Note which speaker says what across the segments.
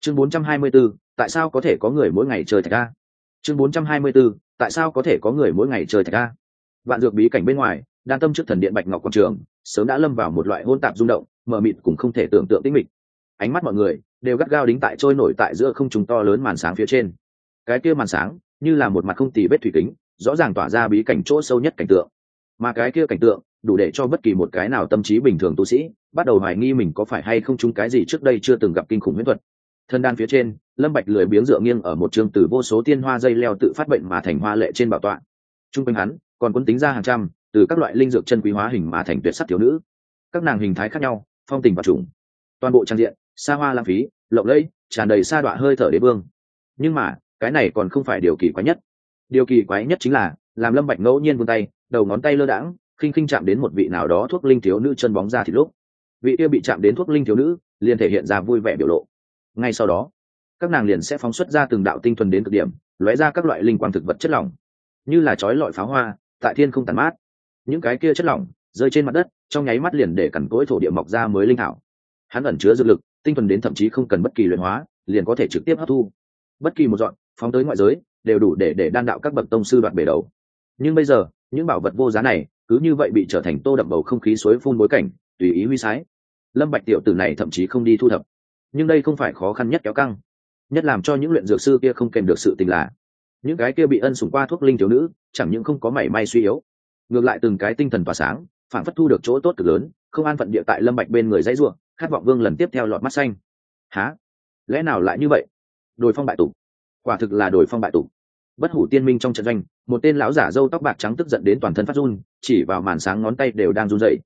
Speaker 1: Chương 424, tại sao có thể có người mỗi ngày chơi thạch a? Chương 424, tại sao có thể có người mỗi ngày chơi thạch a? Vạn dược bí cảnh bên ngoài, đan tâm trước thần điện Bạch Ngọc quảng trường, sớm đã lâm vào một loại hỗn tạp rung động, mờ mịt cũng không thể tưởng tượng tĩnh mịch. Ánh mắt mọi người đều gắt gao đính tại trôi nổi tại giữa không trung to lớn màn sáng phía trên. Cái kia màn sáng như là một mặt không tì vết thủy kính, rõ ràng tỏa ra bí cảnh chỗ sâu nhất cảnh tượng. Mà cái kia cảnh tượng đủ để cho bất kỳ một cái nào tâm trí bình thường tu sĩ bắt đầu hoài nghi mình có phải hay không trúng cái gì trước đây chưa từng gặp kinh khủng huyễn thuật. Thân đan phía trên, Lâm Bạch lười biếng dựa nghiêng ở một trường từ vô số tiên hoa dây leo tự phát bệnh mà thành hoa lệ trên bảo tọa. Trung quanh hắn còn cuốn tính ra hàng trăm từ các loại linh dược chân quý hóa hình mà thành tuyệt sắc thiếu nữ. Các nàng hình thái khác nhau, phong tình và trùng. Toàn bộ trang diện xa hoa lãng phí, lộng lẫy, tràn đầy sa đọa hơi thở đế vương. Nhưng mà cái này còn không phải điều kỳ quái nhất. Điều kỳ quái nhất chính là làm Lâm Bạch ngẫu nhiên vươn tay, đầu ngón tay lơ đãng khinh khinh chạm đến một vị nào đó thuốc linh thiếu nữ chân bóng ra thì lúc vị kia bị chạm đến thuốc linh thiếu nữ liền thể hiện ra vui vẻ biểu lộ. Ngay sau đó các nàng liền sẽ phóng xuất ra từng đạo tinh thuần đến cực điểm, lóe ra các loại linh quang thực vật chất lỏng, như là chói lọi pháo hoa tại thiên không tàn mát. Những cái kia chất lỏng rơi trên mặt đất, trong nháy mắt liền để cằn cỗi thổ địa mọc ra mới linh thảo. Hắn ẩn chứa dược lực tinh thuần đến thậm chí không cần bất kỳ luyện hóa liền có thể trực tiếp hấp thu. Bất kỳ một dọn phóng tới ngoại giới đều đủ để đan đạo các bậc tông sư đoạt bể đầu. Nhưng bây giờ những bảo vật vô giá này cứ như vậy bị trở thành tô đậm bầu không khí suối phun bối cảnh, tùy ý huy sái. Lâm Bạch tiểu tử này thậm chí không đi thu thập. Nhưng đây không phải khó khăn nhất kéo căng. Nhất làm cho những luyện dược sư kia không kèm được sự tình là những cái kia bị ân sủng qua thuốc linh thiếu nữ chẳng những không có mảy may suy yếu, ngược lại từng cái tinh thần tỏa sáng, phản phất thu được chỗ tốt cực lớn, không an phận địa tại Lâm Bạch bên người dãy rủa, khát vọng vương lần tiếp theo lọt mắt xanh. Hả? Lẽ nào lại như vậy? Đồi phong bại tục. Quả thực là đồi phong bại tục. Bất hủ tiên minh trong trận doanh, một tên lão giả râu tóc bạc trắng tức giận đến toàn thân phát run, chỉ vào màn sáng ngón tay đều đang run rẩy.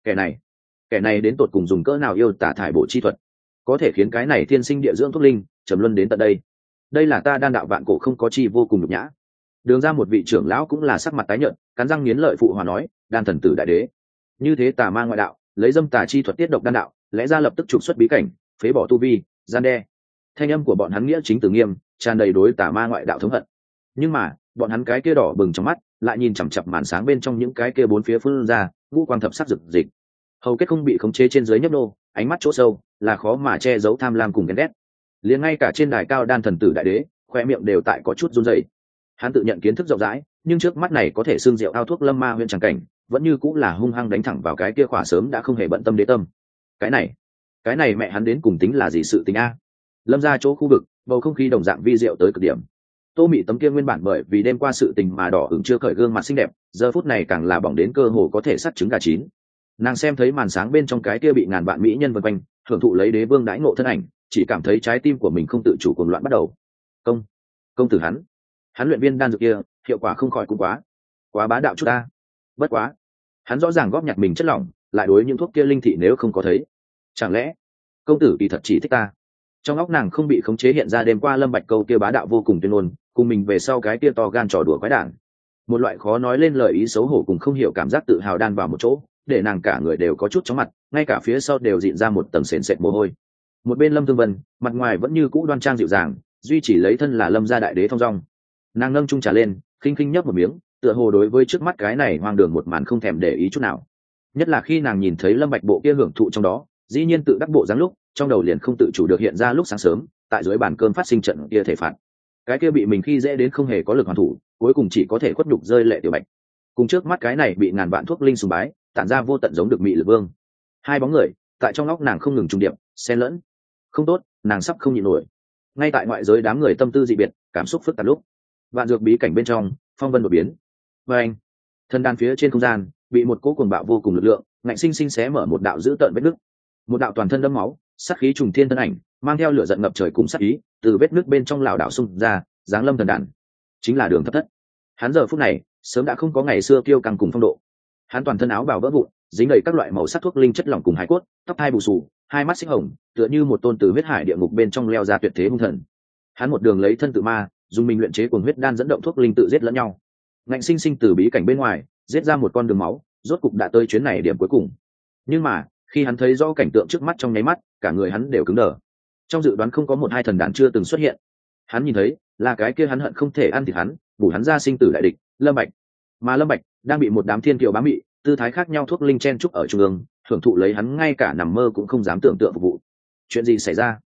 Speaker 1: Kẻ này đến tột cùng dùng cỡ nào yêu tả thải bộ chi thuật, có thể khiến cái này thiên sinh địa dưỡng thuốc linh trầm luân đến tận đây. Đây là ta đan đạo vạn cổ không có chi vô cùng nhục nhã. Đường ra một vị trưởng lão cũng là sắc mặt tái nhợt, cắn răng nghiến lợi phụ hòa nói, đan thần tử đại đế như thế tà ma ngoại đạo, lấy dâm tà chi thuật tiết độc đan đạo, lẽ ra lập tức trục xuất bí cảnh, phế bỏ tu vi, gian đe. Thanh âm của bọn hắn nghĩa chính từ nghiêm, tràn đầy đối tà ma ngoại đạo thống hận. Nhưng mà bọn hắn cái kia đỏ bừng trong mắt lại nhìn chằm chằm màn sáng bên trong những cái kia bốn phía phun ra vũ quang thập sắc rực dịch, hầu kết không bị khống chế trên dưới nhấp nô, ánh mắt chỗ sâu là khó mà che giấu tham lam cùng ghen ghét. Liền ngay cả trên đài cao đan thần tử đại đế khoe miệng đều tại có chút run rẩy. Hắn tự nhận kiến thức rộng rãi, nhưng trước mắt này có thể xương rượu ao thuốc lâm ma huyện tràng cảnh vẫn như cũng là hung hăng đánh thẳng vào cái kia khỏa sớm đã không hề bận tâm đế tâm. Cái này mẹ hắn đến cùng tính là gì sự tình a? Lâm ra chỗ khu vực bầu không khí đồng dạng vi diệu tới cực điểm. Tô Mị tấm kia nguyên bản bởi vì đêm qua sự tình mà đỏ ửng chưa khởi gương mặt xinh đẹp, giờ phút này càng là bỏng đến cơ hồ có thể sắt trứng gà chín. Nàng xem thấy màn sáng bên trong cái kia bị ngàn vạn mỹ nhân vây quanh hưởng thụ lấy đế vương đãi ngộ thân ảnh, chỉ cảm thấy trái tim của mình không tự chủ cuồng loạn bắt đầu. Công tử hắn luyện viên đan dược kia hiệu quả không khỏi cũng quá bá đạo chút ta. Bất quá hắn rõ ràng góp nhặt mình chất lỏng lại đối những thuốc kia linh thị nếu không có thấy, chẳng lẽ công tử kỳ thật chỉ thích ta? Trong óc nàng không bị khống chế hiện ra đêm qua Lâm Bạch câu kia bá đạo vô cùng tuyên ngôn, cùng mình về sau cái kia to gan trò đùa quái đản. Một loại khó nói lên lời ý xấu hổ cùng không hiểu cảm giác tự hào đan vào một chỗ, để nàng cả người đều có chút chóng mặt, ngay cả phía sau đều dịn ra một tầng sền sệt mồ hôi. Một bên Lâm Thương Vân, mặt ngoài vẫn như cũ đoan trang dịu dàng, duy chỉ lấy thân là Lâm gia đại đế thong dong. Nàng nâng chung trà lên, khinh khinh nhấp một miếng, tựa hồ đối với trước mắt cái này hoang đường một màn không thèm để ý chút nào. Nhất là khi nàng nhìn thấy Lâm Bạch bộ kia hưởng thụ trong đó, dĩ nhiên tự đắc bộ dáng lúc, trong đầu liền không tự chủ được hiện ra lúc sáng sớm tại dưới bàn cơm phát sinh trận kia thể phạt. Cái kia bị mình khi dễ đến không hề có lực hoàn thủ, cuối cùng chỉ có thể khuất nhục rơi lệ tiểu Bạch, cùng trước mắt cái này bị ngàn vạn thuốc linh sùng bái, tản ra vô tận giống được mị lực vương. Hai bóng người tại trong óc nàng không ngừng trùng điệp xen lẫn. Không tốt, nàng sắp không nhịn nổi. Ngay tại ngoại giới đám người tâm tư dị biệt, cảm xúc phức tạp lúc, vạn dược bí cảnh bên trong phong vân đột biến. Và anh thân đan phía trên không gian bị một cỗ cuồng bạo vô cùng lực lượng ngạnh sinh sinh xé mở một đạo dữ tợn vết nứt. Một đạo toàn thân đẫm máu, sát khí trùng thiên thân ảnh mang theo lửa giận ngập trời cùng sát ý từ vết nứt bên trong lảo đảo xung ra, giáng lâm thần đàn. Chính là Đường Thất Thất. Hắn giờ phút này sớm đã không có ngày xưa kiêu căng cùng phong độ. Hắn toàn thân áo bào vỡ vụn, dính đầy các loại màu sắc thuốc linh chất lỏng cùng hải cốt, tóc hai bù xù, hai mắt xích hồng, tựa như một tôn từ huyết hải địa ngục bên trong leo ra tuyệt thế hung thần. Hắn một đường lấy thân tự ma, dùng mình luyện chế cuồng huyết đan dẫn động thuốc linh tự giết lẫn nhau. Ngạnh sinh sinh từ bí cảnh bên ngoài giết ra một con đường máu, rốt cục đã tới chuyến này điểm cuối cùng. Nhưng mà khi hắn thấy rõ cảnh tượng trước mắt trong nháy mắt, cả người hắn đều cứng đờ. Trong dự đoán không có một hai thần đàn chưa từng xuất hiện. Hắn nhìn thấy là cái kia hắn hận không thể ăn thịt hắn, bù hắn ra sinh tử đại địch, Lâm Bạch. Mà Lâm Bạch đang bị một đám thiên kiều bá mị, tư thái khác nhau thuốc linh chen trúc ở trung ương, hưởng thụ lấy hắn ngay cả nằm mơ cũng không dám tưởng tượng phục vụ. Chuyện gì xảy ra?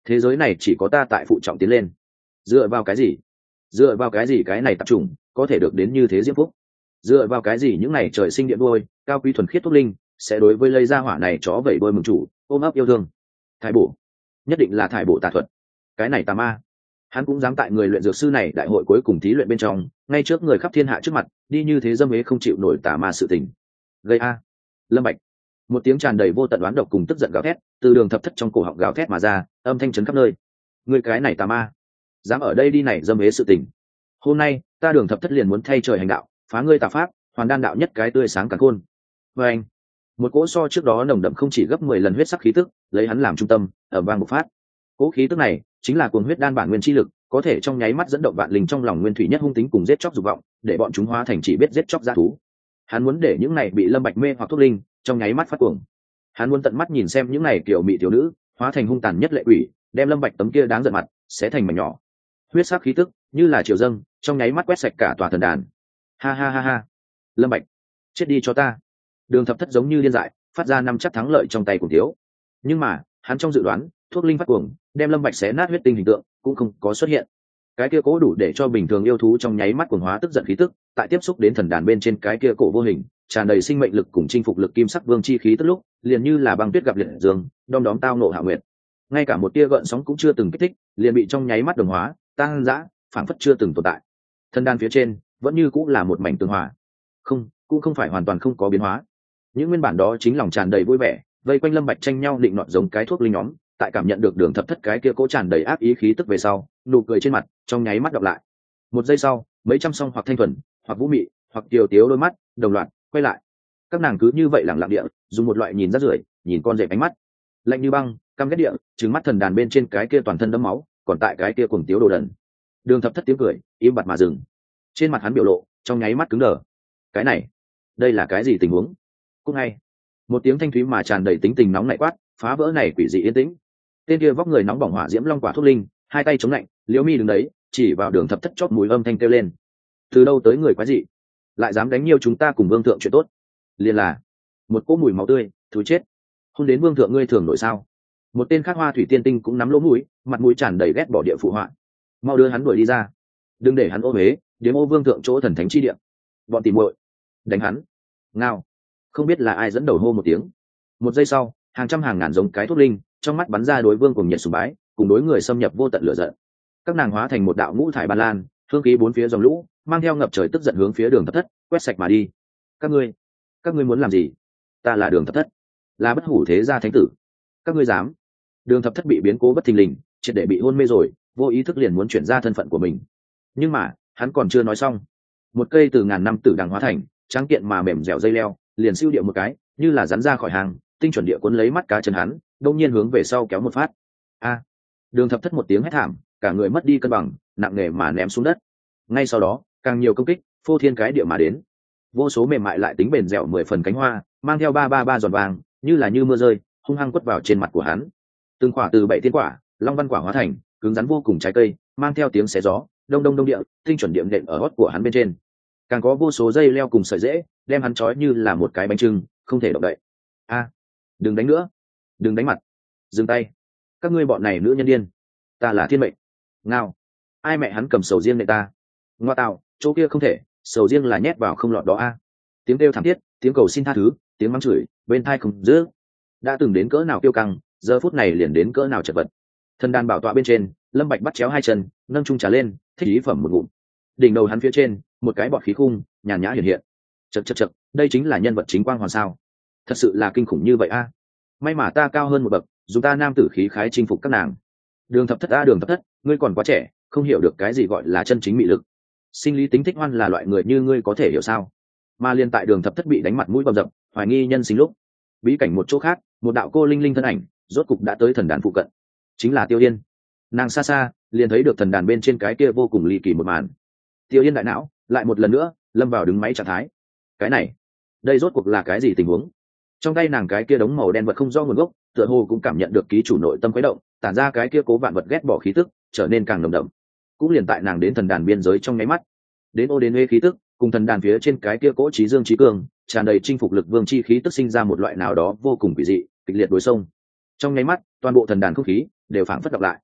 Speaker 1: thế giới này chỉ có ta tại phụ trọng tiến lên. Dựa vào cái gì? Dựa vào cái gì cái này tập trung có thể được đến như thế diễm phúc? Dựa vào cái gì những này trời sinh điện đôi cao quý thuần khiết thuốc linh sẽ đối với lây ra hỏa này chó vẩy đôi mừng chủ ôm ấp yêu thương? Thải bổ, nhất định là thải bổ tà thuật. Cái này tà ma, hắn cũng dám tại người luyện dược sư này đại hội cuối cùng thí luyện bên trong, ngay trước người khắp thiên hạ trước mặt đi như thế dâm ế không chịu nổi tà ma sự tình. Gây a. Lâm Bạch, một tiếng tràn đầy vô tận oán độc cùng tức giận gào thét từ Đường Thập Thất trong cổ họng gào thét mà ra, âm thanh chấn khắp nơi. Người cái này tà ma, dám ở đây đi này dâm ế sự tình. Hôm nay ta Đường Thập Thất liền muốn thay trời hành đạo, phá ngươi tà pháp, hoàn đan đạo nhất cái tươi sáng càn khôn. Và anh, một cỗ so trước đó nồng đậm không chỉ gấp 10 lần huyết sắc khí tức lấy hắn làm trung tâm ở vang bộc phát. Cỗ khí tức này chính là cuồng huyết đan bản nguyên chi lực, có thể trong nháy mắt dẫn động vạn linh trong lòng nguyên thủy nhất hung tính cùng giết chóc dục vọng, để bọn chúng hóa thành chỉ biết giết chóc dã thú. Hắn muốn để những này bị Lâm Bạch mê hoặc thuốc linh trong nháy mắt phát cuồng. Hắn muốn tận mắt nhìn xem những này kiểu mỹ tiểu nữ hóa thành hung tàn nhất lệ quỷ, đem Lâm Bạch tấm kia đáng giận mặt xé thành mảnh nhỏ. Huyết sắc khí tức như là triều dâng, trong nháy mắt quét sạch cả tòa thần đàn. Ha ha ha ha. Lâm Bạch, chết đi cho ta. Đường Thập Thất giống như điên dại, phát ra năm chắc thắng lợi trong tay của thiếu. Nhưng mà, hắn trong dự đoán, thuốc linh phát cuồng, đem Lâm Bạch xé nát huyết tinh hình tượng cũng không có xuất hiện. Cái kia cố đủ để cho bình thường yêu thú trong nháy mắt cuồng hóa tức giận khí tức, tại tiếp xúc đến thần đàn bên trên cái kia cổ vô hình, tràn đầy sinh mệnh lực cùng chinh phục lực kim sắc vương chi khí tức lúc, liền như là băng tuyết gặp liệt dương, đom đóm tao nộ hạ nguyệt. Ngay cả một tia gợn sóng cũng chưa từng kích thích, liền bị trong nháy mắt đồng hóa, tăng dã, phảng phất chưa từng tồn tại. Thần đàn phía trên vẫn như cũng là một mảnh tường hòa. Không, cũng không phải hoàn toàn không có biến hóa. Những nguyên bản đó chính lòng tràn đầy vui vẻ, vây quanh Lâm Bạch tranh nhau định nọt giống cái thuốc linh nhóm, tại cảm nhận được Đường Thập Thất cái kia cố tràn đầy ác ý khí tức về sau, nụ cười trên mặt trong nháy mắt đọc lại. Một giây sau, mấy trăm song hoặc thanh thuần, hoặc vũ mị, hoặc kiều tiếu đôi mắt đồng loạt quay lại. Các nàng cứ như vậy lẳng lặng địa, dùng một loại nhìn rát rưởi, nhìn con rệp ánh mắt lạnh như băng, căm ghét địa, trừng mắt thần đàn bên trên cái kia toàn thân đẫm máu, còn tại cái kia cuồng tiếu đồ đần. Đường Thập Thất tiếng cười im bặt mà dừng. Trên mặt hắn biểu lộ trong nháy mắt cứng đờ. Cái này, đây là cái gì tình huống? Cũng ngay, một tiếng thanh thúy mà tràn đầy tính tình nóng nảy quát, phá vỡ này quỷ dị yên tĩnh. Tên kia vóc người nóng bỏng hỏa diễm long quả thuốc linh, hai tay chống lạnh, Liễu Mi đứng đấy, chỉ vào Đường Thập Thất chót mũi âm thanh kêu lên. Từ đâu tới người quái dị, lại dám đánh nhiều chúng ta cùng vương thượng chuyện tốt? Liền là một cỗ mùi máu tươi, thú chết. Hôn đến vương thượng ngươi thường nổi sao? Một tên khác Hoa Thủy Tiên Tinh cũng nắm lỗ mũi, mặt mũi tràn đầy ghét bỏ địa phụ họa. Mau đưa hắn đuổi đi ra, đừng để hắn ôm ế, đến ô vương thượng chỗ thần thánh chi địa. Bọn tìm muội, đánh hắn. Ngao. Không biết là ai dẫn đầu hô một tiếng. Một giây sau, hàng trăm hàng ngàn giống cái thuốc linh trong mắt bắn ra đối vương cùng nhiệt sùng bái, cùng đối người xâm nhập vô tận lửa giận. Các nàng hóa thành một đạo ngũ thải ban lan, hương khí bốn phía dòng lũ, mang theo ngập trời tức giận hướng phía Đường Thập Thất quét sạch mà đi. Các ngươi muốn làm gì? Ta là Đường Thập Thất, là bất hủ thế gia thánh tử. Các ngươi dám? Đường Thập Thất bị biến cố bất thình lình, triệt để bị hôn mê rồi, vô ý thức liền muốn chuyển ra thân phận của mình. Nhưng mà hắn còn chưa nói xong, một cây từ ngàn năm tử đằng hóa thành trắng kiện mà mềm dẻo dây leo liền siêu điệu một cái, như là rắn ra khỏi hàng, tinh chuẩn địa cuốn lấy mắt cá chân hắn, đông nhiên hướng về sau kéo một phát. A! Đường Thập Thất một tiếng hét thảm, cả người mất đi cân bằng, nặng nề mà ném xuống đất. Ngay sau đó, càng nhiều công kích phô thiên cái địa mà đến, vô số mềm mại lại tính bền dẻo 10 phần cánh hoa mang theo ba giòn vàng, như là như mưa rơi, hung hăng quất vào trên mặt của hắn. Từng quả từ 7 tiên quả, long văn quả hóa thành, cứng rắn vô cùng trái cây, mang theo tiếng xé gió, đông đông đông địa, tinh chuẩn điểm nện ở hót của hắn bên trên. Càng có vô số dây leo cùng sợi rễ, đem hắn trói như là một cái bánh chưng, không thể động đậy. A, đừng đánh nữa, đừng đánh mặt, dừng tay, các ngươi bọn này nữ nhân điên, ta là thiên mệnh. Ngao, ai mẹ hắn cầm sầu riêng nệ ta? Ngoa tạo, chỗ kia không thể, sầu riêng là nhét vào không lọt đó a. Tiếng kêu thảm thiết, tiếng cầu xin tha thứ, tiếng mắng chửi, bên tai không dứt. Đã từng đến cỡ nào kiêu căng, giờ phút này liền đến cỡ nào chật vật. Thần đàn bảo tọa bên trên, Lâm Bạch bắt chéo hai chân, nâng chung trà lên, thích ý phẩm một ngụm. Đỉnh đầu hắn phía trên, một cái bọt khí khung nhàn nhã hiện hiện. Chậc chậc chậc, đây chính là nhân vật chính quang hoàn sao? Thật sự là kinh khủng như vậy a. May mà ta cao hơn một bậc, dùng ta nam tử khí khái chinh phục các nàng. Đường Thập Thất a, Đường Thập Thất, ngươi còn quá trẻ, không hiểu được cái gì gọi là chân chính mị lực. Sinh lý tính thích ngoan là loại người như ngươi có thể hiểu sao? Mà liên tại Đường Thập Thất bị đánh mặt mũi bầm dập, hoài nghi nhân sinh lúc, bí cảnh một chỗ khác, một đạo cô linh linh thân ảnh rốt cục đã tới thần đàn phụ cận, chính là Tiêu Yên. Nàng xa xa liền thấy được thần đàn bên trên cái kia vô cùng ly kỳ một màn. Tiêu Yên đại não lại một lần nữa lâm vào đứng máy trạng thái. Cái này, đây rốt cuộc là cái gì tình huống? Trong tay nàng cái kia đống màu đen vật không do nguồn gốc, tựa hồ cũng cảm nhận được ký chủ nội tâm khuấy động, tản ra cái kia cố vạn vật ghét bỏ khí tức, trở nên càng nồng đậm. Cũng liền tại nàng đến thần đàn biên giới trong nháy mắt, đến ô đến uế khí tức, cùng thần đàn phía trên cái kia cỗ trí dương trí cường, tràn đầy chinh phục lực vương chi khí tức sinh ra một loại nào đó vô cùng kỳ dị, kịch liệt đối xông. Trong nháy mắt, toàn bộ thần đàn không khí đều phảng phất đọc lại.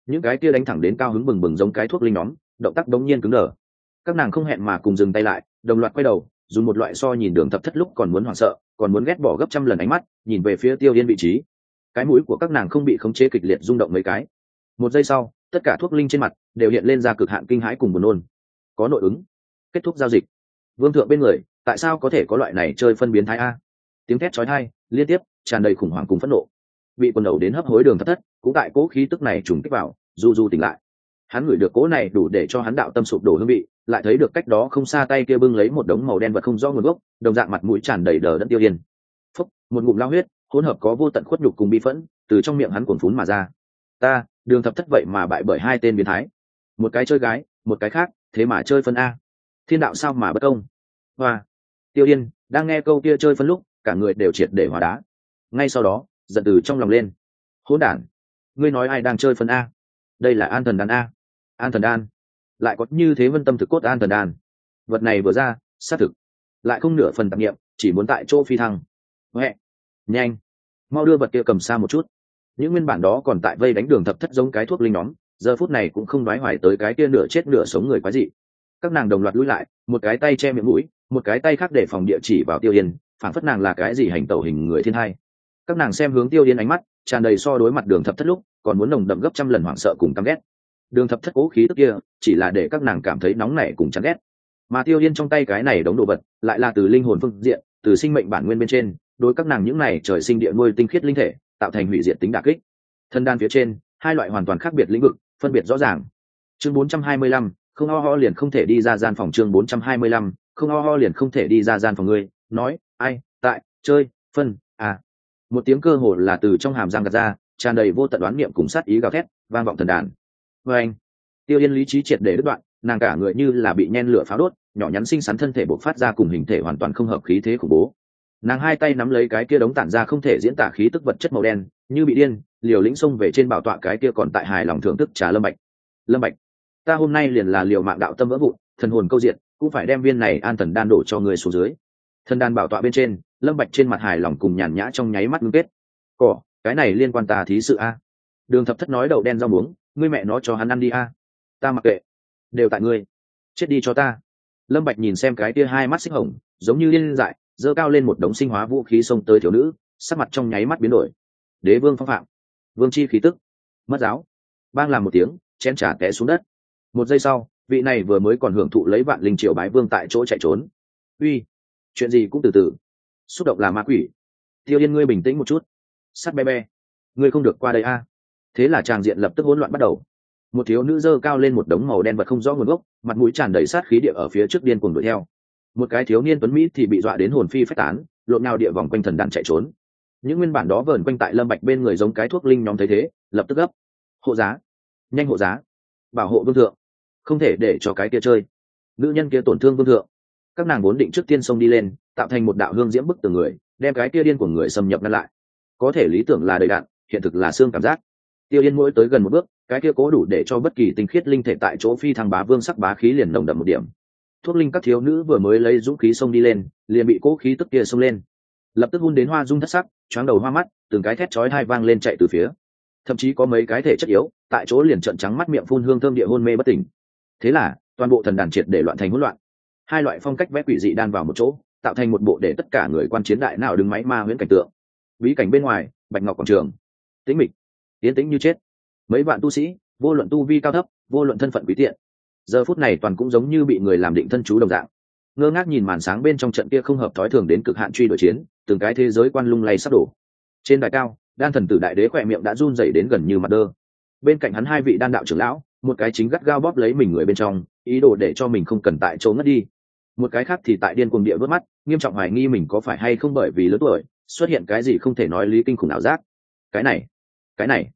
Speaker 1: những cái kia đánh thẳng đến cao hứng bừng bừng giống cái thuốc linh nhóm động tác đống nhiên cứng đờ. Các nàng không hẹn mà cùng dừng tay lại, đồng loạt quay đầu, dùng một loại so nhìn Đường Thập Thất lúc còn muốn hoảng sợ, còn muốn ghét bỏ gấp trăm lần ánh mắt nhìn về phía Tiêu Yên vị trí. Cái mũi của các nàng không bị khống chế kịch liệt rung động mấy cái. Một giây sau, tất cả thuốc linh trên mặt đều hiện lên ra cực hạn kinh hãi cùng buồn nôn. Có nội ứng. Kết thúc giao dịch. Vương thượng bên người, tại sao có thể có loại này chơi phân biến thái a? Tiếng thét chói tai liên tiếp, tràn đầy khủng hoảng cùng phẫn nộ. Bị quần đầu đến hấp hối Đường Thập Thất, cũng tại cố khí tức này trùng kích vào, du tỉnh lại. Hắn ngửi được cố này đủ để cho hắn đạo tâm sụp đổ hương vị, lại thấy được cách đó không xa tay kia bưng lấy một đống màu đen vật không rõ nguồn gốc, đồng dạng mặt mũi tràn đầy đờ đẫn Tiêu Yên. Phúc, một ngụm lao huyết, hỗn hợp có vô tận khuất nhục cùng bi phẫn, từ trong miệng hắn cuồn phún mà ra. Ta, Đường Thập Thất vậy mà bại bởi hai tên biến thái, một cái chơi gái, một cái khác, thế mà chơi phân a. Thiên đạo sao mà bất công. Hoa. Tiêu Yên đang nghe câu kia chơi phân lúc, cả người đều triệt để hóa đá. Ngay sau đó, giận từ trong lòng lên. Hỗn đản, ngươi nói ai đang chơi phân a? Đây là An Thần Đan a. An Thần Đan, lại có như thế vân tâm thực cốt An Thần Đan. Vật này vừa ra, xác thực, lại không nửa phần tạp nghiệm, chỉ muốn tại chỗ phi thăng. Huệ, nhanh, mau đưa vật kia cầm xa một chút. Những nguyên bản đó còn tại vây đánh Đường Thập Thất giống cái thuốc linh nhóm, giờ phút này cũng không đoái hoài tới cái kia nửa chết nửa sống người quái dị. Các nàng đồng loạt lùi lại, một cái tay che miệng mũi, một cái tay khác để phòng địa chỉ vào Tiêu Yên, phảng phất nàng là cái gì hành tẩu hình người thiên hai. Các nàng xem hướng Tiêu Yên ánh mắt tràn đầy so đối mặt Đường Thập Thất lúc còn muốn nồng đậm gấp trăm lần hoảng sợ cùng căm ghét. Đường Thập Thất cố khí tức kia chỉ là để các nàng cảm thấy nóng nảy cùng chán ghét, mà Tiêu Yên trong tay cái này đống đồ vật lại là từ linh hồn phương diện, từ sinh mệnh bản nguyên bên trên, đối các nàng những này trời sinh địa nuôi tinh khiết linh thể tạo thành hủy diệt tính đả kích. Thân đan phía trên, hai loại hoàn toàn khác biệt lĩnh vực phân biệt rõ ràng. Chương 425, không ho liền không thể đi ra gian phòng. Chương 425, không ho liền không thể đi ra gian phòng. Ngươi nói ai tại chơi phân à? Một tiếng cơ hồ là từ trong hàm răng gạt ra, tràn đầy vô tận đoán niệm cùng sát ý gào thét vang vọng thần đàn. Và anh, Tiêu Yên lý trí triệt để đứt đoạn, nàng cả người như là bị nhen lửa pháo đốt, nhỏ nhắn xinh xắn thân thể bộc phát ra cùng hình thể hoàn toàn không hợp khí thế khủng bố. Nàng hai tay nắm lấy cái kia đống tản ra không thể diễn tả khí tức vật chất màu đen, như bị điên, liều lĩnh xông về trên bảo tọa cái kia còn tại hài lòng thưởng thức trà Lâm Bạch. Lâm Bạch, ta hôm nay liền là liều mạng đạo tâm vỡ vụn, thần hồn câu diệt, cũng phải đem viên này An Thần Đan đổ cho người xuống dưới. Thần đan bảo tọa bên trên, Lâm Bạch trên mặt hài lòng cùng nhàn nhã trong nháy mắt ngưng kết. Cỏ, cái này liên quan ta thí sự a. Đường Thập Thất nói đậu đen rau muống, ngươi mẹ nó cho hắn ăn đi a. Ta mặc kệ, đều tại ngươi, chết đi cho ta. Lâm Bạch nhìn xem cái kia hai mắt xích hồng, giống như điên dại, giơ cao lên một đống sinh hóa vũ khí xông tới thiếu nữ, sắc mặt trong nháy mắt biến đổi. Đế vương phong phạm, vương chi khí tức, mất giáo. Bang làm một tiếng, chén trà té xuống đất. Một giây sau, vị này vừa mới còn hưởng thụ lấy vạn linh triều bái vương tại chỗ chạy trốn. Uy, chuyện gì cũng từ từ. Xúc động là ma quỷ. Tiêu Yên ngươi bình tĩnh một chút. Sắt be be, ngươi không được qua đây a. Thế là tràng diện lập tức hỗn loạn bắt đầu. Một thiếu nữ giơ cao lên một đống màu đen vật không rõ nguồn gốc, mặt mũi tràn đầy sát khí địa ở phía trước điên cuồng đuổi theo. Một cái thiếu niên tuấn mỹ thì bị dọa đến hồn phi phách tán, lộn nhào địa vòng quanh thần đàn chạy trốn. Những nguyên bản đó vờn quanh tại Lâm Bạch bên người giống cái thuốc linh nhóm thấy thế, lập tức gấp. Hộ giá, nhanh hộ giá, bảo hộ vương thượng, không thể để cho cái kia chơi. Nữ nhân kia tổn thương vương thượng. Các nàng vốn định trước tiên xông đi lên, tạo thành một đạo hương diễm bức từ người, đem cái kia điên của người xâm nhập ngăn lại. Có thể lý tưởng là đầy đạn, hiện thực là xương cảm giác. Tiêu Yên mỗi tới gần một bước, cái kia cố đủ để cho bất kỳ tinh khiết linh thể tại chỗ phi thăng bá vương sắc bá khí liền nồng đậm một điểm. Thuốc linh các thiếu nữ vừa mới lấy dũng khí xông đi lên, liền bị cố khí tức kia xông lên, lập tức hun đến hoa dung thất sắc, choáng đầu hoa mắt, từng cái thét chói tai vang lên chạy từ phía. Thậm chí có mấy cái thể chất yếu, tại chỗ liền trợn trắng mắt miệng phun hương thơm địa hôn mê bất tỉnh. Thế là, toàn bộ thần đàn triệt để loạn thành hỗn loạn. Hai loại phong cách vẽ quỷ dị đan vào một chỗ, tạo thành một bộ để tất cả người quan chiến đại nào đứng máy ma huyễn cảnh tượng. Bí cảnh bên ngoài, Bạch Ngọc quảng trường, tĩnh mịch, tiến tĩnh như chết. Mấy vạn tu sĩ, vô luận tu vi cao thấp, vô luận thân phận quý tiện, giờ phút này toàn cũng giống như bị người làm định thân chú đồng dạng, ngơ ngác nhìn màn sáng bên trong trận kia không hợp thói thường đến cực hạn truy đuổi chiến, từng cái thế giới quan lung lay sắp đổ. Trên đài cao, đan thần tử đại đế khỏe miệng đã run rẩy đến gần như mặt đơ. Bên cạnh hắn hai vị đan đạo trưởng lão, một cái chính gắt gao bóp lấy mình người bên trong, ý đồ để cho mình không cần tại chỗ ngất đi. Một cái khác thì tại điên cuồng địa vớt mắt, nghiêm trọng hoài nghi mình có phải hay không bởi vì lớn tuổi xuất hiện cái gì không thể nói lý kinh khủng ảo giác. Cái này,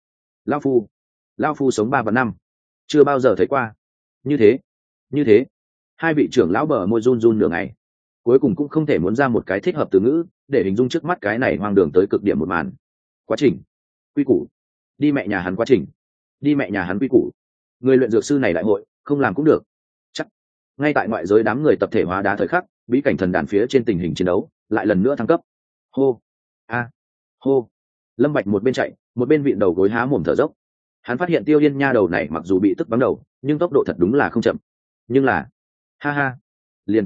Speaker 1: lão phu sống 3 và 5, chưa bao giờ thấy qua. Như thế, hai vị trưởng lão bờ môi run run nửa ngày, cuối cùng cũng không thể muốn ra một cái thích hợp từ ngữ để hình dung trước mắt cái này hoang đường tới cực điểm một màn. Quá trình, quy củ, đi mẹ nhà hắn quá trình, đi mẹ nhà hắn quy củ. Người luyện dược sư này đại hội không làm cũng được. Chắc ngay tại ngoại giới đám người tập thể hóa đá thời khắc, bí cảnh thần đàn phía trên tình hình chiến đấu lại lần nữa thăng cấp. Hô, a, hô. Lâm Bạch một bên chạy, một bên vịn đầu gối há mồm thở dốc. hắn phát hiện Tiêu Yên nha đầu này mặc dù bị tức vắng đầu, nhưng tốc độ thật đúng là không chậm. Nhưng là, ha ha, liền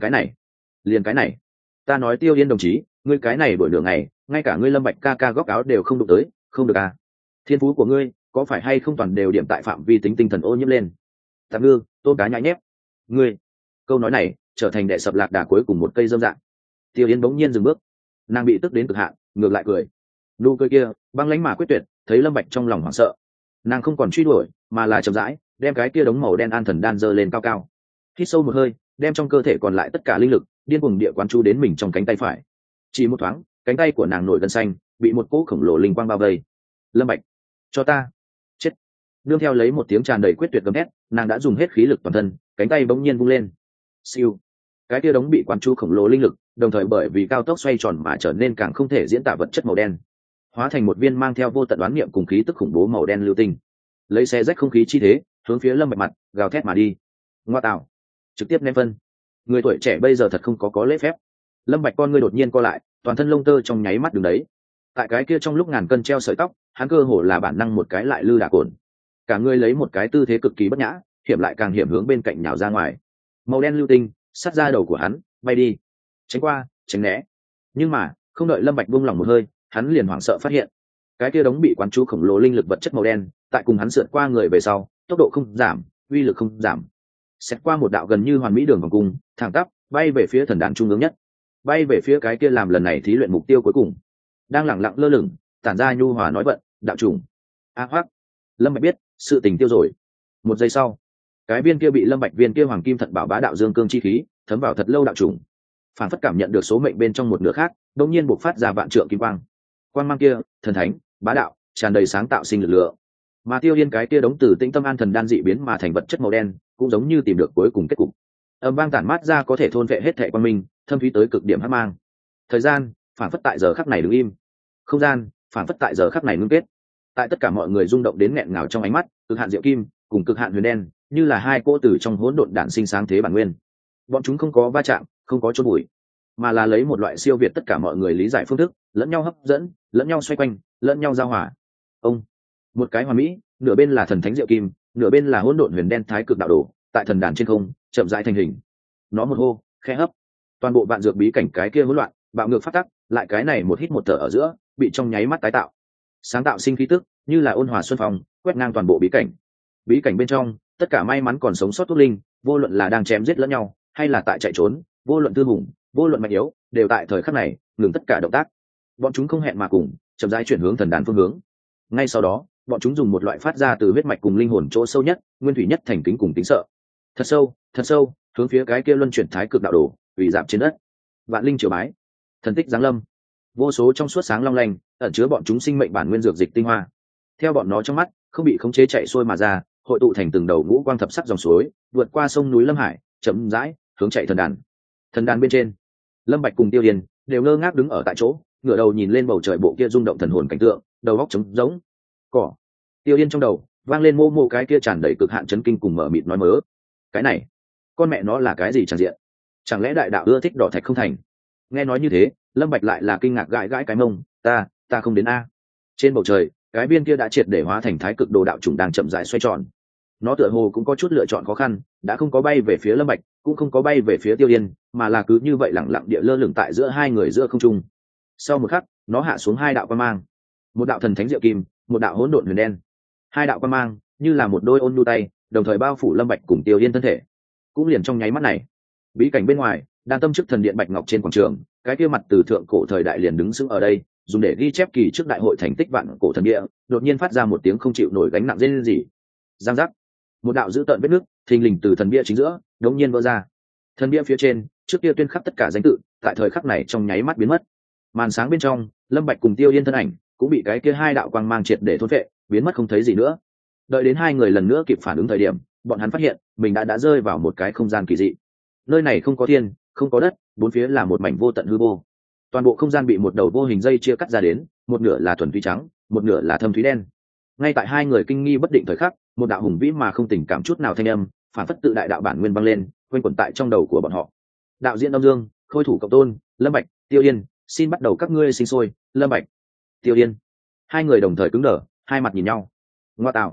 Speaker 1: cái này, ta nói Tiêu Yên đồng chí, ngươi cái này buổi nửa ngày, ngay cả ngươi Lâm Bạch ca ca góc áo đều không đụng tới, không được à? Thiên phú của ngươi có phải hay không toàn đều điểm tại phạm vi tính tinh thần ô nhiễm lên? Tạm ngư, tôm cá nhãi nhép, ngươi. Câu nói này trở thành đệ sập lạc đà cuối cùng một cây dâm dạng. Tiêu Yên bỗng nhiên dừng bước, nàng bị tức đến cực hạn, ngược lại cười. Nụ cười kia băng lãnh mà quyết tuyệt, thấy Lâm Bạch trong lòng hoảng sợ. Nàng không còn truy đuổi, mà là chậm rãi đem cái kia đống màu đen an thần đan giơ lên cao cao. Hít sâu một hơi, đem trong cơ thể còn lại tất cả linh lực điên cuồng địa quán chú đến mình trong cánh tay phải. Chỉ một thoáng, cánh tay của nàng nổi gân xanh, bị một cỗ khổng lồ linh quang bao vây. Lâm Bạch, cho ta chết! Nương theo lấy một tiếng tràn đầy quyết tuyệt gầm hét, nàng đã dùng hết khí lực toàn thân, cánh tay bỗng nhiên vung lên. Siêu! Cái kia đống bị quán chú khổng lồ linh lực, đồng thời bởi vì cao tốc xoay tròn mà trở nên càng không thể diễn tả vật chất màu đen, hóa thành một viên mang theo vô tận đoán niệm cùng khí tức khủng bố màu đen lưu tinh, lấy xe rách không khí chi thế hướng phía Lâm Bạch mặt gào thét mà đi. Ngoa tạo, trực tiếp ném phân. Người tuổi trẻ bây giờ thật không có lễ phép. Lâm Bạch con ngươi đột nhiên co lại, toàn thân lông tơ trong nháy mắt đứng đấy. Tại cái kia trong lúc ngàn cân treo sợi tóc, hắn cơ hồ là bản năng một cái lại lư đả cồn. Cả người lấy một cái tư thế cực kỳ bất nhã, hiểm lại càng hiểm hướng bên cạnh nhào ra ngoài. Màu đen lưu tinh sát ra đầu của hắn, bay đi. Tránh qua, tránh né. Nhưng mà, không đợi Lâm Bạch buông lỏng một hơi, hắn liền hoảng sợ phát hiện, cái kia đống bị quán chú khổng lồ linh lực vật chất màu đen, tại cùng hắn sượt qua người về sau, tốc độ không giảm, uy lực không giảm. Xét qua một đạo gần như hoàn mỹ đường vòng cung, thẳng tắp, bay về phía thần đàn trung ương nhất, bay về phía cái kia làm lần này thí luyện mục tiêu cuối cùng. Đang lẳng lặng lơ lửng, tản ra nhu hòa nói vận, đạo trùng. A hoắc, Lâm Bạch biết, sự tình tiêu rồi. Một giây sau, cái viên kia bị Lâm Bạch viên kia hoàng kim thận bảo bá đạo dương cương chi khí thấm vào thật lâu đạo trùng, phản phất cảm nhận được số mệnh bên trong một nửa khác, đột nhiên bộc phát ra vạn trượng kim quang. Quang mang kia, thần thánh, bá đạo, tràn đầy sáng tạo sinh lực lượng. Mà Tiêu Yên cái kia đống từ tĩnh tâm an thần đan dị biến mà thành vật chất màu đen, cũng giống như tìm được cuối cùng kết cục. Âm vang tản mát ra có thể thôn vệ hết thảy quang minh, thâm thúy tới cực điểm hắc mang. Thời gian, phản phất tại giờ khắc này đứng im. Không gian, phản phất tại giờ khắc này ngưng kết. Tại tất cả mọi người rung động đến nghẹn ngào trong ánh mắt, cực hạn diệu kim cùng cực hạn huyền đen, như là hai cỗ tử trong hỗn độn đản sinh sáng thế bản nguyên. Bọn chúng không có va chạm, không có chôn bụi, mà là lấy một loại siêu việt tất cả mọi người lý giải phương thức, lẫn nhau hấp dẫn, lẫn nhau xoay quanh, lẫn nhau giao hòa. Ông, một cái hoàn mỹ, nửa bên là thần thánh diệu kim, nửa bên là hỗn độn huyền đen thái cực đạo đồ, tại thần đàn trên không chậm rãi thành hình. Nó một hô, khe hấp, toàn bộ vạn dược bí cảnh cái kia hỗn loạn, bạo ngược phát tắc, lại cái này một hít một thở ở giữa, bị trong nháy mắt tái tạo. Sáng tạo sinh khí tức, như là ôn hòa xuân phong, quét ngang toàn bộ bí cảnh. Bí cảnh bên trong, tất cả may mắn còn sống sót thuốc linh, vô luận là đang chém giết lẫn nhau, hay là tại chạy trốn, vô luận tư hùng, vô luận mạnh yếu, đều tại thời khắc này ngừng tất cả động tác. Bọn chúng không hẹn mà cùng, chậm rãi chuyển hướng thần đàn phương hướng. Ngay sau đó, bọn chúng dùng một loại phát ra từ huyết mạch cùng linh hồn chỗ sâu nhất, nguyên thủy nhất thành kính cùng tính sợ. Thật sâu, hướng phía cái kia luân chuyển thái cực đạo đồ, ủy dạp trên đất. Vạn linh triều bái, thần tích giáng lâm. Vô số trong suốt sáng long lanh, ẩn chứa bọn chúng sinh mệnh bản nguyên dược dịch tinh hoa. Theo bọn nó trong mắt, không bị khống chế chạy xuôi mà ra, hội tụ thành từng đầu ngũ quang thập sắc dòng suối, vượt qua sông núi Lâm Hải, chậm rãi hướng chạy thần đàn. Thần đàn bên trên, Lâm Bạch cùng Tiêu Điền đều ngơ ngác đứng ở tại chỗ, ngửa đầu nhìn lên bầu trời bộ kia rung động thần hồn cảnh tượng, đầu óc trống rỗng. Cỏ. Tiêu Điền trong đầu vang lên mô mô cái kia tràn đầy cực hạn chấn kinh cùng mở mịt nói mớ. Cái này, con mẹ nó là cái gì chẳng diện? Chẳng lẽ đại đạo ưa thích đỏ thạch không thành? Nghe nói như thế, Lâm Bạch lại là kinh ngạc gãi gãi cái mông, ta không đến a. Trên bầu trời, cái viên kia đã triệt để hóa thành thái cực đồ đạo trùng đang chậm rãi xoay tròn. Nó tựa hồ cũng có chút lựa chọn khó khăn, đã không có bay về phía Lâm Bạch, cũng không có bay về phía Tiêu Điền, mà là cứ như vậy lặng lặng địa lơ lửng tại giữa hai người giữa không trung. Sau một khắc, nó hạ xuống hai đạo quang mang, một đạo thần thánh diệu kim, một đạo hỗn độn huyền đen. Hai đạo quang mang như là một đôi ôn nhu tay, đồng thời bao phủ Lâm Bạch cùng Tiêu Điền thân thể. Cũng liền trong nháy mắt này, bí cảnh bên ngoài, đan tâm trước thần điện bạch ngọc trên quảng trường, cái kia mặt từ thượng cổ thời đại liền đứng sững ở đây, dùng để ghi chép kỳ trước đại hội thành tích vạn cổ thần địa, đột nhiên phát ra một tiếng không chịu nổi gánh nặng rên rỉ. Giang giác, một đạo dữ tợn vết nước thình lình từ thần bia chính giữa đột nhiên vỡ ra. Thần bia phía trên trước kia tuyên khắc tất cả danh tự, tại thời khắc này trong nháy mắt biến mất. Màn sáng bên trong, Lâm Bạch cùng Tiêu Yên thân ảnh cũng bị cái kia hai đạo quang mang triệt để thôn phệ, biến mất không thấy gì nữa. Đợi đến hai người lần nữa kịp phản ứng thời điểm, bọn hắn phát hiện mình đã rơi vào một cái không gian kỳ dị. Nơi này không có thiên, không có đất, bốn phía là một mảnh vô tận hư vô. Toàn bộ không gian bị một đầu vô hình dây chia cắt ra đến, một nửa là thuần túy trắng, một nửa là thâm thúy đen. Ngay tại hai người kinh nghi bất định thời khắc, một đạo hùng vĩ mà không tình cảm chút nào thanh âm phản phất tự đại đạo bản nguyên băng lên, quanh quẩn tại trong đầu của bọn họ. Đạo diễn Đông Dương, khôi thủ cộng tôn, Lâm Bạch, Tiêu Yên, xin bắt đầu các ngươi sinh sôi. Lâm Bạch, Tiêu Yên, hai người đồng thời cứng đờ, hai mặt nhìn nhau. Ngoa tạo,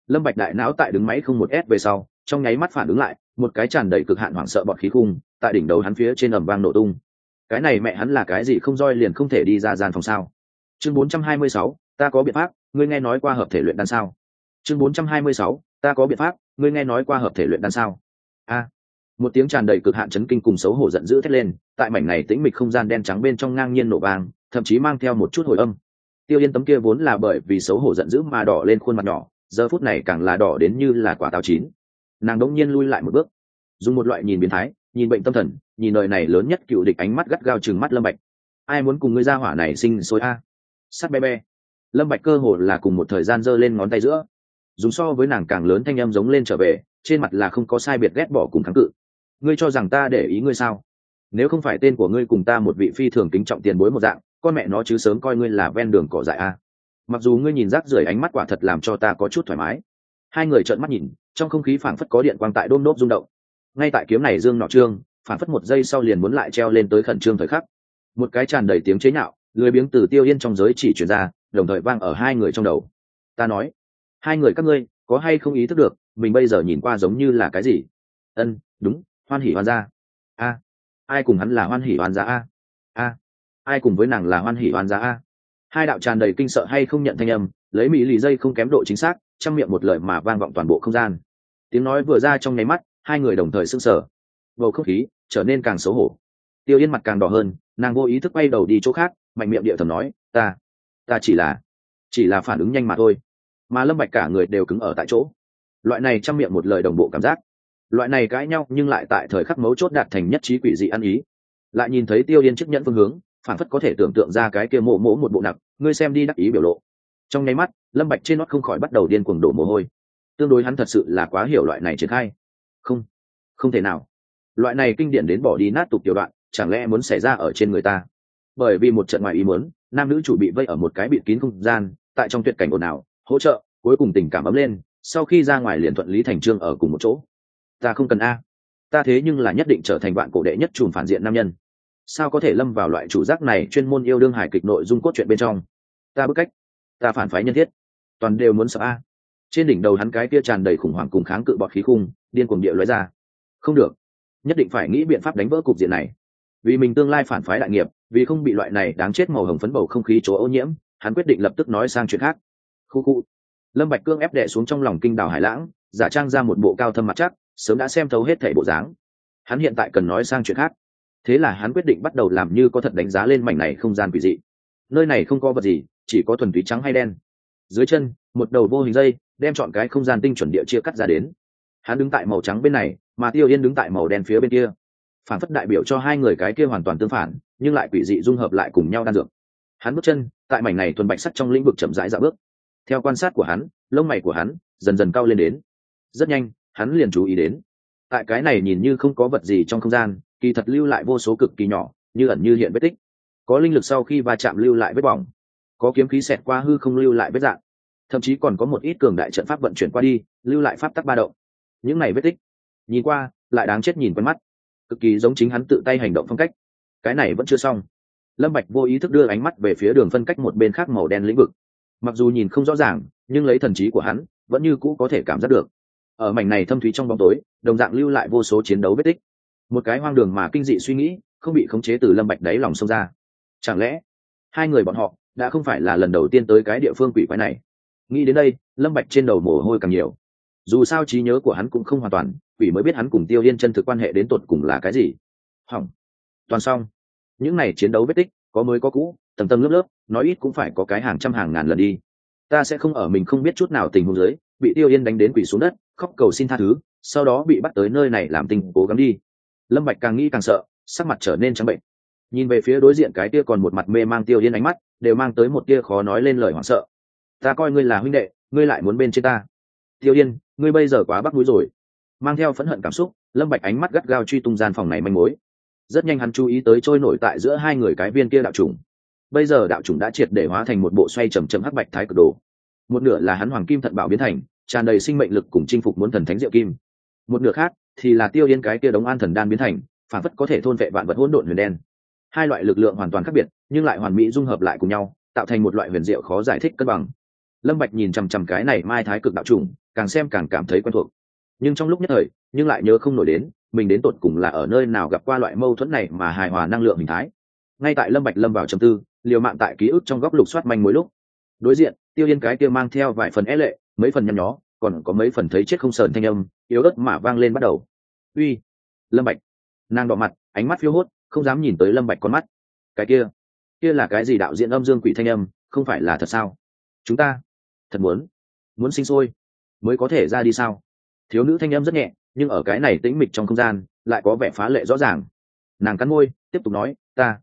Speaker 1: Lâm Bạch đại não tại đứng máy không một s về sau, trong nháy mắt phản ứng lại, một cái tràn đầy cực hạn hoảng sợ bọt khí khung, tại đỉnh đầu hắn phía trên ầm vang nổ tung. Cái này mẹ hắn là cái gì không roi liền không thể đi ra gian phòng sao? Chương 426, ta có biện pháp, ngươi nghe nói qua hợp thể luyện đan sao? Chương 426, ta có biện pháp, ngươi nghe nói qua hợp thể luyện đan sao? A. Một tiếng tràn đầy cực hạn chấn kinh cùng xấu hổ giận dữ thét lên, tại mảnh này tĩnh mịch không gian đen trắng bên trong ngang nhiên nổ vang, thậm chí mang theo một chút hồi âm. Tiêu Yên tấm kia vốn là bởi vì xấu hổ giận dữ mà đỏ lên khuôn mặt nhỏ, giờ phút này càng là đỏ đến như là quả táo chín. Nàng đống nhiên lui lại một bước, dùng một loại nhìn biến thái, nhìn bệnh tâm thần, nhìn đời này lớn nhất cựu địch ánh mắt gắt gao trừng mắt Lâm Bạch. Ai muốn cùng ngươi ra hỏa này sinh sôi a? Sắt be be. Lâm Bạch cơ hồ là cùng một thời gian giơ lên ngón tay giữa, dùng so với nàng càng lớn thanh âm giống lên trở về, trên mặt là không có sai biệt ghét bỏ cùng kháng cự. Ngươi cho rằng ta để ý ngươi sao? Nếu không phải tên của ngươi cùng ta một vị phi thường kính trọng tiền bối một dạng, con mẹ nó chứ sớm coi ngươi là ven đường cỏ dại a. Mặc dù ngươi nhìn rác rưởi ánh mắt quả thật làm cho ta có chút thoải mái. Hai người trợn mắt nhìn, trong không khí phảng phất có điện quang tại đôm đốp rung động. Ngay tại kiếm này dương nọ trương, phảng phất một giây sau liền muốn lại treo lên tới khẩn trương thời khắc. Một cái tràn đầy tiếng chế nhạo, lười biếng từ Tiêu Yên trong giới chỉ truyền ra, đồng thời vang ở hai người trong đầu. Ta nói, hai người các ngươi có hay không ý thức được, mình bây giờ nhìn qua giống như là cái gì? Ân, đúng, hoan hỉ hoan gia. A, ai cùng hắn là hoan hỉ hoan gia a? A, ai cùng với nàng là hoan hỉ hoan gia a? Hai đạo tràn đầy kinh sợ hay không nhận thanh âm, lấy mỹ lì dây không kém độ chính xác, trong miệng một lời mà vang vọng toàn bộ không gian. Tiếng nói vừa ra trong nháy mắt, hai người đồng thời sững sờ, bầu không khí trở nên càng xấu hổ. Tiêu Yên mặt càng đỏ hơn, nàng vô ý thức quay đầu đi chỗ khác, mạnh miệng địa thầm nói, ta chỉ là phản ứng nhanh mà thôi. Mà Lâm Bạch cả người đều cứng ở tại chỗ. Loại này trăm miệng một lời đồng bộ cảm giác, loại này cãi nhau nhưng lại tại thời khắc mấu chốt đạt thành nhất trí quỷ dị ăn ý. Lại nhìn thấy Tiêu Yên chấp nhận phương hướng, phản phất có thể tưởng tượng ra cái kia mộ một bộ nặng, ngươi xem đi đắc ý biểu lộ. Trong nháy mắt, Lâm Bạch trên nót không khỏi bắt đầu điên cuồng đổ mồ hôi. Tương đối hắn thật sự là quá hiểu loại này triển khai. Không thể nào. Loại này kinh điển đến bỏ đi nát tục tiểu đoạn, chẳng lẽ muốn xảy ra ở trên người ta? Bởi vì một trận ngoài ý muốn, nam nữ chủ bị vây ở một cái bịt kín không gian, tại trong tuyệt cảnh ồn ào, hỗ trợ, cuối cùng tình cảm ấm lên, sau khi ra ngoài liền thuận lý thành chương ở cùng một chỗ. Ta không cần a, ta thế nhưng là nhất định trở thành vạn cổ đệ nhất trùm phản diện nam nhân. Sao có thể lâm vào loại chủ giác này chuyên môn yêu đương hài kịch nội dung cốt truyện bên trong? Ta bức cách, ta phản phái nhân thiết, toàn đều muốn sợ a. Trên đỉnh đầu hắn cái kia tràn đầy khủng hoảng cùng kháng cự bọt khí khung, điên cuồng địa lóe ra. Không được, nhất định phải nghĩ biện pháp đánh vỡ cục diện này. Vì mình tương lai phản phái đại nghiệp, vì không bị loại này đáng chết màu hồng phấn bầu không khí chỗ ô nhiễm, hắn quyết định lập tức nói sang chuyện khác. Khu khu. Lâm Bạch cương ép đè xuống trong lòng kinh đảo hải lãng, giả trang ra một bộ cao thâm mặt chắc, sớm đã xem thấu hết thảy bộ dáng. Hắn hiện tại cần nói sang chuyện khác. Thế là hắn quyết định bắt đầu làm như có thật đánh giá lên mảnh này không gian quỷ dị. Nơi này không có vật gì, chỉ có thuần túy trắng hay đen. Dưới chân, một đầu vô hình dây đem chọn cái không gian tinh chuẩn địa chia cắt ra đến. Hắn đứng tại màu trắng bên này, mà Tiêu Yên đứng tại màu đen phía bên kia. Phản phất đại biểu cho hai người cái kia hoàn toàn tương phản, nhưng lại quỷ dị dung hợp lại cùng nhau đan dược. Hắn bước chân tại mảnh này thuần bạch sắt trong lĩnh vực chậm rãi dạo bước. Theo quan sát của hắn, lông mày của hắn dần dần cao lên đến. Rất nhanh, hắn liền chú ý đến, tại cái này nhìn như không có vật gì trong không gian, kỳ thật lưu lại vô số cực kỳ nhỏ, như ẩn như hiện vết tích. Có linh lực sau khi va chạm lưu lại vết bỏng, có kiếm khí xẹt qua hư không lưu lại vết dạng, thậm chí còn có một ít cường đại trận pháp vận chuyển qua đi, lưu lại pháp tắc ba động. Những này vết tích, nhìn qua lại đáng chết nhìn quen mắt, cực kỳ giống chính hắn tự tay hành động phong cách. Cái này vẫn chưa xong. Lâm Bạch vô ý thức đưa ánh mắt về phía đường phân cách một bên khác màu đen lĩnh vực. Mặc dù nhìn không rõ ràng, nhưng lấy thần trí của hắn, vẫn như cũ có thể cảm giác được. Ở mảnh này thâm thúy trong bóng tối, đồng dạng lưu lại vô số chiến đấu vết tích. Một cái hoang đường mà kinh dị suy nghĩ, không bị khống chế từ Lâm Bạch đáy lòng xông ra. Chẳng lẽ, hai người bọn họ đã không phải là lần đầu tiên tới cái địa phương quỷ quái này? Nghĩ đến đây, Lâm Bạch trên đầu mồ hôi càng nhiều. Dù sao trí nhớ của hắn cũng không hoàn toàn, quỷ mới biết hắn cùng Tiêu Yên chân thực quan hệ đến tột cùng là cái gì. Hỏng, toàn xong. Những này chiến đấu vết tích, có mới có cũ, tầng tầng lớp lớp, nói ít cũng phải có cái hàng trăm hàng ngàn lần đi. Ta sẽ không ở mình không biết chút nào tình huống dưới, bị Tiêu Yên đánh đến quỷ xuống đất, khóc cầu xin tha thứ, sau đó bị bắt tới nơi này làm tình cố gắng đi. Lâm Bạch càng nghĩ càng sợ, sắc mặt trở nên trắng bệnh. Nhìn về phía đối diện cái kia còn một mặt mê mang Tiêu Yên ánh mắt, đều mang tới một tia khó nói lên lời hoảng sợ. Ta coi ngươi là huynh đệ, ngươi lại muốn bên trên ta. Tiêu Yên, ngươi bây giờ quá bắt mũi rồi. Mang theo phẫn hận cảm xúc, Lâm Bạch ánh mắt gắt gao truy tung gian phòng này manh mối. Rất nhanh hắn chú ý tới trôi nổi tại giữa hai người cái viên kia đạo trùng. Bây giờ đạo trùng đã triệt để hóa thành một bộ xoay chậm chậm hắc bạch thái cực đồ. Một nửa là hắn hoàng kim thận bảo biến thành, tràn đầy sinh mệnh lực cùng chinh phục muốn thần thánh diệu kim. Một nửa khác thì là Tiêu Yên cái kia đống an thần đan biến thành, phản phất có thể thôn vệ vạn vật hỗn độn huyền đen. Hai loại lực lượng hoàn toàn khác biệt, nhưng lại hoàn mỹ dung hợp lại cùng nhau, tạo thành một loại huyền diệu khó giải thích cân bằng. Lâm Bạch nhìn chằm chằm cái này mai thái cực đạo trùng, càng xem càng cảm thấy quen thuộc, nhưng trong lúc nhất thời nhưng lại nhớ không nổi đến mình đến tột cùng là ở nơi nào gặp qua loại mâu thuẫn này mà hài hòa năng lượng hình thái. Ngay tại Lâm Bạch lâm vào trầm tư, liều mạng tại ký ức trong góc lục soát manh mối lúc, đối diện Tiêu Yên cái kia mang theo vài phần é lệ, mấy phần nhăn nhó, còn có mấy phần thấy chết không sờn thanh âm yếu ớt mà vang lên bắt đầu. Uy, Lâm Bạch. Nàng đỏ mặt, ánh mắt phiêu hốt, không dám nhìn tới Lâm Bạch con mắt. Cái kia là cái gì? Đạo diễn âm dương quỷ thanh âm, không phải là thật sao? Chúng ta thật muốn sinh sôi mới có thể ra đi sao? Thiếu nữ thanh âm rất nhẹ, nhưng ở cái này tĩnh mịch trong không gian lại có vẻ phá lệ rõ ràng. Nàng cắn môi, tiếp tục nói,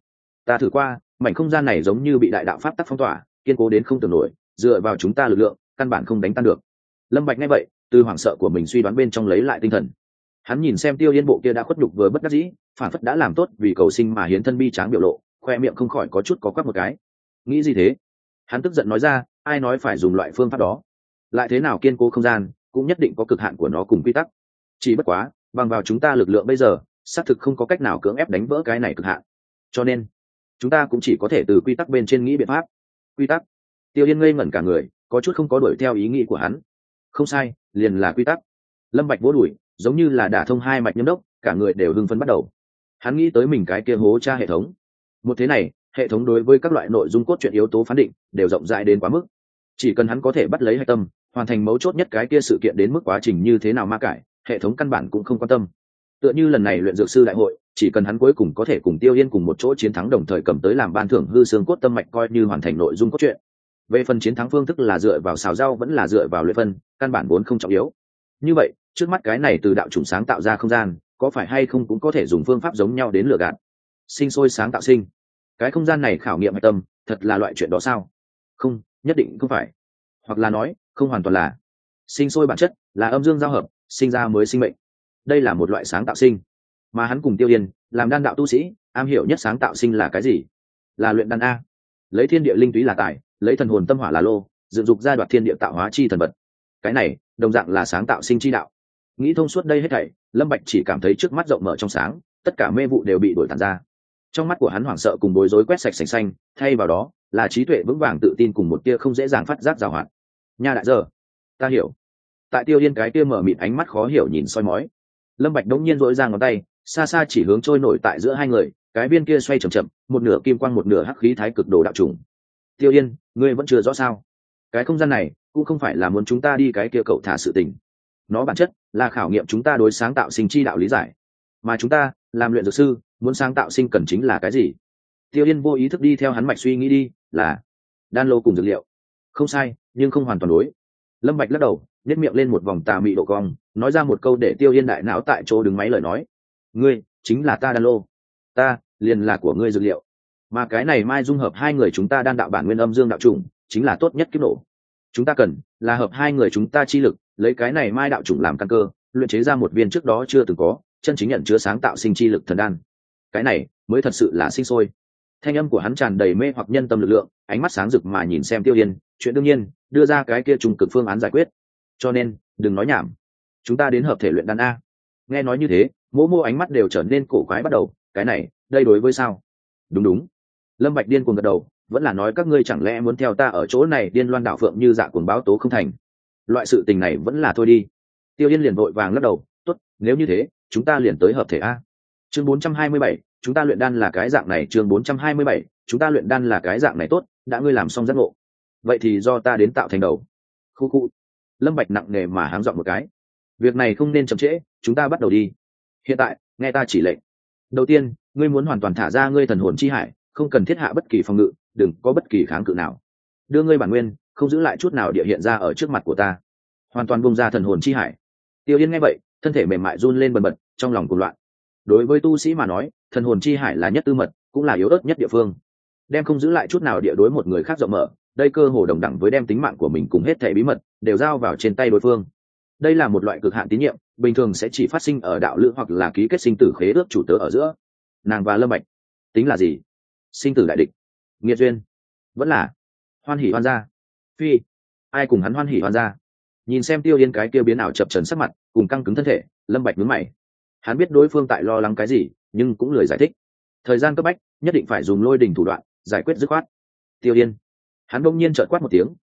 Speaker 1: ta thử qua, mảnh không gian này giống như bị đại đạo pháp tắc phong tỏa, kiên cố đến không tưởng nổi, dựa vào chúng ta lực lượng căn bản không đánh tan được. Lâm Bạch nghe vậy, từ hoảng sợ của mình suy đoán bên trong lấy lại tinh thần. Hắn nhìn xem Tiêu Yên bộ kia đã khuất nhục vừa bất đắc dĩ, phản phất đã làm tốt vì cầu sinh mà hiến thân bi tráng biểu lộ, khoe miệng không khỏi có chút có quắc một cái. Nghĩ gì thế? Hắn tức giận nói ra, ai nói phải dùng loại phương pháp đó? Lại thế nào kiên cố không gian cũng nhất định có cực hạn của nó cùng quy tắc. Chỉ bất quá, bằng vào chúng ta lực lượng bây giờ, xác thực không có cách nào cưỡng ép đánh vỡ cái này cực hạn. Cho nên, chúng ta cũng chỉ có thể từ quy tắc bên trên nghĩ biện pháp. Quy tắc? Tiêu Yên ngây ngẩn cả người, có chút không có đuổi theo ý nghĩ của hắn. Không sai, liền là quy tắc. Lâm Bạch vỗ đùi, giống như là đả thông hai mạch nhâm đốc, cả người đều hưng phấn bắt đầu. Hắn nghĩ tới mình cái kia hố tra hệ thống. Một thế này, hệ thống đối với các loại nội dung cốt truyện yếu tố phán định đều rộng rãi đến quá mức. Chỉ cần hắn có thể bắt lấy hạch tâm, hoàn thành mấu chốt nhất cái kia sự kiện đến mức quá trình như thế nào ma cải, hệ thống căn bản cũng không quan tâm. Tựa như lần này luyện dược sư đại hội, chỉ cần hắn cuối cùng có thể cùng Tiêu Yên cùng một chỗ chiến thắng, đồng thời cầm tới làm ban thưởng hư xương cốt tâm mạch, coi như hoàn thành nội dung cốt truyện. Về phần chiến thắng phương thức là dựa vào xào rau vẫn là dựa vào luyện phân, căn bản vốn không trọng yếu. Như vậy, trước mắt cái này từ đạo chủng sáng tạo ra không gian, có phải hay không cũng có thể dùng phương pháp giống nhau đến lừa gạt. Sinh sôi sáng tạo sinh. Cái không gian này khảo nghiệm hạch tâm, thật là loại chuyện đó sao? Không, nhất định không phải. Hoặc là nói, không hoàn toàn là. Sinh sôi bản chất là âm dương giao hợp, sinh ra mới sinh mệnh. Đây là một loại sáng tạo sinh. Mà hắn cùng Tiêu Yên, làm đan đạo tu sĩ, am hiểu nhất sáng tạo sinh là cái gì? Là luyện đan a. Lấy thiên địa linh túy là tài, lấy thần hồn tâm hỏa là lô, dựng dục ra đoạt thiên địa tạo hóa chi thần vật. Cái này, đồng dạng là sáng tạo sinh chi đạo. Nghĩ thông suốt đây hết thảy, Lâm Bạch chỉ cảm thấy trước mắt rộng mở trong sáng, tất cả mê vụ đều bị đuổi tàn ra. Trong mắt của hắn hoảng sợ cùng bối rối quét sạch sành xanh, thay vào đó là trí tuệ vững vàng tự tin cùng một tia không dễ dàng phát giác giàu hoạt. Nha đại giờ, ta hiểu. Tại Tiêu Yên cái tia mở mịt ánh mắt khó hiểu nhìn soi mói, Lâm Bạch đống nhiên duỗi ra ngón tay, xa xa chỉ hướng trôi nổi tại giữa hai người, cái viên kia xoay chậm chậm, một nửa kim quang một nửa hắc khí thái cực đồ đạo trùng. Tiêu Yên, ngươi vẫn chưa rõ sao? Cái không gian này cũng không phải là muốn chúng ta đi cái kia cậu thả sự tình. Nó bản chất là khảo nghiệm chúng ta đối sáng tạo sinh chi đạo lý giải. Mà chúng ta, làm luyện dược sư, muốn sáng tạo sinh cần chính là cái gì? Tiêu Yên vô ý thức đi theo hắn mạch suy nghĩ đi, là đan lô cùng dược liệu. Không sai, nhưng không hoàn toàn đối. Lâm Bạch lắc đầu, nhếch miệng lên một vòng tà mị độ cong, nói ra một câu để Tiêu Yên đại não tại chỗ đứng máy lời nói. Ngươi chính là ta đan lô, ta liền là của ngươi dược liệu. Mà cái này mai dung hợp hai người chúng ta đan đạo bản nguyên âm dương đạo chủng, chính là tốt nhất kiếp nổ. Chúng ta cần là hợp hai người chúng ta chi lực, lấy cái này mai đạo chủng làm căn cơ, luyện chế ra một viên trước đó chưa từng có, chân chính nhận chứa sáng tạo sinh chi lực thần đan. Cái này mới thật sự là sinh sôi. Thanh âm của hắn tràn đầy mê hoặc nhân tâm lực lượng, ánh mắt sáng rực mà nhìn xem Tiêu Yên, chuyện đương nhiên, đưa ra cái kia trùng cực phương án giải quyết. Cho nên, đừng nói nhảm, chúng ta đến hợp thể luyện đan a. Nghe nói như thế, Mỗ Mô ánh mắt đều trở nên cổ quái bắt đầu, cái này, đây đối với sao? Đúng. Lâm Bạch điên cuồng gật đầu, vẫn là nói các ngươi chẳng lẽ muốn theo ta ở chỗ này điên loan đảo phượng như dạ cuồng báo tố không thành? Loại sự tình này vẫn là thôi đi. Tiêu Yên liền vội vàng lắc đầu, tốt, nếu như thế, chúng ta liền tới hợp thể a. Chương 427, chúng ta luyện đan là cái dạng này. Chương 427, chúng ta luyện đan là cái dạng này. Tốt, đã ngươi làm xong giác ngộ, vậy thì do ta đến tạo thành đầu. Khu. Lâm Bạch nặng nề mà háng giọng một cái. Việc này không nên chậm trễ, chúng ta bắt đầu đi. Hiện tại, nghe ta chỉ lệnh. Đầu tiên, ngươi muốn hoàn toàn thả ra ngươi thần hồn chi hải, không cần thiết hạ bất kỳ phòng ngự, đừng có bất kỳ kháng cự nào. Đưa ngươi bản nguyên, không giữ lại chút nào địa hiện ra ở trước mặt của ta. Hoàn toàn bung ra thần hồn chi hải. Tiêu Yên nghe vậy, thân thể mềm mại run lên bần bật, trong lòng cuồng loạn. Đối với tu sĩ mà nói, thần hồn chi hải là nhất tư mật, cũng là yếu ớt nhất địa phương. Đem không giữ lại chút nào địa đối một người khác rộng mở, đây cơ hồ đồng đẳng với đem tính mạng của mình cùng hết thảy bí mật đều giao vào trên tay đối phương. Đây là một loại cực hạn tín nhiệm, bình thường sẽ chỉ phát sinh ở đạo lữ hoặc là ký kết sinh tử khế ước chủ tớ ở giữa. Nàng và Lâm Bạch tính là gì? Sinh tử đại địch, nghiệt duyên, vẫn là hoan hỉ hoan gia? Phi, ai cùng hắn hoan hỉ hoan gia? Nhìn xem Tiêu Yên cái kia biến ảo chập chờn sắc mặt cùng căng cứng thân thể, Lâm Bạch nhướng mày. Hắn biết đối phương tại lo lắng cái gì, nhưng cũng lười giải thích. Thời gian cấp bách, nhất định phải dùng lôi đình thủ đoạn giải quyết dứt khoát. Tiêu Yên, hắn bỗng nhiên chợt quát một tiếng,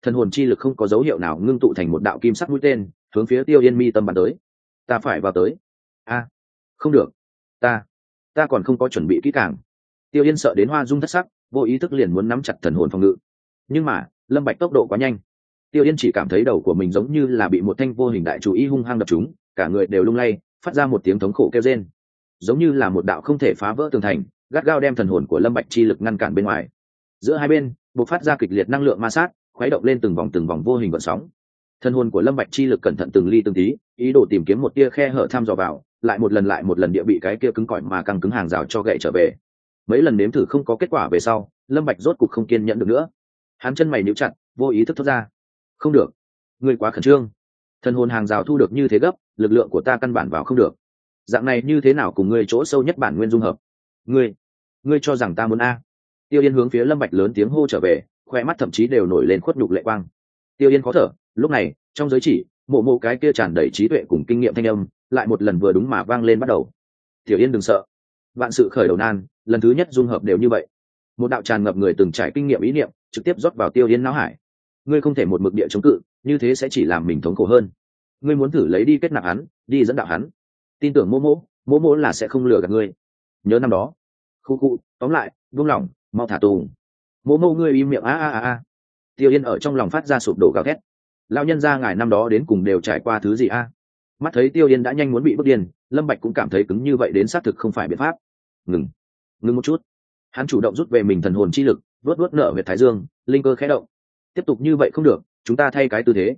Speaker 1: thần hồn chi lực không có dấu hiệu nào ngưng tụ thành một đạo kim sắc mũi tên hướng phía Tiêu Yên mi tâm bắn tới. Ta phải vào tới. A, không được, ta còn không có chuẩn bị kỹ càng. Tiêu Yên sợ đến hoa dung thất sắc, vô ý thức liền muốn nắm chặt thần hồn phòng ngự, nhưng mà Lâm Bạch tốc độ quá nhanh. Tiêu Yên chỉ cảm thấy đầu của mình giống như là bị một thanh vô hình đại chủ y hung hăng đập trúng, cả người đều lung lay, phát ra một tiếng thống khổ kêu rên, giống như là một đạo không thể phá vỡ tường thành, gắt gao đem thần hồn của Lâm Bạch chi lực ngăn cản bên ngoài. Giữa hai bên bộc phát ra kịch liệt năng lượng ma sát, khuấy động lên từng vòng vô hình gợn sóng. Thần hồn của Lâm Bạch chi lực cẩn thận từng ly từng tí, ý đồ tìm kiếm một tia khe hở thăm dò vào, lại một lần địa bị cái kia cứng cỏi mà căng cứng hàng rào cho gậy trở về. Mấy lần nếm thử không có kết quả về sau, Lâm Bạch rốt cục không kiên nhẫn được nữa. Hắn chân mày nhíu chặt, vô ý thức thốt ra: "Không được, ngươi quá khẩn trương. Thần hồn hàng rào thu được như thế gấp, lực lượng của ta căn bản vào không được. Dạng này như thế nào cùng ngươi chỗ sâu nhất bản nguyên dung hợp? Ngươi cho rằng ta muốn a?" Tiêu Yên hướng phía Lâm Bạch lớn tiếng hô trở về, khoe mắt thậm chí đều nổi lên khuất nhục lệ quang. Tiêu Yên khó thở, lúc này, trong giới chỉ, mộ cái kia tràn đầy trí tuệ cùng kinh nghiệm thanh âm, lại một lần vừa đúng mà vang lên bắt đầu. "Tiểu Yên đừng sợ, vạn sự khởi đầu nan, lần thứ nhất dung hợp đều như vậy." Một đạo tràn ngập người từng trải kinh nghiệm ý niệm, trực tiếp rót vào Tiêu Yên não hải. "Ngươi không thể một mực địa chống cự, như thế sẽ chỉ làm mình thống khổ hơn. Ngươi muốn thử lấy đi kết nạp hắn, đi dẫn đạo hắn. Tin tưởng mỗ là sẽ không lừa gạt ngươi. Nhớ năm đó." Khu, tóm lại, buông lỏng, mau thả tù. Mỗ ngươi im miệng a. Tiêu Yên ở trong lòng phát ra sụp đổ gào thét. Lão nhân gia ngài năm đó đến cùng đều trải qua thứ gì a? Mắt thấy Tiêu Yên đã nhanh muốn bị bức điên, Lâm Bạch cũng cảm thấy cứng như vậy đến xác thực không phải biện pháp. Ngừng một chút. Hắn chủ động rút về mình thần hồn chi lực, vuốt nở huyệt thái dương, linh cơ khẽ động. Tiếp tục như vậy không được, chúng ta thay cái tư thế.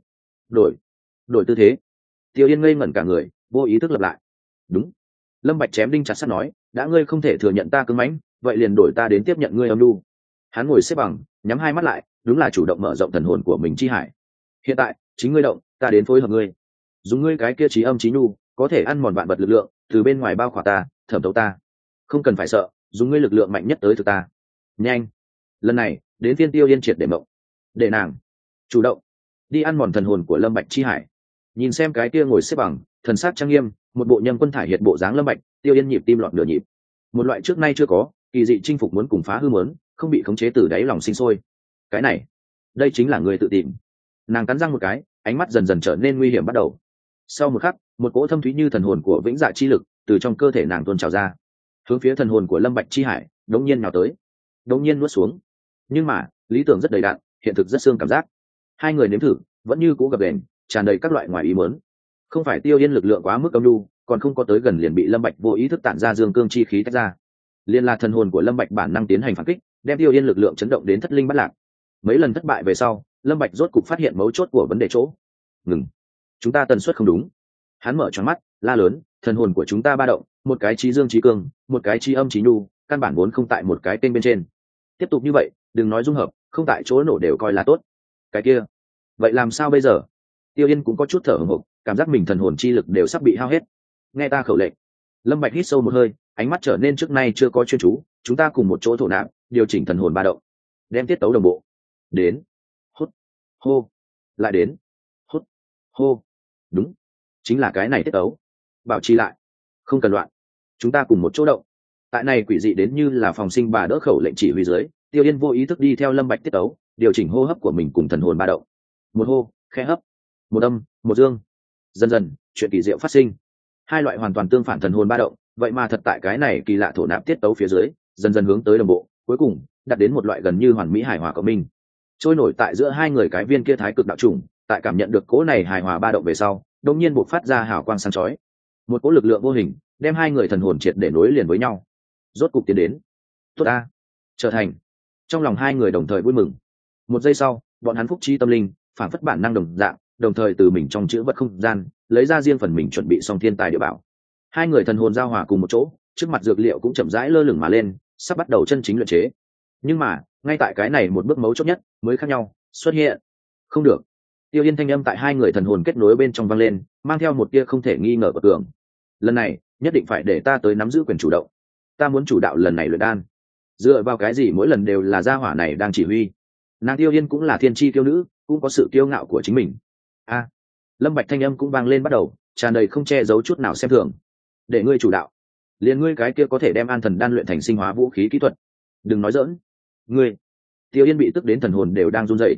Speaker 1: Đổi tư thế. Tiêu Yên ngây ngẩn cả người, vô ý thức lặp lại. Đúng. Lâm Bạch chém đinh chặt sắt nói, đã ngươi không thể thừa nhận ta cứng mãnh, vậy liền đổi ta đến tiếp nhận ngươi âm nhu. Hắn ngồi xếp bằng, nhắm hai mắt lại, đúng là chủ động mở rộng thần hồn của mình chi hải. Hiện tại, chính ngươi động, ta đến phối hợp ngươi. Dùng ngươi cái kia trí âm trí nhu, có thể ăn mòn vạn vật lực lượng, từ bên ngoài bao khỏa ta, thẩm thấu ta. Không cần phải sợ, dùng ngươi lực lượng mạnh nhất tới thực ta. Nhanh. Lần này, đến phiên Tiêu Yên triệt để mộng. Để nàng chủ động đi ăn mòn thần hồn của Lâm Bạch chi hải. Nhìn xem cái kia ngồi xếp bằng, thần sắc trang nghiêm, một bộ nhân quân thải hiệt bộ dáng Lâm Bạch, Tiêu Yên nhịp tim loạn nửa nhịp. Một loại trước nay chưa có, kỳ dị chinh phục muốn cùng phá hư muốn, không bị khống chế từ đáy lòng sinh sôi. Cái này, đây chính là người tự tìm. Nàng cắn răng một cái, ánh mắt dần dần trở nên nguy hiểm bắt đầu. Sau một khắc, một cỗ thâm thúy như thần hồn của vĩnh dạ chi lực từ trong cơ thể nàng tuôn trào ra, hướng phía thần hồn của Lâm Bạch chi hải đống nhiên nào tới, đống nhiên nuốt xuống. Nhưng mà lý tưởng rất đầy đặn, hiện thực rất xương cảm giác. Hai người nếm thử, vẫn như cũ gặp đèn, tràn đầy các loại ngoài ý muốn. Không phải Tiêu Yên lực lượng quá mức âm nhu, còn không có tới gần liền bị Lâm Bạch vô ý thức tản ra dương cương chi khí tách ra. Liên là thần hồn của Lâm Bạch bản năng tiến hành phản kích, đem Tiêu Yên lực lượng chấn động đến thất linh bát lạc. Mấy lần thất bại về sau, Lâm Bạch rốt cục phát hiện mấu chốt của vấn đề chỗ. Ngừng, chúng ta tần suất không đúng. Hắn mở tròn mắt, la lớn, thần hồn của chúng ta ba động, một cái trí dương trí cương, một cái trí âm trí nhu, căn bản vốn không tại một cái tên bên trên. Tiếp tục như vậy, đừng nói dung hợp, không tại chỗ nổ đều coi là tốt. Cái kia, vậy làm sao bây giờ? Tiêu Yên cũng có chút thở hổn hộc, cảm giác mình thần hồn chi lực đều sắp bị hao hết. Nghe ta khẩu lệnh. Lâm Bạch hít sâu một hơi, ánh mắt trở nên trước nay chưa có chuyên chú. Chúng ta cùng một chỗ thổ nạp, điều chỉnh thần hồn ba động, đem tiết tấu đồng bộ. Đến, hút, hô, lại đến, hút, hô. Đúng, chính là cái này tiết tấu. Bảo trì lại, không cần loạn. Chúng ta cùng một chỗ động. Tại này quỷ dị đến như là phòng sinh bà đỡ khẩu lệnh chỉ huy dưới, Tiêu Yên vô ý thức đi theo Lâm Bạch tiết tấu, điều chỉnh hô hấp của mình cùng thần hồn ba động. Một hô, khẽ hấp, một âm, một dương. Dần dần, chuyện kỳ diệu phát sinh. Hai loại hoàn toàn tương phản thần hồn ba động, vậy mà thật tại cái này kỳ lạ thổ nạp tiết tấu phía dưới, dần dần hướng tới đồng bộ, cuối cùng đạt đến một loại gần như hoàn mỹ hài hòa của mình. Trôi nổi tại giữa hai người cái viên kia thái cực đạo trùng, tại cảm nhận được cỗ này hài hòa ba động về sau, đột nhiên bộc phát ra hào quang sáng chói. Một cỗ lực lượng vô hình, đem hai người thần hồn triệt để nối liền với nhau. Rốt cục tiến đến. Tốt a, trở thành. Trong lòng hai người đồng thời vui mừng. Một giây sau, bọn hắn phúc trí tâm linh, phản phất bản năng đồng dạng, đồng thời từ mình trong chữ vật không gian, lấy ra riêng phần mình chuẩn bị xong thiên tài địa bảo. Hai người thần hồn giao hòa cùng một chỗ, trước mặt dược liệu cũng chậm rãi lơ lửng mà lên, sắp bắt đầu chân chính luyện chế. Nhưng mà, ngay tại cái này một bước mấu chốt nhất, mới khác nhau, xuất hiện. Không được. Tiêu Yên thanh âm tại hai người thần hồn kết nối bên trong vang lên, mang theo một tia không thể nghi ngờ của tưởng. Lần này, nhất định phải để ta tới nắm giữ quyền chủ động. Ta muốn chủ đạo lần này luyện đan. Dựa vào cái gì mỗi lần đều là gia hỏa này đang chỉ huy? Nàng Tiêu Yên cũng là thiên chi tiêu nữ, cũng có sự kiêu ngạo của chính mình. A, Lâm Bạch thanh âm cũng vang lên bắt đầu, tràn đầy không che giấu chút nào xem thường. Để ngươi chủ đạo, liền ngươi cái kia có thể đem an thần đan luyện thành sinh hóa vũ khí kỹ thuật. Đừng nói giỡn. Ngươi. Tiêu Yên bị tức đến thần hồn đều đang run rẩy.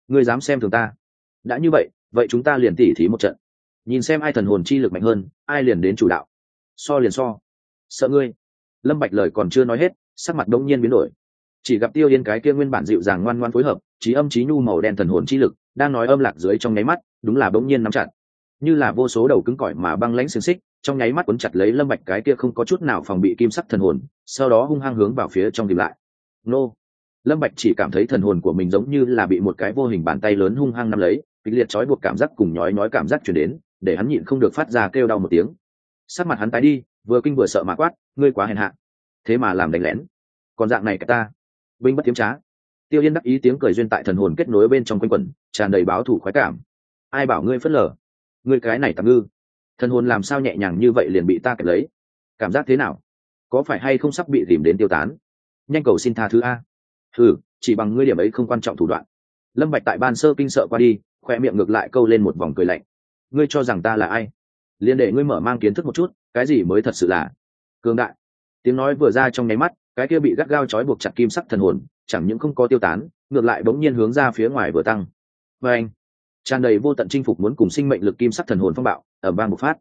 Speaker 1: ngươi dám xem thường ta? Đã như vậy, vậy chúng ta liền tỉ thí một trận, nhìn xem ai thần hồn chi lực mạnh hơn, ai liền đến chủ đạo. So liền so. Sợ ngươi. Lâm Bạch lời còn chưa nói hết, sắc mặt đống nhiên biến đổi. Chỉ gặp Tiêu Yên cái kia nguyên bản dịu dàng ngoan ngoãn phối hợp, trí âm trí nhu màu đen thần hồn chi lực, đang nói âm lạc dưới trong nháy mắt, đúng là đống nhiên nắm chặt, như là vô số đầu cứng cỏi mà băng lãnh xiềng xích, trong nháy mắt cuốn chặt lấy Lâm Bạch cái kia không có chút nào phòng bị kim sắc thần hồn, sau đó hung hăng hướng vào phía trong tìm lại. Nô! Lâm Bạch chỉ cảm thấy thần hồn của mình giống như là bị một cái vô hình bàn tay lớn hung hăng nắm lấy, kịch liệt trói buộc cảm giác cùng nhói nhói cảm giác truyền đến, để hắn nhịn không được phát ra kêu đau một tiếng. Sắc mặt hắn tái đi, vừa kinh vừa sợ mà quát, ngươi quá hèn hạ, thế mà làm đánh lén, còn dạng này cả ta, binh bất tiếm trá. Tiêu Yên đắc ý tiếng cười duyên tại thần hồn kết nối bên trong quanh quẩn, tràn đầy báo thủ khoái cảm. Ai bảo ngươi phất lờ, ngươi cái này tạm ngư, thần hồn làm sao nhẹ nhàng như vậy liền bị ta kẹp lấy, cảm giác thế nào, có phải hay không sắp bị tìm đến tiêu tán? Nhanh cầu xin tha thứ a. Chỉ bằng ngươi điểm ấy không quan trọng thủ đoạn. Lâm Bạch tại ban sơ kinh sợ qua đi, khoe miệng ngược lại câu lên một vòng cười lạnh. Ngươi cho rằng ta là ai? Liên để ngươi mở mang kiến thức một chút, cái gì mới thật sự là cường đại. Tiếng nói vừa ra trong nháy mắt, cái kia bị gắt gao trói buộc chặt kim sắc thần hồn, chẳng những không có tiêu tán, ngược lại bỗng nhiên hướng ra phía ngoài vừa tăng. Và anh, tràn đầy vô tận chinh phục muốn cùng sinh mệnh lực kim sắc thần hồn phong bạo, ở bang một phát.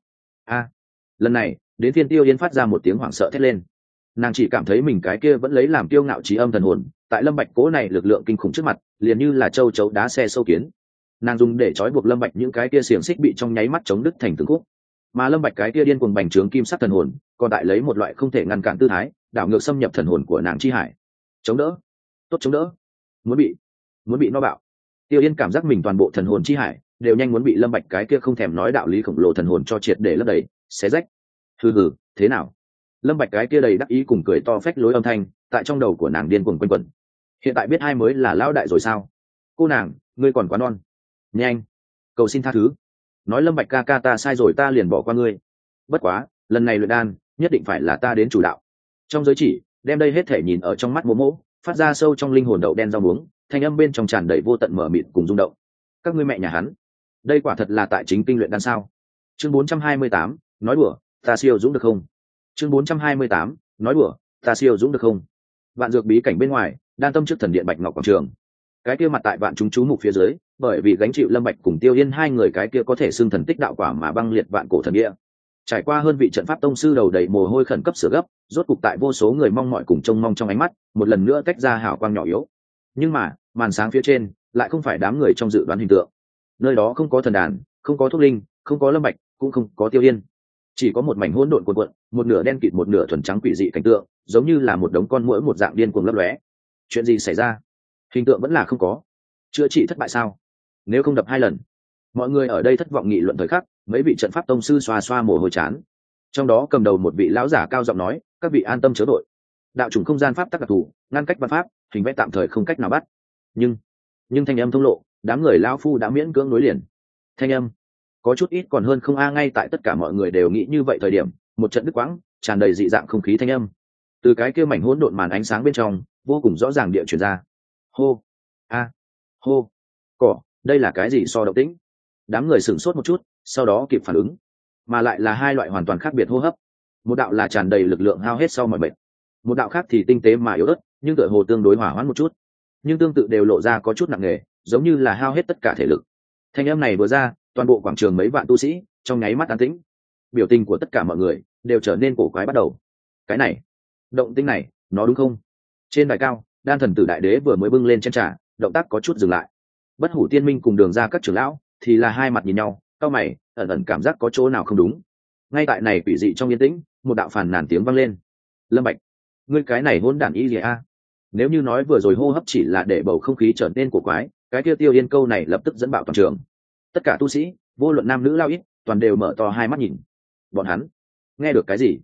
Speaker 1: Lần này, đến Thiên Tiêu Yên phát ra một tiếng hoảng sợ thét lên. Nàng chỉ cảm thấy mình cái kia vẫn lấy làm kiêu ngạo trí âm thần hồn, tại Lâm Bạch cố này lực lượng kinh khủng trước mặt, liền như là châu chấu đá xe sâu kiến. Nàng dùng để trói buộc Lâm Bạch những cái kia xiềng xích bị trong nháy mắt chống đứt thành từng khúc, mà Lâm Bạch cái kia điên cuồng bành trướng kim sắc thần hồn, còn tại lấy một loại không thể ngăn cản tư thái, đảo ngược xâm nhập thần hồn của nàng chi hải. Chống đỡ, tốt chống đỡ, muốn bị no bạo. Tiêu Yên cảm giác mình toàn bộ thần hồn chi hải đều nhanh muốn bị Lâm Bạch cái kia không thèm nói đạo lý khổng lồ thần hồn cho triệt để lấp đầy, xé rách. Hừ, thế nào? Lâm Bạch cái kia đầy đắc ý cùng cười to phách lối âm thanh, tại trong đầu của nàng điên cuồng quanh quẩn. Hiện tại biết ai mới là lão đại rồi sao? Cô nàng, ngươi còn quá non. Nhanh, cầu xin tha thứ. Nói Lâm Bạch ca ca ta sai rồi, ta liền bỏ qua ngươi. Bất quá, lần này luyện đan, nhất định phải là ta đến chủ đạo. Trong giới chỉ, đem đây hết thể nhìn ở trong mắt Mộ Mộ, phát ra sâu trong linh hồn đậu đen rau muống, thanh âm bên trong tràn đầy vô tận mở mịt cùng rung động. Các ngươi mẹ nhà hắn, đây quả thật là tại chính kinh luyện đan sao? Chương 428, nói đùa, ta siêu dũng được không? Chương 428, nói đùa, ta siêu dũng được không? Vạn dược bí cảnh bên ngoài, đan tâm trước thần điện Bạch Ngọc quảng trường. Cái kia mặt tại vạn chúng chú mục phía dưới, bởi vì gánh chịu Lâm Bạch cùng Tiêu Yên hai người cái kia có thể xưng thần tích đạo quả mà băng liệt vạn cổ thần địa. Trải qua hơn vị trận pháp tông sư đầu đầy mồ hôi khẩn cấp sửa gấp, rốt cục tại vô số người mong mỏi cùng trông mong trong ánh mắt, một lần nữa tách ra hào quang nhỏ yếu. Nhưng mà, màn sáng phía trên lại không phải đám người trong dự đoán hình tượng. Nơi đó không có thần đàn, không có thúc linh, không có Lâm Bạch, cũng không có Tiêu Yên. Chỉ có một mảnh hỗn độn cuộn cuộn, một nửa đen kịt một nửa thuần trắng quỷ dị cảnh tượng, giống như là một đống con muỗi một dạng điên cuồng lấp lóe. Chuyện gì xảy ra? Hình tượng vẫn là không có. Chữa trị thất bại sao? Nếu không đập hai lần. Mọi người ở đây thất vọng nghị luận thời khắc, mấy vị trận pháp tông sư xoa xoa mồ hôi chán. Trong đó cầm đầu một vị lão giả cao giọng nói, các vị an tâm chớ đội. Đạo chủng không gian pháp tắc đặc thù, ngăn cách văn pháp, hình vẽ tạm thời không cách nào bắt. Nhưng thanh âm thông lộ, đám người lão phu đã miễn cưỡng nối liền. Thanh âm có chút ít còn hơn không ngay tại tất cả mọi người đều nghĩ như vậy thời điểm, một trận đứt quãng, tràn đầy dị dạng không khí thanh âm. Từ cái kia mảnh hỗn độn màn ánh sáng bên trong, vô cùng rõ ràng địa truyền ra. Hô, hô, cỏ, đây là cái gì so động tĩnh? Đám người sửng sốt một chút, sau đó kịp phản ứng, mà lại là hai loại hoàn toàn khác biệt hô hấp. Một đạo là tràn đầy lực lượng hao hết sau mọi bệnh, một đạo khác thì tinh tế mà yếu ớt, nhưng tựa hồ tương đối hỏa hoãn một chút, nhưng tương tự đều lộ ra có chút nặng nề, giống như là hao hết tất cả thể lực. Thanh âm này vừa ra, toàn bộ quảng trường mấy vạn tu sĩ trong nháy mắt an tĩnh, biểu tình của tất cả mọi người đều trở nên cổ quái bắt đầu. Cái này, động tĩnh này, nó đúng không? Trên đài cao, đan thần tử đại đế vừa mới bưng lên chén trà, động tác có chút dừng lại. Bất Hủ Tiên Minh cùng Đường Ra các trưởng lão thì là hai mặt nhìn nhau, cau mày, ẩn ẩn cảm giác có chỗ nào không đúng. Ngay tại này quỷ dị trong yên tĩnh, một đạo phàn nàn tiếng vang lên. Lâm Bạch, ngươi cái này hỗn đản ý gì a? Nếu như nói vừa rồi hô hấp chỉ là để bầu không khí trở nên cổ quái, cái kia Tiêu Yên câu này lập tức dẫn bạo toàn trường. Tất cả tu sĩ, vô luận nam nữ lao ít, toàn đều mở to hai mắt nhìn. Bọn hắn nghe được cái gì?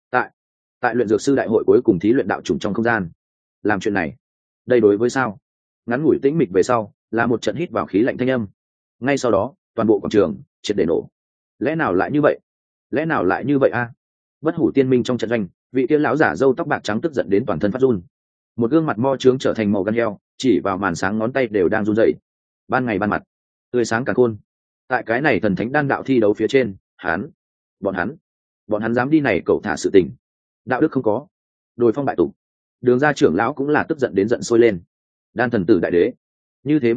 Speaker 1: Tại luyện dược sư đại hội cuối cùng thí luyện đạo chủng trong không gian, làm chuyện này, đây đối với sao? Ngắn ngủi tĩnh mịch về sau, là một trận hít vào khí lạnh thanh âm. Ngay sau đó, toàn bộ quảng trường triệt để nổ. Lẽ nào lại như vậy? Lẽ nào lại như vậy a? Bất Hủ Tiên Minh trong trận doanh, vị kia lão giả râu tóc bạc trắng tức giận đến toàn thân phát run. Một gương mặt mo trướng trở thành màu gan heo, chỉ vào màn sáng ngón tay đều đang run rẩy. Ban ngày ban mặt, tươi sáng cả khôn. Tại cái này thần thánh đan đạo thi đấu phía trên, bọn hắn dám đi này cậu thả sự tình. Đạo đức không có, đồi phong bại tục. Đường Ra trưởng lão cũng là tức giận đến giận sôi lên. Đan thần tử đại đế như thế bê bối,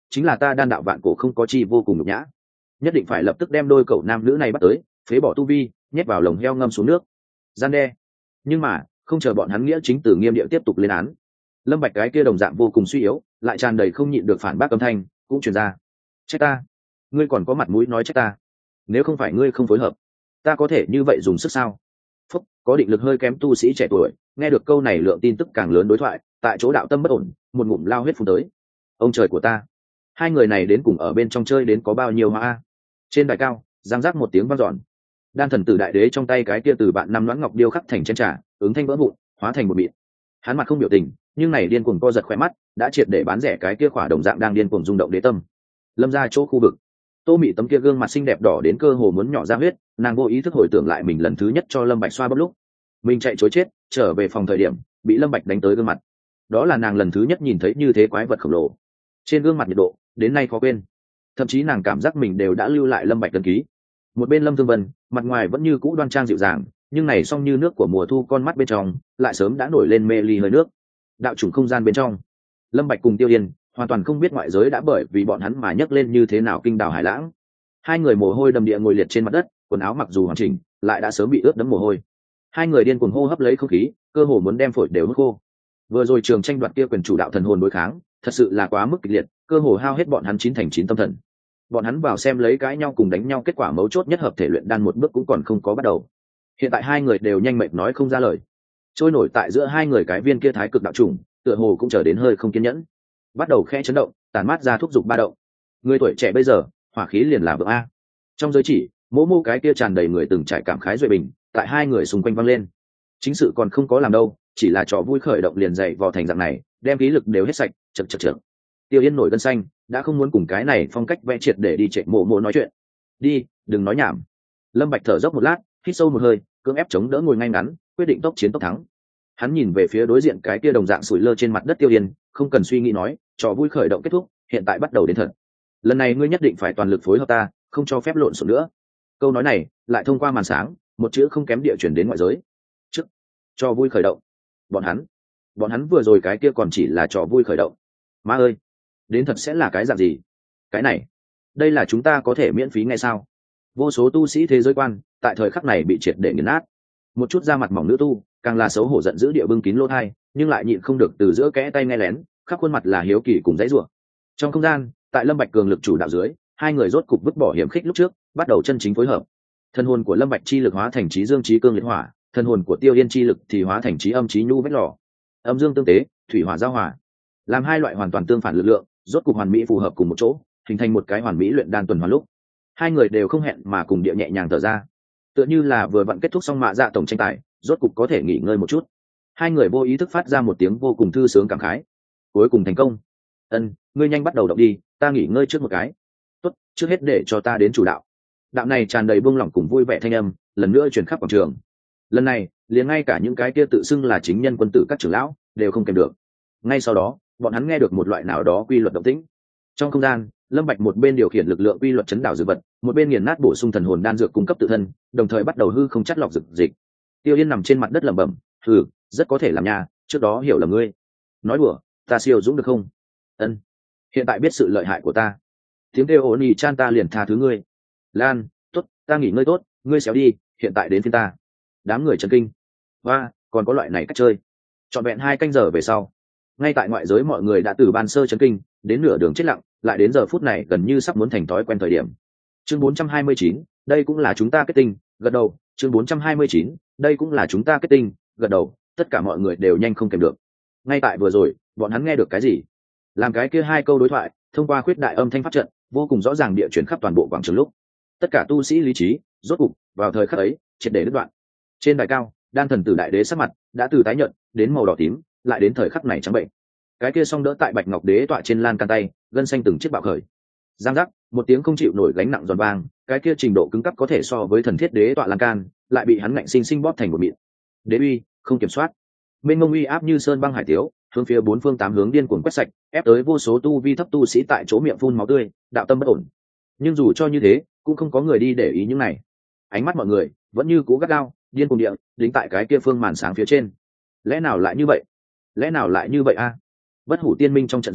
Speaker 1: chính là ta đan đạo vạn cổ không có chi vô cùng nhục nhã, nhất định phải lập tức đem đôi cậu nam nữ này bắt tới, phế bỏ tu vi, nhét vào lồng heo ngâm xuống nước, gian đe. Nhưng mà không chờ bọn hắn nghĩa chính từ nghiêm điệu tiếp tục lên án, Lâm Bạch cái kia đồng dạng vô cùng suy yếu, lại tràn đầy không nhịn được phản bác âm thanh cũng truyền ra. Trách ta? Ngươi còn có mặt mũi nói trách ta? Nếu không phải ngươi không phối hợp, ta có thể như vậy dùng sức sao? Phúc, có định lực hơi kém tu sĩ trẻ tuổi, nghe được câu này lượng tin tức càng lớn đối thoại, tại chỗ đạo tâm bất ổn, một ngụm lao huyết phun tới. Ông trời của ta, hai người này đến cùng ở bên trong chơi đến có bao nhiêu hoa? Trên đài cao, giang giác một tiếng vang dọn. Đan thần tử đại đế trong tay cái kia từ bạn năm loãng ngọc điêu khắc thành chén trà, ứng thanh vỡ vụn, hóa thành một mịn. Hắn mặt không biểu tình, nhưng này điên cuồng co giật khỏe mắt, đã triệt để bán rẻ cái kia khỏa đồng dạng đang điên cuồng rung động đế tâm. Lâm ra chỗ khu vực, Tô Mị tấm kia gương mặt xinh đẹp đỏ đến cơ hồ muốn nhỏ ra huyết, nàng vô ý thức hồi tưởng lại mình lần thứ nhất cho Lâm Bạch xoa bóp lúc, mình chạy trối chết, trở về phòng thời điểm bị Lâm Bạch đánh tới gương mặt. Đó là nàng lần thứ nhất nhìn thấy như thế quái vật khổng lồ. Trên gương mặt nhiệt độ, đến nay khó quên. Thậm chí nàng cảm giác mình đều đã lưu lại Lâm Bạch ấn ký. Một bên Lâm Thương Vân, mặt ngoài vẫn như cũ đoan trang dịu dàng, nhưng này song như nước của mùa thu con mắt bên trong, lại sớm đã nổi lên mê ly hơi nước. Đạo chủng không gian bên trong, Lâm Bạch cùng Tiêu Yên hoàn toàn không biết ngoại giới đã bởi vì bọn hắn mà nhấc lên như thế nào kinh đảo hải lãng. Hai người mồ hôi đầm địa ngồi liệt trên mặt đất, quần áo mặc dù hoàn chỉnh, lại đã sớm bị ướt đẫm mồ hôi. Hai người điên cuồng hô hấp lấy không khí, cơ hồ muốn đem phổi đều hút khô. Vừa rồi trường tranh đoạt kia quyền chủ đạo thần hồn đối kháng, thật sự là quá mức kịch liệt, cơ hồ hao hết bọn hắn 9 thành 9 tâm thần. Bọn hắn vào xem lấy cãi nhau cùng đánh nhau, kết quả mấu chốt nhất hợp thể luyện đan một bước cũng còn không có bắt đầu. Hiện tại hai người đều nhanh mệt nói không ra lời. Trôi nổi tại giữa hai người cái viên kia thái cực đạo trùng, tựa hồ cũng trở đến hơi không kiên nhẫn, bắt đầu khẽ chấn động, tàn mát ra thúc giục ba động. Người tuổi trẻ bây giờ, hỏa khí liền là vượng a. Trong giới chỉ, mỗ mô cái kia tràn đầy người từng trải cảm khái duệ bình, tại hai người xung quanh vang lên. Chính sự còn không có làm đâu, chỉ là trò vui khởi động liền dậy vò thành dạng này, đem khí lực đều hết sạch, chật chật chật. Tiêu Yên nổi gân xanh, đã không muốn cùng cái này phong cách vẽ triệt để đi chạy mộ mộ nói chuyện. Đi, đừng nói nhảm. Lâm Bạch thở dốc một lát, hít sâu một hơi, cưỡng ép chống đỡ ngồi ngay ngắn, quyết định tốc chiến tốc thắng. Hắn nhìn về phía đối diện cái kia đồng dạng sủi lơ trên mặt đất Tiêu Yên, không cần suy nghĩ nói, trò vui khởi động kết thúc, hiện tại bắt đầu đến thật. Lần này ngươi nhất định phải toàn lực phối hợp ta, không cho phép lộn xộn nữa. Câu nói này lại thông qua màn sáng, một chữ không kém địa chuyển đến ngoại giới. Trước, trò vui khởi động. Bọn hắn vừa rồi cái kia còn chỉ là trò vui khởi động. Má ơi, đến thật sẽ là cái dạng gì? Cái này, đây là chúng ta có thể miễn phí nghe sao? Vô số tu sĩ thế giới quan tại thời khắc này bị triệt để nghiền nát. Một chút da mặt mỏng nữ tu càng là xấu hổ giận dữ địa bưng kín lỗ tai, nhưng lại nhịn không được từ giữa kẽ tay nghe lén, khắp khuôn mặt là hiếu kỳ cùng dãy rủa. Trong không gian, tại Lâm Bạch cường lực chủ đạo dưới, hai người rốt cục vứt bỏ hiểm khích lúc trước, bắt đầu chân chính phối hợp. Thân hồn của Lâm Bạch chi lực hóa thành trí dương trí cương liệt hỏa, thân hồn của Tiêu Yên chi lực thì hóa thành trí âm trí nhu vách lò. Âm dương tương tế, thủy hỏa giao hòa, làm hai loại hoàn toàn tương phản lực lượng, rốt cục hoàn mỹ phù hợp cùng một chỗ, hình thành một cái hoàn mỹ luyện đan tuần hoàn lúc. Hai người đều không hẹn mà cùng địa nhẹ nhàng thở ra, tựa như là vừa vặn kết thúc xong mạ dạ tổng tranh tài, rốt cục có thể nghỉ ngơi một chút. Hai người vô ý thức phát ra một tiếng vô cùng thư sướng cảm khái. Cuối cùng thành công. Ngươi nhanh bắt đầu động đi, ta nghỉ ngơi trước một cái. Tốt, trước hết để cho ta đến chủ đạo. Đạo này tràn đầy buông lỏng cùng vui vẻ thanh âm, lần nữa truyền khắp quảng trường. Lần này, liền ngay cả những cái kia tự xưng là chính nhân quân tử các trưởng lão đều không kèm được. Ngay sau đó, bọn hắn nghe được một loại nào đó quy luật động tĩnh. Trong không gian, Lâm Bạch một bên điều khiển lực lượng quy luật chấn đảo dược vật, một bên nghiền nát bổ sung thần hồn đan dược cung cấp tự thân, đồng thời bắt đầu hư không chắt lọc dược dịch. Tiêu Yên nằm trên mặt đất lẩm bẩm, rất có thể làm nha, trước đó hiểu là ngươi. Nói đùa, ta siêu dũng được không? Hiện tại biết sự lợi hại của ta. Tiếng kêu ồn ì chan ta liền tha thứ ngươi. Lan, tốt, ta nghỉ ngơi tốt, ngươi xéo đi, hiện tại đến phiên ta. Đám người chấn kinh. Và, còn có loại này cách chơi. Trọn vẹn 2 canh giờ về sau, ngay tại ngoại giới mọi người đã từ ban sơ chấn kinh đến nửa đường chết lặng, lại đến giờ phút này gần như sắp muốn thành thói quen thời điểm. Chương 429, đây cũng là chúng ta kết tinh, gật đầu. Chương 429, đây cũng là chúng ta kết tinh, gật đầu. Tất cả mọi người đều nhanh không kèm được. Ngay tại vừa rồi, bọn hắn nghe được cái gì? Làm cái kia 2 câu đối thoại thông qua khuyết đại âm thanh pháp trận, vô cùng rõ ràng địa chuyển khắp toàn bộ quảng trường lúc. Tất cả tu sĩ lý trí, rốt cục vào thời khắc ấy, triệt để đứt đoạn. Trên đài cao, Đan thần tử đại đế sắc mặt đã từ tái nhợt đến màu đỏ tím, lại đến thời khắc này trắng bệnh. Cái kia song đỡ tại Bạch Ngọc đế tọa trên lan can tay, gân xanh từng chiếc bạo khởi. Giang giác, một tiếng không chịu nổi gánh nặng giòn vang, cái kia trình độ cứng cấp có thể so với thần thiết đế tọa lan can, lại bị hắn ngạnh sinh sinh bóp thành một mịn. Đế uy không kiểm soát, mênh mông uy áp như sơn băng hải tiếu, hướng phía 4 phương 8 hướng điên cuồng quét sạch, ép tới vô số tu vi thấp tu sĩ tại chỗ miệng phun máu tươi, đạo tâm bất ổn. Nhưng dù cho như thế, cũng không có người đi để ý những này. Ánh mắt mọi người vẫn như cũ gắt gao, điên cuồng địa đính tại cái kia phương màn sáng phía trên. Lẽ nào lại như vậy? Lẽ nào lại như vậy a? Bất hủ tiên minh trong trận doanh,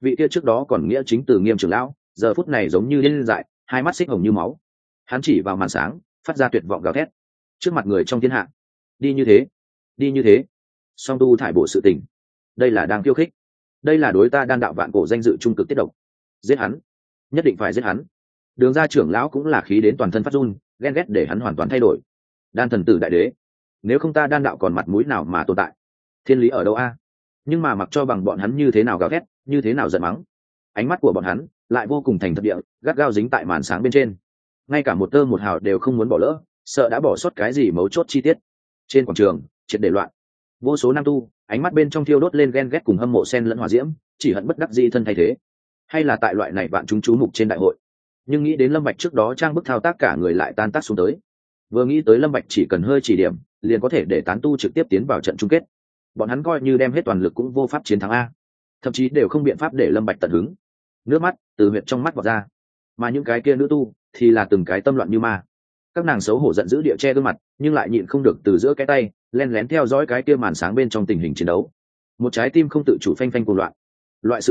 Speaker 1: vị kia trước đó còn nghĩa chính từ nghiêm trưởng lão giờ phút này giống như điên dại, hai mắt xích hồng như máu. Hắn chỉ vào màn sáng phát ra tuyệt vọng gào thét trước mặt người trong thiên hạ. Đi như thế, đi như thế, song tu thải bộ sự tình, đây là đang khiêu khích, đây là đối ta đan đạo vạn cổ danh dự trung cực tiết độc. Giết hắn, nhất định phải giết hắn. Đường ra trưởng lão cũng là khí đến toàn thân phát run, ghen ghét để hắn hoàn toàn thay đổi. Đan thần tử đại đế, nếu không ta đan đạo còn mặt mũi nào mà tồn tại? Thiên lý ở đâu a? Nhưng mà mặc cho bằng bọn hắn như thế nào gào thét, như thế nào giận mắng, ánh mắt của bọn hắn lại vô cùng thành thật địa gắt gao dính tại màn sáng bên trên, ngay cả một tơ một hào đều không muốn bỏ lỡ, sợ đã bỏ sót cái gì mấu chốt chi tiết. Trên quảng trường triệt để loạn, vô số nam tu ánh mắt bên trong thiêu đốt lên ghen ghét cùng hâm mộ xen lẫn hỏa diễm, chỉ hận bất đắc dĩ thân thay thế, hay là tại loại này bạn chúng chú mục trên đại hội. Nhưng nghĩ đến Lâm Bạch trước đó trang bức thao tác cả người lại tan tác xuống tới, vừa nghĩ tới Lâm Bạch chỉ cần hơi chỉ điểm liền có thể để tán tu trực tiếp tiến vào trận chung kết, bọn hắn coi như đem hết toàn lực cũng vô pháp chiến thắng a, thậm chí đều không biện pháp để Lâm Bạch tận hứng. Nước mắt từ huyệt trong mắt vọt ra, mà những cái kia nữ tu thì là từng cái tâm loạn như ma. Các nàng xấu hổ giận dữ địa che gương mặt, nhưng lại nhịn không được từ giữa cái tay len lén theo dõi cái kia màn sáng bên trong tình hình chiến đấu. Một trái tim không tự chủ phanh phanh cuồng loạn. Loại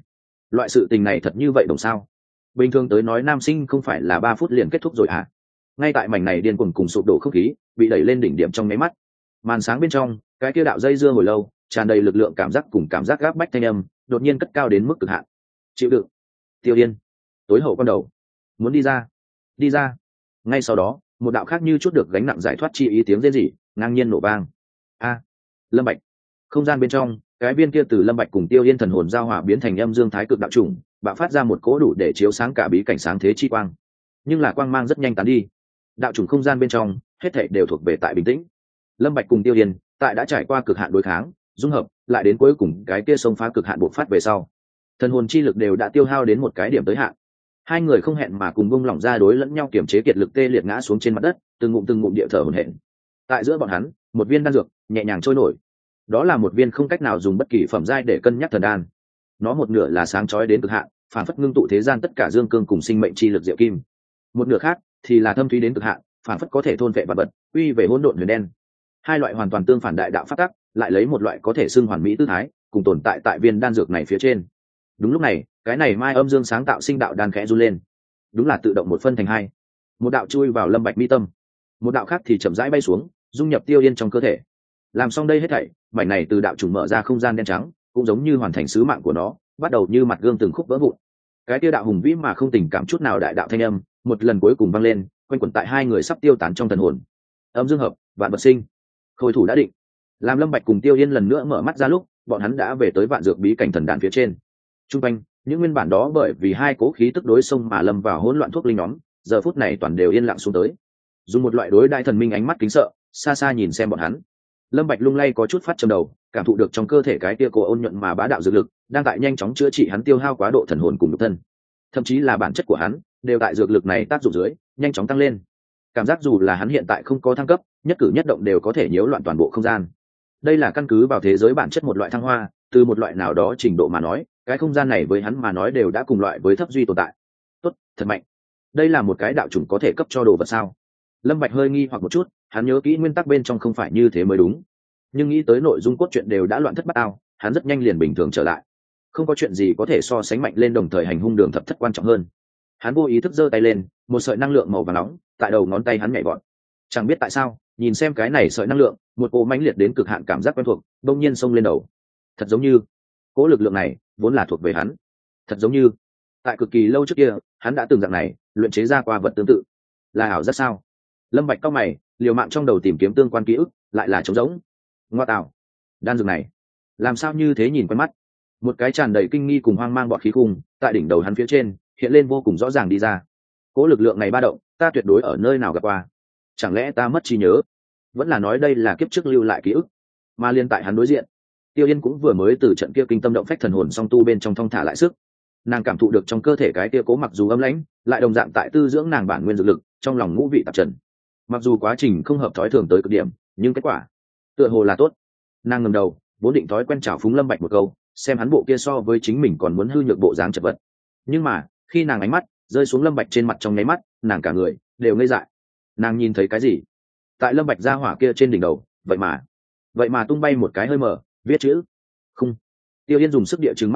Speaker 1: sự tình này thật như vậy đồng sao? Bình thường tới nói nam sinh không phải là 3 phút liền kết thúc rồi à? Ngay tại mảnh này điên cuồng cùng sụp đổ không khí bị đẩy lên đỉnh điểm trong mấy mắt, màn sáng bên trong cái kia đạo dây dưa hồi lâu tràn đầy lực lượng cảm giác cùng cảm giác gáp bách thanh âm đột nhiên cất cao đến mức cực hạn. Chịu đựng. Tiêu Yên, tối hậu con đầu, muốn đi ra, đi ra. Ngay sau đó một đạo khác như chút được gánh nặng giải thoát chi ý tiếng rên rỉ ngang nhiên nổ vang. A, Lâm Bạch. Không gian bên trong cái viên kia từ Lâm Bạch cùng Tiêu Yên thần hồn giao hòa biến thành âm dương thái cực đạo trùng bạo phát ra một cỗ đủ để chiếu sáng cả bí cảnh sáng thế chi quang, nhưng là quang mang rất nhanh tán đi. Đạo trùng không gian bên trong hết thảy đều thuộc về tại bình tĩnh. Lâm Bạch cùng Tiêu Yên tại đã trải qua cực hạn đối kháng dung hợp lại đến cuối cùng cái kia xông phá cực hạn bộc phát về sau, thần hồn chi lực đều đã tiêu hao đến một cái điểm tới hạn. Hai người không hẹn mà cùng bung lỏng ra đối lẫn nhau kiểm chế kiệt lực tê liệt ngã xuống trên mặt đất, từng ngụm địa thở hổn hển. Tại giữa bọn hắn một viên đan dược nhẹ nhàng trôi nổi, đó là một viên không cách nào dùng bất kỳ phẩm giai để cân nhắc thần đan. Nó một nửa là sáng chói đến cực hạn, phản phất ngưng tụ thế gian tất cả dương cương cùng sinh mệnh chi lực diệu kim, một nửa khác thì là thâm thúy đến cực hạn, phản phất có thể thôn vệ vật vật, uy về hỗn độn huyền đen. Hai loại hoàn toàn tương phản đại đạo pháp tắc lại lấy một loại có thể xưng hoàn mỹ tư thái cùng tồn tại tại viên đan dược này phía trên. Đúng lúc này cái này mai âm dương sáng tạo sinh đạo đan khẽ run lên, đúng là tự động một phân thành hai, một đạo chui vào Lâm Bạch mi tâm, một đạo khác thì chậm rãi bay xuống dung nhập Tiêu Yên trong cơ thể. Làm xong đây hết thảy, mảnh này từ đạo trùng mở ra không gian đen trắng cũng giống như hoàn thành sứ mạng của nó, bắt đầu như mặt gương từng khúc vỡ vụn. Cái tiêu đạo hùng vĩ mà không tình cảm chút nào đại đạo thanh âm một lần cuối cùng vang lên, quanh quẩn tại hai người sắp tiêu tán trong thần hồn. Âm dương hợp, vạn vật sinh, khôi thủ đã định. Làm Lâm Bạch cùng Tiêu Yên lần nữa mở mắt ra lúc, bọn hắn đã về tới vạn dược bí cảnh thần đàn phía trên. Trung quanh những nguyên bản đó bởi vì hai cố khí tức đối xông mà lâm vào hỗn loạn thuốc linh nhóm, giờ phút này toàn đều yên lặng xuống tới, dùng một loại đối đại thần minh ánh mắt kính sợ xa xa nhìn xem bọn hắn. Lâm Bạch lung lay có chút phát trầm đầu, cảm thụ được trong cơ thể cái kia cổ ôn nhuận mà bá đạo dược lực đang tại nhanh chóng chữa trị hắn tiêu hao quá độ thần hồn cùng nhục thân, thậm chí là bản chất của hắn đều tại dược lực này tác dụng dưới nhanh chóng tăng lên. Cảm giác dù là hắn hiện tại không có thăng cấp, nhất cử nhất động đều có thể nhiễu loạn toàn bộ không gian. Đây là căn cứ vào thế giới bản chất một loại thăng hoa, từ một loại nào đó trình độ mà nói, cái không gian này với hắn mà nói đều đã cùng loại với thấp duy tồn tại. Tốt, thật mạnh. Đây là một cái đạo chủng có thể cấp cho đồ vật sao? Lâm Bạch hơi nghi hoặc một chút, hắn nhớ kỹ nguyên tắc bên trong không phải như thế mới đúng, nhưng nghĩ tới nội dung cốt truyện đều đã loạn thất bát ao, hắn rất nhanh liền bình thường trở lại. Không có chuyện gì có thể so sánh mạnh lên đồng thời hành hung đường thập thất quan trọng hơn. Hắn vô ý thức giơ tay lên, một sợi năng lượng màu vàng nóng tại đầu ngón tay hắn nhảy vọt. Chẳng biết tại sao, nhìn xem cái này sợi năng lượng, một cỗ mãnh liệt đến cực hạn cảm giác quen thuộc đột nhiên xông lên đầu. Thật giống như cỗ lực lượng này vốn là thuộc về hắn, thật giống như tại cực kỳ lâu trước kia hắn đã từng dạng này luyện chế ra qua vật tương tự. Là ảo giác sao? Lâm Bạch cau mày, liều mạng trong đầu tìm kiếm tương quan ký ức, lại là trống rỗng. Ngoa tạo, đan dược này làm sao như thế nhìn quen mắt? Một cái tràn đầy kinh nghi cùng hoang mang bọt khí khung tại đỉnh đầu hắn phía trên hiện lên vô cùng rõ ràng đi ra. Cỗ lực lượng này ba động, ta tuyệt đối ở nơi nào gặp qua. Chẳng lẽ ta mất trí nhớ? Vẫn là nói đây là kiếp trước lưu lại ký ức? Mà liên tại hắn đối diện, Tiêu Yên cũng vừa mới từ trận kia kinh tâm động phách thần hồn song tu bên trong thong thả lại sức. Nàng cảm thụ được trong cơ thể cái kia cố mặc dù âm lãnh, lại đồng dạng tại tư dưỡng nàng bản nguyên dược lực, trong lòng ngũ vị tạp trần. Mặc dù quá trình không hợp thói thường tới cực điểm, nhưng kết quả tựa hồ là tốt. Nàng ngẩng đầu, vốn định thói quen chào phúng Lâm Bạch một câu, xem hắn bộ kia so với chính mình còn muốn hư nhược bộ dáng chật vật. Nhưng mà khi nàng ánh mắt rơi xuống Lâm Bạch trên mặt trong nháy mắt, nàng cả người đều ngây dại. Nàng nhìn thấy cái gì? Tại Lâm Bạch gia hỏa kia trên đỉnh đầu, vậy mà tung bay một cái hơi mở, viết chữ. Không. Tiêu Yên dùng sức địa trừng mắt nhìn,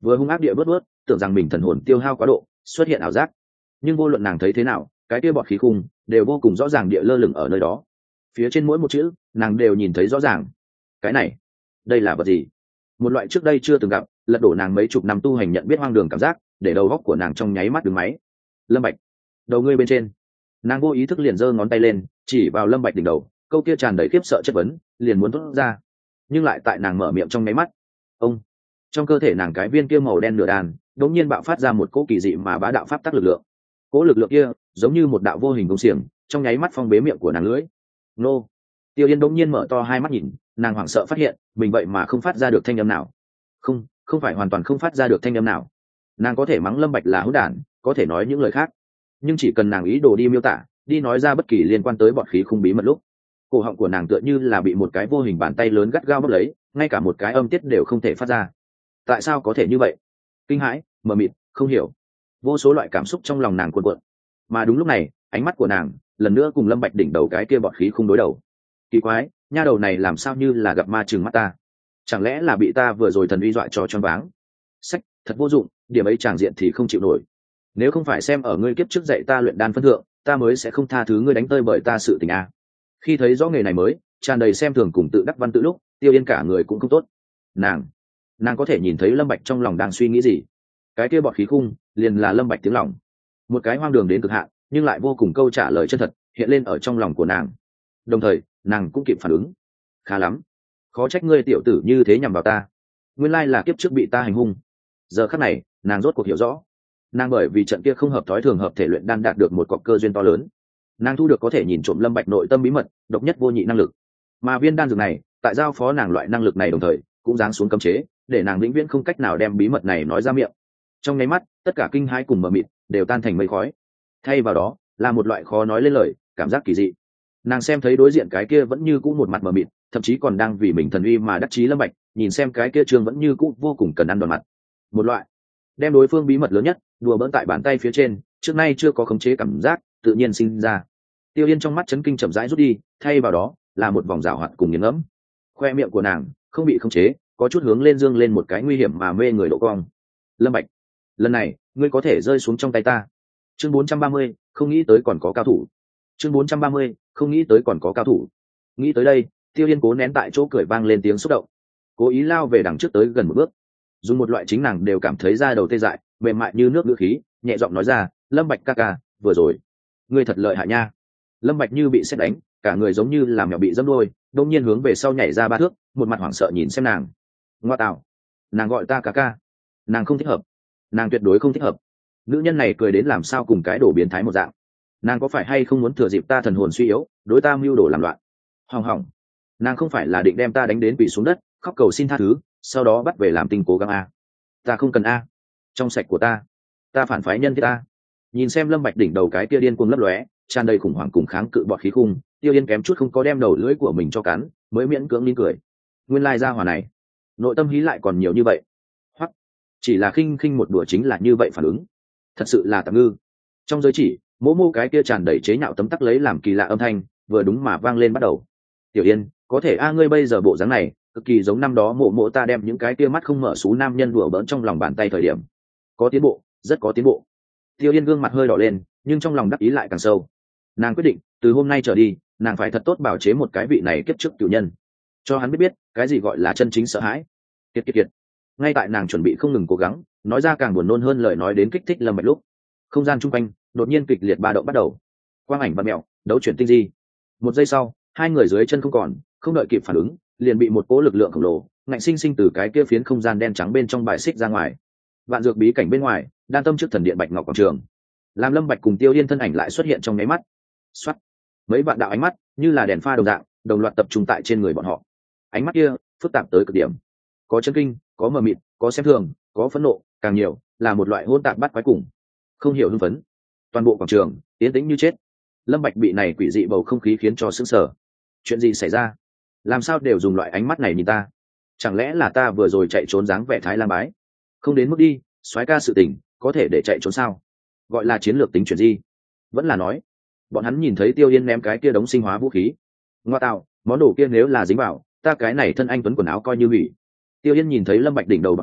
Speaker 1: vừa hung ác địa bớt bớt, tưởng rằng mình thần hồn tiêu hao quá độ xuất hiện ảo giác, nhưng vô luận nàng thấy thế nào, cái kia bọt khí khung đều vô cùng rõ ràng địa lơ lửng ở nơi đó. Phía trên mỗi một chữ nàng đều nhìn thấy rõ ràng. Cái này, đây là vật gì? Một loại trước đây chưa từng gặp, lật đổ nàng mấy chục năm tu hành nhận biết hoang đường cảm giác, để đầu óc của nàng trong nháy mắt đứng máy. Lâm Bạch, đầu ngươi bên trên. Nàng vô ý thức liền giơ ngón tay lên, chỉ vào Lâm Bạch đỉnh đầu, câu kia tràn đầy khiếp sợ chất vấn liền muốn thốt ra, nhưng lại tại nàng mở miệng trong nháy mắt, ông, trong cơ thể nàng cái viên kia màu đen nửa đàn đột nhiên bạo phát ra một cỗ kỳ dị mà bá đạo pháp tắc lực lượng. Cỗ lực lượng kia giống như một đạo vô hình công xiềng, trong nháy mắt phong bế miệng của nàng lưỡi. Nô. Tiêu Yên đột nhiên mở to hai mắt nhìn, nàng hoảng sợ phát hiện mình vậy mà không phát ra được thanh âm nào. Không phải hoàn toàn không phát ra được thanh âm nào. Nàng có thể mắng Lâm Bạch là hỗn đản, có thể nói những lời khác, nhưng chỉ cần nàng ý đồ đi miêu tả, đi nói ra bất kỳ liên quan tới bọt khí khung bí mật lúc, cổ họng của nàng tựa như là bị một cái vô hình bàn tay lớn gắt gao bóp lấy, ngay cả một cái âm tiết đều không thể phát ra. Tại sao có thể như vậy? Kinh hãi, mờ mịt, không hiểu, vô số loại cảm xúc trong lòng nàng cuộn cuộn. Mà đúng lúc này, ánh mắt của nàng lần nữa cùng Lâm Bạch đỉnh đầu cái kia bọt khí khung đối đầu. Kỳ quái, nha đầu này làm sao như là gặp ma trừng mắt ta? Chẳng lẽ là bị ta vừa rồi thần uy dọa cho choáng váng? Sách, thật vô dụng, điểm ấy tràng diện thì không chịu nổi. Nếu không phải xem ở ngươi kiếp trước dạy ta luyện đan phân thượng, ta mới sẽ không tha thứ ngươi đánh tơi bởi ta sự tình a. Khi thấy rõ nghề này mới tràn đầy xem thường cùng tự đắc văn tự lúc, Tiêu Yên cả người cũng không tốt. Nàng có thể nhìn thấy Lâm Bạch trong lòng đang suy nghĩ gì. Cái kia bọt khí khung liền là Lâm Bạch tiếng lòng, một cái hoang đường đến cực hạn nhưng lại vô cùng câu trả lời chân thật hiện lên ở trong lòng của nàng. Đồng thời nàng cũng kịp phản ứng, khá lắm, khó trách ngươi tiểu tử như thế nhằm vào ta, nguyên lai là kiếp trước bị ta hành hung. Giờ khắc này nàng rốt cuộc hiểu rõ, nàng bởi vì trận kia không hợp thói thường hợp thể luyện đan đạt được một cọc cơ duyên to lớn, nàng thu được có thể nhìn trộm Lâm Bạch nội tâm bí mật, độc nhất vô nhị năng lực. Mà viên đan dược này tại giao phó nàng loại năng lực này đồng thời cũng giáng xuống cấm chế, để nàng vĩnh viễn không cách nào đem bí mật này nói ra miệng. Trong nháy mắt tất cả kinh hãi cùng mờ mịt đều tan thành mây khói, thay vào đó là một loại khó nói lên lời cảm giác kỳ dị. Nàng xem thấy đối diện cái kia vẫn như cũ một mặt mờ mịt, thậm chí còn đang vì mình thần uy mà đắc chí Lâm Bạch, nhìn xem cái kia trường vẫn như cũ vô cùng cần ăn đòn mặt. Một loại đem đối phương bí mật lớn nhất đùa bỡn tại bàn tay phía trên, trước nay chưa có khống chế cảm giác tự nhiên sinh ra. Tiêu Yên trong mắt chấn kinh chậm rãi rút đi, thay vào đó là một vòng rào hoạt cùng nghiền ngẫm. Khoe miệng của nàng không bị khống chế, có chút hướng lên dương lên một cái nguy hiểm mà mê người độ cong. Lâm Bạch, lần này ngươi có thể rơi xuống trong tay ta. Chương 430, không nghĩ tới còn có cao thủ. Chương 430, không nghĩ tới còn có cao thủ. Nghĩ tới đây, Tiêu Yên cố nén tại chỗ cười vang lên tiếng xúc động, cố ý lao về đằng trước tới gần một bước, dùng một loại chính nàng đều cảm thấy da đầu tê dại, mềm mại như nước ngữ khí, nhẹ giọng nói ra, Lâm Bạch ca ca, vừa rồi ngươi thật lợi hại nha. Lâm Bạch như bị sét đánh, cả người giống như là mèo bị dẫm đuôi, đột nhiên hướng về sau nhảy ra 3 thước, một mặt hoảng sợ nhìn xem nàng. Ngoa tạo, nàng gọi ta ca ca, nàng không thích hợp, nàng tuyệt đối không thích hợp. Nữ nhân này cười đến làm sao cùng cái đồ biến thái một dạng. Nàng có phải hay không muốn thừa dịp ta thần hồn suy yếu, đối ta mưu đồ làm loạn? Hỏng hỏng, nàng không phải là định đem ta đánh đến quỳ xuống đất, khóc cầu xin tha thứ, sau đó bắt về làm tình cố gắng a? Ta không cần a, trong sạch của ta phản phái nhân thiết ta. Nhìn xem Lâm Bạch đỉnh đầu cái kia điên cuồng lấp lóe, tràn đầy khủng hoảng cùng kháng cự bọt khí khung, Tiêu Yên kém chút không có đem đầu lưỡi của mình cho cắn, mới miễn cưỡng nín cười. Nguyên lai ra hỏa này, nội tâm hí lại còn nhiều như vậy. Hoặc chỉ là khinh khinh một đùa chính là như vậy phản ứng. Thật sự là tạm ngư. Trong giới chỉ, mô cái kia tràn đầy chế nhạo tấm tắc lấy làm kỳ lạ âm thanh, vừa đúng mà vang lên bắt đầu. Tiểu Yên, có thể ngươi bây giờ bộ dáng này, cực kỳ giống năm đó mộ ta đem những cái kia mắt không mở sú nam nhân đùa bỡn trong lòng bàn tay thời điểm. Có tiến bộ, rất có tiến bộ. Tiêu Yên gương mặt hơi đỏ lên, nhưng trong lòng đắc ý lại càng sâu. Nàng quyết định, từ hôm nay trở đi, nàng phải thật tốt bảo chế một cái vị này kiếp trước tiểu nhân, cho hắn biết cái gì gọi là chân chính sợ hãi. Kiệt. Ngay tại nàng chuẩn bị không ngừng cố gắng, nói ra càng buồn nôn hơn lời nói đến kích thích Lâm Bạch lúc, không gian chung quanh đột nhiên kịch liệt ba động bắt đầu. Quang ảnh bật mèo, đấu chuyển tinh di. Một giây sau, hai người dưới chân không còn, không đợi kịp phản ứng, liền bị một cỗ lực lượng khổng lồ ngạnh sinh sinh từ cái kia phiến không gian đen trắng bên trong bài xích ra ngoài. Vạn dược bí cảnh bên ngoài, đan tâm trước thần điện Bạch Ngọc quảng trường, làm Lâm Bạch cùng Tiêu Yên thân ảnh lại xuất hiện trong nháy mắt. Xoát, mấy vạn đạo ánh mắt như là đèn pha đồng dạng, đồng loạt tập trung tại trên người bọn họ. Ánh mắt kia phức tạp tới cực điểm, có chấn kinh, có mờ mịt, có xem thường, có phẫn nộ, càng nhiều là một loại hỗn tạp bắt quái cùng không hiểu hưng phấn. Toàn bộ quảng trường yên tĩnh như chết. Lâm Bạch bị này quỷ dị bầu không khí khiến cho sững sờ. Chuyện gì xảy ra? Làm sao đều dùng loại ánh mắt này nhìn ta? Chẳng lẽ là ta vừa rồi chạy trốn dáng vẻ thái lang bái? Không đến mức đi, soái ca sự tình có thể để chạy trốn sao? Gọi là chiến lược tính chuyển di. Vẫn là nói bọn hắn nhìn thấy Tiêu Yên ném cái kia đống sinh hóa vũ khí. Ngoa tạo, món đồ kia nếu là dính vào ta cái này thân anh tuấn quần áo coi như hủy. Tiêu Yên nhìn thấy Lâm Bạch đỉnh đầu bạc khí,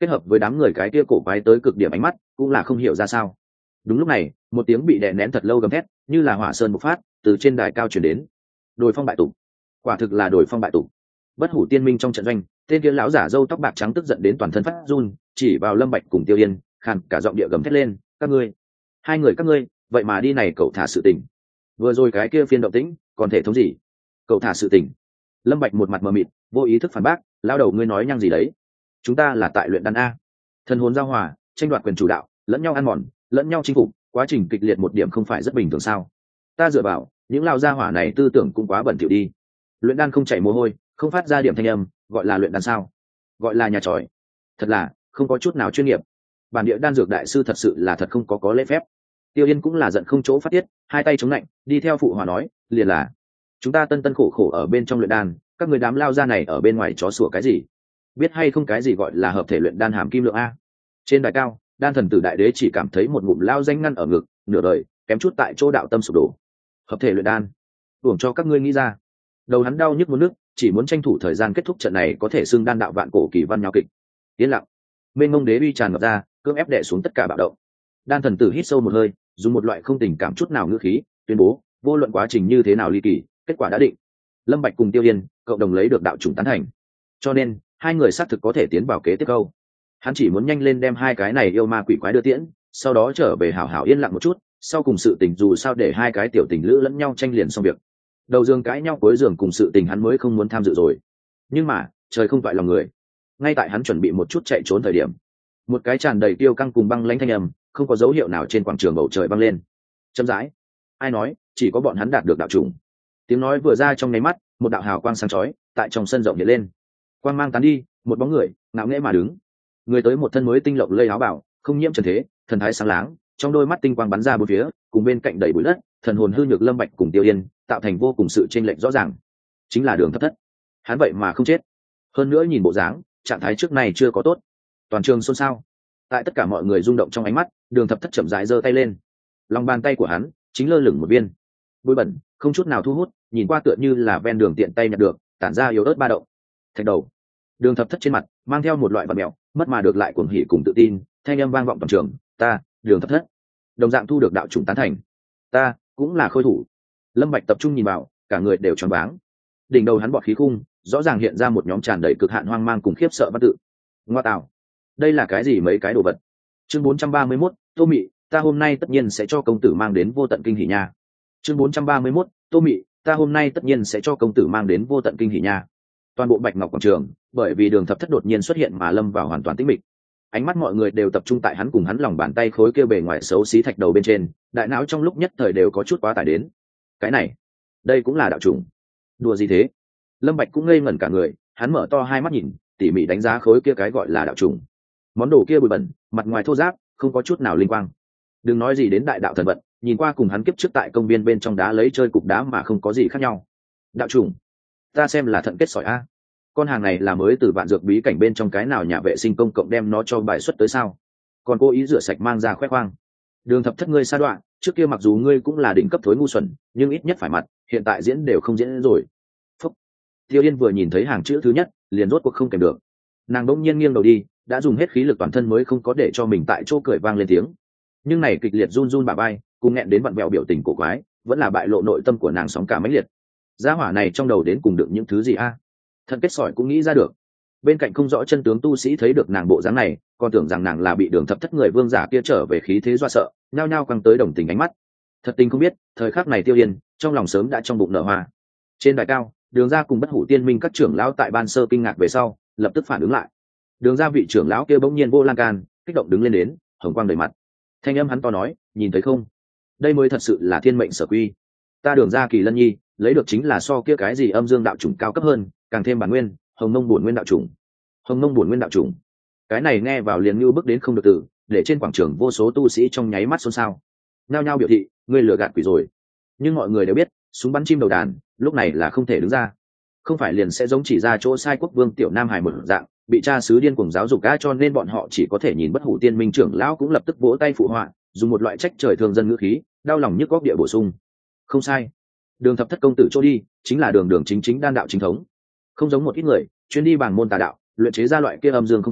Speaker 1: kết hợp với đám người cái kia cổ quái tới cực điểm ánh mắt cũng là không hiểu ra sao. Đúng lúc này một tiếng bị đè nén thật lâu gầm thét như là hỏa sơn bộc phát từ trên đài cao chuyển đến. Đồi phong bại tục, quả thực là đồi phong bại tục. Bất hủ tiên minh trong trận doanh, tên kia lão giả râu tóc bạc trắng tức giận đến toàn thân phát run, chỉ vào Lâm Bạch cùng Tiêu Yên, khàn cả giọng địa gầm thét lên, các ngươi, hai người các ngươi, vậy mà đi này cậu thả sự tình. Vừa rồi cái kia phiên động tĩnh, còn thể thống gì? Cậu thả sự tình. Lâm Bạch một mặt mờ mịt, vô ý thức phản bác, lão đầu ngươi nói nhăng gì đấy? Chúng ta là tại luyện đan a. Thần hồn giao hòa, tranh đoạt quyền chủ đạo, lẫn nhau ăn mòn, lẫn nhau chinh phục, quá trình kịch liệt một điểm không phải rất bình thường sao? Ta dựa vào, những lão gia hỏa này tư tưởng cũng quá bẩn thỉu đi. Luyện đan không chảy mồ hôi, không phát ra điểm thanh âm, gọi là luyện đan sao? Gọi là nhà tròi. Thật là không có chút nào chuyên nghiệp. Bản địa đan dược đại sư thật sự là thật không có lễ phép. Tiêu Yên cũng là giận không chỗ phát tiết, hai tay chống lạnh, đi theo phụ hòa nói, liền là chúng ta tân khổ khổ ở bên trong luyện đan, các người đám lao ra này ở bên ngoài chó sủa cái gì? Biết hay không cái gì gọi là hợp thể luyện đan hàm kim lượng a? Trên đài cao, đan thần tử đại đế chỉ cảm thấy một ngụm lao danh ngăn ở ngực, nửa đời kém chút tại chỗ đạo tâm sụp đổ. Hợp thể luyện đan, uổng cho các ngươi nghĩ ra. Đầu hắn đau nhức muốn nước, chỉ muốn tranh thủ thời gian kết thúc trận này có thể xưng đan đạo vạn cổ kỳ văn nháo kịch. Yên lặng, mênh mông đế uy tràn ngập ra, cưỡng ép đè xuống tất cả bạo động. Đan thần tử hít sâu một hơi, dùng một loại không tình cảm chút nào ngữ khí tuyên bố, vô luận quá trình như thế nào ly kỳ, kết quả đã định. Lâm Bạch cùng Tiêu Yên cộng đồng lấy được đạo chủng tán thành, cho nên hai người xác thực có thể tiến vào kế tiếp câu. Hắn chỉ muốn nhanh lên đem hai cái này yêu ma quỷ quái đưa tiễn, sau đó trở về hảo hảo yên lặng một chút, sau cùng sự tình dù sao để hai cái tiểu tình lữ lẫn nhau tranh liền xong việc. Đầu giường cãi nhau cuối giường cùng sự tình hắn mới không muốn tham dự rồi. Nhưng mà trời không toại lòng người, ngay tại hắn chuẩn bị một chút chạy trốn thời điểm, một cái tràn đầy tiêu căng cùng băng lãnh thanh âm không có dấu hiệu nào trên quảng trường bầu trời vang lên. Chậm rãi, ai nói chỉ có bọn hắn đạt được đạo chủng? Tiếng nói vừa ra trong nháy mắt, một đạo hào quang sáng chói tại trong sân rộng hiện lên. Quang mang tán đi, một bóng người ngạo nghễ mà đứng. Người tới một thân mới tinh lộng lây áo bào, không nhiễm trần thế, thần thái sáng láng, trong đôi mắt tinh quang bắn ra bốn phía, cùng bên cạnh đầy bụi đất, thần hồn hư nhược Lâm Bạch cùng Tiêu Yên, tạo thành vô cùng sự chênh lệch rõ ràng. Chính là Đường Thất Thất. Hắn vậy mà không chết. Hơn nữa nhìn bộ dáng, trạng thái trước này chưa có tốt. Toàn trường xôn xao. Tại tất cả mọi người rung động trong ánh mắt, Đường Thập Thất chậm rãi giơ tay lên. Lòng bàn tay của hắn chính lơ lửng một viên bụi bẩn, không chút nào thu hút, nhìn qua tựa như là ven đường tiện tay nhặt được, tản ra yếu ớt ba động. Thạch đầu. Đường Thập Thất trên mặt mang theo một loại vật mèo, mất mà được lại cuồng hỉ cùng tự tin, thanh âm vang vọng toàn trường, ta, Đường Thập Thất, đồng dạng thu được đạo chủng tán thành. Ta cũng là khôi thủ. Lâm Bạch tập trung nhìn vào, cả người đều tròn váng. Đỉnh đầu hắn bọt khí khung, rõ ràng hiện ra một nhóm tràn đầy cực hạn hoang mang cùng khiếp sợ văn tự. Ngoa tạo, đây là cái gì mấy cái đồ vật? Chương 431, Tô Mị, ta hôm nay tất nhiên sẽ cho công tử mang đến vô tận kinh hỉ nha. Chương 431, Tô Mị, ta hôm nay tất nhiên sẽ cho công tử mang đến vô tận kinh hỉ nha. Toàn bộ Bạch Ngọc quảng trường, bởi vì Đường Thập Thất đột nhiên xuất hiện mà lâm vào hoàn toàn tĩnh mịch. Ánh mắt mọi người đều tập trung tại hắn cùng hắn lòng bàn tay khối kia bề ngoài xấu xí thạch đầu bên trên, đại não trong lúc nhất thời đều có chút quá tải đến. Cái này, đây cũng là đạo chủng. Đùa gì thế? Lâm Bạch cũng ngây ngẩn cả người, hắn mở to hai mắt nhìn, tỉ mỉ đánh giá khối kia cái gọi là đạo chủng. Món đồ kia bụi bẩn, mặt ngoài thô ráp, không có chút nào linh quang. Đừng nói gì đến đại đạo thần vận, nhìn qua cùng hắn kiếp trước tại công viên bên trong đá lấy chơi cục đá mà không có gì khác nhau. Đạo chủng, ta xem là thận kết sỏi a. Con hàng này là mới từ vạn dược bí cảnh bên trong cái nào nhà vệ sinh công cộng đem nó cho bài xuất tới sao? Còn cố ý rửa sạch mang ra khoe khoang. Đường Thập Thất ngươi sa đoạn, trước kia mặc dù ngươi cũng là đỉnh cấp thối ngu xuẩn, nhưng ít nhất phải mặt, hiện tại diễn đều không diễn rồi. Phúc. Tiêu Yên vừa nhìn thấy hàng chữ thứ nhất, liền rốt cuộc không kèm được. Nàng đỗng nhiên nghiêng đầu đi, đã dùng hết khí lực toàn thân mới không có để cho mình tại chỗ cười vang lên tiếng. Nhưng này kịch liệt run run bả vai, cùng nghẹn đến vặn vẹo biểu tình cổ quái, vẫn là bại lộ nội tâm của nàng sóng cả mãnh liệt. Gia hỏa này trong đầu đến cùng được những thứ gì a? Thận kết sỏi cũng nghĩ ra được. Bên cạnh không rõ chân tướng tu sĩ thấy được nàng bộ dáng này, còn tưởng rằng nàng là bị Đường Thập Thất người vương giả kia trở về khí thế dọa sợ, nhao nhao căng tới đồng tình ánh mắt. Thật tình không biết, thời khắc này Tiêu Yên trong lòng sớm đã trong bụng nở hoa. Trên đài cao, Đường gia cùng Bất Hủ Tiên Minh các trưởng lão tại ban sơ kinh ngạc về sau, lập tức phản ứng lại. Đường gia vị trưởng lão kia bỗng nhiên vô lan can, kích động đứng lên đến, hồng quang đầy mặt. Thanh âm hắn to nói, nhìn thấy không? Đây mới thật sự là thiên mệnh sở quy. Ta Đường gia Kỳ Lân Nhi, lấy được chính là so kia cái gì âm dương đạo chủng cao cấp hơn, càng thêm bản nguyên, Hồng Mông Bổn Nguyên đạo chủng. Hồng Mông Bổn Nguyên đạo chủng. Cái này nghe vào liền như bước đến không được từ, để trên quảng trường vô số tu sĩ trong nháy mắt xôn xao. Nhao nhao biểu thị, ngươi lừa gạt quỷ rồi. Nhưng mọi người đều biết, súng bắn chim đầu đàn, lúc này là không thể đứng ra. Không phải liền sẽ giống chỉ ra chỗ sai quốc vương tiểu Nam Hải một dạng, bị cha xứ điên cuồng giáo dục ga, cho nên bọn họ chỉ có thể nhìn Bất Hủ Tiên Minh trưởng lão cũng lập tức vỗ tay phụ họa, dùng một loại trách trời thương dân ngữ khí, đau lòng nhức góc địa bổ sung. Không sai, Đường Thập Thất công tử chỗ đi, chính là đường đường chính chính đan đạo chính thống. Không giống một ít người chuyên đi bằng môn tà đạo, luyện chế ra loại kia âm dương không phân,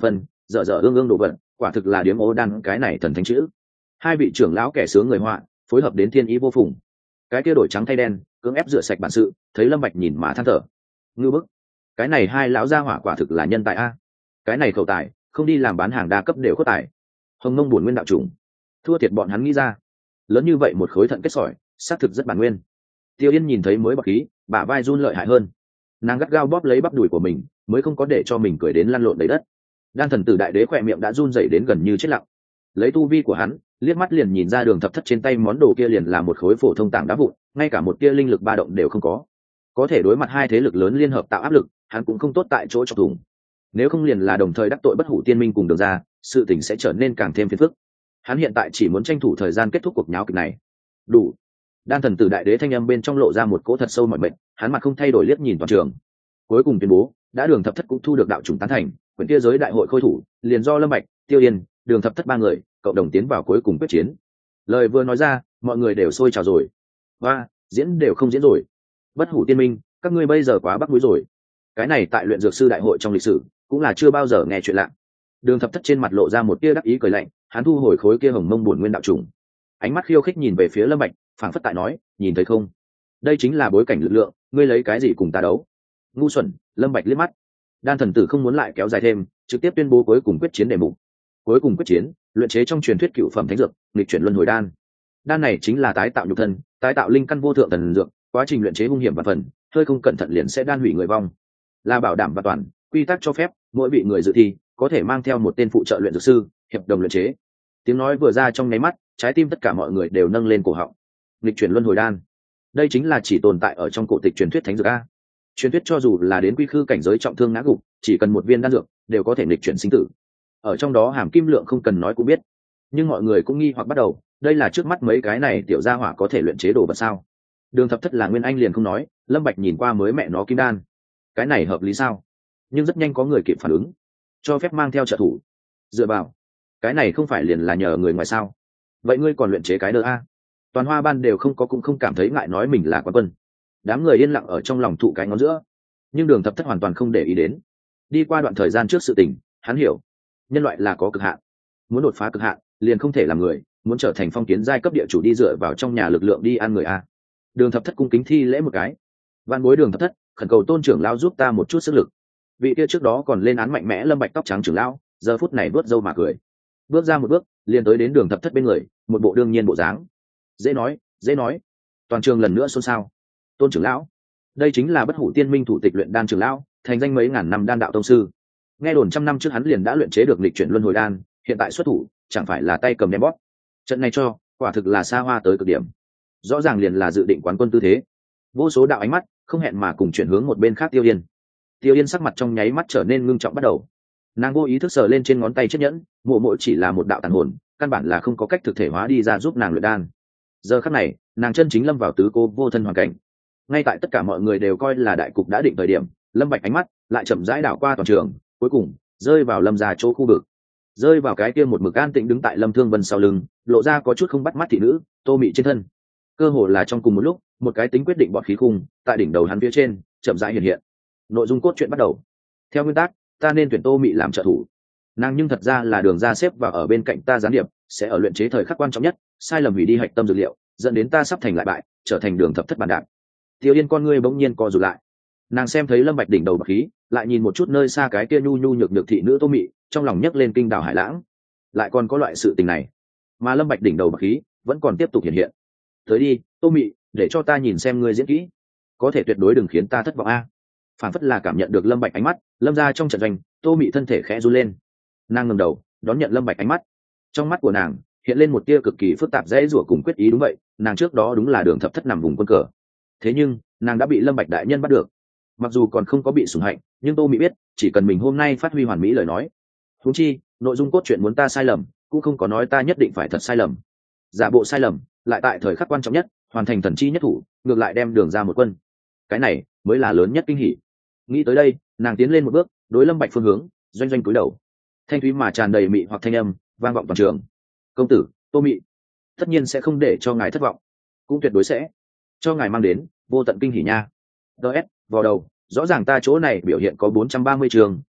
Speaker 1: dở dở ương ương đồ vật, quả thực là điếm ô đan cái này thần thánh chữ. Hai vị trưởng lão kẻ sướng người họa phối hợp đến thiên ý vô phùng. Cái kia đổi trắng thay đen, cưỡng ép rửa sạch bản sự, thấy Lâm Bạch nhìn mà than thở. Ngư bức, cái này hai lão gia hỏa quả thực là nhân tài a. Cái này khẩu tài, không đi làm bán hàng đa cấp đều có tài. Hồng Mông buồn nguyên đạo trùng, thua thiệt bọn hắn nghĩ ra. Lớn như vậy một khối thận kết sỏi, xác thực rất bản nguyên. Tiêu Yên nhìn thấy mới bạc khí, bả vai run lợi hại hơn. Nàng gắt gao bóp lấy bắp đùi của mình, mới không có để cho mình cười đến lăn lộn đầy đất. Đan thần tử đại đế khỏe miệng đã run rẩy đến gần như chết lặng. Lấy tu vi của hắn, liếc mắt liền nhìn ra Đường Thập Thất trên tay món đồ kia liền là một khối phổ thông tảng đá vụn, ngay cả một tia linh lực ba động đều không có. Có thể đối mặt hai thế lực lớn liên hợp tạo áp lực, hắn cũng không tốt tại chỗ chọc thủng. Nếu không liền là đồng thời đắc tội Bất Hủ Tiên Minh cùng Đường gia, sự tình sẽ trở nên càng thêm phiền phức. Hắn hiện tại chỉ muốn tranh thủ thời gian kết thúc cuộc nháo kịch này. Đủ. Đan thần tử đại đế thanh âm bên trong lộ ra một cỗ thật sâu mọi mệnh, hắn mặt không thay đổi liếc nhìn toàn trường. Cuối cùng tuyên bố, đã Đường Thập Thất cũng thu được đạo chủng tán thành, quyển kia giới đại hội khôi thủ, liền do Lâm Bạch, Tiêu Yên, Đường Thập Thất ba người cộng đồng tiến vào cuối cùng quyết chiến. Lời vừa nói ra, mọi người đều sôi trào rồi. Và diễn đều không diễn rồi. Bất Hủ Tiên Minh, các ngươi bây giờ quá bắt mũi rồi. Cái này tại luyện dược sư đại hội trong lịch sử, cũng là chưa bao giờ nghe chuyện lạ. Đường Thập Thất trên mặt lộ ra một tia đắc ý cười lạnh, hắn thu hồi khối kia hồng mông bổn nguyên đạo trùng, ánh mắt khiêu khích nhìn về phía Lâm Bạch, phảng phất tại nói, nhìn thấy không? Đây chính là bối cảnh lực lượng, ngươi lấy cái gì cùng ta đấu? Ngu xuẩn. Lâm Bạch liếc mắt. Đan thần tử không muốn lại kéo dài thêm, trực tiếp tuyên bố cuối cùng quyết chiến đề mục. Cuối cùng quyết chiến, luyện chế trong truyền thuyết cựu phẩm thánh dược, nghịch chuyển luân hồi đan. Đan này chính là tái tạo nhục thân, tái tạo linh căn vô thượng thần dược, quá trình luyện chế hung hiểm và phần, hơi không cẩn thận liền sẽ đan hủy người vong. Là bảo đảm và toàn, quy tắc cho phép, mỗi vị người dự thi có thể mang theo một tên phụ trợ luyện dược sư, hiệp đồng luyện chế. Tiếng nói vừa ra trong nháy mắt, trái tim tất cả mọi người đều nâng lên cổ họng. Nghịch chuyển luân hồi đan, đây chính là chỉ tồn tại ở trong cổ tịch truyền thuyết thánh dược a. Truyền thuyết cho dù là đến quy khư cảnh giới trọng thương ngã gục, chỉ cần một viên đan dược đều có thể nghịch chuyển sinh tử. Ở trong đó hàm kim lượng không cần nói cũng biết. Nhưng mọi người cũng nghi hoặc bắt đầu, đây là trước mắt mấy cái này tiểu gia hỏa có thể luyện chế đồ vật sao? Đường Thập Thất là nguyên anh liền không nói, Lâm Bạch nhìn qua mới mẹ nó kim đan, cái này hợp lý sao? Nhưng rất nhanh có người kịp phản ứng, cho phép mang theo trợ thủ. Dựa vào, cái này không phải liền là nhờ người ngoài sao? Vậy ngươi còn luyện chế cái đơ a? Toàn Hoa Ban đều không có, cũng không cảm thấy ngại nói mình là quán quân. Đám người yên lặng ở trong lòng thụ cái ngón giữa, nhưng Đường Thập Thất hoàn toàn không để ý đến. Đi qua đoạn thời gian trước sự tình, hắn hiểu, nhân loại là có cực hạn, muốn đột phá cực hạn, liền không thể làm người, muốn trở thành phong kiến giai cấp địa chủ đi dựa vào trong nhà lực lượng đi ăn người a. Đường Thập Thất cung kính thi lễ một cái. Van bối Đường Thập Thất, khẩn cầu Tôn trưởng lão giúp ta một chút sức lực. Vị kia trước đó còn lên án mạnh mẽ Lâm Bạch tóc trắng trưởng lão, giờ phút này vớt râu mà cười. Bước ra một bước, liền tới đến Đường Thập Thất bên người, một bộ đương nhiên bộ dáng. Dễ nói, dễ nói. Toàn trường lần nữa xôn xao. Tôn trưởng lão, đây chính là Bất Hủ Tiên Minh thủ tịch luyện đan trưởng lão, thành danh mấy ngàn năm đan đạo tông sư. Nghe đồn trăm năm trước hắn liền đã luyện chế được lịch chuyển luân hồi đan, hiện tại xuất thủ, chẳng phải là tay cầm đem bóp. Trận này cho, quả thực là xa hoa tới cực điểm. Rõ ràng liền là dự định quán quân tư thế. Vô số đạo ánh mắt không hẹn mà cùng chuyển hướng một bên khác. Tiêu Yên. Tiêu Yên sắc mặt trong nháy mắt trở nên ngưng trọng bắt đầu. Nàng vô ý thức sờ lên trên ngón tay chiếc nhẫn, mộ mộ chỉ là một đạo tàn hồn, căn bản là không có cách thực thể hóa đi ra giúp nàng luyện đan. Giờ khắc này, nàng chân chính lâm vào tứ cô vô thân hoàn cảnh. Ngay tại tất cả mọi người đều coi là đại cục đã định thời điểm, Lâm Bạch ánh mắt lại chậm rãi đảo qua toàn trường, cuối cùng rơi vào Lâm gia chỗ khu vực, rơi vào cái kia một mực an tĩnh đứng tại Lâm Thương Vân sau lưng, lộ ra có chút không bắt mắt thị nữ Tô Mị trên thân. Cơ hồ là trong cùng một lúc, một cái tính quyết định bọt khí khung tại đỉnh đầu hắn phía trên chậm rãi hiện hiện. Nội dung cốt truyện bắt đầu. Theo nguyên tắc, ta nên tuyển Tô Mị làm trợ thủ. Nàng nhưng thật ra là Đường ra xếp vào ở bên cạnh ta gián điệp, sẽ ở luyện chế thời khắc quan trọng nhất, sai lầm hủy đi hạch tâm dược liệu, dẫn đến ta sắp thành lại bại, trở thành Đường thập thất bàn đạp. Tiêu Yên con ngươi bỗng nhiên co rụt lại. Nàng xem thấy Lâm Bạch đỉnh đầu bọt khí, lại nhìn một chút nơi xa cái kia nhu nhu nhược nhược thị nữ Tô Mị, trong lòng nhấc lên kinh đào hải lãng. Lại còn có loại sự tình này, mà Lâm Bạch đỉnh đầu bọt khí vẫn còn tiếp tục hiện hiện. Tới đi, Tô Mị, để cho ta nhìn xem ngươi diễn kỹ, có thể tuyệt đối đừng khiến ta thất vọng a. Phản phất là cảm nhận được Lâm Bạch ánh mắt, Lâm gia trong trận doanh, Tô Mị thân thể khẽ run lên. Nàng ngẩng đầu, đón nhận Lâm Bạch ánh mắt. Trong mắt của nàng hiện lên một tia cực kỳ phức tạp dễ rủa cùng quyết ý. Đúng vậy, nàng trước đó đúng là Đường thập thất nằm vùng quân cờ. Thế nhưng, nàng đã bị Lâm Bạch đại nhân bắt được. Mặc dù còn không có bị sủng hạnh, nhưng Tô Mị biết, chỉ cần mình hôm nay phát huy hoàn mỹ lời nói, huống chi, nội dung cốt truyện muốn ta sai lầm, cũng không có nói ta nhất định phải thật sai lầm. Giả bộ sai lầm, lại tại thời khắc quan trọng nhất, hoàn thành thần chi nhất thủ, ngược lại đem Đường ra một quân. Cái này mới là lớn nhất kinh hỉ. Nghĩ tới đây, nàng tiến lên một bước, đối Lâm Bạch phương hướng, doanh doanh cúi đầu. Thanh thúy mà tràn đầy mị hoặc thanh âm vang vọng toàn trường. Công tử, Tô Mị, tất nhiên sẽ không để cho ngài thất vọng, cũng tuyệt đối sẽ cho ngài mang đến vô tận kinh hỉ nha. DS vào đầu, rõ ràng ta chỗ này biểu hiện có 430 trường,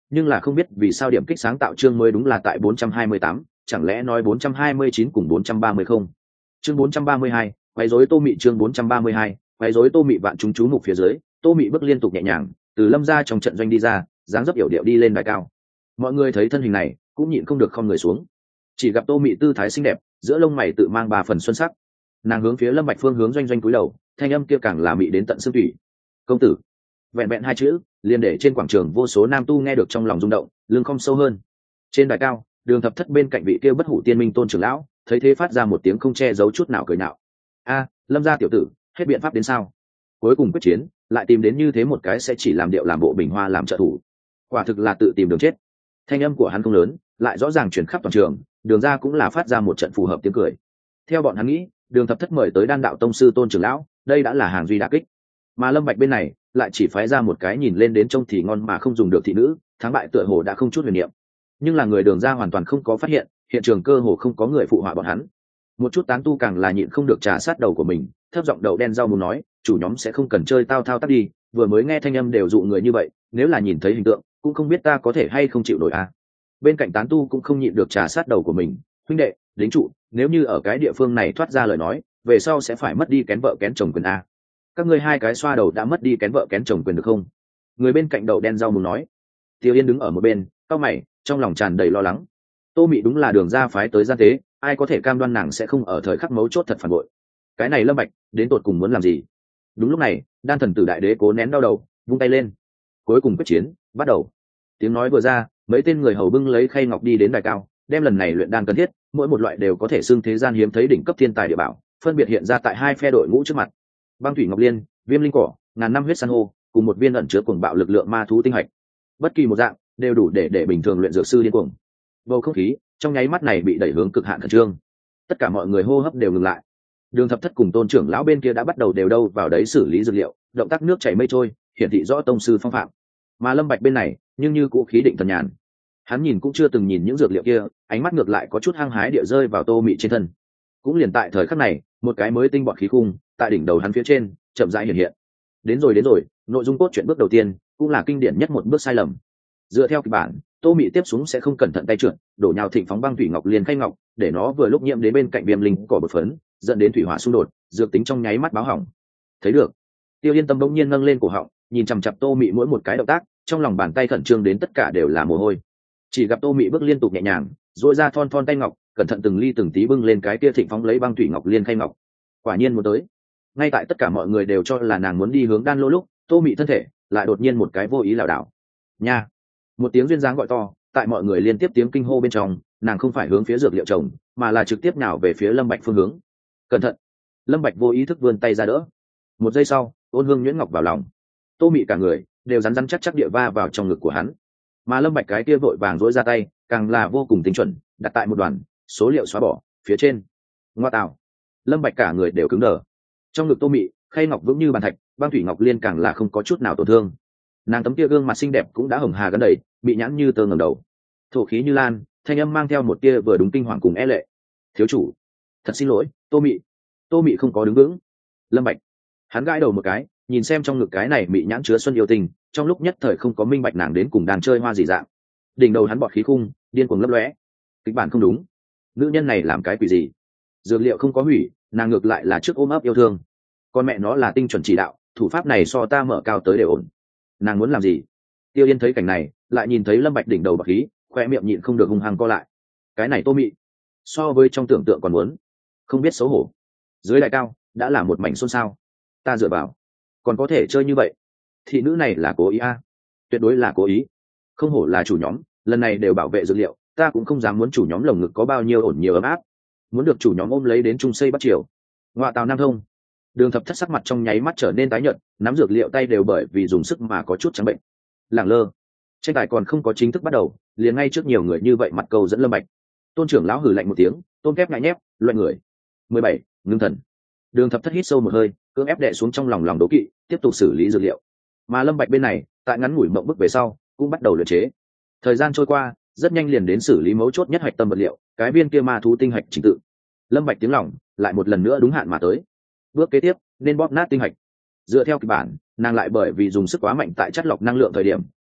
Speaker 1: nhưng là không biết vì sao điểm kích sáng tạo chương mới đúng là tại 428, chẳng lẽ nói 429 cùng 430 không? Chương 432, quấy rối Tô Mị chương 432, quấy rối Tô Mị vạn chúng chú mục phía dưới, Tô Mị bước liên tục nhẹ nhàng, từ Lâm gia trong trận doanh đi ra, dáng dấp yểu điệu đi lên đài cao. Mọi người thấy thân hình này, cũng nhịn không được khom người xuống. Chỉ gặp Tô Mị tư thái xinh đẹp, giữa lông mày tự mang ba phần xuân sắc. Nàng hướng phía Lâm Bạch phương hướng doanh doanh cúi đầu, thanh âm kia càng là mị đến tận xương tủy. "Công tử." Vẹn vẹn hai chữ, liền để trên quảng trường vô số nam tu nghe được trong lòng rung động, lưng không sâu hơn. Trên đài cao, Đường Thập Thất bên cạnh vị kia bất hủ tiên minh Tôn trưởng lão, thấy thế phát ra một tiếng không che giấu chút nào cười nhạo. "A, Lâm gia tiểu tử, hết biện pháp đến sao? Cuối cùng quyết chiến, lại tìm đến như thế một cái sẽ chỉ làm điệu làm bộ bình hoa làm trợ thủ. Quả thực là tự tìm đường chết." Thanh âm của hắn không lớn, lại rõ ràng truyền khắp toàn trường, Đường gia cũng là phát ra một trận phù hợp tiếng cười. Theo bọn hắn nghĩ, Đường Thập Thất mời tới Đan đạo tông sư Tôn trưởng lão, đây đã là hàng duy đả kích. Mà Lâm Bạch bên này, lại chỉ phái ra một cái nhìn lên đến trông thì ngon mà không dùng được thị nữ, thắng bại tựa hồ đã không chút huyền niệm. Nhưng là người Đường gia hoàn toàn không có phát hiện, hiện trường cơ hồ không có người phụ họa bọn hắn. Một chút tán tu càng là nhịn không được trà sát đầu của mình, thấp giọng đầu đen rau muốn nói, chủ nhóm sẽ không cần chơi tao thao tác đi, vừa mới nghe thanh âm đều dụ người như vậy, nếu là nhìn thấy hình tượng, cũng không biết ta có thể hay không chịu nổi à. Bên cạnh tán tu cũng không nhịn được trà sát đầu của mình, huynh đệ, lính trụ, nếu như ở cái địa phương này thoát ra lời nói, về sau sẽ phải mất đi kén vợ kén chồng quyền a. Các ngươi hai cái xoa đầu đã mất đi kén vợ kén chồng quyền được không? Người bên cạnh đầu đen rau muốn nói. Tiêu Yên đứng ở một bên, cau mày, trong lòng tràn đầy lo lắng. Tô Mị đúng là Đường gia phái tới gian tế, ai có thể cam đoan nàng sẽ không ở thời khắc mấu chốt thật phản bội. Cái này Lâm Bạch đến tột cùng muốn làm gì? Đúng lúc này, Đan thần tử đại đế cố nén đau đầu, vung tay lên. Cuối cùng quyết chiến bắt đầu. Tiếng nói vừa ra, mấy tên người hầu bưng lấy khay ngọc đi đến đài cao, đem lần này luyện đan cần thiết, mỗi một loại đều có thể xưng thế gian hiếm thấy đỉnh cấp thiên tài địa bảo, phân biệt hiện ra tại hai phe đội ngũ trước mặt. Băng thủy ngọc liên, viêm linh cỏ, ngàn năm huyết san hô, cùng một viên ẩn chứa cuồng bạo lực lượng ma thú tinh hạch. Bất kỳ một dạng đều đủ để bình thường luyện dược sư điên cuồng. Bầu không khí trong nháy mắt này bị đẩy hướng cực hạn khẩn trương. Tất cả mọi người hô hấp đều ngừng lại. Đường Thập Thất cùng Tôn trưởng lão bên kia đã bắt đầu đều đâu vào đấy xử lý dược liệu, động tác nước chảy mây trôi, hiển thị rõ tông sư phong phạm. Mà Lâm Bạch bên này, nhưng như cũ khí định thần nhàn. Hắn nhìn cũng chưa từng nhìn những dược liệu kia, ánh mắt ngược lại có chút hăng hái địa rơi vào Tô Mị trên thân. Cũng liền tại thời khắc này, một cái mới tinh bọt khí khung tại đỉnh đầu hắn phía trên chậm rãi hiện hiện. Đến rồi, nội dung cốt truyện bước đầu tiên cũng là kinh điển nhất một bước sai lầm. Dựa theo kịch bản, Tô Mị tiếp xuống sẽ không cẩn thận tay trượt, đổ nhào thịnh phóng băng thủy ngọc liền khay ngọc, để nó vừa lúc nhiễm đến bên cạnh viêm linh cỏ bột phấn, dẫn đến thủy hỏa xung đột, dược tính trong nháy mắt báo hỏng. Thấy được, Tiêu Yên tâm bỗng nhiên nâng lên cổ họng, nhìn chằm chằm Tô Mị mỗi một cái động tác, trong lòng bàn tay khẩn trương đến tất cả đều là mồ hôi. Chỉ gặp Tô Mị bước liên tục nhẹ nhàng, duỗi ra thon thon tay ngọc, cẩn thận từng ly từng tí bưng lên cái kia thịnh phóng lấy băng thủy ngọc liên khay ngọc. Quả nhiên muốn tới. Ngay tại tất cả mọi người đều cho là nàng muốn đi hướng đan lô lúc, Tô Mị thân thể lại đột nhiên một cái vô ý lảo đảo. Nha! Một tiếng duyên dáng gọi to, tại mọi người liên tiếp tiếng kinh hô bên trong, nàng không phải hướng phía dược liệu trồng, mà là trực tiếp nhào về phía Lâm Bạch phương hướng. Cẩn thận! Lâm Bạch vô ý thức vươn tay ra đỡ. Một giây sau, ôn hương nhuyễn ngọc vào lòng. Tô Mị cả người đều rắn rắn chắc chắc địa va vào trong ngực của hắn. Mà Lâm Bạch cái kia vội vàng duỗi ra tay, càng là vô cùng tinh chuẩn, đặt tại một đoàn số liệu xóa bỏ phía trên. Ngoa tạo! Lâm Bạch cả người đều cứng đờ. Trong ngực Tô Mị, khay ngọc vững như bàn thạch, băng thủy ngọc liên càng là không có chút nào tổn thương. Nàng tấm kia gương mặt xinh đẹp cũng đã hồng hà gắn đầy, bị nhãn như tơ ngẩng đầu, thổ khí như lan, thanh âm mang theo một tia vừa đúng kinh hoàng cùng e lệ. Thiếu chủ, thật xin lỗi, Tô Mị. Tô Mị không có đứng vững. Lâm Bạch, hắn gãi đầu một cái, nhìn xem trong ngực cái này bị nhãn chứa xuân yêu tình, trong lúc nhất thời không có minh bạch nàng đến cùng đàn chơi hoa gì dạng. Đỉnh đầu hắn bọt khí khung điên cuồng lấp lóe. Kịch bản không đúng, nữ nhân này làm cái quỷ gì? Dược liệu không có hủy, nàng ngược lại là trước ôm ấp yêu thương. Con mẹ nó là tinh chuẩn chỉ đạo, thủ pháp này so ta mở cao tới đều ổn. Nàng muốn làm gì? Tiêu Yên thấy cảnh này, lại nhìn thấy Lâm Bạch đỉnh đầu bọt khí, khoe miệng nhịn không được hung hăng co lại. Cái này Tô Mị, so với trong tưởng tượng còn muốn, không biết xấu hổ. Dưới đại cao đã là một mảnh xôn xao. Ta dựa vào, còn có thể chơi như vậy? Thị nữ này là cố ý a? Tuyệt đối là cố ý. Không hổ là chủ nhóm, lần này đều bảo vệ dược liệu, ta cũng không dám muốn chủ nhóm lồng ngực có bao nhiêu ổn nhiều ấm áp. Muốn được chủ nhóm ôm lấy đến trung xây bắt chiều. Ngoại tào Nam Thông. Đường Thập Thất sắc mặt trong nháy mắt trở nên tái nhợt, nắm dược liệu tay đều bởi vì dùng sức mà có chút trắng bệnh. Lẳng lơ, tranh tài còn không có chính thức bắt đầu, liền ngay trước nhiều người như vậy mặt cầu dẫn Lâm Bạch. Tôn trưởng lão hừ lạnh một tiếng, tôn kép ngại nhép, loại người. 17, ngưng thần. Đường Thập Thất hít sâu một hơi, cưỡng ép đè xuống trong lòng đố kỵ, tiếp tục xử lý dược liệu. Mà Lâm Bạch bên này, tại ngắn ngủi mộng bức về sau, cũng bắt đầu luyện chế. Thời gian trôi qua, rất nhanh liền đến xử lý mấu chốt nhất hạch tâm vật liệu, cái viên kia ma thú tinh hạch trình tự. Lâm Bạch tiếng lòng lại một lần nữa đúng hạn mà tới. Bước kế tiếp, nên bóp nát tinh hạch. Dựa theo kịch bản, nàng lại bởi vì dùng sức quá mạnh tại chất lọc năng lượng thời điểm,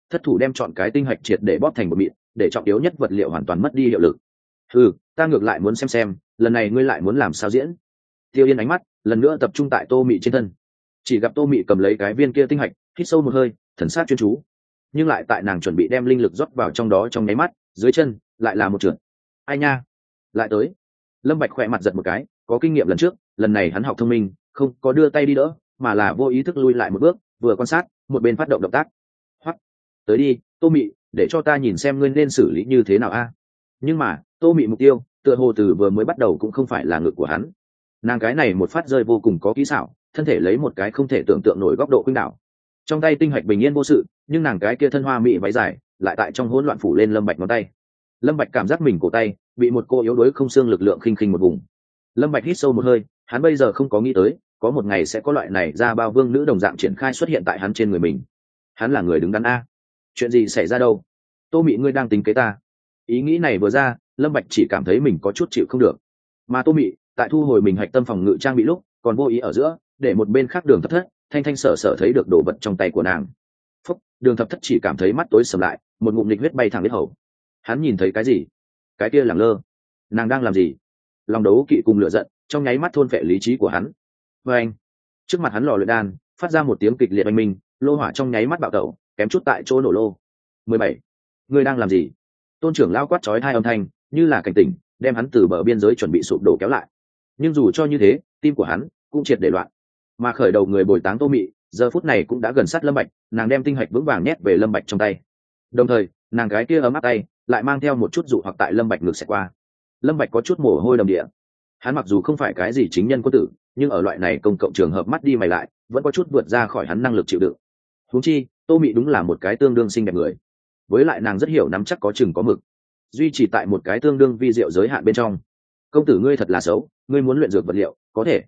Speaker 1: thất thủ đem chọn cái tinh hạch triệt để bóp thành một mịn, để trọng yếu nhất vật liệu hoàn toàn mất đi hiệu lực. Ta ngược lại muốn xem lần này ngươi lại muốn làm sao diễn. Tiêu Yên ánh mắt lần nữa tập trung tại Tô Mị trên thân, chỉ gặp Tô Mị cầm lấy cái viên kia tinh hạch, hít sâu một hơi, thần sát chuyên chú, nhưng lại tại nàng chuẩn bị đem linh lực rót vào trong đó trong nháy mắt, dưới chân lại là một trượt. Ai nha, lại tới. Lâm Bạch khỏe mặt giật một cái, có kinh nghiệm lần trước, lần này hắn học thông minh, không có đưa tay đi đỡ, mà là vô ý thức lui lại một bước, vừa quan sát một bên phát động động tác. Hoắc, tới đi, Tô Mị, để cho ta nhìn xem ngươi nên xử lý như thế nào a. Nhưng mà Tô Mị mục tiêu tựa hồ từ vừa mới bắt đầu cũng không phải là ngực của hắn. Nàng cái này một phát rơi vô cùng có kỹ xảo, thân thể lấy một cái không thể tưởng tượng nổi góc độ khuynh đảo, trong tay tinh hạch bình yên vô sự, nhưng nàng cái kia thân hoa mỹ váy dài lại tại trong hỗn loạn phủ lên Lâm Bạch ngón tay. Lâm Bạch cảm giác mình cổ tay bị một cô yếu đuối không xương lực lượng khinh khinh một vùng. Lâm Bạch hít sâu một hơi, hắn bây giờ không có nghĩ tới có một ngày sẽ có loại này ra bao vương nữ đồng dạng triển khai xuất hiện tại hắn trên người mình. Hắn là người đứng đắn a. Chuyện gì xảy ra đâu? Tô Mị, ngươi đang tính kế ta? Ý nghĩ này vừa ra, Lâm Bạch chỉ cảm thấy mình có chút chịu không được. Mà Tô Mị tại thu hồi mình hạch tâm phòng ngự trang bị lúc, còn vô ý ở giữa để một bên khác Đường Thập Thất thanh thanh sở sở thấy được đồ vật trong tay của nàng. Phúc, Đường Thập Thất chỉ cảm thấy mắt tối sầm lại, một ngụm nghịch huyết bay thẳng đến hầu. Hắn nhìn thấy cái gì? Cái kia lẳng lơ. Nàng đang làm gì? Lòng đấu kỵ cùng lửa giận trong nháy mắt thôn phệ lý trí của hắn. Và anh, trước mặt hắn lò luyện đan phát ra một tiếng kịch liệt oanh minh, lô hỏa trong nháy mắt bạo tẩu, kém chút tại chỗ nổ lô. 17. Ngươi đang làm gì? Tôn trưởng lao quát chói hai âm thanh, như là cảnh tỉnh, đem hắn từ bờ biên giới chuẩn bị sụp đổ kéo lại. Nhưng dù cho như thế, tim của hắn cũng triệt để loạn. Mà khởi đầu người bồi táng Tô Mị giờ phút này cũng đã gần sát Lâm Bạch, nàng đem tinh hạch vững vàng nhét về Lâm Bạch trong tay. Đồng thời, nàng cái kia ấm áp tay lại mang theo một chút dụ hoặc tại Lâm Bạch ngược xẹt qua. Lâm Bạch có chút mồ hôi đầm địa. Hắn mặc dù không phải cái gì chính nhân quân tử, nhưng ở loại này công cộng trường hợp mắt đi mày lại, vẫn có chút vượt ra khỏi hắn năng lực chịu đựng. Huống chi, Tô Mị đúng là một cái tương đương xinh đẹp người. Với lại nàng rất hiểu nắm chắc có chừng có mực, duy trì tại một cái tương đương vi diệu giới hạn bên trong. Công tử ngươi thật là xấu, ngươi muốn luyện dược vật liệu,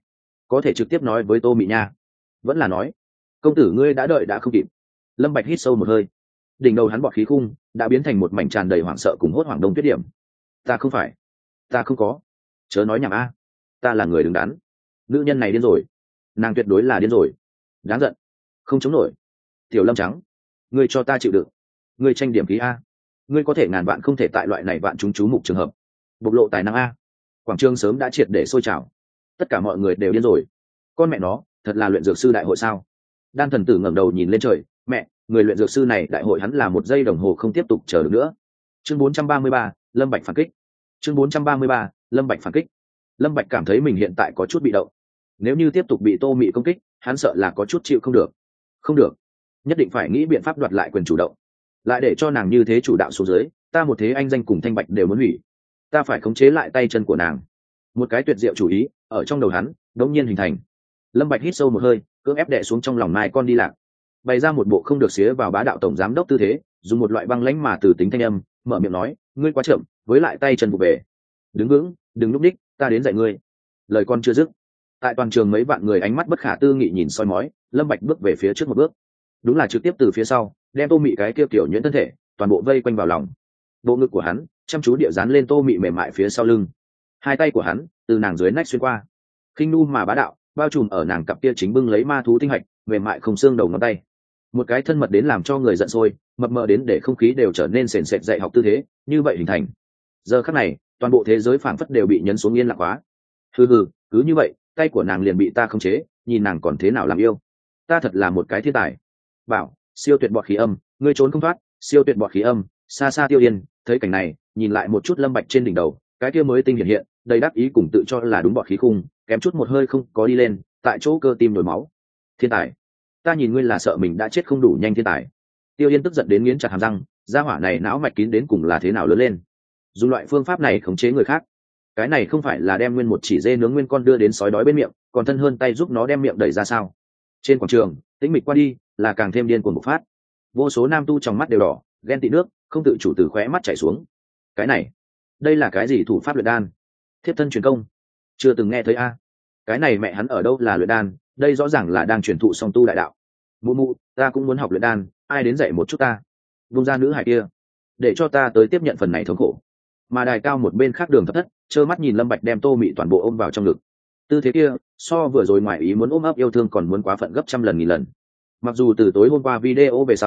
Speaker 1: có thể trực tiếp nói với Tô Mị nha. Vẫn là nói, công tử ngươi đã đợi đã không kịp. Lâm Bạch hít sâu một hơi, đỉnh đầu hắn bọt khí khung đã biến thành một mảnh tràn đầy hoảng sợ cùng hốt hoảng đông tuyết điểm. Ta không có, chớ nói nhảm a, ta là người đứng đắn. Nữ nhân này điên rồi, nàng tuyệt đối là điên rồi, đáng giận, không chống nổi. Tiểu Lâm trắng, ngươi cho ta chịu đựng, ngươi tranh điểm khí a, ngươi có thể ngàn vạn không thể tại loại này vạn chúng chú mục trường hợp bộc lộ tài năng a. Quảng trường sớm đã triệt để sôi trào, tất cả mọi người đều điên rồi. Con mẹ nó, thật là luyện dược sư đại hội sao? Đan thần tử ngẩng đầu nhìn lên trời, mẹ, người luyện dược sư này đại hội hắn là một giây đồng hồ không tiếp tục chờ được nữa. Chương 433, Lâm Bạch phản kích. Chương 433, Lâm Bạch phản kích. Lâm Bạch cảm thấy mình hiện tại có chút bị động. Nếu như tiếp tục bị Tô Mị công kích, hắn sợ là có chút chịu không được. Không được, nhất định phải nghĩ biện pháp đoạt lại quyền chủ động. Lại để cho nàng như thế chủ đạo xuống dưới, ta một thế anh danh cùng thanh bạch đều muốn hủy. Ta phải khống chế lại tay chân của nàng. Một cái tuyệt diệu chủ ý ở trong đầu hắn đống nhiên hình thành. Lâm Bạch hít sâu một hơi, cưỡng ép đè xuống trong lòng mai con đi lạc, bày ra một bộ không được xía vào bá đạo tổng giám đốc tư thế, dùng một loại băng lãnh mà từ tính thanh âm mở miệng nói, ngươi quá chậm, với lại tay chân vụ về, đứng vững, đừng núp đích, ta đến dạy ngươi. Lời con chưa dứt, tại toàn trường mấy vạn người ánh mắt bất khả tư nghị nhìn soi mói, Lâm Bạch bước về phía trước một bước, đúng là trực tiếp từ phía sau đem Tô Mị cái kia kiểu nhuyễn thân thể toàn bộ vây quanh vào lòng. Bộ ngực của hắn chăm chú địa dán lên Tô Mị mềm mại phía sau lưng, hai tay của hắn từ nàng dưới nách xuyên qua, khinh nu mà bá đạo bao trùm ở nàng cặp kia chính bưng lấy ma thú tinh hạch mềm mại không xương đầu ngón tay. Một cái thân mật đến làm cho người giận sôi, mập mờ đến để không khí đều trở nên sền sệt dạy học tư thế như vậy hình thành. Giờ khắc này toàn bộ thế giới phảng phất đều bị nhấn xuống yên lặng quá. Hừ, cứ như vậy tay của nàng liền bị ta khống chế, nhìn nàng còn thế nào làm yêu. Ta thật là một cái thiên tài. Bảo siêu tuyệt bọt khí âm, ngươi trốn không thoát. Siêu tuyệt bọt khí âm, xa xa Tiêu Yên thấy cảnh này nhìn lại một chút Lâm Bạch trên đỉnh đầu, cái kia mới tinh hiện hiện đầy đáp ý cùng tự cho là đúng bọt khí khung kém chút một hơi không có đi lên, tại chỗ cơ tim nổi máu. Thiên tài, ta nhìn ngươi là sợ mình đã chết không đủ nhanh. Thiên tài. Tiêu Yên tức giận đến nghiến chặt hàm răng, gia hỏa này não mạch kín đến cùng là thế nào lớn lên, dùng loại phương pháp này khống chế người khác. Cái này không phải là đem nguyên một chỉ dê nướng nguyên con đưa đến sói đói bên miệng, còn thân hơn tay giúp nó đem miệng đẩy ra sao? Trên quảng trường tĩnh mịch qua đi, là càng thêm điên cuồng bộc phát. Vô số nam tu trong mắt đều đỏ, ghen tị nước không tự chủ từ khóe mắt chảy xuống. Cái này, đây là cái gì thủ pháp luyện đan? Thiếp thân truyền công, chưa từng nghe thấy a. Cái này mẹ hắn ở đâu là luyện đan, đây rõ ràng là đang truyền thụ song tu đại đạo. Mụ mụ, ta cũng muốn học luyện đan, ai đến dạy một chút ta. Vung ra nữ hải kia, để cho ta tới tiếp nhận phần này thống khổ. Mà đài cao một bên khác Đường Thập Thất trơ mắt nhìn Lâm Bạch đem Tô Mị toàn bộ ôm vào trong ngực. Tư thế kia so vừa rồi ngoài ý muốn ôm ấp yêu thương còn muốn quá phận gấp trăm lần nghìn lần. Mặc dù từ tối hôm qua video về sau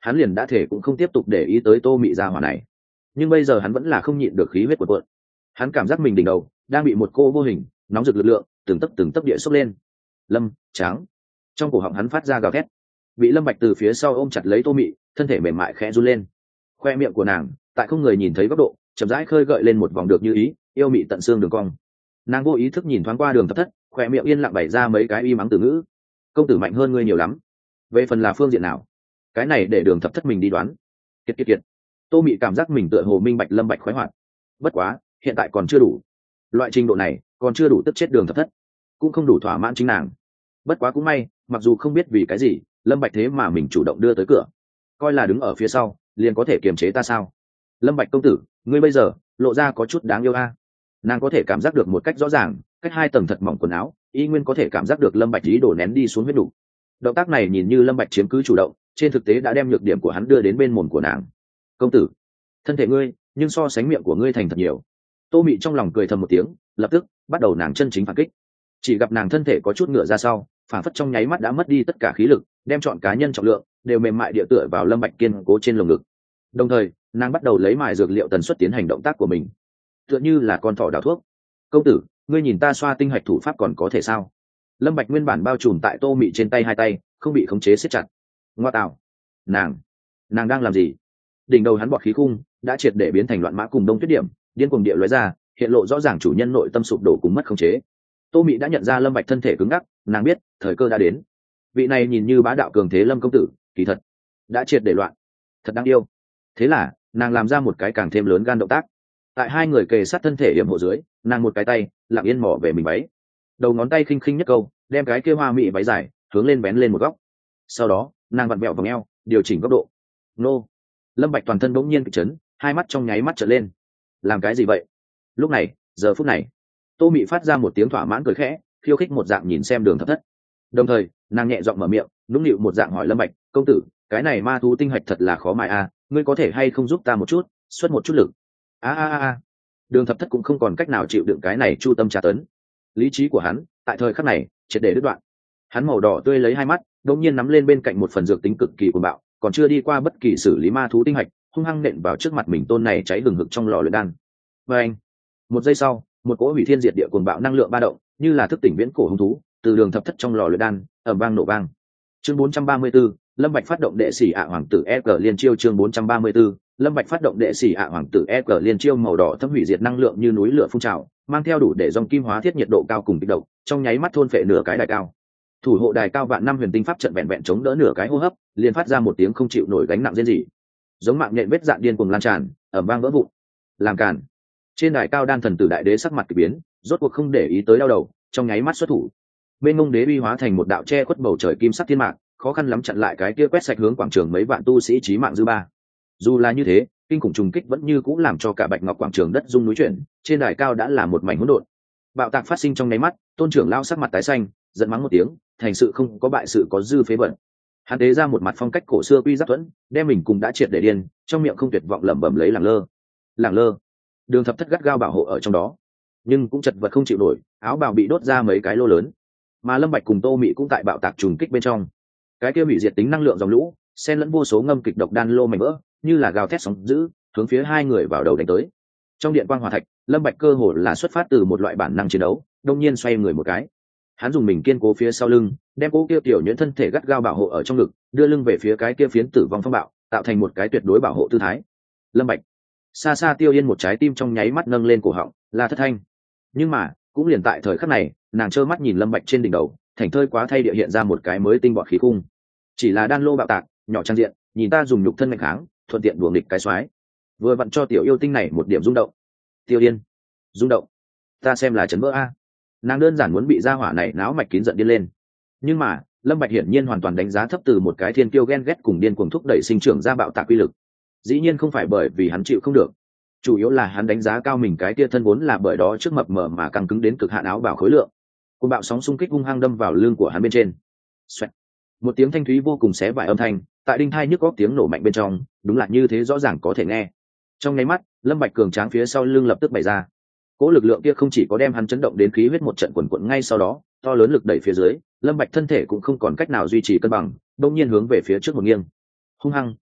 Speaker 1: hắn liền đã thể cũng không tiếp tục để ý tới Tô Mị gia hỏa này. Nhưng bây giờ hắn vẫn là không nhịn được khí huyết cuộn cuộn. Hắn cảm giác mình đỉnh đầu đang bị một cô vô hình nóng rực lực lượng từng tấc địa xốc lên. Lâm Tráng, trong cổ họng hắn phát ra gào thét. Bị Lâm Bạch từ phía sau ôm chặt lấy Tô Mị, thân thể mềm mại khẽ run lên. Khoe miệng của nàng tại không người nhìn thấy góc độ chậm rãi khơi gợi lên một vòng được như ý yêu mị tận xương đường cong. Nàng vô ý thức nhìn thoáng qua Đường Thập Thất, khoe miệng yên lặng bày ra mấy cái y mắng từ ngữ. Công tử mạnh hơn ngươi nhiều lắm. Về phần là phương diện nào, cái này để Đường Thập Thất mình đi đoán. Kiệt. Tô Mị cảm giác mình tựa hồ minh bạch Lâm Bạch khoái hoạt. Bất quá hiện tại còn chưa đủ, loại trình độ này còn chưa đủ tức chết Đường Thập Thất, cũng không đủ thỏa mãn chính nàng. Bất quá cũng may, mặc dù không biết vì cái gì Lâm Bạch thế mà mình chủ động đưa tới cửa, coi là đứng ở phía sau liền có thể kiềm chế ta sao? Lâm Bạch công tử, ngươi bây giờ lộ ra có chút đáng yêu a. Nàng có thể cảm giác được một cách rõ ràng, cách 2 tầng thật mỏng quần áo y nguyên có thể cảm giác được Lâm Bạch ý đồ nén đi xuống huyết đủ. Động tác này nhìn như Lâm Bạch chiếm cứ chủ động, trên thực tế đã đem nhược điểm của hắn đưa đến bên mồm của nàng. Công tử, thân thể ngươi nhưng so sánh miệng của ngươi thành thật nhiều. Tô Mị trong lòng cười thầm một tiếng, lập tức bắt đầu nàng chân chính phản kích. Chỉ gặp nàng thân thể có chút ngửa ra sau, phản phất trong nháy mắt đã mất đi tất cả khí lực, đem chọn cá nhân trọng lượng đều mềm mại địa tựa vào Lâm Bạch kiên cố trên lồng ngực. Đồng thời nàng bắt đầu lấy mài dược liệu tần suất tiến hành động tác của mình, tựa như là con thỏ đào thuốc. Công tử, ngươi nhìn ta xoa tinh hạch thủ pháp còn có thể sao? Lâm Bạch nguyên bản bao trùm tại Tô Mị trên tay hai tay không bị khống chế siết chặt. Ngoa tạo, nàng đang làm gì? Đỉnh đầu hắn bọt khí khung đã triệt để biến thành loạn mã cùng đông tuyết điểm, điên cuồng địa lóe ra, hiện lộ rõ ràng chủ nhân nội tâm sụp đổ cùng mất khống chế. Tô Mị đã nhận ra Lâm Bạch thân thể cứng ngắc, nàng biết thời cơ đã đến. Vị này nhìn như bá đạo cường thế Lâm công tử, kỳ thật đã triệt để loạn, thật đáng yêu. Thế là nàng làm ra một cái càng thêm lớn gan động tác. Tại hai người kề sát thân thể yểm hộ dưới, nàng một cái tay lặng yên mò về mình váy, đầu ngón tay khinh khinh nhất câu, đem cái kia hoa mị váy dài hướng lên bén lên một góc. Sau đó nàng vặn vẹo vòng eo, điều chỉnh góc độ. Nô! Lâm Bạch toàn thân bỗng nhiên kịch chấn, hai mắt trong nháy mắt trợn lên. Làm cái gì vậy? Lúc này, giờ phút này, Tô Mị phát ra một tiếng thỏa mãn cười khẽ, khiêu khích một dạng nhìn xem Đường Thập Thất. Đồng thời nàng nhẹ giọng mở miệng, nũng nịu một dạng hỏi Lâm Bạch, công tử, cái này ma thú tinh hạch thật là khó mài a, ngươi có thể hay không giúp ta một chút, xuất một chút lực. A. Đường Thập Thất cũng không còn cách nào chịu đựng cái này chu tâm tra tấn. Lý trí của hắn tại thời khắc này triệt để đứt đoạn. Hắn màu đỏ tươi lấy hai mắt đột nhiên nắm lên bên cạnh một phần dược tính cực kỳ cuồng bạo, còn chưa đi qua bất kỳ xử lý ma thú tinh hạch, hung hăng nện vào trước mặt mình tôn này cháy hừng hực trong lò luyện đan. Và anh, một giây sau, một cỗ hủy thiên diệt địa cuồng bạo năng lượng ba động, như là thức tỉnh viễn cổ hung thú, từ Đường Thập Thất trong lò luyện đan ầm vang nổ vang. Chương 434, Lâm Bạch phát động đệ sĩ ạ hoàng tử EG liên chiêu. Chương 434, Lâm Bạch phát động đệ sĩ ạ hoàng tử EG liên chiêu. Màu đỏ thấm hủy diệt năng lượng như núi lửa phun trào, mang theo đủ để dòng kim hóa thiết nhiệt độ cao cùng kịch độc, trong nháy mắt thôn phệ nửa cái đài cao. Thủ hộ đài cao vạn năm huyền tinh pháp trận vẹn vẹn chống đỡ nửa cái hô hấp, liền phát ra một tiếng không chịu nổi gánh nặng rên rỉ. Giống mạng nhện vết dạn điên cuồng lan tràn, ầm vang vỡ vụn. Làm cản. Trên đài cao đan thần tử đại đế sắc mặt kỳ biến, rốt cuộc không để ý tới đau đầu, trong nháy mắt xuất thủ. Bên ngông đế uy hóa thành một đạo che khuất bầu trời kim sắc thiên mạc, khó khăn lắm chặn lại cái kia quét sạch hướng quảng trường mấy vạn tu sĩ chí mạng dư ba. Dù là như thế, kinh khủng trùng kích vẫn như cũng làm cho cả bạch ngọc quảng trường đất rung núi chuyển, trên đài cao đã là một mảnh hỗn độn. Bạo tạc phát sinh trong nháy mắt, tôn trưởng lao sắc mặt tái xanh, giận mắng một tiếng, thành sự không có bại sự có dư phế bẩn. Hắn tế ra một mặt phong cách cổ xưa quy giáp thuẫn, đem mình cùng đã triệt để điên, trong miệng không tuyệt vọng lẩm bẩm lấy lẳng lơ. Đường Thập Thất gắt gao bảo hộ ở trong đó, nhưng cũng chật vật không chịu nổi, áo bào bị đốt ra mấy cái lô lớn. Mà Lâm Bạch cùng Tô Mị cũng tại bạo tạc trùng kích bên trong. Cái kia hủy diệt tính năng lượng dòng lũ, xen lẫn vô số ngâm kịch độc đan lô mảnh vỡ, như là gào thét sóng dữ, hướng phía hai người vào đầu đánh tới. Trong điện quang hỏa thạch, Lâm Bạch cơ hồ là xuất phát từ một loại bản năng chiến đấu, đột nhiên xoay người một cái. Hắn dùng mình kiên cố phía sau lưng, đem cố kia tiểu nhuyễn thân thể gắt gao bảo hộ ở trong ngực, đưa lưng về phía cái kia phiến tử vong phong bạo, tạo thành một cái tuyệt đối bảo hộ tư thái. Lâm Bạch. Xa xa Tiêu Yên một trái tim trong nháy mắt nâng lên cổ họng, là thất thanh. Nhưng mà, cũng liền tại thời khắc này, nàng trơ mắt nhìn Lâm Bạch trên đỉnh đầu, thành thơi quá thay địa hiện ra một cái mới tinh bọt khí cung. Chỉ là đan lô bạo tạc, nhỏ trang diện, nhìn ta dùng nhục thân mạnh kháng, thuận tiện đuổi địch cái xoái. Vừa vặn cho tiểu yêu tinh này một điểm rung động. Tiêu Yên, rung động. Ta xem là chấn vỡ a. Nàng đơn giản muốn bị gia hỏa này náo mạch kín giận điên lên. Nhưng mà, Lâm Bạch hiển nhiên hoàn toàn đánh giá thấp từ một cái thiên kiêu ghen ghét cùng điên cuồng thúc đẩy sinh trưởng ra bạo tạc quy lực. Dĩ nhiên không phải bởi vì hắn chịu không được, chủ yếu là hắn đánh giá cao mình cái kia thân vốn là bởi đó trước mập mờ mà căng cứng đến cực hạn áo bào khối lượng. Cùng bạo sóng xung kích hung hăng đâm vào lưng của hắn bên trên. Xoẹt. Một tiếng thanh thúy vô cùng xé vải âm thanh, tại đinh thai nhức góc tiếng nổ mạnh bên trong, đúng là như thế rõ ràng có thể nghe. Trong nháy mắt, Lâm Bạch cường tráng phía sau lưng lập tức bày ra. Cỗ lực lượng kia không chỉ có đem hắn chấn động đến khí huyết một trận quần quật, ngay sau đó, to lớn lực đẩy phía dưới, Lâm Bạch thân thể cũng không còn cách nào duy trì cân bằng, đột nhiên hướng về phía trước một nghiêng. Hung hăng,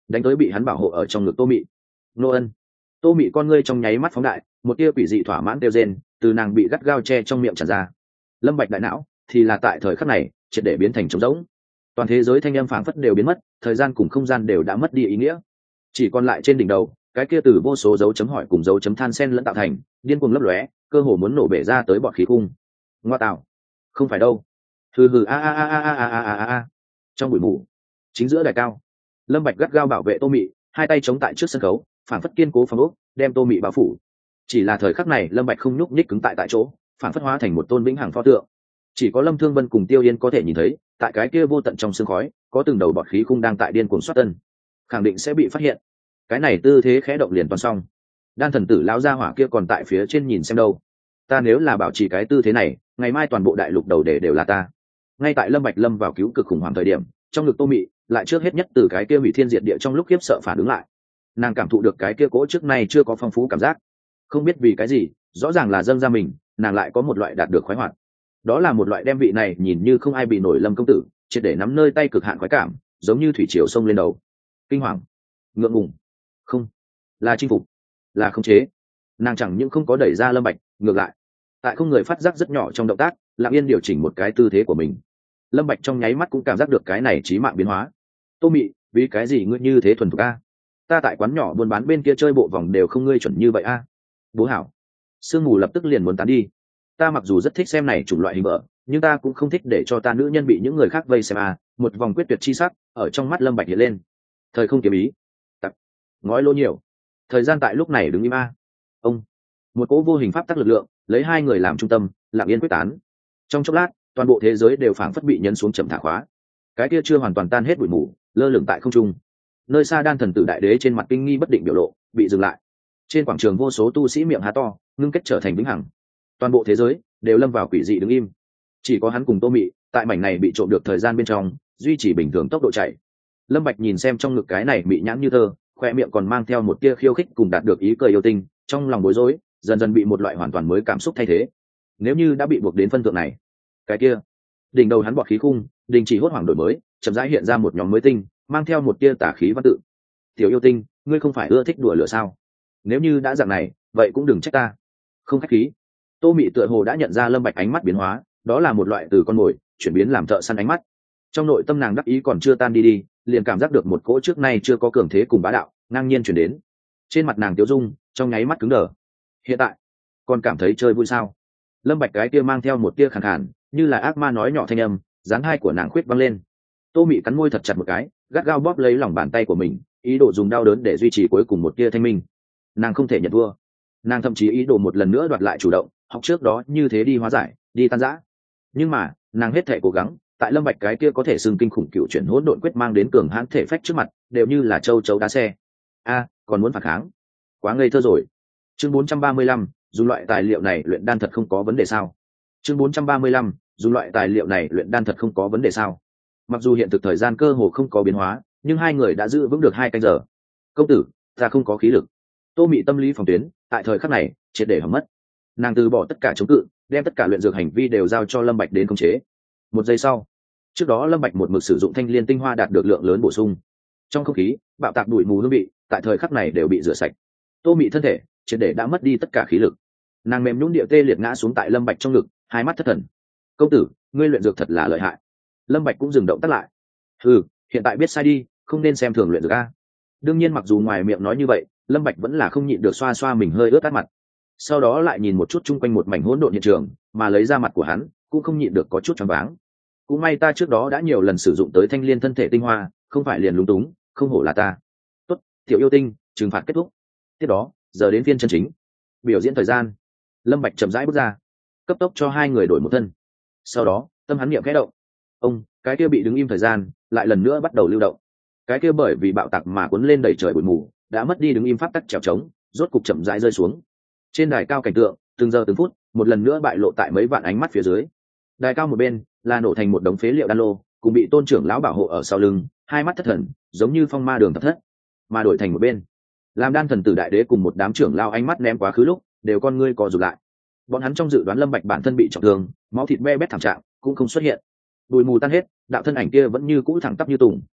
Speaker 1: đánh tới bị hắn bảo hộ ở trong ngực Tô Mị. Nô Ân. Tô Mị con ngươi trong nháy mắt phóng đại, một tia quỷ dị thỏa mãn kêu rên từ nàng bị gắt gao che trong miệng tràn ra. Lâm Bạch đại não thì là tại thời khắc này triệt để biến thành trống rỗng. Toàn thế giới thanh âm phảng phất đều biến mất, thời gian cùng không gian đều đã mất đi ý nghĩa, chỉ còn lại trên đỉnh đầu cái kia từ vô số dấu chấm hỏi cùng dấu chấm than xen lẫn tạo thành điên cuồng lấp lóe, cơ hồ muốn nổ bể ra tới bọt khí khung. Ngoa tạo, không phải đâu. Hừ hừ a a a a a a a a. Trong bụi mù chính giữa đài cao, Lâm Bạch gắt gao bảo vệ Tô Mị, hai tay chống tại trước sân khấu, phảng phất kiên cố phòng ốc, đem Tô Mị bao phủ. Chỉ là thời khắc này Lâm Bạch không nhúc nhích cứng tại chỗ, phảng phất hóa thành một tôn vĩnh hằng pho tượng. Chỉ có Lâm Thương Vân cùng Tiêu Yên có thể nhìn thấy, tại cái kia vô tận trong sương khói, có từng đầu bọt khí khung đang tại điên cuồng xoát tân, khẳng định sẽ bị phát hiện. Cái này tư thế khẽ động liền toàn xong. Đan thần tử lão gia hỏa kia còn tại phía trên nhìn xem đâu. Ta nếu là bảo trì cái tư thế này, ngày mai toàn bộ đại lục đầu để đều là ta. Ngay tại Lâm Bạch lâm vào cứu cực khủng hoảng thời điểm, trong ngực Tô Mị lại trước hết nhất từ cái kia hủy thiên diệt địa trong lúc khiếp sợ phản ứng lại. Nàng cảm thụ được cái kia cỗ trước nay chưa có phong phú cảm giác, không biết vì cái gì, rõ ràng là dâng ra mình, nàng lại có một loại đạt được khoái hoạt. Đó là một loại đem vị này nhìn như không ai bị nổi Lâm công tử triệt để nắm nơi tay cực hạn khoái cảm, giống như thủy triều sông lên đầu. Kinh hoàng, ngượng ngùng, không, là chinh phục, là khống chế. Nàng chẳng những không có đẩy ra Lâm Bạch, ngược lại tại không người phát giác rất nhỏ trong động tác lặng yên điều chỉnh một cái tư thế của mình. Lâm Bạch trong nháy mắt cũng cảm giác được cái này chí mạng biến hóa. Tô Mị, vì cái gì ngươi như thế thuần thục a? Ta tại quán nhỏ buôn bán bên kia chơi bộ vòng đều không ngươi chuẩn như vậy a. Bố hảo. Sương mù lập tức liền muốn tán đi. Ta mặc dù rất thích xem này chủng loại hình vợ, nhưng ta cũng không thích để cho ta nữ nhân bị những người khác vây xem a. Một vòng quyết tuyệt chi sắc ở trong mắt Lâm Bạch hiện lên. Thời không kiếm ý. Tặc. Ngói lỗ nhiều. Thời gian tại lúc này đứng im a. Ông. Một cỗ vô hình pháp tắc lực lượng lấy hai người làm trung tâm, lặng yên quyết tán. Trong chốc lát, toàn bộ thế giới đều phảng phất bị nhấn xuống chậm thả khóa. Cái kia chưa hoàn toàn tan hết bụi mù, lơ lửng tại không trung. Nơi xa Đan thần tử đại đế trên mặt kinh nghi bất định biểu lộ, bị dừng lại. Trên quảng trường vô số tu sĩ miệng há to, ngưng kết trở thành vĩnh hằng. Toàn bộ thế giới đều lâm vào quỷ dị đứng im. Chỉ có hắn cùng Tô Mị, tại mảnh này bị trộm được thời gian bên trong, duy trì bình thường tốc độ chạy. Lâm Bạch nhìn xem trong ngực cái này mị nhãn như thơ, khoe miệng còn mang theo một tia khiêu khích cùng đạt được ý cười yêu tinh, trong lòng bối rối, dần dần bị một loại hoàn toàn mới cảm xúc thay thế. Nếu như đã bị buộc đến phân thượng này, cái kia, đỉnh đầu hắn bọt khí khung, đình chỉ hốt hoảng đổi mới, chậm rãi hiện ra một nhóm mới tinh, mang theo một tia tà khí văn tự. Tiểu yêu tinh, ngươi không phải ưa thích đùa lửa sao? Nếu như đã dạng này, vậy cũng đừng trách ta. Không khách khí. Tô Mị tựa hồ đã nhận ra Lâm Bạch ánh mắt biến hóa, đó là một loại từ con mồi chuyển biến làm thợ săn ánh mắt. Trong nội tâm nàng đắc ý còn chưa tan đi, liền cảm giác được một cỗ trước nay chưa có cường thế cùng bá đạo ngang nhiên chuyển đến. Trên mặt nàng tiêu dung trong nháy mắt cứng đờ. Hiện tại, còn cảm thấy chơi vui sao? Lâm Bạch cái kia mang theo một tia khàn khàn, như là ác ma nói nhỏ thanh âm, dáng hai của nàng khuyết văng lên. Tô Mị cắn môi thật chặt một cái, gắt gao bóp lấy lòng bàn tay của mình, ý đồ dùng đau đớn để duy trì cuối cùng một tia thanh minh. Nàng không thể nhận thua, nàng thậm chí ý đồ một lần nữa đoạt lại chủ động, học trước đó như thế đi hóa giải, đi tan rã. Nhưng mà, nàng hết thể cố gắng, tại Lâm Bạch cái kia có thể xưng kinh khủng cựu chuyển hỗn độn quyết mang đến cường hãn thể phách trước mặt, đều như là châu chấu đá xe. A, còn muốn phản kháng? Quá ngây thơ rồi. Chương 435, dùng loại tài liệu này luyện đan thật không có vấn đề sao? Chương 435, dùng loại tài liệu này luyện đan thật không có vấn đề sao? Mặc dù hiện thực thời gian cơ hồ không có biến hóa, nhưng hai người đã giữ vững được 2 canh giờ. Công tử, ta không có khí lực. Tô Mị tâm lý phòng tuyến, tại thời khắc này, triệt để hỏng mất. Nàng từ bỏ tất cả chống cự, đem tất cả luyện dược hành vi đều giao cho Lâm Bạch đến khống chế. 1 giây sau, trước đó Lâm Bạch một mực sử dụng thanh liên tinh hoa đạt được lượng lớn bổ sung. Trong không khí, bạo tạc bụi mù hương vị, tại thời khắc này đều bị rửa sạch. Tô Mị thân thể triệt để đã mất đi tất cả khí lực. Nàng mềm nhũn địa tê liệt ngã xuống tại Lâm Bạch trong ngực, hai mắt thất thần. Công tử, ngươi luyện dược thật là lợi hại. Lâm Bạch cũng dừng động tác lại. Ừ, hiện tại biết sai đi, không nên xem thường luyện dược a. Đương nhiên mặc dù ngoài miệng nói như vậy, Lâm Bạch vẫn là không nhịn được xoa xoa mình hơi ướt át mặt. Sau đó lại nhìn một chút chung quanh một mảnh hỗn độn hiện trường, mà lấy ra mặt của hắn, cũng không nhịn được có chút choáng váng. Cũng may ta trước đó đã nhiều lần sử dụng tới thanh liên thân thể tinh hoa, không phải liền lúng túng, không hổ là ta. Tốt, tiểu yêu tinh, trừng phạt kết thúc. Tiếp đó, giờ đến phiên chân chính. Biểu diễn thời gian. Lâm Bạch chậm rãi bước ra, cấp tốc cho hai người đổi một thân. Sau đó, tâm hắn niệm khẽ động. Ông, cái kia bị đứng im thời gian, lại lần nữa bắt đầu lưu động. Cái kia bởi vì bạo tạc mà cuốn lên đầy trời bụi mù, đã mất đi đứng im pháp tắc trèo trống, rốt cục chậm rãi rơi xuống. Trên đài cao cảnh tượng, từng giờ từng phút, một lần nữa bại lộ tại mấy vạn ánh mắt phía dưới. Đài cao một bên là nổ thành một đống phế liệu đan lô, cùng bị tôn trưởng lão bảo hộ ở sau lưng, hai mắt thất thần, giống như phong ma đường thập thất. Mà đổi thành một bên, làm đan thần tử đại đế cùng một đám trưởng lao ánh mắt ném quá khứ lúc, đều con ngươi co rụt lại. Bọn hắn trong dự đoán Lâm Bạch bản thân bị trọng thương, máu thịt be bét thảm trạng cũng không xuất hiện. Bụi mù tan hết, đạo thân ảnh kia vẫn như cũ thẳng tắp như tùng.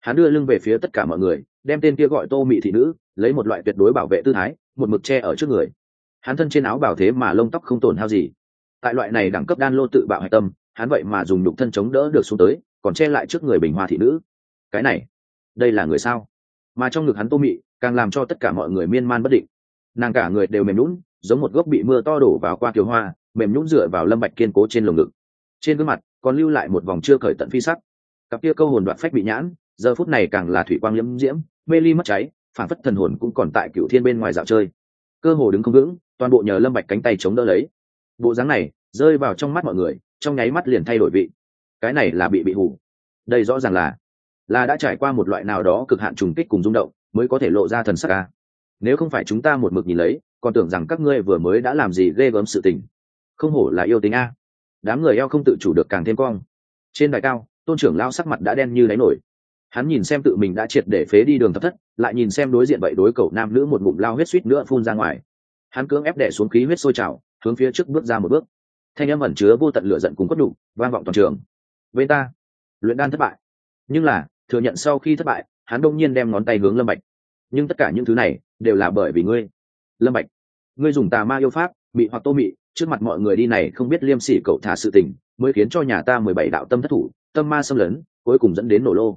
Speaker 1: Hắn đưa lưng về phía tất cả mọi người, đem tên kia gọi Tô Mị thị nữ lấy một loại tuyệt đối bảo vệ tư thái một mực che ở trước người. Hắn thân trên áo bảo thế mà lông tóc không tổn hao gì. Tại loại này đẳng cấp đan lô tự bạo hạch tâm, hắn vậy mà dùng nhục thân chống đỡ được xuống tới, còn che lại trước người bình hoa thị nữ. Cái này, đây là người sao? Mà trong ngực hắn Tô Mị càng làm cho tất cả mọi người miên man bất định. Nàng cả người đều mềm nhũn, giống một gốc bị mưa to đổ vào qua kiều hoa, mềm nhũn dựa vào Lâm Bạch kiên cố trên lồng ngực. Trên gương mặt còn lưu lại một vòng chưa cởi tận phi sắc. Cặp kia câu hồn đoạn phách bị nhãn, giờ phút này càng là thủy quang liễm diễm, mê ly mất cháy, phản phất thần hồn cũng còn tại Cửu Thiên bên ngoài dạo chơi. Cơ hồ đứng không vững, toàn bộ nhờ Lâm Bạch cánh tay chống đỡ lấy. Bộ dáng này rơi vào trong mắt mọi người, trong nháy mắt liền thay đổi vị. Cái này là bị hù. Đây rõ ràng là đã trải qua một loại nào đó cực hạn trùng kích cùng rung động, mới có thể lộ ra thần sắc a. Nếu không phải chúng ta một mực nhìn lấy, còn tưởng rằng các ngươi vừa mới đã làm gì ghê gớm sự tình. Không hổ là yêu tính a. Đám người eo không tự chủ được càng thêm cong. Trên đài cao, Tôn trưởng lão sắc mặt đã đen như đáy nổi. Hắn nhìn xem tự mình đã triệt để phế đi đường thập thất, lại nhìn xem đối diện vậy đối cầu nam nữ một ngụm lao huyết suýt nữa phun ra ngoài. Hắn cưỡng ép đè xuống khí huyết sôi trào, hướng phía trước bước ra một bước. Thanh âm ẩn chứa vô tận lửa giận cùng cốt đủ, vang vọng toàn trường. Bên ta, luyện đan thất bại. Nhưng là, thừa nhận sau khi thất bại, hắn đông nhiên đem ngón tay hướng Lâm Bạch. Nhưng tất cả những thứ này đều là bởi vì ngươi, Lâm Bạch. Ngươi dùng tà ma yêu pháp, mị hoặc Tô Mị, trước mặt mọi người đi này không biết liêm sỉ cậu thả sự tình, mới khiến cho nhà ta 17 đạo tâm thất thủ, tâm ma xâm lấn, cuối cùng dẫn đến nổ lô.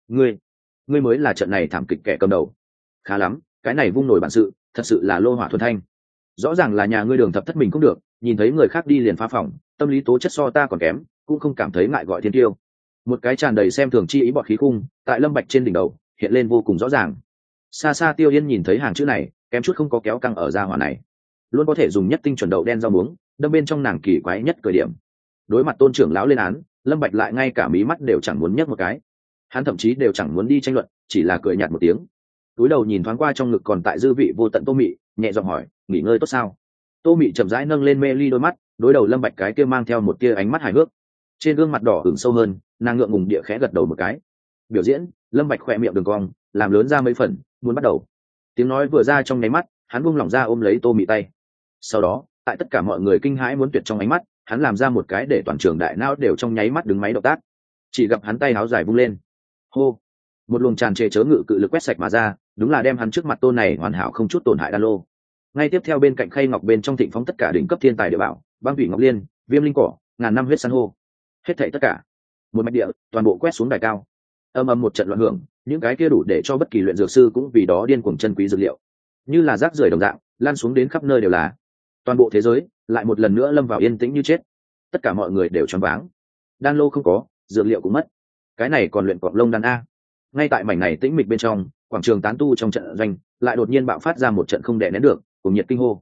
Speaker 1: Ngươi mới là trận này thảm kịch kẻ cầm đầu. Khá lắm, cái này vung nổi bản sự, thật sự là lô hỏa thuần thanh. Rõ ràng là nhà ngươi đường thập thất mình cũng được, nhìn thấy người khác đi liền phá phòng, tâm lý tố chất so ta còn kém, cũng không cảm thấy ngại gọi thiên tiêu. Một cái tràn đầy xem thường chi ý bọt khí khung, tại Lâm Bạch trên đỉnh đầu, hiện lên vô cùng rõ ràng. Xa xa Tiêu Yên nhìn thấy hàng chữ này, kém chút không có kéo căng ở ra hỏa này. Luôn có thể dùng nhất tinh chuẩn đậu đen rau muống, đâm bên trong nàng kỳ quái nhất cười điểm. Đối mặt Tôn trưởng lão lên án, Lâm Bạch lại ngay cả mí mắt đều chẳng muốn nhấc một cái. Hắn thậm chí đều chẳng muốn đi tranh luận, chỉ là cười nhạt một tiếng. Túi đầu nhìn thoáng qua trong ngực còn tại dư vị vô tận Tô Mị, nhẹ giọng hỏi, nghỉ ngơi tốt sao? Tô Mị chậm rãi nâng lên mê ly đôi mắt, đối đầu Lâm Bạch cái kia mang theo một tia ánh mắt hài hước. Trên gương mặt đỏ ửng sâu hơn, nàng ngượng ngùng địa khẽ gật đầu một cái. Biểu diễn, Lâm Bạch khẽ miệng đường cong, làm lớn ra mấy phần, muốn bắt đầu. Tiếng nói vừa ra trong nháy mắt, hắn buông lỏng ra ôm lấy Tô Mị tay. Sau đó, tại tất cả mọi người kinh hãi muốn tuyệt trong ánh mắt, hắn làm ra một cái để toàn trường đại não đều trong nháy mắt đứng máy động tác. Chỉ gặp hắn tay áo dài vung lên, hô, một luồng tràn trề chớ ngự cự lực quét sạch mà ra, đúng là đem hắn trước mặt Tôn này hoàn hảo không chút tổn hại đan lô. Ngay tiếp theo bên cạnh khay ngọc bên trong thịnh phóng tất cả đỉnh cấp thiên tài địa bảo, băng thủy ngọc liên, viêm linh cỏ, ngàn năm huyết san hô, hết thảy tất cả, một mạch địa, toàn bộ quét xuống đài cao. Âm ầm một trận loạn hưởng, những cái kia đủ để cho bất kỳ luyện dược sư cũng vì đó điên cuồng chân quý dược liệu, như là rác rưởi đồng dạng, lan xuống đến khắp nơi đều là. Toàn bộ thế giới lại một lần nữa lâm vào yên tĩnh như chết. Tất cả mọi người đều choáng váng. Đan lô không có, dược liệu cũng mất. Cái này còn luyện cọp lông đan a. Ngay tại mảnh này tĩnh mịch bên trong, quảng trường tán tu trong trận doanh lại đột nhiên bạo phát ra một trận không đè nén được, cùng nhiệt kinh hô.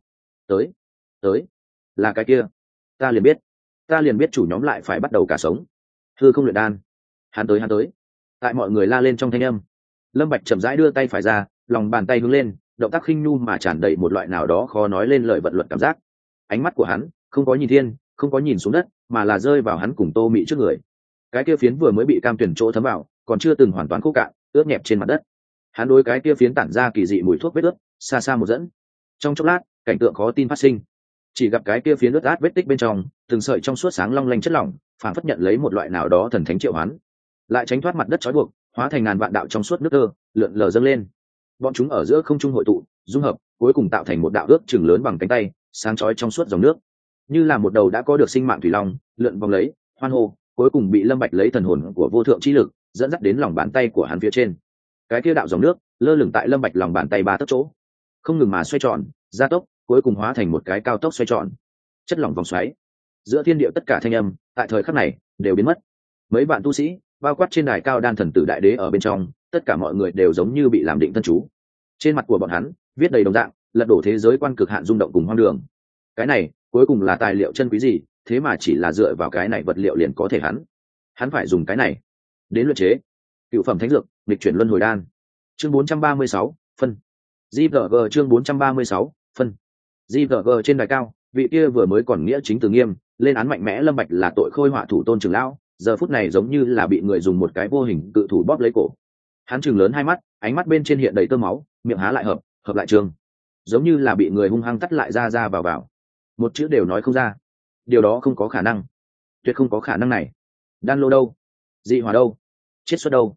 Speaker 1: Tới, là cái kia. Ta liền biết chủ nhóm lại phải bắt đầu cả sống. Hư không luyện đan. Hắn tới. Tại mọi người la lên trong thanh âm, Lâm Bạch chậm rãi đưa tay phải ra, lòng bàn tay hướng lên, động tác khinh nhu mà tràn đầy một loại nào đó khó nói lên lời vận luật cảm giác. Ánh mắt của hắn không có nhìn thiên, không có nhìn xuống đất, mà là rơi vào hắn cùng Tô Mị trước người. Cái kia phiến vừa mới bị cam tuyển chỗ thấm vào, còn chưa từng hoàn toàn khô cạn, ướt nhẹp trên mặt đất. Hắn đối cái kia phiến tản ra kỳ dị mùi thuốc vết ướt, xa xa một dẫn. Trong chốc lát, cảnh tượng khó tin phát sinh. Chỉ gặp cái kia phiến ướt át vết tích bên trong, từng sợi trong suốt sáng long lanh chất lỏng, phản phất nhận lấy một loại nào đó thần thánh triệu hoán, lại tránh thoát mặt đất trói buộc, hóa thành ngàn vạn đạo trong suốt nước tơ, lượn lờ dâng lên. Bọn chúng ở giữa không trung hội tụ, dung hợp, cuối cùng tạo thành một đạo ước chừng lớn bằng cánh tay, sáng chói trong suốt dòng nước, như là một đầu đã có được sinh mạng thủy long, lượn vòng lấy, hoan hô, cuối cùng bị Lâm Bạch lấy thần hồn của vô thượng chi lực dẫn dắt đến lòng bàn tay của hắn phía trên. Cái kia đạo dòng nước lơ lửng tại Lâm Bạch lòng bàn tay ba tấc chỗ, không ngừng mà xoay tròn, gia tốc, cuối cùng hóa thành một cái cao tốc xoay tròn, chất lỏng vòng xoáy. Giữa thiên địa tất cả thanh âm, tại thời khắc này đều biến mất. Mấy bạn tu sĩ, bao quát trên đài cao đan thần tử đại đế ở bên trong, tất cả mọi người đều giống như bị làm định thân chú. Trên mặt của bọn hắn viết đầy đồng dạng, lật đổ thế giới quan cực hạn rung động cùng hoang đường. Cái này cuối cùng là tài liệu chân quý gì, thế mà chỉ là dựa vào cái này vật liệu liền có thể hắn phải dùng cái này đến luyện chế cựu phẩm thánh dược nghịch chuyển luân hồi đan. Chương 436, phân. GVG chương 436, phân. GVG trên đài cao, vị kia vừa mới còn nghĩa chính từ nghiêm lên án mạnh mẽ Lâm Bạch là tội khôi họa thủ Tôn trưởng lão, giờ phút này giống như là bị người dùng một cái vô hình cự thủ bóp lấy cổ. Hắn trừng lớn hai mắt, ánh mắt bên trên hiện đầy tơ máu, miệng há lại hợp lại trường, giống như là bị người hung hăng cắt lại ra vào, một chữ đều nói không ra. Điều đó không có khả năng, tuyệt không có khả năng này. Đan lô đâu? Dị hỏa đâu? Chiết xuất đâu?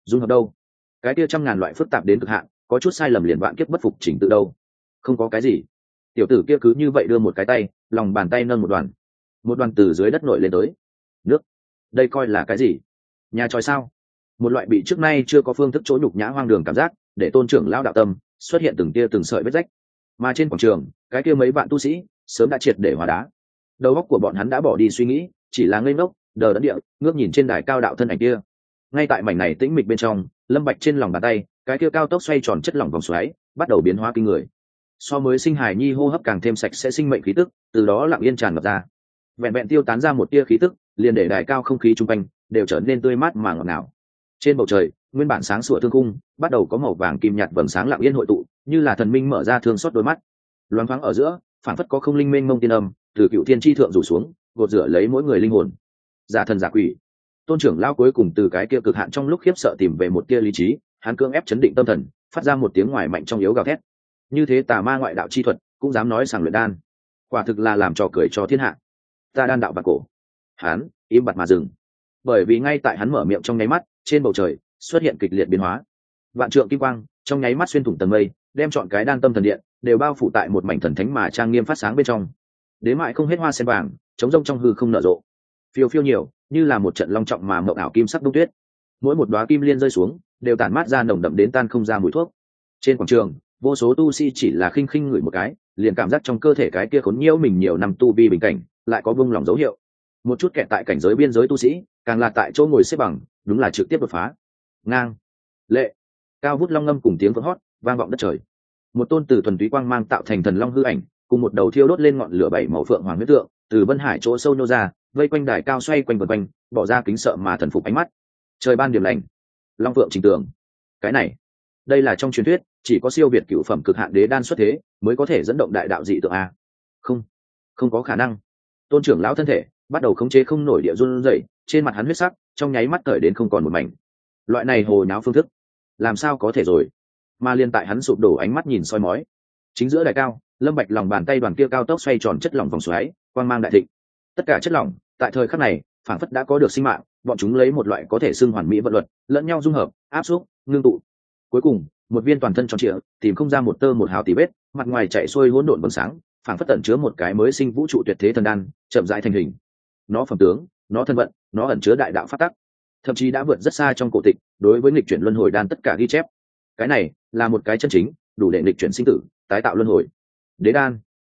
Speaker 1: dung hợp đâu? Cái kia trăm ngàn loại phức tạp đến cực hạn, có chút sai lầm liền vạn kiếp bất phục chỉnh tự đâu? Không có cái gì. Tiểu tử kia cứ như vậy đưa một cái tay, lòng bàn tay nâng một đoàn từ dưới đất nổi lên tới. Nước. Đây coi là cái gì? Nhà tròi sao? Một loại bị trước nay chưa có phương thức chỗ nhục nhã hoang đường cảm giác, để tôn trưởng lao đạo tâm xuất hiện từng tia từng sợi vết rách. Mà trên quảng trường, cái kia mấy vạn tu sĩ sớm đã triệt để hóa đá. Đầu óc của bọn hắn đã bỏ đi suy nghĩ, chỉ là ngây ngốc, đờ đẫn địa, ngước nhìn trên đài cao đạo thân ảnh kia. Ngay tại mảnh này tĩnh mịch bên trong, Lâm Bạch trên lòng bàn tay, cái kia cao tốc xoay tròn chất lỏng vòng xoáy, bắt đầu biến hóa kinh người. So mới sinh hài nhi hô hấp càng thêm sạch sẽ sinh mệnh khí tức, từ đó lặng yên tràn ngập ra. Vẹn vẹn tiêu tán ra một tia khí tức, liền để đài cao không khí trung quanh đều trở nên tươi mát mà ngọt ngào. Trên bầu trời, nguyên bản sáng sủa thương khung, bắt đầu có màu vàng kim nhạt vầng sáng lặng yên hội tụ, như là thần minh mở ra thương xót đôi mắt. Loáng thoáng ở giữa, phản phất có không linh mênh mông tiên âm, từ cựu thiên chi thượng rủ xuống, gột rửa lấy mỗi người linh hồn. Giả thần giả quỷ. Tôn trưởng lao cuối cùng từ cái kia cực hạn trong lúc khiếp sợ tìm về một tia lý trí, hắn cưỡng ép chấn định tâm thần, phát ra một tiếng ngoài mạnh trong yếu gào thét. Như thế tà ma ngoại đạo chi thuật, cũng dám nói sảng luyện đan, quả thực là làm trò cười cho thiên hạ. Ta đan đạo bạc cổ. Hắn im bặt mà dừng, bởi vì ngay tại hắn mở miệng trong nháy mắt, trên bầu trời xuất hiện kịch liệt biến hóa. Vạn trượng kim quang trong nháy mắt xuyên thủng tầng mây, đem chọn cái đan tâm thần điện đều bao phủ tại một mảnh thần thánh mà trang nghiêm phát sáng bên trong. Đến mại không hết hoa sen vàng, trống rông trong hư không nở rộ, phiêu phiêu nhiều, như là một trận long trọng mà mộng ảo kim sắc đông tuyết. Mỗi một đóa kim liên rơi xuống, đều tản mát ra nồng đậm đến tan không ra mùi thuốc. Trên quảng trường, vô số tu sĩ chỉ là khinh khinh ngửi một cái, liền cảm giác trong cơ thể cái kia khốn nhiễu mình nhiều năm tu vi bình cảnh, lại có vung lòng dấu hiệu. Một chút kẹt tại cảnh giới biên giới tu sĩ, càng là tại chỗ ngồi xếp bằng, đúng là trực tiếp đột phá. Ngang, lệ, cao vút long ngâm cùng tiếng vỡ hót vang vọng đất trời. Một tôn từ thuần túy quang mang tạo thành thần long hư ảnh, cùng một đầu thiêu đốt lên ngọn lửa bảy màu phượng hoàng huyết tượng, từ vân hải chỗ sâu nhô ra, vây quanh đài cao xoay quanh vần quanh, bỏ ra kính sợ mà thần phục ánh mắt. Trời ban điểm lành, long phượng trình tường. Cái này, đây là trong truyền thuyết chỉ có siêu việt cửu phẩm cực hạn đế đan xuất thế mới có thể dẫn động đại đạo dị tượng a. Không, không có khả năng. Tôn trưởng lão thân thể bắt đầu khống chế không nổi địa run rẩy, trên mặt hắn huyết sắc trong nháy mắt cởi đến không còn một mảnh. Loại này hồ nháo phương thức, làm sao có thể rồi? Mà liên tại hắn sụp đổ ánh mắt nhìn soi mói, chính giữa đài cao, Lâm Bạch lòng bàn tay đoàn kia cao tốc xoay tròn chất lỏng vòng xoáy, quang mang đại thịnh. Tất cả chất lỏng tại thời khắc này phảng phất đã có được sinh mạng, bọn chúng lấy một loại có thể xưng hoàn mỹ vận luật, lẫn nhau dung hợp, áp xúc, ngưng tụ. Cuối cùng, một viên toàn thân tròn trịa, tìm không ra một tơ một hào tì vết, mặt ngoài chạy xuôi hỗn độn vầng sáng, phảng phất tẩn chứa một cái mới sinh vũ trụ tuyệt thế thần đan, chậm rãi thành hình. Nó phẩm tướng, nó thân vận, nó ẩn chứa đại đạo pháp tắc, thậm chí đã vượt rất xa trong cổ tịch đối với nghịch chuyển luân hồi đan tất cả ghi chép. Cái này là một cái chân chính đủ để nghịch chuyển sinh tử, tái tạo luân hồi. Đế đan,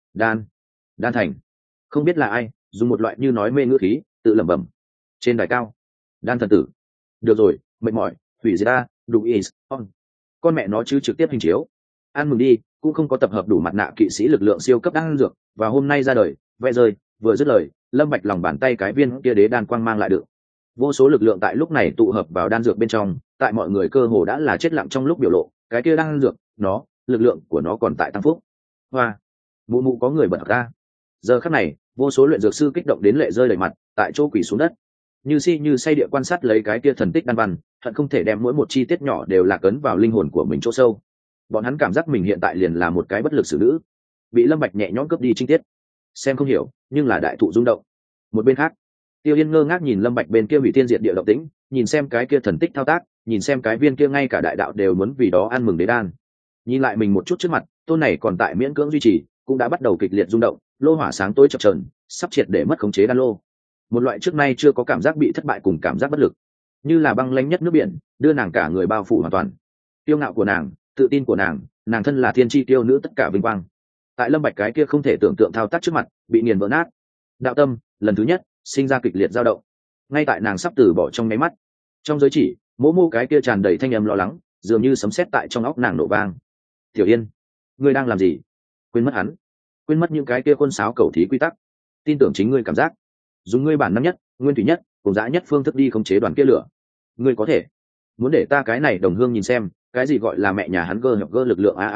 Speaker 1: đan thành. Không biết là ai dùng một loại như nói mê ngữ khí tự lẩm bẩm. Trên đài cao, đan thần tử. Được rồi, mệt mỏi, hủy diệt ta, đủ is on. Con mẹ nó chứ trực tiếp hình chiếu. Ăn mừng đi, cũng không có tập hợp đủ mặt nạ kỵ sĩ lực lượng siêu cấp đan dược, và hôm nay ra đời, vẽ rơi, vừa dứt lời, Lâm Bạch lòng bàn tay cái viên kia đế đan quang mang lại được. Vô số lực lượng tại lúc này tụ hợp vào đan dược bên trong, tại mọi người cơ hồ đã là chết lặng trong lúc biểu lộ, cái kia đan dược, nó, lực lượng của nó còn tại tăng phúc. Hoa, mụ mụ có người bật ra. Giờ khắc này, vô số luyện dược sư kích động đến lệ rơi đầy mặt, tại chỗ quỳ xuống đất. Như si như say địa quan sát lấy cái kia thần tích đan văn, hận không thể đem mỗi một chi tiết nhỏ đều lạc ấn vào linh hồn của mình chỗ sâu. Bọn hắn cảm giác mình hiện tại liền là một cái bất lực xử nữ, bị Lâm Bạch nhẹ nhõm cướp đi trinh tiết. Xem không hiểu, nhưng là đại thụ rung động. Một bên khác, Tiêu Yên ngơ ngác nhìn Lâm Bạch bên kia hủy thiên diệt địa động tĩnh, nhìn xem cái kia thần tích thao tác, nhìn xem cái viên kia ngay cả đại đạo đều muốn vì đó ăn mừng đế đan. Nhìn lại mình một chút trước mặt, tôn này còn tại miễn cưỡng duy trì, cũng đã bắt đầu kịch liệt rung động, lô hỏa sáng tối chập chờn, sắp triệt để mất khống chế đan lô. Một loại trước nay chưa có cảm giác bị thất bại cùng cảm giác bất lực, như là băng lãnh nhất nước biển, đưa nàng cả người bao phủ hoàn toàn. Tiêu ngạo của nàng, tự tin của nàng, nàng thân là thiên chi tiêu nữ tất cả vinh quang, tại Lâm Bạch cái kia không thể tưởng tượng thao tác trước mặt, bị nghiền vỡ nát. Đạo tâm lần thứ nhất sinh ra kịch liệt dao động. Ngay tại nàng sắp từ bỏ trong mấy mắt, trong giới chỉ, mô cái kia tràn đầy thanh âm lo lắng, dường như sấm sét tại trong óc nàng nổ vang. Tiểu Yên, ngươi đang làm gì? Quên mất hắn, quên mất những cái kia khuôn sáo cầu thí quy tắc, tin tưởng chính ngươi cảm giác, dùng ngươi bản năng nhất, nguyên thủy nhất, cùng dã nhất phương thức đi khống chế đoàn kia lửa. Ngươi có thể muốn để ta cái này đồng hương nhìn xem, cái gì gọi là mẹ nhà hắn gơ lực lượng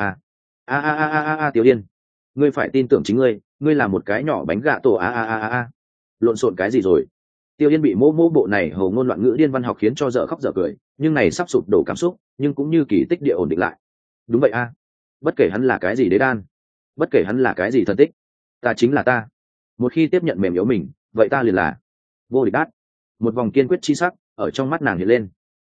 Speaker 1: a. Tiểu Yên, ngươi phải tin tưởng chính ngươi, ngươi là một cái nhỏ bánh gạ tổ a. Lộn xộn cái gì rồi? Tiêu Yên bị mô bộ này hầu ngôn loạn ngữ điên văn học khiến cho dở khóc dở cười, nhưng này sắp sụp đổ cảm xúc, nhưng cũng như kỳ tích địa ổn định lại. Đúng vậy a, bất kể hắn là cái gì đế đan, bất kể hắn là cái gì thần tích, ta chính là ta. Một khi tiếp nhận mềm yếu mình, vậy ta liền là vô địch đát. Một vòng kiên quyết chi sắc ở trong mắt nàng hiện lên.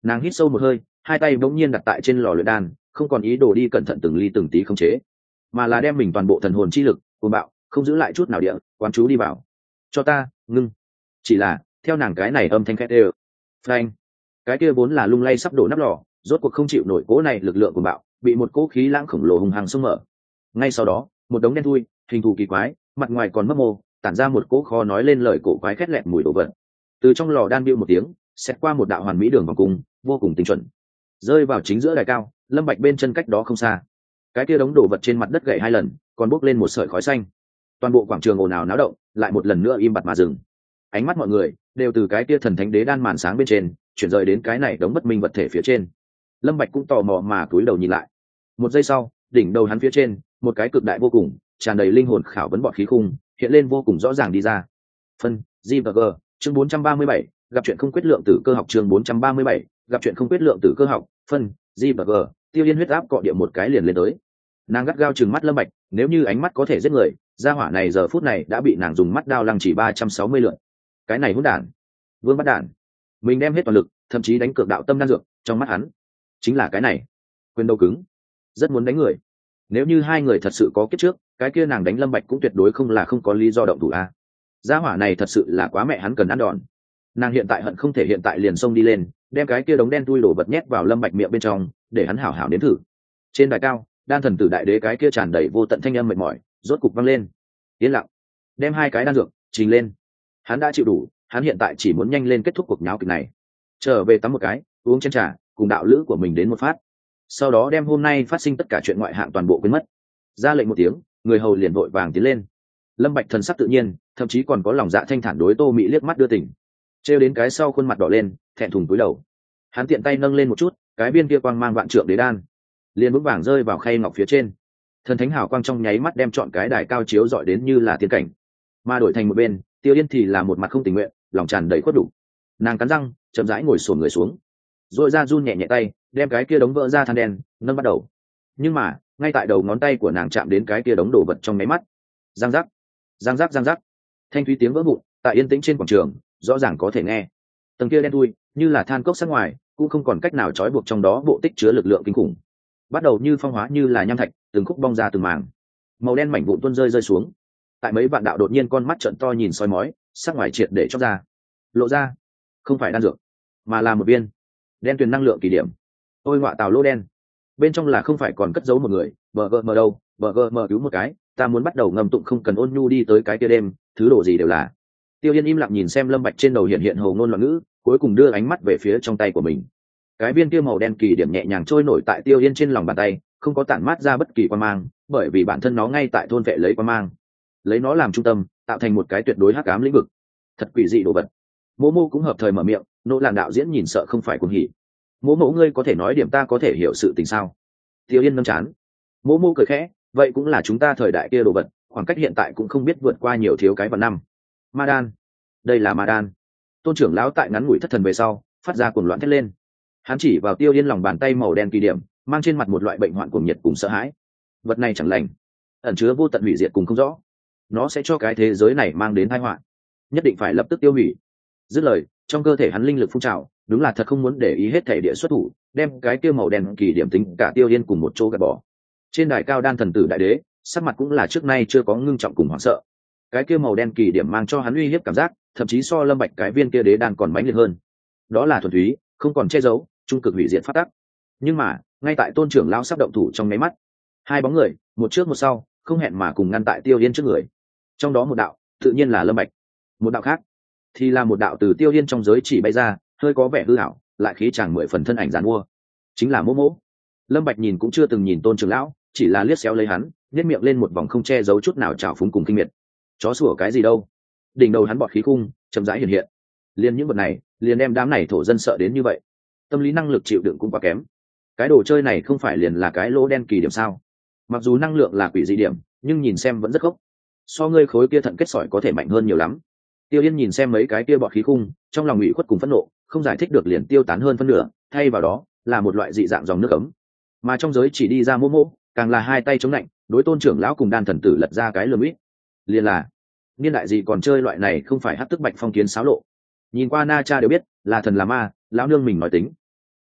Speaker 1: Nàng hít sâu một hơi, hai tay bỗng nhiên đặt tại trên lò luyện đan, không còn ý đồ đi cẩn thận từng ly từng tí khống chế, mà là đem mình toàn bộ thần hồn chi lực cuồng bạo, không giữ lại chút nào địa quán chú đi vào. Cho ta ngưng. Chỉ là theo nàng cái này âm thanh khét đều phanh, cái kia vốn là lung lay sắp đổ nắp lò rốt cuộc không chịu nổi cỗ này lực lượng cuồng bạo, bị một cỗ khí lãng khổng lồ hùng hăng xông mở. Ngay sau đó một đống đen thui hình thù kỳ quái, mặt ngoài còn mấp mô, tản ra một cỗ khó nói lên lời cổ quái khét lẹt mùi đồ vật, từ trong lò đan biêu một tiếng xét qua một đạo hoàn mỹ đường vòng cung vô cùng tinh chuẩn, rơi vào chính giữa đài cao. Lâm Bạch bên chân cách đó không xa, cái kia đống đồ vật trên mặt đất gãy hai lần, còn bốc lên một sợi khói xanh. Toàn bộ quảng trường ồn ào náo động, lại một lần nữa im bặt mà dừng. Ánh mắt mọi người đều từ cái kia thần thánh đế đan màn sáng bên trên chuyển rời đến cái này đống bất minh vật thể phía trên. Lâm Bạch cũng tò mò mà cúi đầu nhìn lại. Một giây sau, đỉnh đầu hắn phía trên một cái cực đại vô cùng, tràn đầy linh hồn khảo vấn bọt khí khung hiện lên vô cùng rõ ràng đi ra. Phân G và G, chương 437, gặp chuyện không quyết lượng tử cơ học, chương 437, gặp chuyện không quyết lượng tử cơ học. Phân G và G. Tiêu Yên huyết áp cọ địa một cái liền lên tới. Nàng gắt gao trừng mắt Lâm Bạch, nếu như ánh mắt có thể giết người, gia hỏa này giờ phút này đã bị nàng dùng mắt đao lăng chỉ 360 lượt. Cái này hỗn đản, vương bắt đản, mình đem hết toàn lực, thậm chí đánh cược đạo tâm đan dược, trong mắt hắn chính là cái này, quyền đầu cứng, rất muốn đánh người. Nếu như hai người thật sự có kiếp trước, cái kia nàng đánh Lâm Bạch cũng tuyệt đối không là không có lý do động thủ a. Gia hỏa này thật sự là quá mẹ hắn cần ăn đòn. Nàng hiện tại hận không thể hiện tại liền xông đi lên, đem cái kia đống đen thui đổ vật nhét vào Lâm Bạch miệng bên trong, để hắn hảo hảo nếm thử. Trên đài cao, đan thần tử đại đế cái kia tràn đầy vô tận thanh âm mệt mỏi rốt cục vang lên. Yên lặng, đem hai cái đan dược trình lên. Hắn đã chịu đủ, hắn hiện tại chỉ muốn nhanh lên kết thúc cuộc nháo kịch này, trở về tắm một cái, uống chén trà, cùng đạo lữ của mình đến một phát, sau đó đem hôm nay phát sinh tất cả chuyện ngoại hạng toàn bộ quên mất. Ra lệnh một tiếng, người hầu liền vội vàng tiến lên. Lâm Bạch thần sắc tự nhiên, thậm chí còn có lòng dạ thanh thản đối Tô Mị liếc mắt đưa tình, trêu đến cái sau khuôn mặt đỏ lên, thẹn thùng cúi đầu. Hắn tiện tay nâng lên một chút, cái viên kia quang mang vạn trượng đế đan liền vững vàng rơi vào khay ngọc phía trên. Thần thánh hào quang trong nháy mắt đem trọn cái đài cao chiếu rọi đến như là tiên cảnh. Mà đổi thành một bên, Tiêu Yên thì là một mặt không tình nguyện, lòng tràn đầy khuất đủ. Nàng cắn răng, chậm rãi ngồi xổm người xuống, rồi ra run nhẹ nhẹ tay, đem cái kia đống vỡ ra than đen nâng bắt đầu. Nhưng mà ngay tại đầu ngón tay của nàng chạm đến cái kia đống đồ vật trong máy mắt, răng rắc, răng rắc, răng rắc, thanh thúy tiếng vỡ vụn tại yên tĩnh trên quảng trường rõ ràng có thể nghe. Tầng kia đen thui như là than cốc sát ngoài, cũng không còn cách nào trói buộc trong đó bộ tích chứa lực lượng kinh khủng, bắt đầu như phong hóa như là nham thạch, từng khúc bong ra từng màng, màu đen mảnh vụn tuôn rơi xuống. Tại mấy vạn đạo đột nhiên con mắt trợn to nhìn soi mói, sắc ngoài triệt để chóc ra, lộ ra không phải đan dược, mà là một viên đen tuyền năng lượng kỳ điểm. Ôi ngọa tàu lô đen, bên trong là không phải còn cất giấu một người. Bờ gờ mờ đâu, bờ gờ mờ cứu một cái, ta muốn bắt đầu ngầm tụng không cần ôn nhu đi tới cái kia đêm, thứ đồ gì đều là. Tiêu Yên im lặng nhìn xem Lâm Bạch trên đầu hiện hiện hồ ngôn loạn ngữ, cuối cùng đưa ánh mắt về phía trong tay của mình. Cái viên kia màu đen kỳ điểm nhẹ nhàng trôi nổi tại Tiêu Yên trên lòng bàn tay, không có tản mát ra bất kỳ quang mang, bởi vì bản thân nó ngay tại thôn vệ lấy quang mang, lấy nó làm trung tâm, tạo thành một cái tuyệt đối hắc ám lĩnh vực. Thật quỷ dị đồ vật. Mỗ Mỗ cũng hợp thời mở miệng, nỗ làn đạo diễn nhìn sợ không phải cuồng hỉ. Mỗ Mỗ ngươi có thể nói điểm ta có thể hiểu sự tình sao? Tiêu Yên nâng chán. Mỗ Mỗ cười khẽ, vậy cũng là chúng ta thời đại kia đồ vật, khoảng cách hiện tại cũng không biết vượt qua nhiều thiếu cái vạn năm. Ma đan, đây là ma đan. Tôn trưởng lão tại ngắn ngủi thất thần về sau, phát ra cuồng loạn thét lên. Hắn chỉ vào Tiêu Yên lòng bàn tay màu đen kỳ điểm, mang trên mặt một loại bệnh hoạn cuồng nhiệt cùng sợ hãi. Vật này chẳng lành, ẩn chứa vô tận hủy diệt cùng không rõ, nó sẽ cho cái thế giới này mang đến tai họa, nhất định phải lập tức tiêu hủy. Dứt lời, trong cơ thể hắn linh lực phun trào, đúng là thật không muốn để ý hết thể địa xuất thủ, đem cái kia màu đen kỳ điểm tính cả Tiêu Yên cùng một chỗ gạt bỏ. Trên đài cao đan thần tử đại đế, sắc mặt cũng là trước nay chưa có ngưng trọng cùng hoảng sợ. Cái kia màu đen kỳ điểm mang cho hắn uy hiếp cảm giác, thậm chí so Lâm Bạch cái viên kia đế đan còn mãnh liệt hơn. Đó là thuần túy, không còn che giấu, trung cực hủy diệt phát tác. Nhưng mà, ngay tại Tôn trưởng lão sắp động thủ trong mấy mắt, hai bóng người, một trước một sau, không hẹn mà cùng ngăn tại Tiêu Yên trước người. Trong đó một đạo, tự nhiên là Lâm Bạch. Một đạo khác, thì là một đạo từ Tiêu Yên trong giới chỉ bay ra, hơi có vẻ hư ảo, lại khí chàng 10 phần thân ảnh giàn mua. Chính là Mỗ Mỗ. Lâm Bạch nhìn cũng chưa từng nhìn Tôn trưởng lão, chỉ là liếc xéo lấy hắn, nhếch miệng lên một vòng không che giấu chút nào trào phúng cùng kinh miệt. Chó sủa cái gì đâu? Đỉnh đầu hắn bọt khí khung chậm rãi hiện hiện. Liên những vật này, liền đem đám này thổ dân sợ đến như vậy. Tâm lý năng lực chịu đựng cũng quá kém. Cái đồ chơi này không phải liền là cái lỗ đen kỳ điểm sao? Mặc dù năng lượng là quỷ dị điểm, nhưng nhìn xem vẫn rất gốc. So ngươi khối kia thận kết sỏi có thể mạnh hơn nhiều lắm. Tiêu Yên nhìn xem mấy cái kia bọt khí khung, trong lòng ủy khuất cùng phẫn nộ, không giải thích được liền tiêu tán hơn phân nửa, thay vào đó là một loại dị dạng dòng nước ấm. Mà trong giới chỉ đi ra Mỗ Mỗ, càng là hai tay chống lạnh, đối Tôn trưởng lão cùng đan thần tử lật ra cái lườm ít. Liền là, niên đại gì còn chơi loại này không phải hắc tức bạch phong kiến xáo lộ. Nhìn qua na cha đều biết, là thần là ma, lão nương mình nói tính.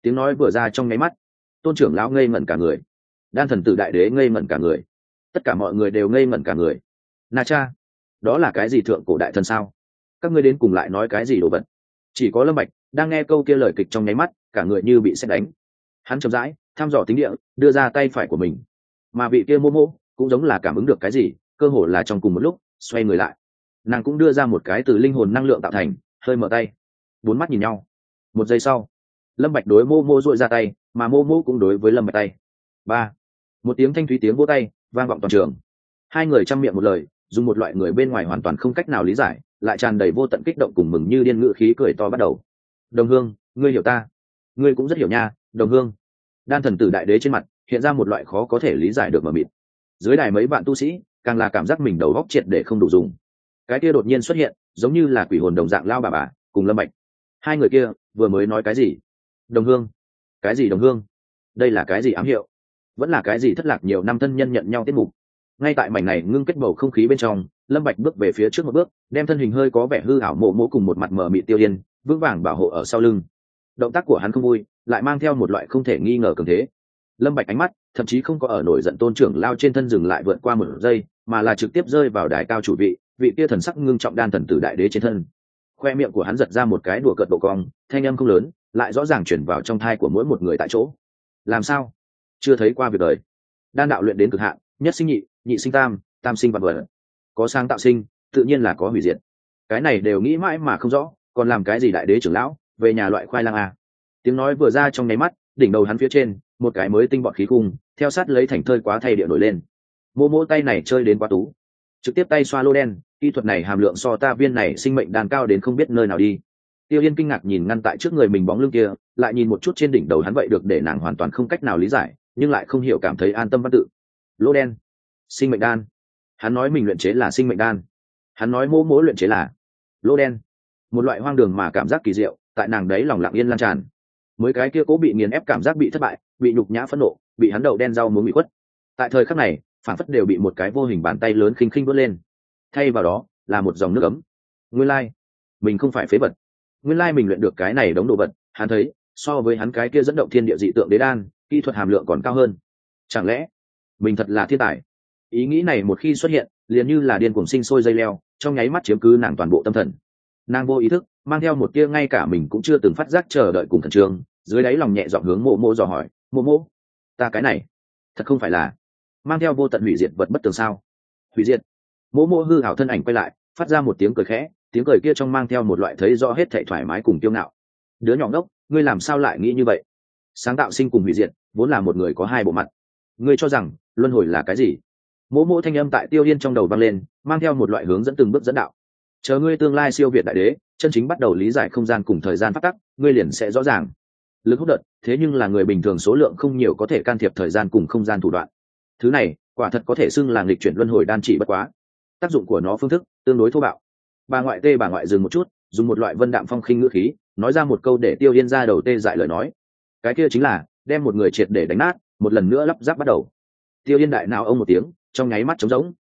Speaker 1: Tiếng nói vừa ra trong nháy mắt, tôn trưởng lão ngây ngẩn cả người, đan thần tử đại đế ngây ngẩn cả người, tất cả mọi người đều ngây ngẩn cả người. Na cha, đó là cái gì thượng cổ đại thần sao? Các ngươi đến cùng lại nói cái gì đồ vật? Chỉ có Lâm Bạch đang nghe câu kia lời kịch trong nháy mắt, cả người như bị sét đánh. Hắn chậm rãi thăm dò tính địa, đưa ra tay phải của mình, mà vị kia Momo cũng giống là cảm ứng được cái gì, cơ hồ là trong cùng một lúc xoay người lại, nàng cũng đưa ra một cái từ linh hồn năng lượng tạo thành, hơi mở tay, bốn mắt nhìn nhau. Một giây sau, Lâm Bạch đối Momo duỗi ra tay, mà Momo cũng đối với Lâm Bạch tay. Ba, một tiếng thanh thúy tiếng vỗ tay vang vọng toàn trường. Hai người trăm miệng một lời, dùng một loại người bên ngoài hoàn toàn không cách nào lý giải, lại tràn đầy vô tận kích động cùng mừng như điên ngữ khí cười to bắt đầu. Đồng Hương, ngươi hiểu ta, ngươi cũng rất hiểu nha, Đồng Hương. Đan thần tử đại đế trên mặt hiện ra một loại khó có thể lý giải được mờ mịt. Dưới đài mấy bạn tu sĩ càng là cảm giác mình đầu óc triệt để không đủ dùng. Cái kia đột nhiên xuất hiện, giống như là quỷ hồn đồng dạng lao bà cùng Lâm Bạch. Hai người kia vừa mới nói cái gì? Đồng Hương? Cái gì Đồng Hương? Đây là cái gì ám hiệu? Vẫn là cái gì thất lạc nhiều năm thân nhân nhận nhau tiết mục? Ngay tại mảnh này ngưng kết bầu không khí bên trong, Lâm Bạch bước về phía trước một bước, đem thân hình hơi có vẻ hư ảo mộ cùng một mặt mờ mịt Tiêu Yên vững vàng bảo hộ ở sau lưng. Động tác của hắn không vui, lại mang theo một loại không thể nghi ngờ cường thế. Lâm Bạch ánh mắt thậm chí không có ở nổi giận tôn trưởng lao trên thân dừng lại vượt qua một giây, mà là trực tiếp rơi vào đài cao chủ vị kia thần sắc ngưng trọng đan thần tử đại đế trên thân. Khoe miệng của hắn giật ra một cái đùa cợt độ cong, thanh âm không lớn, lại rõ ràng truyền vào trong tai của mỗi một người tại chỗ. Làm sao? Chưa thấy qua việc đời. Đan đạo luyện đến cực hạn, nhất sinh nhị, nhị sinh tam, tam sinh vạn vật. Có sáng tạo sinh, tự nhiên là có hủy diệt. Cái này đều nghĩ mãi mà không rõ, còn làm cái gì đại đế trưởng lão, về nhà loại khoai lang à? Tiếng nói vừa ra trong nháy mắt, đỉnh đầu hắn phía trên, một cái mới tinh bọt khí khung, theo sát lấy thành thơi quá thay địa nổi lên. Mô tay này chơi đến quá tú, trực tiếp tay xoa lô đen, kỹ thuật này hàm lượng so ta viên này sinh mệnh đàn cao đến không biết nơi nào đi. Tiêu Yên kinh ngạc nhìn ngăn tại trước người mình bóng lưng kia, lại nhìn một chút trên đỉnh đầu hắn vậy được để nàng hoàn toàn không cách nào lý giải, nhưng lại không hiểu cảm thấy an tâm văn tự. Lô đen, sinh mệnh đan. Hắn nói mình luyện chế là sinh mệnh đan. Hắn nói mô luyện chế là lô đen. Một loại hoang đường mà cảm giác kỳ diệu, tại nàng đấy lòng lặng yên lan tràn. Mới cái kia cố bị nghiền ép cảm giác bị thất bại, bị nhục nhã phẫn nộ, bị hắn đậu đen rau muống bị quất. Tại thời khắc này, phản phất đều bị một cái vô hình bàn tay lớn khinh khinh vớt lên. Thay vào đó là một dòng nước ấm. Nguyên lai, mình không phải phế vật. Nguyên lai mình luyện được cái này đống đồ vật, hắn thấy, so với hắn cái kia dẫn động thiên địa dị tượng đế đan, kỹ thuật hàm lượng còn cao hơn. Chẳng lẽ, mình thật là thiên tài? Ý nghĩ này một khi xuất hiện, liền như là điên cuồng sinh sôi dây leo, trong nháy mắt chiếm cứ nàng toàn bộ tâm thần. Nàng vô ý thức mang theo một tia ngay cả mình cũng chưa từng phát giác chờ đợi cùng khẩn trương, dưới đáy lòng nhẹ giọng hướng mộ dò hỏi, mộ, ta cái này thật không phải là mang theo vô tận hủy diệt vật bất tường sao? Hủy diệt? Mộ hư hảo thân ảnh quay lại, phát ra một tiếng cười khẽ, tiếng cười kia trong mang theo một loại thấy rõ hết thảy thoải mái cùng kiêu ngạo. Đứa nhỏ ngốc, ngươi làm sao lại nghĩ như vậy? Sáng tạo sinh cùng hủy diệt vốn là một người có hai bộ mặt. Ngươi cho rằng luân hồi là cái gì? Mộ thanh âm tại Tiêu Yên trong đầu vang lên, mang theo một loại hướng dẫn từng bước dẫn đạo. Chờ ngươi tương lai siêu việt đại đế, chân chính bắt đầu lý giải không gian cùng thời gian phát tắc, ngươi liền sẽ rõ ràng. Lực hút đợt, thế nhưng là người bình thường số lượng không nhiều có thể can thiệp thời gian cùng không gian thủ đoạn. Thứ này, quả thật có thể xưng là nghịch chuyển luân hồi đan chỉ bất quá. Tác dụng của nó phương thức tương đối thô bạo. Bà ngoại dừng một chút, dùng một loại vân đạm phong khinh ngữ khí, nói ra một câu để Tiêu Yên ra đầu tê dại lời nói. Cái kia chính là đem một người triệt để đánh nát, một lần nữa lắp ráp bắt đầu. Tiêu Yên đại nào ông một tiếng, trong nháy mắt trống rỗng.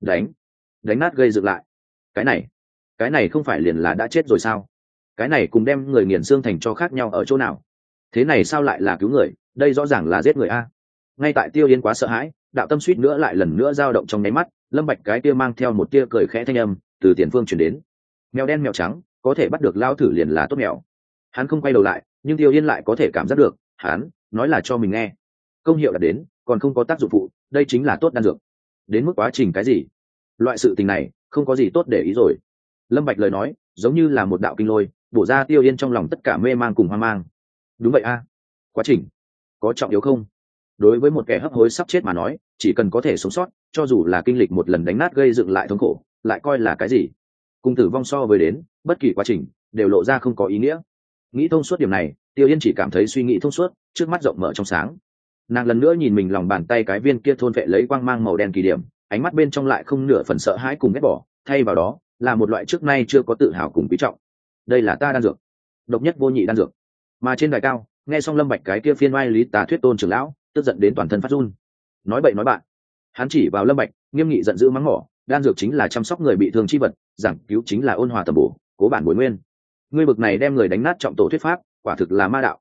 Speaker 1: Đánh nát gây dựng lại. Cái này không phải liền là đã chết rồi sao? Cái này cùng đem người nghiền xương thành cho khác nhau ở chỗ nào? Thế này sao lại là cứu người, đây rõ ràng là giết người a. Ngay tại Tiêu Yên quá sợ hãi, đạo tâm suýt nữa lại lần nữa dao động trong nháy mắt, Lâm Bạch cái kia mang theo một tia cười khẽ thanh âm từ tiền phương truyền đến. Mèo đen mèo trắng, có thể bắt được lao thử liền là tốt mèo. Hắn không quay đầu lại, nhưng Tiêu Yên lại có thể cảm giác được, hắn nói là cho mình nghe. Công hiệu đã đến, còn không có tác dụng phụ, đây chính là tốt đan dược. Đến mức quá trình cái gì? Loại sự tình này, không có gì tốt để ý rồi. Lâm Bạch lời nói giống như là một đạo kinh lôi, bổ ra Tiêu Yên trong lòng tất cả mê mang cùng hoang mang. Đúng vậy a. Quá trình có trọng yếu không? Đối với một kẻ hấp hối sắp chết mà nói, chỉ cần có thể sống sót, cho dù là kinh lịch một lần đánh nát gây dựng lại thống khổ, lại coi là cái gì? Cùng tử vong so với đến, bất kỳ quá trình đều lộ ra không có ý nghĩa. Nghĩ thông suốt điểm này, Tiêu Yên chỉ cảm thấy suy nghĩ thông suốt, trước mắt rộng mở trong sáng. Nàng lần nữa nhìn mình lòng bàn tay cái viên kia thôn vệ lấy quang mang màu đen kỳ điểm, ánh mắt bên trong lại không nửa phần sợ hãi cùng ghét bỏ, thay vào đó là một loại trước nay chưa có tự hào cùng quý trọng. Đây là ta đan dược, độc nhất vô nhị đan dược. Mà trên đài cao, nghe xong Lâm Bạch cái kia phiên oai lý tà thuyết tôn trưởng lão, tức giận đến toàn thân phát run. Nói bậy nói bạn. Hắn chỉ vào Lâm Bạch, nghiêm nghị giận dữ mắng mỏ, đan dược chính là chăm sóc người bị thương chi vật, giảng cứu chính là ôn hòa tầm bổ, cố bản bồi nguyên. Ngươi bực này đem người đánh nát trọng tổ thuyết pháp, quả thực là ma đạo.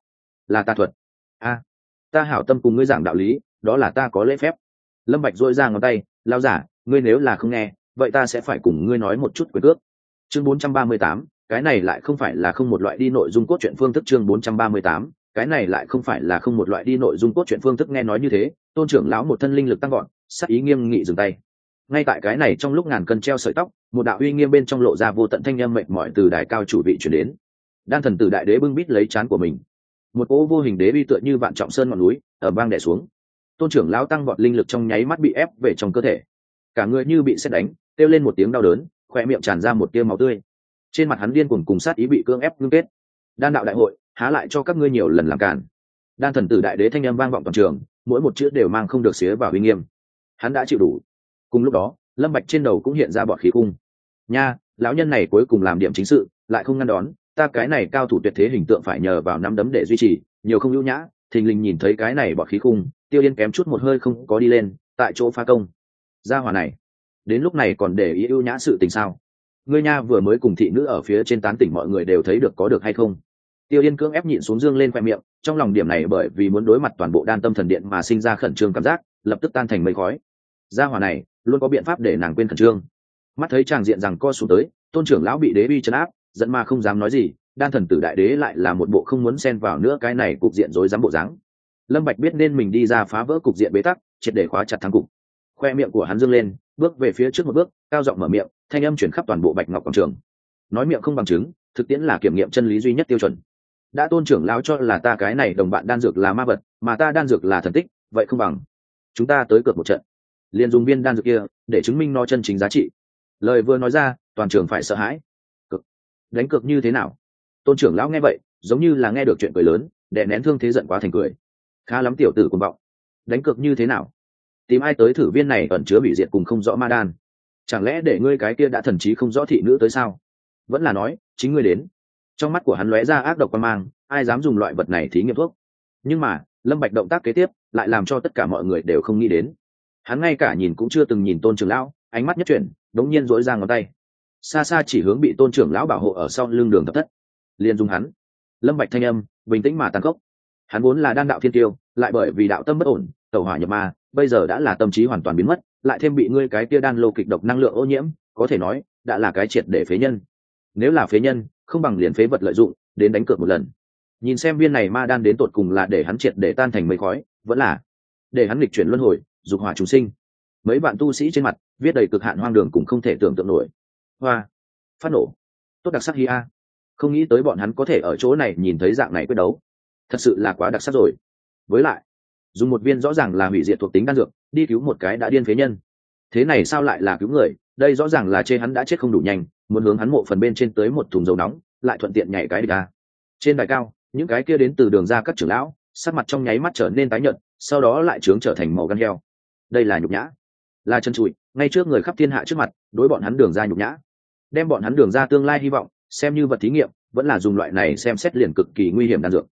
Speaker 1: là tà thuật. A, ta hảo tâm cùng ngươi giảng đạo lý, đó là ta có lễ phép. Lâm Bạch duỗi ra ngón tay, lão giả, ngươi nếu là không nghe, vậy ta sẽ phải cùng ngươi nói một chút quyền cước. Chương 438, cái này lại không phải là không một loại đi nội dung cốt truyện phương thức. Chương 438, cái này lại không phải là không một loại đi nội dung cốt truyện phương thức. Nghe nói như thế, Tôn trưởng lão một thân linh lực tăng gọn, sắc ý nghiêm nghị dừng tay. Ngay tại cái này trong lúc ngàn cân treo sợi tóc, một đạo uy nghiêm bên trong lộ ra vô tận thanh âm mệt mỏi từ đài cao chủ vị truyền đến. Đan thần tử đại đế bưng bít lấy trán của mình, một cỗ vô hình đế uy tựa như vạn trọng sơn ngọn núi ở bang đè xuống. Tôn trưởng lão tăng vọt linh lực trong nháy mắt bị ép về trong cơ thể, cả người như bị sét đánh, kêu lên một tiếng đau đớn, khóe miệng tràn ra một tia máu tươi. Trên mặt hắn điên cuồng cùng sát ý bị cưỡng ép ngưng kết. Đan đạo đại hội, há lại cho các ngươi nhiều lần làm cản. Đan thần tử đại đế thanh âm vang vọng toàn trường, mỗi một chữ đều mang không được xía vào uy nghiêm. Hắn đã chịu đủ. Cùng lúc đó, Lâm Bạch trên đầu cũng hiện ra bọt khí cung. Nha, lão nhân này cuối cùng làm điểm chính sự, lại không ngăn đón, ta cái này cao thủ tuyệt thế hình tượng phải nhờ vào nắm đấm để duy trì, nhiều không ưu nhã. Thình lình nhìn thấy cái này bọt khí cung, Tiêu Yên kém chút một hơi không có đi lên, tại chỗ phá công. Gia hỏa này, đến lúc này còn để ý ưu nhã sự tình sao? Ngươi nha vừa mới cùng thị nữ ở phía trên tán tỉnh mọi người đều thấy được, có được hay không? Tiêu Yên cưỡng ép nhịn xuống dương lên khoe miệng, trong lòng điểm này bởi vì muốn đối mặt toàn bộ Đan Tâm Thần Điện mà sinh ra khẩn trương cảm giác, lập tức tan thành mây khói. Gia hỏa này luôn có biện pháp để nàng quên khẩn trương. Mắt thấy tràng diện rằng co xuống tới, Tôn trưởng lão bị đế uy trấn áp, giận mà không dám nói gì. Đan thần tử đại đế lại là một bộ không muốn xen vào nữa cái này cục diện rối rắm bộ dáng. Lâm Bạch biết nên mình đi ra phá vỡ cục diện bế tắc, triệt để khóa chặt thắng cục. Khoe miệng của hắn dương lên, bước về phía trước một bước, cao giọng mở miệng, thanh âm truyền khắp toàn bộ Bạch Ngọc quảng trường. Nói miệng không bằng chứng, thực tiễn là kiểm nghiệm chân lý duy nhất tiêu chuẩn. Đã Tôn trưởng lão cho là ta cái này đồng bạn đan dược là ma vật, mà ta đan dược là thần tích, vậy không bằng chúng ta tới cược một trận, liền dùng viên đan dược kia để chứng minh nó chân chính giá trị. Lời vừa nói ra, toàn trường phải sợ hãi. Cực, đánh cược như thế nào? Tôn trưởng lão nghe vậy, giống như là nghe được chuyện cười lớn, đè nén thương thế giận quá thành cười. Khá lắm tiểu tử cuồng vọng. Đánh cược như thế nào? Tìm ai tới thử viên này ẩn chứa hủy diệt cùng không rõ ma đan? Chẳng lẽ để ngươi cái kia đã thần trí không rõ thị nữ tới sao? Vẫn là nói chính ngươi đến? Trong mắt của hắn lóe ra ác độc quan mang, ai dám dùng loại vật này thí nghiệm thuốc? Nhưng mà Lâm Bạch động tác kế tiếp lại làm cho tất cả mọi người đều không nghĩ đến. Hắn ngay cả nhìn cũng chưa từng nhìn Tôn trưởng lão, ánh mắt nhất chuyển, đống nhiên duỗi ra ngón tay, xa xa chỉ hướng bị Tôn trưởng lão bảo hộ ở sau lưng Đường Thập Thất. Liền dùng hắn. Lâm Bạch thanh âm bình tĩnh mà tàn khốc. Hắn vốn là đan đạo thiên tiêu, lại bởi vì đạo tâm bất ổn, tẩu hỏa nhập ma, bây giờ đã là tâm trí hoàn toàn biến mất, lại thêm bị ngươi cái kia đan lô kịch độc năng lượng ô nhiễm, có thể nói đã là cái triệt để phế nhân. Nếu là phế nhân, không bằng liền phế vật lợi dụng, đến đánh cược một lần. Nhìn xem viên này ma đan đến tột cùng là để hắn triệt để tan thành mây khói, vẫn là để hắn lịch chuyển luân hồi, dục hỏa chúng sinh. Mấy bạn tu sĩ trên mặt viết đầy cực hạn hoang đường cùng không thể tưởng tượng nổi. Hoa, phát nổ, tốt đặc sắc hi a. Không nghĩ tới bọn hắn có thể ở chỗ này nhìn thấy dạng này quyết đấu, thật sự là quá đặc sắc rồi. Với lại dùng một viên rõ ràng là hủy diệt thuộc tính đan dược đi cứu một cái đã điên phế nhân, thế này sao lại là cứu người? Đây rõ ràng là chê hắn đã chết không đủ nhanh, muốn hướng hắn mộ phần bên trên tới một thùng dầu nóng, lại thuận tiện nhảy cái địch ra. Trên đài cao, những cái kia đến từ Đường ra các trưởng lão sắc mặt trong nháy mắt trở nên tái nhợt, sau đó lại trướng trở thành màu gan heo. Đây là nhục nhã, là chân trụi, ngay trước người khắp thiên hạ trước mặt, đối bọn hắn Đường ra nhục nhã, đem bọn hắn Đường ra tương lai hy vọng xem như vật thí nghiệm, vẫn là dùng loại này xem xét liền cực kỳ nguy hiểm đan dược.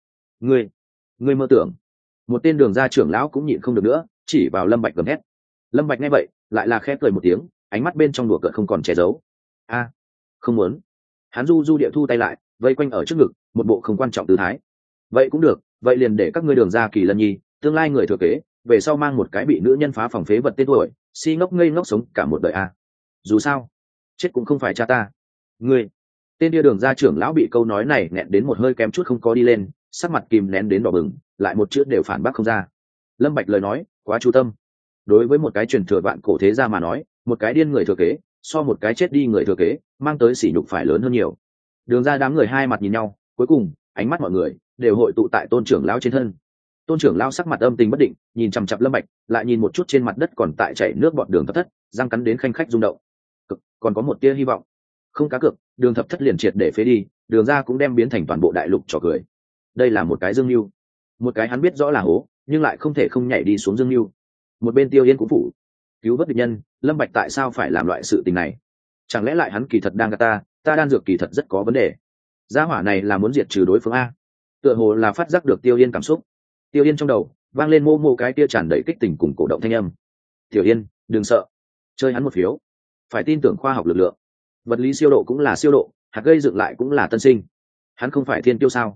Speaker 1: Ngươi mơ tưởng. Một tên Đường ra trưởng lão cũng nhịn không được nữa, chỉ vào Lâm Bạch gầm hét. Lâm Bạch nghe vậy, lại là khẽ cười một tiếng, ánh mắt bên trong đùa cợt không còn che giấu. A, không muốn. Hắn du địa thu tay lại, vây quanh ở trước ngực, một bộ không quan trọng tư thái. Vậy cũng được, vậy liền để các ngươi Đường ra Kỳ Lân Nhi, tương lai người thừa kế, về sau mang một cái bị nữ nhân phá phòng phế vật tên tuổi, si ngốc ngây ngốc sống cả một đời a. Dù sao, chết cũng không phải cha ta. Ngươi. Tên kia Đường ra trưởng lão bị câu nói này nghẹn đến một hơi kém chút không có đi lên, sắc mặt kìm nén đến đỏ bừng, lại một chữ đều phản bác không ra. Lâm Bạch lời nói quá chú tâm. Đối với một cái truyền thừa vạn cổ thế gia mà nói, một cái điên người thừa kế so một cái chết đi người thừa kế mang tới sỉ nhục phải lớn hơn nhiều. Đường ra đám người hai mặt nhìn nhau, cuối cùng ánh mắt mọi người đều hội tụ tại Tôn trưởng lão trên thân. Tôn trưởng lão sắc mặt âm tình bất định, nhìn chằm chằm Lâm Bạch, lại nhìn một chút trên mặt đất còn tại chảy nước bọt Đường Thập Thất, răng cắn đến khanh khách rung động. Còn có một tia hy vọng. Không cá cược, Đường Thập Thất liền triệt để phế đi, Đường ra cũng đem biến thành toàn bộ đại lục trò cười. Đây là một cái dương mưu, một cái hắn biết rõ là hố, nhưng lại không thể không nhảy đi xuống dương mưu. Một bên Tiêu Yên cũng phủ cứu vớt địch nhân, Lâm Bạch tại sao phải làm loại sự tình này? Chẳng lẽ lại hắn kỳ thật đang gạt ta đan dược kỳ thật rất có vấn đề. Gia hỏa này là muốn diệt trừ đối phương a. Tựa hồ là phát giác được Tiêu Yên cảm xúc. Tiêu Yên trong đầu vang lên mô mô cái kia tràn đầy kích tình cùng cổ động thanh âm. Tiểu Yên, đừng sợ, chơi hắn một phiếu. Phải tin tưởng khoa học lực lượng. Vật lý siêu độ cũng là siêu độ, hạt gây dựng lại cũng là tân sinh. Hắn không phải thiên tiêu sao?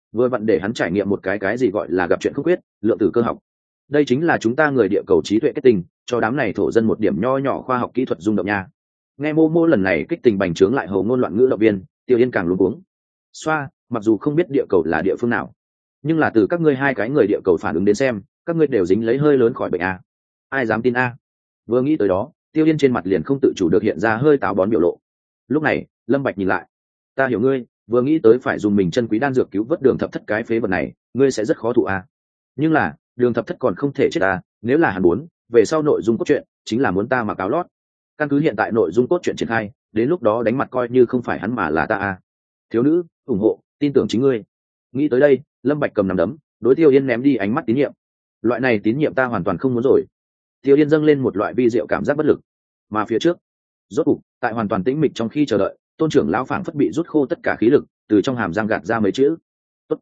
Speaker 1: vừa vặn để hắn trải nghiệm một cái gì gọi là gặp chuyện không quyết, lượng tử cơ học. Đây chính là chúng ta người địa cầu trí tuệ kết tinh, cho đám này thổ dân một điểm nho nhỏ khoa học kỹ thuật rung động nha. Nghe mô mô lần này kích tình bành trướng lại hầu ngôn loạn ngữ động viên, Tiêu Yên càng luống cuống. Xoa, mặc dù không biết địa cầu là địa phương nào, nhưng là từ các ngươi hai cái người địa cầu phản ứng đến xem, các ngươi đều dính lấy hơi lớn khỏi bệnh a. Ai dám tin a? Vừa nghĩ tới đó, Tiêu Yên trên mặt liền không tự chủ được hiện ra hơi táo bón biểu lộ. Lúc này, Lâm Bạch nhìn lại, ta hiểu ngươi, vừa nghĩ tới phải dùng mình chân quý đan dược cứu vớt Đường Thập Thất cái phế vật này, ngươi sẽ rất khó thụ a. Nhưng là, Đường Thập Thất còn không thể chết a, nếu là hắn muốn, về sau nội dung cốt truyện chính là muốn ta mặc áo lót. Căn cứ hiện tại nội dung cốt truyện triển khai, đến lúc đó đánh mặt coi như không phải hắn mà là ta a. Thiếu nữ, ủng hộ, tin tưởng chính ngươi. Nghĩ tới đây, Lâm Bạch cầm nắm đấm, đối Tiêu Yên ném đi ánh mắt tín nhiệm. Loại này tín nhiệm ta hoàn toàn không muốn rồi. Tiêu Yên dâng lên một loại vi diệu cảm giác bất lực. Mà phía trước, rốt cục, tại hoàn toàn tĩnh mịch trong khi chờ đợi, Tôn trưởng lão phảng phất bị rút khô tất cả khí lực, từ trong hàm răng gạt ra mấy chữ: "Tốt,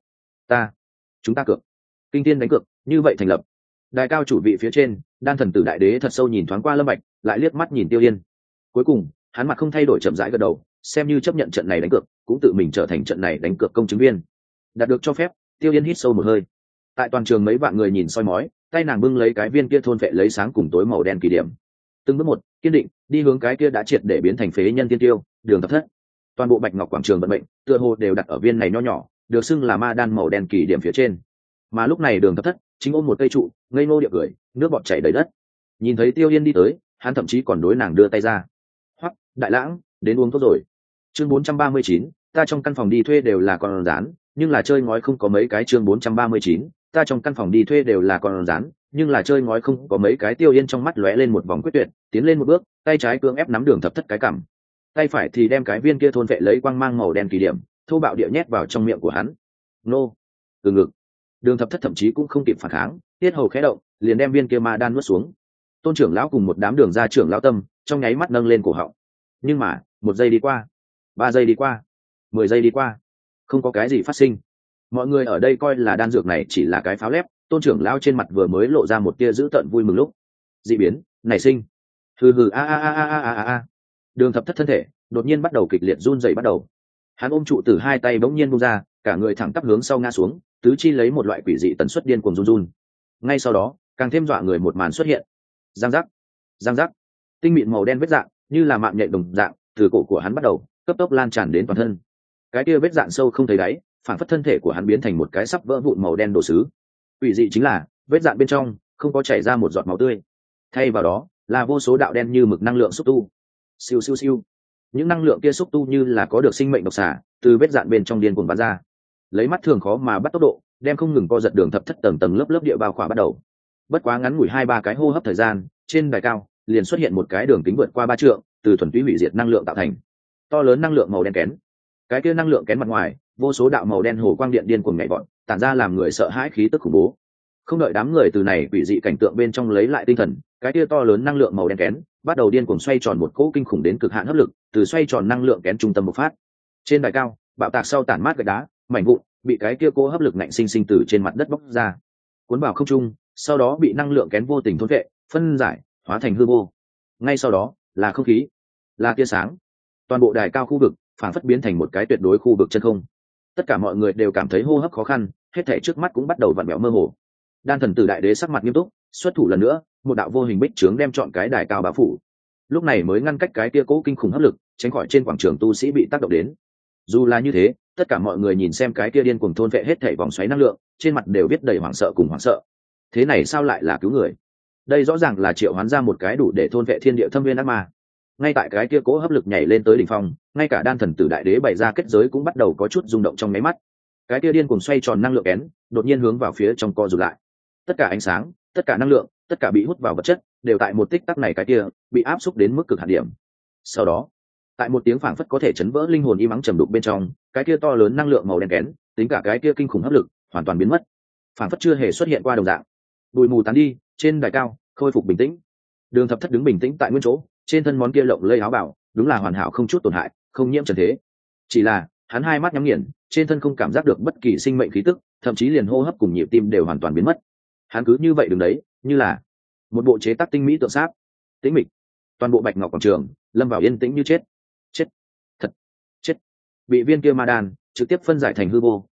Speaker 1: chúng ta cược." Kinh thiên đánh cược, như vậy thành lập. Đài cao chủ vị phía trên, Đan thần tử đại đế thật sâu nhìn thoáng qua Lâm Bạch, lại liếc mắt nhìn Tiêu Yên. Cuối cùng, hắn mặt không thay đổi chậm rãi gật đầu, xem như chấp nhận trận này đánh cược, cũng tự mình trở thành trận này đánh cược công chứng viên. Đạt được cho phép, Tiêu Yên hít sâu một hơi. Tại toàn trường mấy vạn người nhìn soi mói, tay nàng bưng lấy cái viên kia thôn vệ lấy sáng cùng tối màu đen kỳ điểm, từng bước một kiên định đi hướng cái kia đã triệt để biến thành phế nhân tiên tiêu, Đường Thập Thất. Toàn bộ Bạch Ngọc quảng trường vận mệnh tựa hồ đều đặt ở viên này nho nhỏ, được xưng là ma đan màu đen kỳ điểm phía trên. Mà lúc này Đường Thập Thất chính ôm một cây trụ, ngây ngô địa cười, nước bọt chảy đầy đất. Nhìn thấy Tiêu Yên đi tới, hắn thậm chí còn đối nàng đưa tay ra. "Hoắc, đại lãng, đến uống thuốc rồi." Chương 439, ta trong căn phòng đi thuê đều là con rán, nhưng là chơi ngói không có mấy cái. Chương 439, ta trong căn phòng đi thuê đều là con rán, nhưng là chơi ngói không có mấy cái. Tiêu Yên trong mắt lóe lên một vòng quyết tuyệt, tiến lên một bước, tay trái cưỡng ép nắm Đường Thập Thất cái cằm, tay phải thì đem cái viên kia thôn vệ lấy quang mang màu đen kỳ điểm thô bạo địa nhét vào trong miệng của hắn. Nô, từ ngực. Đường Thập Thất thậm chí cũng không kịp phản kháng, tiết hầu khẽ động, liền đem viên kia ma đan nuốt xuống. Tôn trưởng lão cùng một đám đường gia trưởng lão tâm trong nháy mắt nâng lên cổ họng. Nhưng mà, 1 giây đi qua, 3 giây đi qua, 10 giây đi qua, không có cái gì phát sinh. Mọi người ở đây coi là đan dược này chỉ là cái pháo lép. Tôn trưởng lão trên mặt vừa mới lộ ra một tia dữ tợn vui mừng lúc dị biến nảy sinh. Hừ hừ a a a a a a a. Đường Thập Thất thân thể đột nhiên bắt đầu kịch liệt run rẩy bắt đầu. Hắn ôm trụ từ hai tay bỗng nhiên buông ra, cả người thẳng tắp hướng sau ngã xuống, tứ chi lấy một loại quỷ dị tần suất điên cuồng run run. Ngay sau đó, càng thêm dọa người một màn xuất hiện. Giang giác, giang giác. Tinh mịn màu đen vết dạng, như là mạng nhện đồng dạng, từ cổ của hắn bắt đầu, cấp tốc lan tràn đến toàn thân. Cái kia vết dạng sâu không thấy đáy, phản phất thân thể của hắn biến thành một cái sắp vỡ vụn màu đen đồ sứ. Quỷ dị chính là, vết dạng bên trong không có chảy ra một giọt máu tươi, thay vào đó là vô số đạo đen như mực năng lượng xúc tu. Siêu siêu siêu. Những năng lượng kia xúc tu như là có được sinh mệnh độc xà, từ vết dạn bên trong điên cuồng bắn ra, lấy mắt thường khó mà bắt tốc độ, đem không ngừng co giật Đường Thập Thất tầng tầng lớp lớp địa bao khỏa bắt đầu. Bất quá ngắn ngủi 2-3 cái hô hấp thời gian, trên đài cao liền xuất hiện một cái đường kính vượt qua 3 trượng, từ thuần túy hủy diệt năng lượng tạo thành to lớn năng lượng màu đen kén. Cái kia năng lượng kén mặt ngoài, vô số đạo màu đen hồ quang điện điên cuồng nhảy vọt, tản ra làm người sợ hãi khí tức khủng bố. Không đợi đám người từ này quỷ dị cảnh tượng bên trong lấy lại tinh thần, cái kia to lớn năng lượng màu đen kén bắt đầu điên cuồng xoay tròn một cỗ kinh khủng đến cực hạn hấp lực, từ xoay tròn năng lượng kén trung tâm bộc phát. Trên đài cao, bạo tạc sau tản mát gạch đá, mảnh vụn bị cái kia cỗ hấp lực nạnh sinh sinh từ trên mặt đất bóc ra, cuốn vào không trung, sau đó bị năng lượng kén vô tình thôn vệ, phân giải, hóa thành hư vô. Ngay sau đó, là không khí, là tia sáng. Toàn bộ đài cao khu vực phản phất biến thành một cái tuyệt đối khu vực chân không. Tất cả mọi người đều cảm thấy hô hấp khó khăn, hết thảy trước mắt cũng bắt đầu vặn vẹo mơ hồ. Đan thần tử đại đế sắc mặt nghiêm túc, xuất thủ lần nữa, một đạo vô hình bích trướng đem trọn cái đài cao bao phủ. Lúc này mới ngăn cách cái tia cố kinh khủng hấp lực, tránh khỏi trên quảng trường tu sĩ bị tác động đến. Dù là như thế, tất cả mọi người nhìn xem cái tia điên cuồng thôn vệ hết thảy vòng xoáy năng lượng, trên mặt đều viết đầy hoảng sợ cùng hoảng sợ. Thế này sao lại là cứu người? Đây rõ ràng là triệu hoán ra một cái đủ để thôn vệ thiên địa thâm viên ác ma. Ngay tại cái kia cố hấp lực nhảy lên tới đỉnh phong, ngay cả đan thần tử đại đế bày ra kết giới cũng bắt đầu có chút rung động trong máy mắt. Cái kia điên cuồng xoay tròn năng lượng kén, đột nhiên hướng vào phía trong co rụt lại. Tất cả ánh sáng, tất cả năng lượng, tất cả bị hút vào vật chất, đều tại một tích tắc này cái kia bị áp xúc đến mức cực hạn điểm. Sau đó, tại một tiếng phảng phất có thể chấn vỡ linh hồn im ắng trầm đục bên trong, cái kia to lớn năng lượng màu đen kén, tính cả cái kia kinh khủng hấp lực, hoàn toàn biến mất, phảng phất chưa hề xuất hiện qua đồng dạng. Bụi mù tán đi, trên đài cao khôi phục bình tĩnh. Đường Thập Thất đứng bình tĩnh tại nguyên chỗ, trên thân món kia lộng lẫy áo bào đúng là hoàn hảo không chút tổn hại, không nhiễm trần thế. Chỉ là hắn hai mắt nhắm nghiền, trên thân không cảm giác được bất kỳ sinh mệnh khí tức, thậm chí liền hô hấp cùng nhịp tim đều hoàn toàn biến mất. Hắn cứ như vậy đứng đấy, như là một bộ chế tác tinh mỹ tượng sáp. Tĩnh mịch, toàn bộ Bạch Ngọc quảng trường lâm vào yên tĩnh như chết. Chết, thật chết. Bị viên kia ma đan trực tiếp phân giải thành hư vô,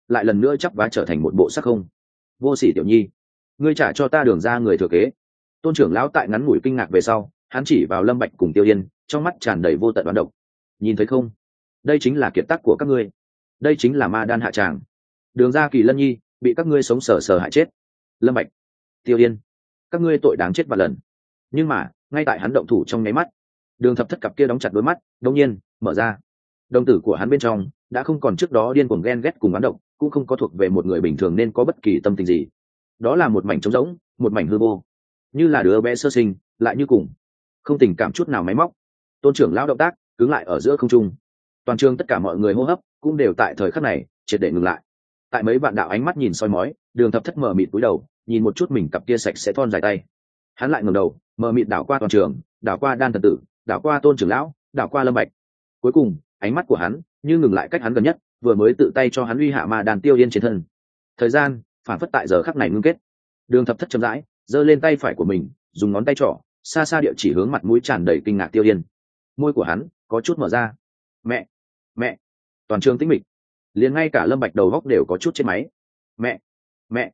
Speaker 1: lại lần nữa chắp vá trở thành một bộ sắc không. Vô sỉ tiểu nhi, ngươi trả cho ta Đường ra người thừa kế. Tôn trưởng lão tại ngắn ngủi kinh ngạc về sau, hắn chỉ vào Lâm Bạch cùng Tiêu Yên, trong mắt tràn đầy vô tận đoán độc. Nhìn thấy không, đây chính là kiệt tác của các ngươi, đây chính là ma đan hạ tràng. Đường ra Kỳ Lân nhi bị các ngươi sống sờ sờ hại chết. Lâm Bạch, Tiêu Yên, các ngươi tội đáng chết vạn lần. Nhưng mà ngay tại hắn động thủ trong nháy mắt, Đường Thập Thất cặp kia đóng chặt đôi mắt đột nhiên mở ra. Đồng tử của hắn bên trong đã không còn trước đó điên cuồng ghen ghét cùng oán độc, cũng không có thuộc về một người bình thường nên có bất kỳ tâm tình gì. Đó là một mảnh trống rỗng, một mảnh hư vô, như là đứa bé sơ sinh, lại như cùng không tình cảm chút nào máy móc. Tôn trưởng lão động tác cứng lại ở giữa không trung, toàn trường tất cả mọi người hô hấp cũng đều tại thời khắc này triệt để ngừng lại. Tại mấy vạn đạo ánh mắt nhìn soi mói, Đường Thập Thất mờ mịt cúi đầu nhìn một chút mình cặp kia sạch sẽ thon dài tay. Hắn lại ngẩng đầu mờ mịt đảo qua toàn trường, đảo qua Đan thần tử, đảo qua Tôn trưởng lão, đảo qua Lâm Bạch. Cuối cùng ánh mắt của hắn như ngừng lại cách hắn gần nhất, vừa mới tự tay cho hắn uy hạ ma đàn Tiêu Yên trên thân. Thời gian phản phất tại giờ khắc này ngưng kết. Đường Thập Thất chậm rãi giơ lên tay phải của mình, dùng ngón tay trỏ xa xa địa chỉ hướng mặt mũi tràn đầy kinh ngạc Tiêu Yên. Môi của hắn có chút mở ra. Mẹ, mẹ! Toàn trường tĩnh mịch, liền ngay cả Lâm Bạch đầu góc đều có chút chết máy. Mẹ, mẹ!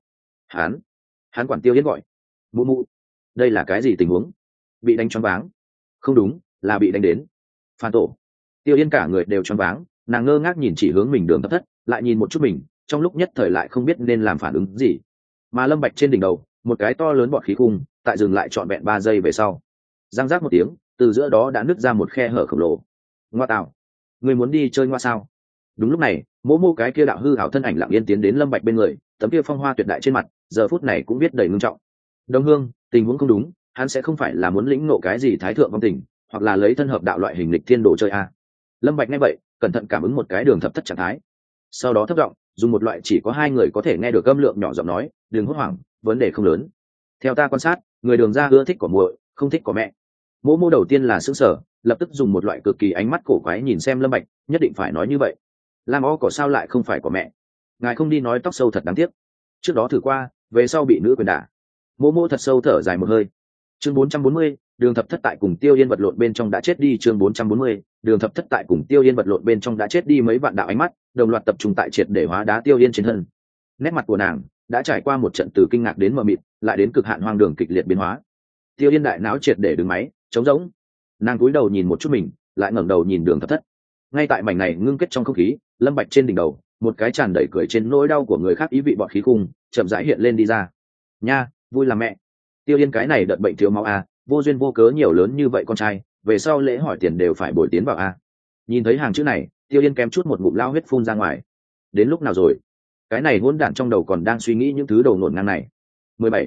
Speaker 1: Hắn quản Tiêu Yên gọi mụ mụ. Đây là cái gì tình huống? Bị đánh choáng váng? Không đúng, là bị đánh đến. Phản tổ. Tiêu Yên cả người đều choáng váng, nàng ngơ ngác nhìn chỉ hướng mình Đường Thập Thất, lại nhìn một chút mình, trong lúc nhất thời lại không biết nên làm phản ứng gì. Mà Lâm Bạch trên đỉnh đầu, một cái to lớn bọt khí khung, tại dừng lại trọn vẹn 3 giây về sau, răng rác một tiếng, từ giữa đó đã nứt ra một khe hở khổng lồ. Ngoa tạo, ngươi muốn đi chơi ngoa sao? Đúng lúc này, mỗ mô cái kia đạo hư ảo thân ảnh lặng yên tiến đến Lâm Bạch bên người, tấm kia phong hoa tuyệt đại trên mặt, giờ phút này cũng biết đầy ngưng trọng. Đồng Hương, tình huống không đúng, hắn sẽ không phải là muốn lĩnh ngộ cái gì thái thượng vong tình, hoặc là lấy thân hợp đạo loại hình lịch thiên đồ chơi a. Lâm Bạch nghe vậy, cẩn thận cảm ứng một cái Đường Thập Thất trạng thái, sau đó thấp giọng dùng một loại chỉ có 2 người có thể nghe được âm lượng nhỏ giọng nói, đừng hốt hoảng, vấn đề không lớn. Theo ta quan sát, người Đường gia ưa thích của muội, không thích của mẹ. Mỗ mỗ đầu tiên là sững sờ, lập tức dùng một loại cực kỳ ánh mắt cổ quái nhìn xem Lâm Bạch, nhất định phải nói như vậy. Lam O cỏ sao lại không phải của mẹ? Ngài không đi nói tóc sâu thật đáng tiếc. Trước đó thử qua, về sau bị nữ quyền đả. Mỗ mỗ thật sâu thở dài một hơi. Chương 440, Đường Thập Thất tại cùng Tiêu Yên vật lộn bên trong đã chết đi. Chương 440, Đường Thập Thất tại cùng Tiêu Yên vật lộn bên trong đã chết đi. Mấy vạn đạo ánh mắt đồng loạt tập trung tại triệt để hóa đá Tiêu Yên trên thân. Nét mặt của nàng đã trải qua một trận từ kinh ngạc đến mờ mịt, lại đến cực hạn hoang đường kịch liệt biến hóa. Tiêu Yên đại não triệt để đứng máy, trống rỗng. Nàng cúi đầu nhìn một chút mình, lại ngẩng đầu nhìn Đường Thập Thất. Ngay tại mảnh này ngưng kết trong không khí, Lâm Bạch trên đỉnh đầu, một cái tràn đầy cười trên nỗi đau của người khác ý vị bọt khí khung, chậm rãi hiện lên đi ra. Nha, vui là mẹ. Tiêu Yên cái này đợt bệnh thiếu máu a, vô duyên vô cớ nhiều lớn như vậy con trai, về sau lễ hỏi tiền đều phải bồi tiến vào a. Nhìn thấy hàng chữ này, Tiêu Yên kém chút một ngụm lao huyết phun ra ngoài. Đến lúc nào rồi? Cái này hỗn đản trong đầu còn đang suy nghĩ những thứ đầu nổn ngang này. 17.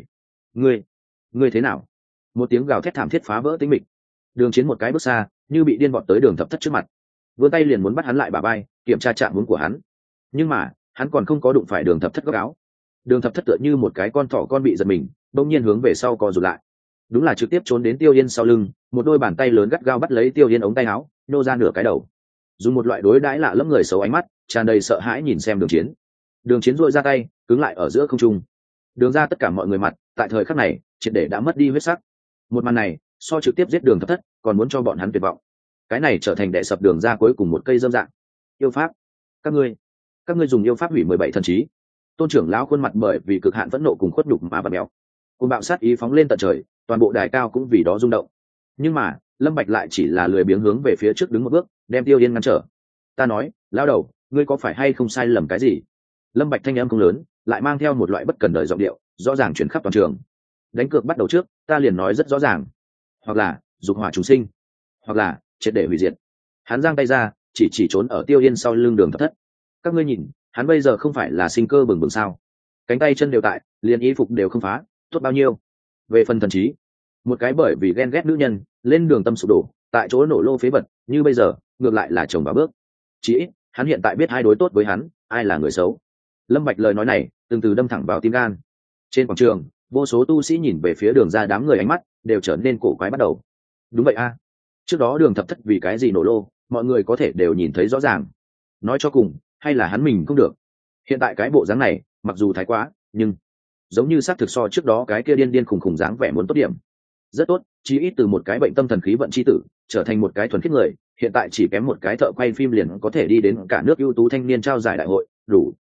Speaker 1: Ngươi thế nào? Một tiếng gào thét thảm thiết phá vỡ tĩnh mịch. Đường Chiến một cái bước xa, như bị điên vọt tới Đường Thập Thất trước mặt, vươn tay liền muốn bắt hắn lại bả vai, kiểm tra trạng huống của hắn. Nhưng mà hắn còn không có đụng phải Đường Thập Thất góc áo. Đường Thập Thất tựa như một cái con thỏ con bị giật mình, bỗng nhiên hướng về sau co rụt lại. Đúng là trực tiếp trốn đến Tiêu Yên sau lưng, một đôi bàn tay lớn gắt gao bắt lấy Tiêu Yên ống tay áo, nô ra nửa cái đầu, dùng một loại đối đãi lạ lẫm người xấu ánh mắt, tràn đầy sợ hãi nhìn xem Đường Chiến. Đường Chiến duỗi ra tay, cứng lại ở giữa không trung. Đường ra tất cả mọi người mặt, tại thời khắc này, triệt để đã mất đi huyết sắc. Một màn này, so trực tiếp giết Đường Thập Thất, còn muốn cho bọn hắn tuyệt vọng. Cái này trở thành đè sập Đường ra cuối cùng một cây dâm dạng. Yêu pháp, các ngươi dùng yêu pháp hủy 17 thần trí. Tôn trưởng lão khuôn mặt bởi vì cực hạn phẫn nộ cùng khuất nhục mà bật méo. Cùng bạo sát ý phóng lên tận trời, toàn bộ đài cao cũng vì đó rung động. Nhưng mà Lâm Bạch lại chỉ là lười biếng hướng về phía trước đứng một bước, đem Tiêu Yên ngăn trở. Ta nói, lão đầu, ngươi có phải hay không sai lầm cái gì? Lâm Bạch thanh âm không lớn, lại mang theo một loại bất cần đời giọng điệu, rõ ràng truyền khắp toàn trường. Đánh cược bắt đầu trước, ta liền nói rất rõ ràng, hoặc là dục hỏa chúng sinh, hoặc là triệt để hủy diệt. Hắn giang tay ra, chỉ trốn ở Tiêu Yên sau lưng Đường Thập Thất. Các ngươi nhìn, hắn bây giờ không phải là sinh cơ bừng bừng sao? Cánh tay chân đều tại, liền y phục đều không phá, tốt bao nhiêu. Về phần thần trí, một cái bởi vì ghen ghét nữ nhân, lên đường tâm sụp đổ, tại chỗ nổ lô phế vật, như bây giờ, ngược lại là chồng vào bước. Chỉ ít, hắn hiện tại biết ai đối tốt với hắn, ai là người xấu. Lâm Bạch lời nói này, từng từ đâm thẳng vào tim gan. Trên quảng trường, vô số tu sĩ nhìn về phía Đường ra, đám người ánh mắt đều trở nên cổ quái bắt đầu. Đúng vậy a. Trước đó Đường Thập Thất vì cái gì nổ lô, mọi người có thể đều nhìn thấy rõ ràng. Nói cho cùng, hay là hắn mình không được. Hiện tại cái bộ dáng này, mặc dù thái quá, nhưng giống như xác thực so trước đó cái kia điên điên khùng khùng dáng vẻ muốn tốt điểm. Rất tốt, chí ít từ một cái bệnh tâm thần khí vận chi tử trở thành một cái thuần khiết người, hiện tại chỉ kém một cái thợ quay phim liền có thể đi đến cả nước ưu tú thanh niên trao giải đại hội, đủ.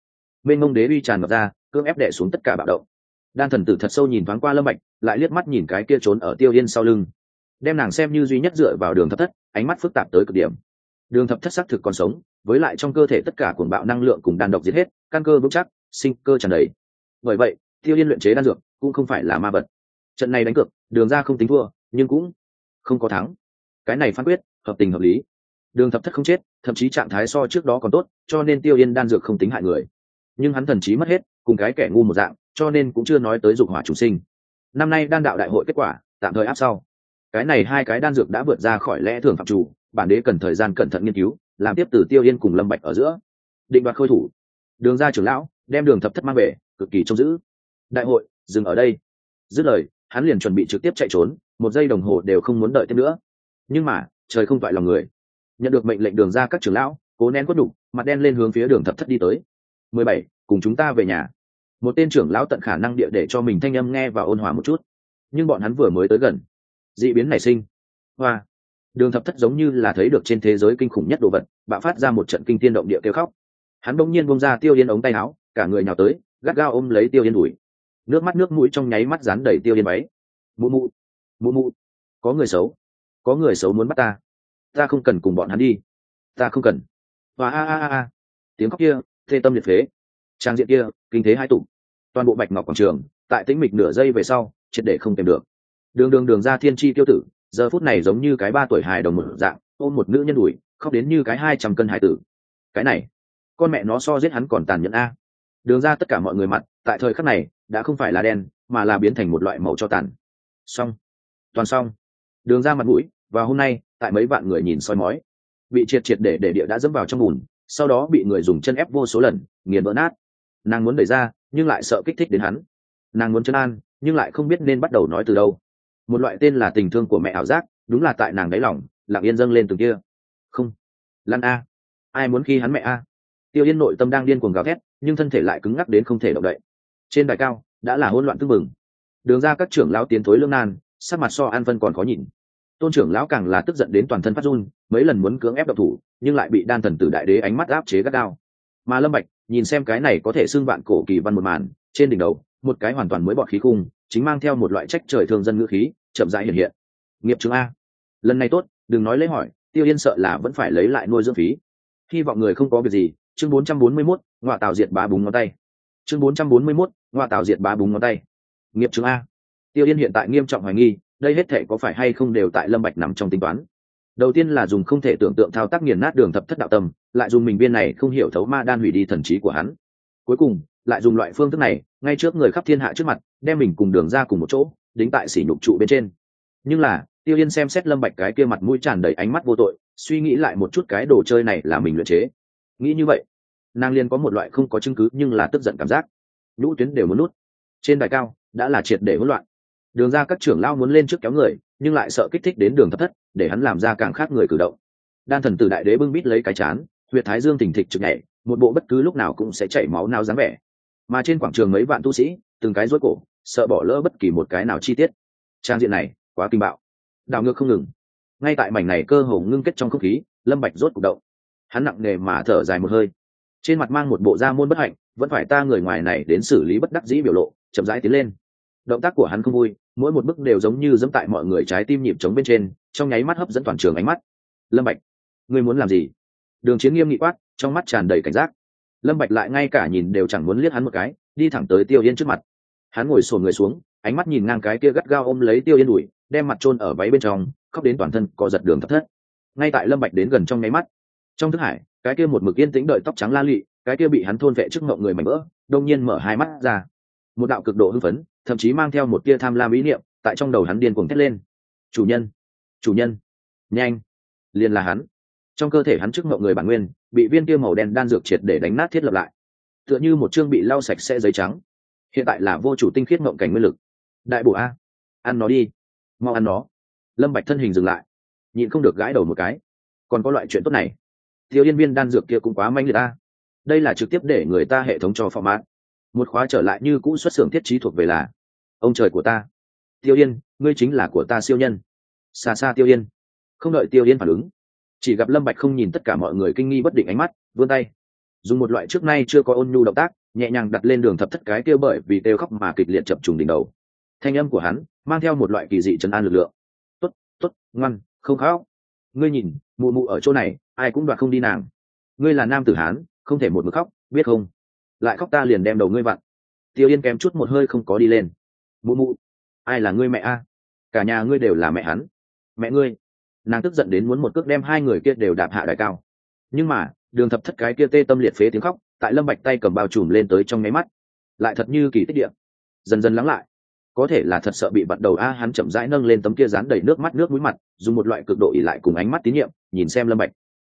Speaker 1: mênh mông đế uy tràn ngập ra, cưỡng ép đè xuống tất cả bạo động. Đan thần tử thật sâu nhìn thoáng qua Lâm Bạch, lại liếc mắt nhìn cái kia trốn ở Tiêu Yên sau lưng, đem nàng xem như duy nhất dựa vào Đường Thập Thất, ánh mắt phức tạp tới cực điểm. Đường Thập Thất xác thực còn sống, với lại trong cơ thể tất cả cuồng bạo năng lượng cùng đan độc diệt hết, căn cơ vững chắc, sinh cơ tràn đầy. Bởi vậy, Tiêu Yên luyện chế đan dược cũng không phải là ma vật. Trận này đánh cược, Đường gia không tính thua, nhưng cũng không có thắng. Cái này phán quyết, hợp tình hợp lý. Đường Thập Thất không chết, thậm chí trạng thái so trước đó còn tốt, cho nên Tiêu Yên đan dược không tính hại người. Nhưng hắn thần trí mất hết, cùng cái kẻ ngu một dạng, cho nên cũng chưa nói tới dục hỏa chủ sinh. Năm nay đan đạo đại hội kết quả, tạm thời áp sau. Cái này hai cái đan dược đã vượt ra khỏi lẽ thường phạm chủ, bản đế cần thời gian cẩn thận nghiên cứu, làm tiếp từ Tiêu Yên cùng Lâm Bạch ở giữa định đoạt khôi thủ. Đường gia trưởng lão đem Đường Thập Thất mang về, cực kỳ trông giữ. Đại hội dừng ở đây. Dứt lời, hắn liền chuẩn bị trực tiếp chạy trốn, một giây đồng hồ đều không muốn đợi thêm nữa. Nhưng mà trời không toại lòng người, nhận được mệnh lệnh Đường gia các trưởng lão cố nén quất đục, mặt đen lên hướng phía Đường Thập Thất đi tới. 17, cùng chúng ta về nhà. Một tên trưởng lão tận khả năng địa để cho mình thanh âm nghe và ôn hòa một chút, nhưng bọn hắn vừa mới tới gần, dị biến nảy sinh. Hoa. Đường Thập Thất giống như là thấy được trên thế giới kinh khủng nhất đồ vật, bạo phát ra một trận kinh thiên động địa kêu khóc. Hắn bỗng nhiên buông ra Tiêu Yên ống tay áo, cả người nhào tới, gắt gao ôm lấy Tiêu Yên đùi. Nước mắt nước mũi trong nháy mắt dán đầy Tiêu Yên váy. Mụ mụ, mụ mụ, có người xấu muốn bắt ta. Ta không cần cùng bọn hắn đi, ta không cần. Và a. Tiếng khóc kia, thê tâm liệt phế. Trang diện kia, kinh thế hai tụ. Toàn bộ Bạch Ngọc quảng trường, tại tĩnh mịch nửa giây về sau, triệt để không kèm được. Đường ra thiên chi tiêu tử, giờ phút này giống như cái 3 tuổi hài đồng một dạng, ôm một nữ nhân đùi, khóc đến như cái 200 cân hài tử. Cái này, con mẹ nó so giết hắn còn tàn nhẫn a. Đường ra tất cả mọi người mặt, tại thời khắc này, đã không phải là đen, mà là biến thành một loại màu cho tàn. Xong, toàn xong. Đường ra mặt mũi, và hôm nay, tại mấy vạn người nhìn soi mói, bị triệt để địa đã dẫm vào trong bùn, sau đó bị người dùng chân ép vô số lần, nghiền vỡ nát. Nàng muốn đẩy ra, nhưng lại sợ kích thích đến hắn. Nàng muốn trấn an, nhưng lại không biết nên bắt đầu nói từ đâu. Một loại tên là tình thương của mẹ ảo giác, đúng là tại nàng đáy lòng, lặng yên dâng lên từng kia. Không, Lan a, ai muốn khi hắn mẹ a? Tiêu Yên nội tâm đang điên cuồng gào thét, nhưng thân thể lại cứng ngắc đến không thể động đậy. Trên đài cao, đã là hỗn loạn tưng bừng. Đường ra các trưởng lão tiến thối lưỡng nan, sắc mặt so An Vân còn khó nhìn. Tôn trưởng lão càng là tức giận đến toàn thân phát run, mấy lần muốn cưỡng ép động thủ, nhưng lại bị đan thần tử đại đế ánh mắt áp chế gắt gao. Mà Lâm Bạch nhìn xem cái này có thể xưng vạn cổ kỳ văn một màn, trên đỉnh đầu một cái hoàn toàn mới bọt khí khung, chính mang theo một loại trách trời thương dân ngữ khí, chậm rãi hiện hiện. Nghiệp chứng a, lần này tốt, đừng nói lấy hỏi, Tiêu Yên sợ là vẫn phải lấy lại nuôi dưỡng phí. Hy vọng người không có việc gì. Chương 441, ngọa tào diệt bá búng ngón tay. Chương 441, ngọa tào diệt bá búng ngón tay. Nghiệp chứng a. Tiêu Yên hiện tại nghiêm trọng hoài nghi, đây hết thể có phải hay không đều tại Lâm Bạch nằm trong tính toán. Đầu tiên là dùng không thể tưởng tượng thao tác nghiền nát Đường Thập Thất đạo tâm, lại dùng mình viên này không hiểu thấu ma đan hủy đi thần trí của hắn. Cuối cùng, lại dùng loại phương thức này, ngay trước người khắp thiên hạ trước mặt, đem mình cùng Đường ra cùng một chỗ, đính tại sỉ nhục trụ bên trên. Nhưng là, Tiêu Yên xem xét Lâm Bạch cái kia mặt mũi tràn đầy ánh mắt vô tội, suy nghĩ lại một chút cái đồ chơi này là mình luyện chế. Nghĩ như vậy, nàng liền có một loại không có chứng cứ nhưng là tức giận cảm giác. Nhũ tuyến đều muốn nút. Trên đài cao, đã là triệt để hỗn loạn. Đường ra các trưởng lao muốn lên trước kéo người, nhưng lại sợ kích thích đến Đường Thập Thất, để hắn làm ra càng khác người cử động. Đan thần tử đại đế bưng bít lấy cái chán, huyệt thái dương thình thịch trực nhảy, một bộ bất cứ lúc nào cũng sẽ chảy máu nao dáng vẻ. Mà trên quảng trường mấy vạn tu sĩ, từng cái rối cổ, sợ bỏ lỡ bất kỳ một cái nào chi tiết. Trang diện này, quá kinh bạo. Đảo ngược không ngừng. Ngay tại mảnh này cơ hồ ngưng kết trong không khí, Lâm Bạch rốt cục động. Hắn nặng nề mà thở dài một hơi, trên mặt mang một bộ da môn bất hạnh, vẫn phải ta người ngoài này đến xử lý bất đắc dĩ biểu lộ, chậm rãi tiến lên. Động tác của hắn không vui, mỗi một bước đều giống như giẫm tại mọi người trái tim nhịp trống bên trên, trong nháy mắt hấp dẫn toàn trường ánh mắt. Lâm Bạch, ngươi muốn làm gì? Đường Chiến nghiêm nghị quát, trong mắt tràn đầy cảnh giác. Lâm Bạch lại ngay cả nhìn đều chẳng muốn liếc hắn một cái, đi thẳng tới Tiêu Yên trước mặt. Hắn ngồi xổm người xuống, ánh mắt nhìn ngang cái kia gắt gao ôm lấy Tiêu Yên đùi, đem mặt chôn ở váy bên trong, khóc đến toàn thân co giật. Đường Thập Thất. Ngay tại Lâm Bạch đến gần trong nháy mắt, trong thức hải, cái kia một mực yên tĩnh đợi tóc trắng la lụy, cái kia bị hắn thôn vệ trước ngộng người mảnh vỡ, đông nhiên mở hai mắt ra. Một đạo cực độ hưng phấn, thậm chí mang theo một tia tham lam ý niệm, tại trong đầu hắn điên cuồng thét lên. Chủ nhân, nhanh, liền là hắn. Trong cơ thể hắn trước ngộng người bản nguyên, bị viên kia màu đen đan dược triệt để đánh nát thiết lập lại, tựa như một chương bị lau sạch sẽ giấy trắng. Hiện tại là vô chủ tinh khiết ngộng cảnh nguyên lực. Đại bổ a, ăn nó đi, mau ăn nó. Lâm Bạch thân hình dừng lại, nhịn không được gãi đầu một cái. Còn có loại chuyện tốt này? Tiêu Yên viên đan dược kia cũng quá manh liệt a. Đây là trực tiếp để người ta hệ thống cho format. Một khóa trở lại như cũ xuất xưởng thiết trí thuộc về là ông trời của ta. Tiêu Yên, ngươi chính là của ta siêu nhân. Xa xa Tiêu Yên. Không đợi Tiêu Yên phản ứng, chỉ gặp Lâm Bạch không nhìn tất cả mọi người kinh nghi bất định ánh mắt, vươn tay, dùng một loại trước nay chưa có ôn nhu động tác, nhẹ nhàng đặt lên Đường Thập Thất cái kia bởi vì kêu khóc mà kịch liệt chập trùng đỉnh đầu. Thanh âm của hắn mang theo một loại kỳ dị trấn an lực lượng. Tốt, tốt, ngoan, không khóc. Ngươi nhìn, mụ mụ ở chỗ này, ai cũng đoạt không đi nàng. Ngươi là nam tử Hán, không thể một mực khóc, biết không? Lại khóc ta liền đem đầu ngươi vặn. Tiêu Yên kém chút một hơi không có đi lên. Mụ mụ, ai là ngươi mẹ a? Cả nhà ngươi đều là mẹ hắn. Mẹ ngươi. Nàng tức giận đến muốn một cước đem hai người kia đều đạp hạ đài cao. Nhưng mà Đường Thập Thất cái kia tê tâm liệt phế tiếng khóc tại Lâm Bạch tay cầm bao trùm lên tới trong nháy mắt, lại thật như kỳ tích địa dần dần lắng lại. Có thể là thật sợ bị vặn đầu a, hắn chậm rãi nâng lên tấm kia dán đầy nước mắt nước mũi mặt, dùng một loại cực độ ỉ lại cùng ánh mắt tín nhiệm nhìn xem Lâm Bạch.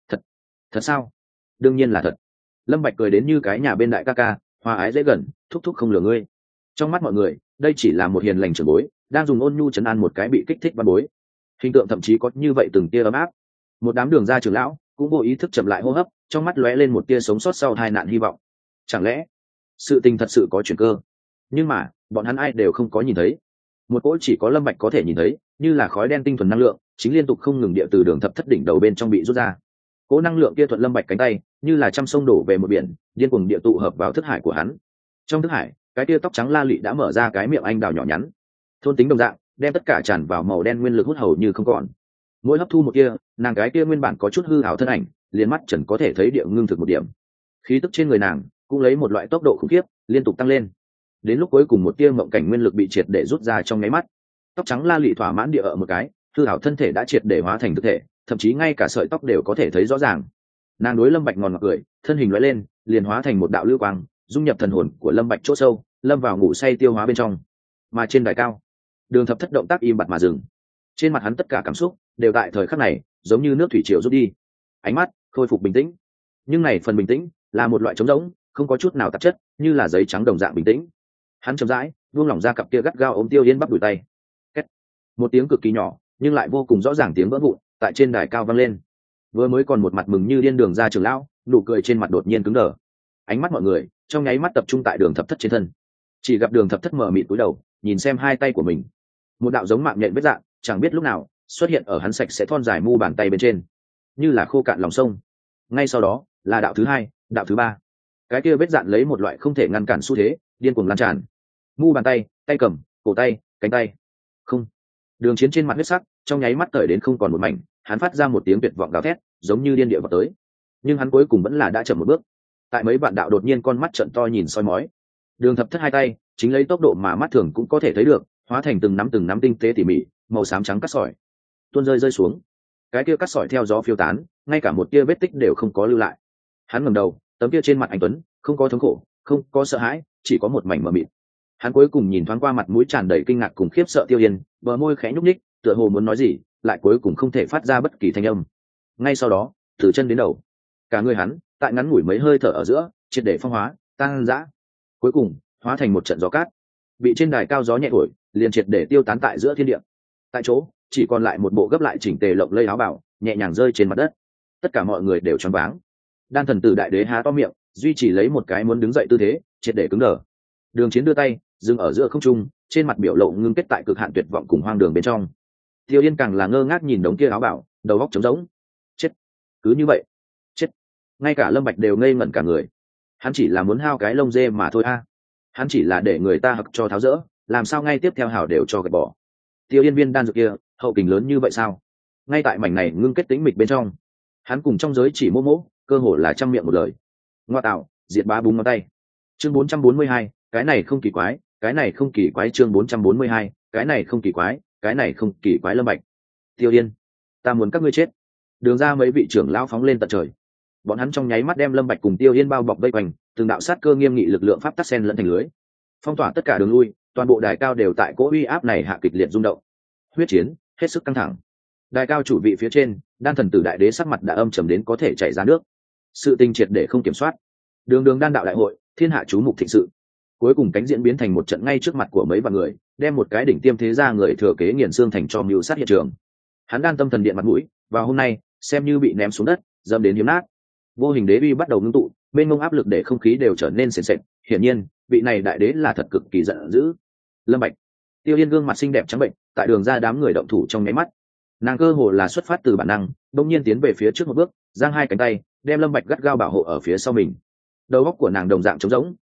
Speaker 1: Thật sao? Đương nhiên là thật. Lâm Bạch cười đến như cái nhà bên đại ca ca, hòa ái dễ gần, thúc thúc không lừa ngươi. Trong mắt mọi người, đây chỉ là một hiền lành trưởng bối, đang dùng ôn nhu trấn an một cái bị kích thích văn bối. Hình tượng thậm chí có như vậy từng tia ấm áp. Một đám Đường gia trưởng lão cũng vô ý thức chậm lại hô hấp, trong mắt lóe lên một tia sống sót sau tai nạn hy vọng. Chẳng lẽ sự tình thật sự có chuyển cơ? Nhưng mà bọn hắn ai đều không có nhìn thấy. Một cỗ chỉ có Lâm Bạch có thể nhìn thấy, như là khói đen tinh thuần năng lượng, chính liên tục không ngừng địa từ Đường Thập Thất đỉnh đầu bên trong bị rút ra. Cỗ năng lượng kia thuận Lâm Bạch cánh tay, như là trăm sông đổ về một biển, điên cuồng địa tụ hợp vào thức hải của hắn. Trong thức hải, cái tia tóc trắng la lị đã mở ra cái miệng anh đào nhỏ nhắn, thôn tính đồng dạng, đem tất cả tràn vào màu đen nguyên lực hút hầu như không còn. Mỗi hấp thu một kia, nàng cái kia nguyên bản có chút hư ảo thân ảnh, liền mắt trần có thể thấy địa ngưng thực một điểm. Khí tức trên người nàng cũng lấy một loại tốc độ khủng khiếp liên tục tăng lên. Đến lúc cuối cùng một tia mộng cảnh nguyên lực bị triệt để rút ra trong nháy mắt, tóc trắng la lị thỏa mãn địa ở một cái, hư ảo thân thể đã triệt để hóa thành thực thể, thậm chí ngay cả sợi tóc đều có thể thấy rõ ràng. Nàng đối Lâm Bạch ngòn ngọt cười, thân hình lóe lên, liền hóa thành một đạo lưu quang, dung nhập thần hồn của Lâm Bạch chỗ sâu, lâm vào ngủ say tiêu hóa bên trong. Mà trên đài cao, Đường Thập Thất động tác im bặt mà dừng. Trên mặt hắn tất cả cảm xúc đều tại thời khắc này giống như nước thủy triều rút đi, ánh mắt khôi phục bình tĩnh. Nhưng này phần bình tĩnh là một loại trống rỗng, không có chút nào tạp chất, như là giấy trắng đồng dạng bình tĩnh. Hắn chậm rãi buông lỏng ra cặp kia gắt gao ôm Tiêu Yên bắp đùi tay. Két. Một tiếng cực kỳ nhỏ nhưng lại vô cùng rõ ràng tiếng vỡ vụn tại trên đài cao vang lên. Vừa mới còn một mặt mừng như điên Đường gia trưởng lão, nụ cười trên mặt đột nhiên cứng đờ. Ánh mắt mọi người trong nháy mắt tập trung tại Đường Thập Thất trên thân. Chỉ gặp Đường Thập Thất mở mịt cúi đầu, nhìn xem hai tay của mình. Một đạo giống mạng nhện vết dạng, chẳng biết lúc nào xuất hiện ở hắn sạch sẽ thon dài mu bàn tay bên trên, như là khô cạn lòng sông. Ngay sau đó là đạo thứ hai, đạo thứ ba. Cái kia vết dạn lấy một loại không thể ngăn cản xu thế điên cuồng lan tràn. Mu bàn tay, tay cầm, cổ tay, cánh tay. Không. Đường Chiến trên mặt huyết sắc trong nháy mắt tởi đến không còn một mảnh, hắn phát ra một tiếng tuyệt vọng gào thét, giống như điên địa vào tới. Nhưng hắn cuối cùng vẫn là đã chậm một bước. Tại mấy bạn đạo đột nhiên con mắt trợn to nhìn soi mói. Đường Thập Thất hai tay chính lấy tốc độ mà mắt thường cũng có thể thấy được, hóa thành từng nắm tinh tế tỉ mỉ, màu xám trắng cắt sỏi, tuôn rơi xuống. Cái kia cắt sỏi theo gió phiêu tán, ngay cả một tia vết tích đều không có lưu lại. Hắn ngẩng đầu, tấm kia trên mặt anh tuấn không có thống khổ, không có sợ hãi, chỉ có một mảnh mờ mịt. Hắn cuối cùng nhìn thoáng qua mặt mũi tràn đầy kinh ngạc cùng khiếp sợ Tiêu Yên, bờ môi khẽ nhúc nhích, tựa hồ muốn nói gì, lại cuối cùng không thể phát ra bất kỳ thanh âm. Ngay sau đó, từ chân đến đầu, cả người hắn tại ngắn ngủi mấy hơi thở ở giữa triệt để phong hóa, tăng dã, cuối cùng hóa thành một trận gió cát, bị trên đài cao gió nhẹ thổi, liền triệt để tiêu tán tại giữa thiên địa. Tại chỗ chỉ còn lại một bộ gấp lại chỉnh tề lộng lây áo bào, nhẹ nhàng rơi trên mặt đất. Tất cả mọi người đều choáng váng. Đan thần tử đại đế há to miệng, duy trì lấy một cái muốn đứng dậy tư thế, triệt để cứng đờ. Đường Chiến đưa tay dừng ở giữa không trung, trên mặt biểu lộ ngưng kết tại cực hạn tuyệt vọng cùng hoang đường bên trong. Tiêu Yên càng là ngơ ngác nhìn đống kia áo bào, đầu óc trống rỗng. Chết, cứ như vậy, chết. Ngay cả Lâm Bạch đều ngây ngẩn cả người. Hắn chỉ là muốn hao cái lông dê mà thôi a. Hắn chỉ là để người ta hặc cho tháo rỡ, làm sao ngay tiếp theo hảo đều cho gạt bỏ. Tiêu Yên viên đan dược kia hậu kình lớn như vậy sao? Ngay tại mảnh này ngưng kết tĩnh mịch bên trong, hắn cùng trong giới chỉ mô mỗ cơ hồ là trăm miệng một lời. Ngoa tạo, diệt bá búng ngón tay. Chương 442, cái này không kỳ quái, cái này không kỳ quái. Chương 442, cái này không kỳ quái, cái này không kỳ quái. Lâm Bạch, Tiêu Yên, ta muốn các ngươi chết. Đường ra mấy vị trưởng lão phóng lên tận trời. Bọn hắn trong nháy mắt đem Lâm Bạch cùng Tiêu Yên bao bọc vây quanh, từng đạo sát cơ nghiêm nghị lực lượng pháp tắc sen lẫn thành lưới, phong tỏa tất cả đường lui. Toàn bộ đài cao đều tại cỗ uy áp này hạ kịch liệt rung động. Huyết chiến hết sức căng thẳng. Đài cao chủ vị phía trên, Đan thần tử đại đế sắc mặt đã âm trầm đến có thể chảy ra nước. Sự tình triệt để không kiểm soát. Đường đan đạo đại hội, thiên hạ chú mục thịnh sự. Cuối cùng cánh diễn biến thành một trận ngay trước mặt của mấy vạn người, đem một cái đỉnh tiêm thế gia người thừa kế nghiền xương thành cho mưu sát hiện trường. Hắn Đan tâm thần điện mặt mũi, và hôm nay xem như bị ném xuống đất, dâm đến hiếm nát. Vô hình đế uy bắt đầu ngưng tụ, bên ngông áp lực để không khí đều trở nên sền sệt. Hiển nhiên vị này đại đế là thật cực kỳ giận dữ. Lâm Bạch, Tiêu Yên gương mặt xinh đẹp trắng bệnh, tại đường ra đám người động thủ trong nháy mắt, nàng cơ hồ là xuất phát từ bản năng, đột nhiên tiến về phía trước một bước, giang hai cánh tay, đem Lâm Bạch gắt gao bảo hộ ở phía sau mình. Đầu óc của nàng đồng dạng trống rỗng,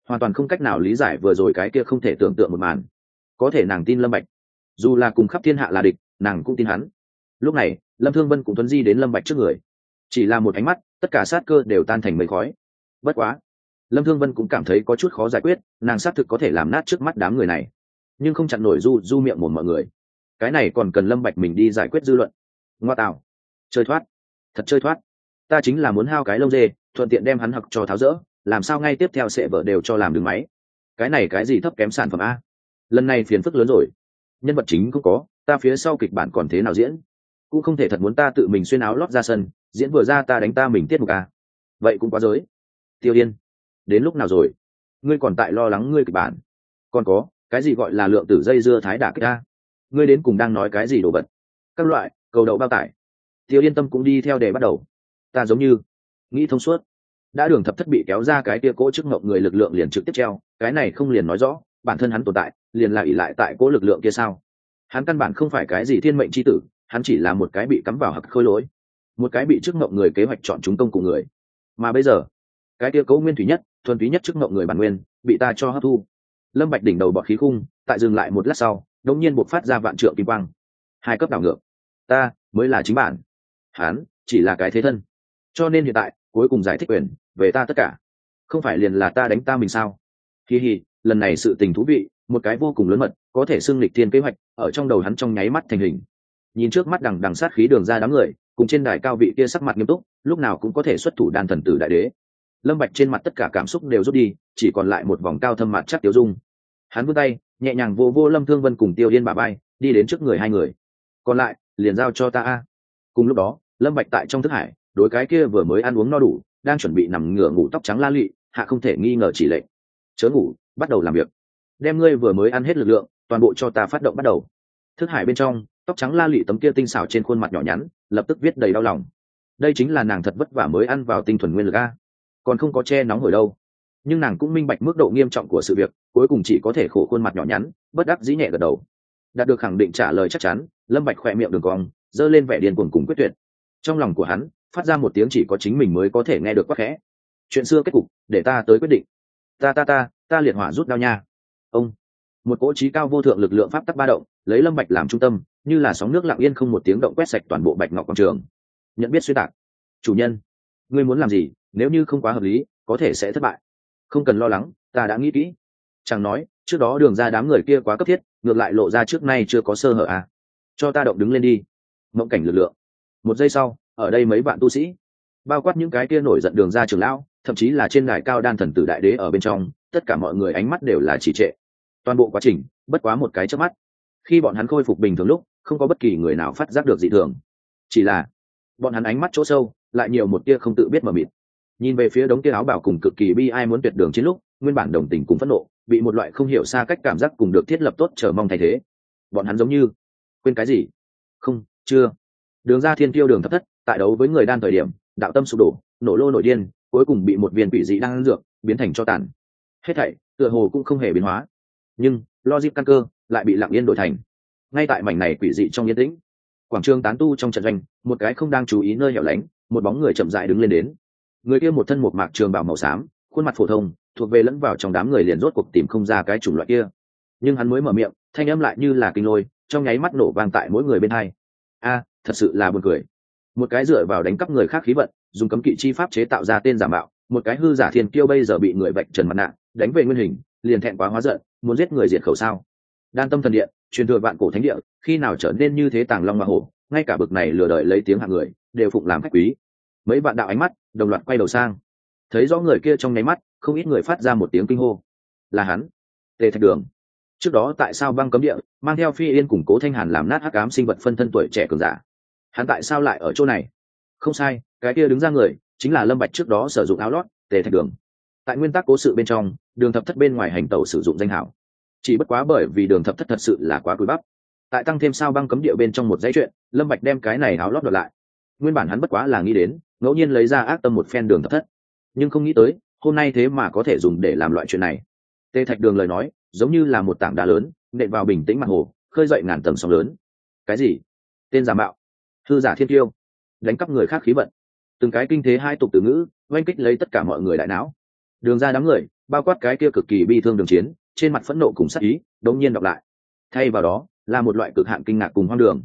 Speaker 1: hoàn toàn không cách nào lý giải vừa rồi cái kia không thể tưởng tượng một màn. Có thể nàng tin Lâm Bạch, dù là cùng khắp thiên hạ là địch, nàng cũng tin hắn. Lúc này Lâm Thương Vân cũng tuấn di đến Lâm Bạch trước người, chỉ là một ánh mắt, tất cả sát cơ đều tan thành mây khói. Bất quá Lâm Thương Vân cũng cảm thấy có chút khó giải quyết, nàng xác thực có thể làm nát trước mắt đám người này, nhưng không chặn nổi du miệng mồm mọi người. Cái này còn cần Lâm Bạch mình đi giải quyết dư luận. Ngoa tạo, chơi thoát, thật chơi thoát. Ta chính là muốn hao cái lông dê, thuận tiện đem hắn học cho tháo rỡ, làm sao ngay tiếp theo sẽ vợ đều cho làm đường máy. Cái này cái gì thấp kém sản phẩm a? Lần này phiền phức lớn rồi. Nhân vật chính cũng có, ta phía sau kịch bản còn thế nào diễn? Cũng không thể thật muốn ta tự mình xuyên áo lót ra sân, diễn vừa ra ta đánh ta mình tiết mục a. Vậy cũng quá giới. Tiêu Yên, đến lúc nào rồi? Ngươi còn tại lo lắng ngươi kịch bản? Còn có, cái gì gọi là lượng tử dây dưa thái đả kích a? Ngươi đến cùng đang nói cái gì đồ vật? Các loại cầu đậu bao tải. Tiêu Yên Tâm cũng đi theo đề bắt đầu. Ta giống như nghĩ thông suốt, đã đường thập thất bị kéo ra cái kia cỗ chức ngộng người lực lượng liền trực tiếp treo, cái này không liền nói rõ bản thân hắn tồn tại liền là ỷ lại tại cỗ lực lượng kia sao? Hắn căn bản không phải cái gì thiên mệnh chi tử, hắn chỉ là một cái bị cắm vào hặc khôi lỗi, một cái bị chức ngộng người kế hoạch chọn chúng công cụ người. Mà bây giờ cái kia cỗ nguyên thủy nhất thuần túy nhất chức ngộng người bản nguyên bị ta cho hấp thu. Lâm Bạch đỉnh đầu bọt khí khung tại dừng lại một lát sau đống nhiên bộc phát ra vạn trượng kim quang, hai cấp đảo ngược. Ta mới là chính bản, hắn chỉ là cái thế thân, cho nên hiện tại cuối cùng giải thích quyền về ta tất cả, không phải liền là ta đánh ta mình sao? Hi hi, lần này sự tình thú vị, một cái vô cùng lớn mật, có thể xưng lịch thiên kế hoạch ở trong đầu hắn trong nháy mắt thành hình. Nhìn trước mắt đằng sát khí đường ra đám người, cùng trên đài cao vị kia sắc mặt nghiêm túc, lúc nào cũng có thể xuất thủ đan thần tử đại đế. Lâm Bạch trên mặt tất cả cảm xúc đều rút đi, chỉ còn lại một vòng cao thâm mặt chắc tiêu dung. Hắn vươn tay, nhẹ nhàng vô Lâm Thương Vân cùng Tiêu Yên bả vai, đi đến trước người hai người. Còn lại, liền giao cho ta a. Cùng lúc đó, Lâm Bạch tại trong thức hải, đối cái kia vừa mới ăn uống no đủ, đang chuẩn bị nằm ngửa ngủ tóc trắng La Lị, hạ không thể nghi ngờ chỉ lệnh. Chớ ngủ, bắt đầu làm việc. Đem ngươi vừa mới ăn hết lực lượng, toàn bộ cho ta phát động bắt đầu. Thức hải bên trong, tóc trắng La Lị tấm kia tinh xảo trên khuôn mặt nhỏ nhắn, lập tức viết đầy đau lòng. Đây chính là nàng thật vất vả mới ăn vào tinh thuần nguyên lực a, còn không có che nóng hổi đâu. Nhưng nàng cũng minh bạch mức độ nghiêm trọng của sự việc, cuối cùng chỉ có thể khổ khuôn mặt nhỏ nhắn, bất đắc dĩ nhẹ gật đầu. Đạt được khẳng định trả lời chắc chắn, Lâm Bạch khẽ miệng đường cong, giơ lên vẻ điên cuồng cùng quyết tuyệt. Trong lòng của hắn phát ra một tiếng chỉ có chính mình mới có thể nghe được quắc khẽ. Chuyện xưa kết cục, để ta tới quyết định. Ta liệt hỏa rút đao nha. Ông, một cỗ trí cao vô thượng lực lượng pháp tắc ba động, lấy Lâm Bạch làm trung tâm, như là sóng nước lặng yên không một tiếng động quét sạch toàn bộ Bạch Ngọc quảng trường. Nhận biết xuyên tạc. Chủ nhân, ngươi muốn làm gì? Nếu như không quá hợp lý, có thể sẽ thất bại. Không cần lo lắng, ta đã nghĩ kỹ. Chẳng nói, trước đó đường ra đám người kia quá cấp thiết, ngược lại lộ ra trước nay chưa có sơ hở à? Cho ta động đứng lên đi. Mộng cảnh lực lượng. Một giây sau, ở đây mấy vạn tu sĩ, bao quát những cái kia nổi giận đường ra trưởng lão, thậm chí là trên đài cao đan thần tử đại đế ở bên trong, tất cả mọi người ánh mắt đều là trì trệ. Toàn bộ quá trình bất quá một cái chớp mắt, khi bọn hắn khôi phục bình thường lúc, không có bất kỳ người nào phát giác được dị thường, chỉ là bọn hắn ánh mắt chỗ sâu lại nhiều một tia không tự biết mờ mịt, nhìn về phía đống kia áo bảo cùng cực kỳ bi ai muốn tuyệt đường chiến lúc, nguyên bản đồng tình cùng phẫn nộ bị một loại không hiểu xa cách cảm giác cùng được thiết lập tốt chờ mong thay thế. Bọn hắn giống như quên cái gì. Không, chưa. Đường ra thiên tiêu đường thập thất tại đấu với người đan thời điểm, đạo tâm sụp đổ, nổ lô nổi điên, cuối cùng bị một viên quỷ dị đang dược biến thành cho tàn. Hết thảy tựa hồ cũng không hề biến hóa, nhưng logic căn cơ lại bị lặng yên đổi thành. Ngay tại mảnh này quỷ dị trong yên tĩnh, quảng trường tán tu trong trận doanh, một cái không đang chú ý nơi hẻo lánh, một bóng người chậm rãi đứng lên đến. Người kia một thân một mạc trường bào màu xám, khuôn mặt phổ thông, thuộc về lẫn vào trong đám người liền rốt cuộc tìm không ra cái chủng loại kia. Nhưng hắn mới mở miệng, thanh âm lại như là kinh lôi, trong nháy mắt nổ vang tại mỗi người bên hai. A, thật sự là buồn cười. Một cái dựa vào đánh cắp người khác khí vận, dùng cấm kỵ chi pháp chế tạo ra tên giả mạo, một cái hư giả thiên kiêu bây giờ bị người vạch trần mặt nạ, đánh về nguyên hình, liền thẹn quá hóa giận, muốn giết người diệt khẩu sao? Đan Tâm Thần Điện, truyền thừa vạn cổ thánh địa, khi nào trở nên như thế tàng long mà hổ, ngay cả bực này lừa đợi lấy tiếng hạng người, đều phụng làm khách quý. Mấy vạn đạo ánh mắt đồng loạt quay đầu sang, thấy rõ người kia trong nháy mắt, không ít người phát ra một tiếng kinh hô. Là hắn, Tề Thạch Đường. Trước đó tại sao băng cấm địa mang theo Phi Yên cùng Cố Thanh Hàn làm nát hắc ám sinh vật phân thân tuổi trẻ cường giả, hắn tại sao lại ở chỗ này? Không sai, cái kia đứng ra người chính là Lâm Bạch trước đó sử dụng áo lót Tề Thạch Đường. Tại nguyên tắc cố sự bên trong, đường thập thất bên ngoài hành tẩu sử dụng danh hảo, chỉ bất quá bởi vì đường thập thất thật sự là quá cúi bắp. Tại tăng thêm sao băng cấm địa bên trong một dãy chuyện, Lâm Bạch đem cái này áo lót đoạt lại. Nguyên bản hắn bất quá là nghĩ đến ngẫu nhiên lấy ra ác tâm một phen đường thập thất, nhưng không nghĩ tới hôm nay thế mà có thể dùng để làm loại chuyện này. Tề Thạch Đường lời nói giống như là một tảng đá lớn nện vào bình tĩnh mặt hồ, khơi dậy ngàn tầng sóng lớn. Cái gì? Tên giả mạo, hư giả thiên tiêu, đánh cắp người khác khí vận, từng cái kinh thế hai tục từ ngữ oanh kích lấy tất cả mọi người đại não. Đường ra đám người bao quát cái kia cực kỳ bi thương Đường Chiến, trên mặt phẫn nộ cùng sát ý đống nhiên đọc lại, thay vào đó là một loại cực hạn kinh ngạc cùng hoang đường.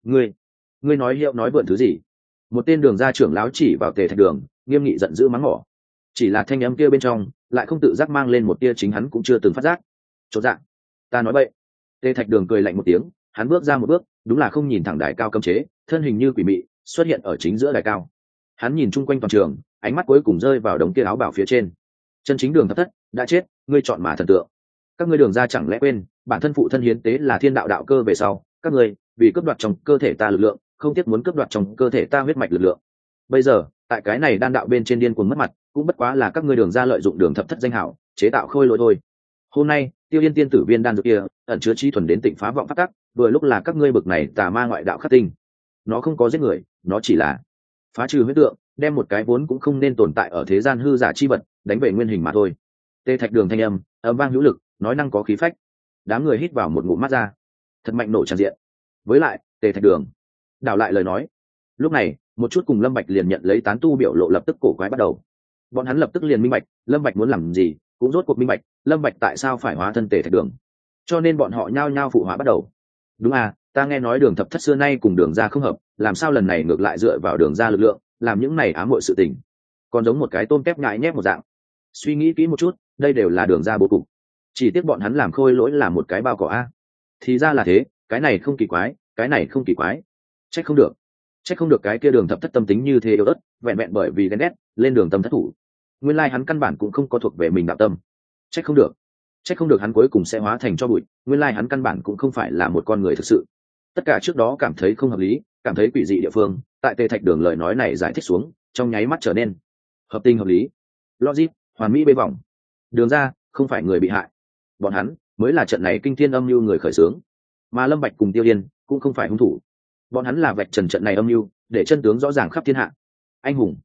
Speaker 1: Ngươi nói hiệu nói vượn thứ gì? Một tên Đường gia trưởng lão chỉ vào Tề Thạch Đường, nghiêm nghị giận dữ mắng mỏ. Chỉ là thanh âm kia bên trong lại không tự giác mang lên một tia chính hắn cũng chưa từng phát giác. Chột dạ, ta nói bậy. Tề Thạch Đường cười lạnh một tiếng, hắn bước ra một bước, đúng là không nhìn thẳng đài cao cấm chế, thân hình như quỷ mị xuất hiện ở chính giữa đài cao. Hắn nhìn chung quanh toàn trường, ánh mắt cuối cùng rơi vào đống kia áo bào phía trên. Chân chính Đường Thập Thất đã chết, ngươi chọn mà thần tượng. Các ngươi Đường gia chẳng lẽ quên, bản thân phụ thân hiến tế là thiên đạo đạo cơ về sau, các ngươi vì cướp đoạt trong cơ thể ta lực lượng, không tiếc muốn cướp đoạt trong cơ thể ta huyết mạch lực lượng. Bây giờ, tại cái này đan đạo bên trên điên cuồng mất mặt, cũng bất quá là các ngươi Đường gia lợi dụng Đường Thập Thất danh hảo, chế tạo khôi lỗi thôi. Hôm nay, Tiêu Yên tiên tử viên đan dược kia, ẩn chứa trí thuần đến tịnh phá vọng pháp tắc, vừa lúc là các ngươi bực này tà ma ngoại đạo khắc tinh. Nó không có giết người, nó chỉ là phá trừ huyết tượng, đem một cái vốn cũng không nên tồn tại ở thế gian hư giả chi vật đánh về nguyên hình mà thôi. Tề Thạch Đường thanh âm ầm vang hữu lực, nói năng có khí phách. Đám người hít vào một ngụm mắt ra, thật mạnh nổ tràn diện. Với lại, Tề Thạch Đường đảo lại lời nói. Lúc này, một chút cùng Lâm Bạch liền nhận lấy tán tu biểu lộ lập tức cổ quái bắt đầu. Bọn hắn lập tức liền minh bạch, Lâm Bạch muốn làm gì, cũng rốt cuộc minh bạch, Lâm Bạch tại sao phải hóa thân Tề Thạch Đường. Cho nên bọn họ nhao nhao phụ họa bắt đầu. Đúng à, ta nghe nói Đường Thập Thất xưa nay cùng Đường gia không hợp, làm sao lần này ngược lại dựa vào Đường gia lực lượng, làm những này ám muội sự tình. Còn giống một cái tôm tép nhại nhép một dạng. Suy nghĩ kỹ một chút, đây đều là Đường gia bố cục. Chỉ tiếc bọn hắn làm khôi lỗi là một cái bao cỏ a. Thì ra là thế, cái này không kỳ quái, cái này không kỳ quái. Trách không được cái kia Đường Thập Thất tâm tính như thế yếu ớt, vẹn vẹn bởi vì ghen ghét, lên đường tâm thất thủ. Nguyên lai hắn căn bản cũng không có thuộc về mình đạo tâm. Trách không được hắn cuối cùng sẽ hóa thành cho bụi, nguyên lai hắn căn bản cũng không phải là một con người thực sự. Tất cả trước đó cảm thấy không hợp lý, cảm thấy quỷ dị địa phương, tại Tề Thạch Đường lời nói này giải thích xuống, trong nháy mắt trở nên hợp tình hợp lý. Logic, hoàn mỹ bê vòng. Đường ra, không phải người bị hại. Bọn hắn mới là trận này kinh thiên âm mưu người khởi xướng. Mà Lâm Bạch cùng Tiêu Yên cũng không phải hung thủ. Bọn hắn là vạch trần trận này âm mưu, để chân tướng rõ ràng khắp thiên hạ. Anh hùng?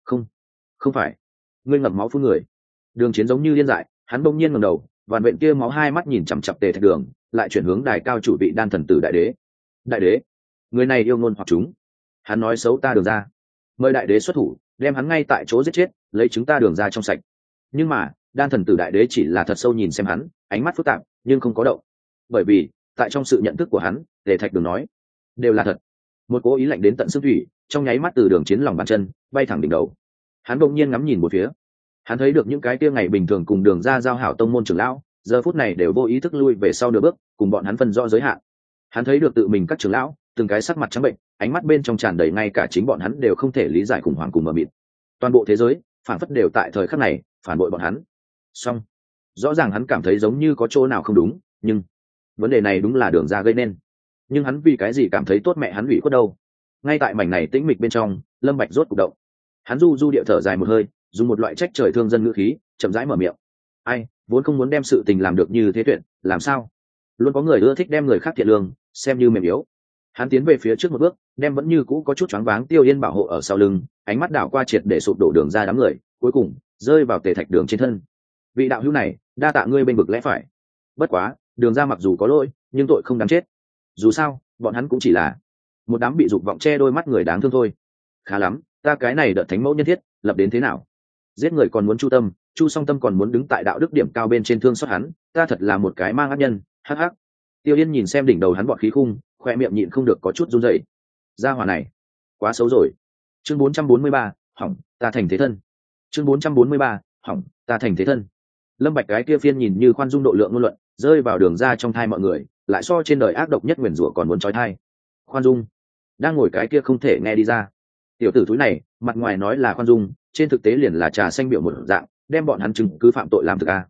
Speaker 1: Không phải. Ngươi ngậm máu phun người. Đường Chiến giống như điên dại, hắn bỗng nhiên ngẩng đầu, vằn vện kia máu hai mắt nhìn chằm chằm Tề Thạch Đường, lại chuyển hướng đài cao chủ vị đan thần tử đại đế. Đại đế, người này yêu ngôn hoặc chúng. Hắn nói xấu ta Đường ra, mời đại đế xuất thủ, đem hắn ngay tại chỗ giết chết, lấy chúng ta Đường ra trong sạch. Nhưng mà, đan thần tử đại đế chỉ là thật sâu nhìn xem hắn, ánh mắt phức tạp, nhưng không có động. Bởi vì, tại trong sự nhận thức của hắn, Tề Thạch Đường nói, đều là thật. Một cố ý lạnh đến tận xương thủy, trong nháy mắt từ Đường Chiến lòng bàn chân bay thẳng đỉnh đầu. Hắn đột nhiên ngắm nhìn một phía, hắn thấy được những cái kia ngày bình thường cùng Đường ra giao hảo tông môn trưởng lão, giờ phút này đều vô ý thức lui về sau nửa bước, cùng bọn hắn phân rõ giới hạn. Hắn thấy được tự mình các trưởng lão, từng cái sắc mặt trắng bệnh, ánh mắt bên trong tràn đầy ngay cả chính bọn hắn đều không thể lý giải khủng hoảng cùng mờ mịt. Toàn bộ thế giới phản phất đều tại thời khắc này phản bội bọn hắn. Song rõ ràng hắn cảm thấy giống như có chỗ nào không đúng, nhưng vấn đề này đúng là Đường ra gây nên. Nhưng hắn vì cái gì cảm thấy tốt mẹ hắn ủy khuất đâu? Ngay tại mảnh này tĩnh mịch bên trong, Lâm Bạch rốt cục động. Hắn du điệu thở dài một hơi, dùng một loại trách trời thương dân ngữ khí, chậm rãi mở miệng. Ai, vốn không muốn đem sự tình làm được như thế tuyệt, làm sao? Luôn có người ưa thích đem người khác thiện lương xem như mềm yếu. Hắn tiến về phía trước một bước, đem vẫn như cũ có chút choáng váng Tiêu Yên bảo hộ ở sau lưng, ánh mắt đảo qua triệt để sụp đổ Đường ra đám người, cuối cùng rơi vào Tề Thạch Đường trên thân. Vị đạo hữu này, đa tạ ngươi bên vực lẽ phải. Bất quá, Đường ra mặc dù có lỗi, nhưng tội không đáng chết. Dù sao, bọn hắn cũng chỉ là một đám bị dục vọng che đôi mắt người đáng thương thôi. Khá lắm, ta cái này đợt thánh mẫu nhân thiết lập đến thế nào? Giết người còn muốn chu tâm, chu song tâm còn muốn đứng tại đạo đức điểm cao bên trên thương xót hắn, ta thật là một cái mang ác nhân. Hắc hắc. Tiêu Yên nhìn xem đỉnh đầu hắn bọt khí khung, khoe miệng nhịn không được có chút run rẩy. Gia hỏa này, quá xấu rồi. Chương 443, hỏng, ta thành thế thân. Chương 443, hỏng, ta thành thế thân. Lâm Bạch cái kia phiên nhìn như khoan dung độ lượng ngôn luận, rơi vào Đường ra trong thai mọi người, lại so trên đời ác độc nhất nguyền rủa còn muốn chói tai. Khoan dung, đang ngồi cái kia không thể nghe đi ra. Tiểu tử thúi này, mặt ngoài nói là khoan dung, trên thực tế liền là trà xanh biểu một dạng, đem bọn hắn chứng cứ phạm tội làm thực a.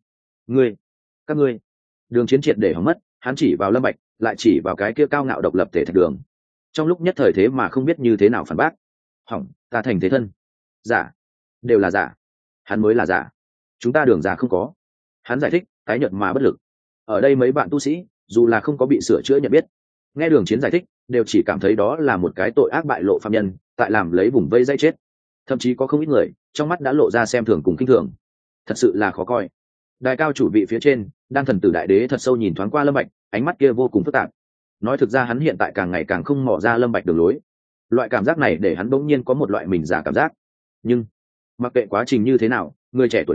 Speaker 1: Các ngươi. Đường Chiến triệt để hỏng mất, hắn chỉ vào Lâm Bạch, lại chỉ vào cái kia cao ngạo độc lập Tề Thạch Đường. Trong lúc nhất thời thế mà không biết như thế nào phản bác. Hỏng, ta thành thế thân. Giả, đều là giả. Hắn mới là giả. Chúng ta Đường ra không có. Hắn giải thích, tái nhợt mà bất lực. Ở đây mấy bạn tu sĩ, dù là không có bị sửa chữa nhận biết, nghe Đường Chiến giải thích, đều chỉ cảm thấy đó là một cái tội ác bại lộ phạm nhân, tại làm lấy vùng vây dây chết. Thậm chí có không ít người trong mắt đã lộ ra xem thường cùng khinh thường. Thật sự là khó coi. Đài cao chủ vị phía trên, đan thần tử đại đế thật sâu nhìn thoáng qua Lâm Bạch, ánh mắt kia vô cùng phức tạp. Nói thực ra hắn hiện tại càng ngày càng không mò ra Lâm Bạch đường lối. Loại cảm giác này để hắn bỗng nhiên có một loại mình giả cảm giác. Nhưng mặc kệ quá trình như thế nào, người trẻ tuổi này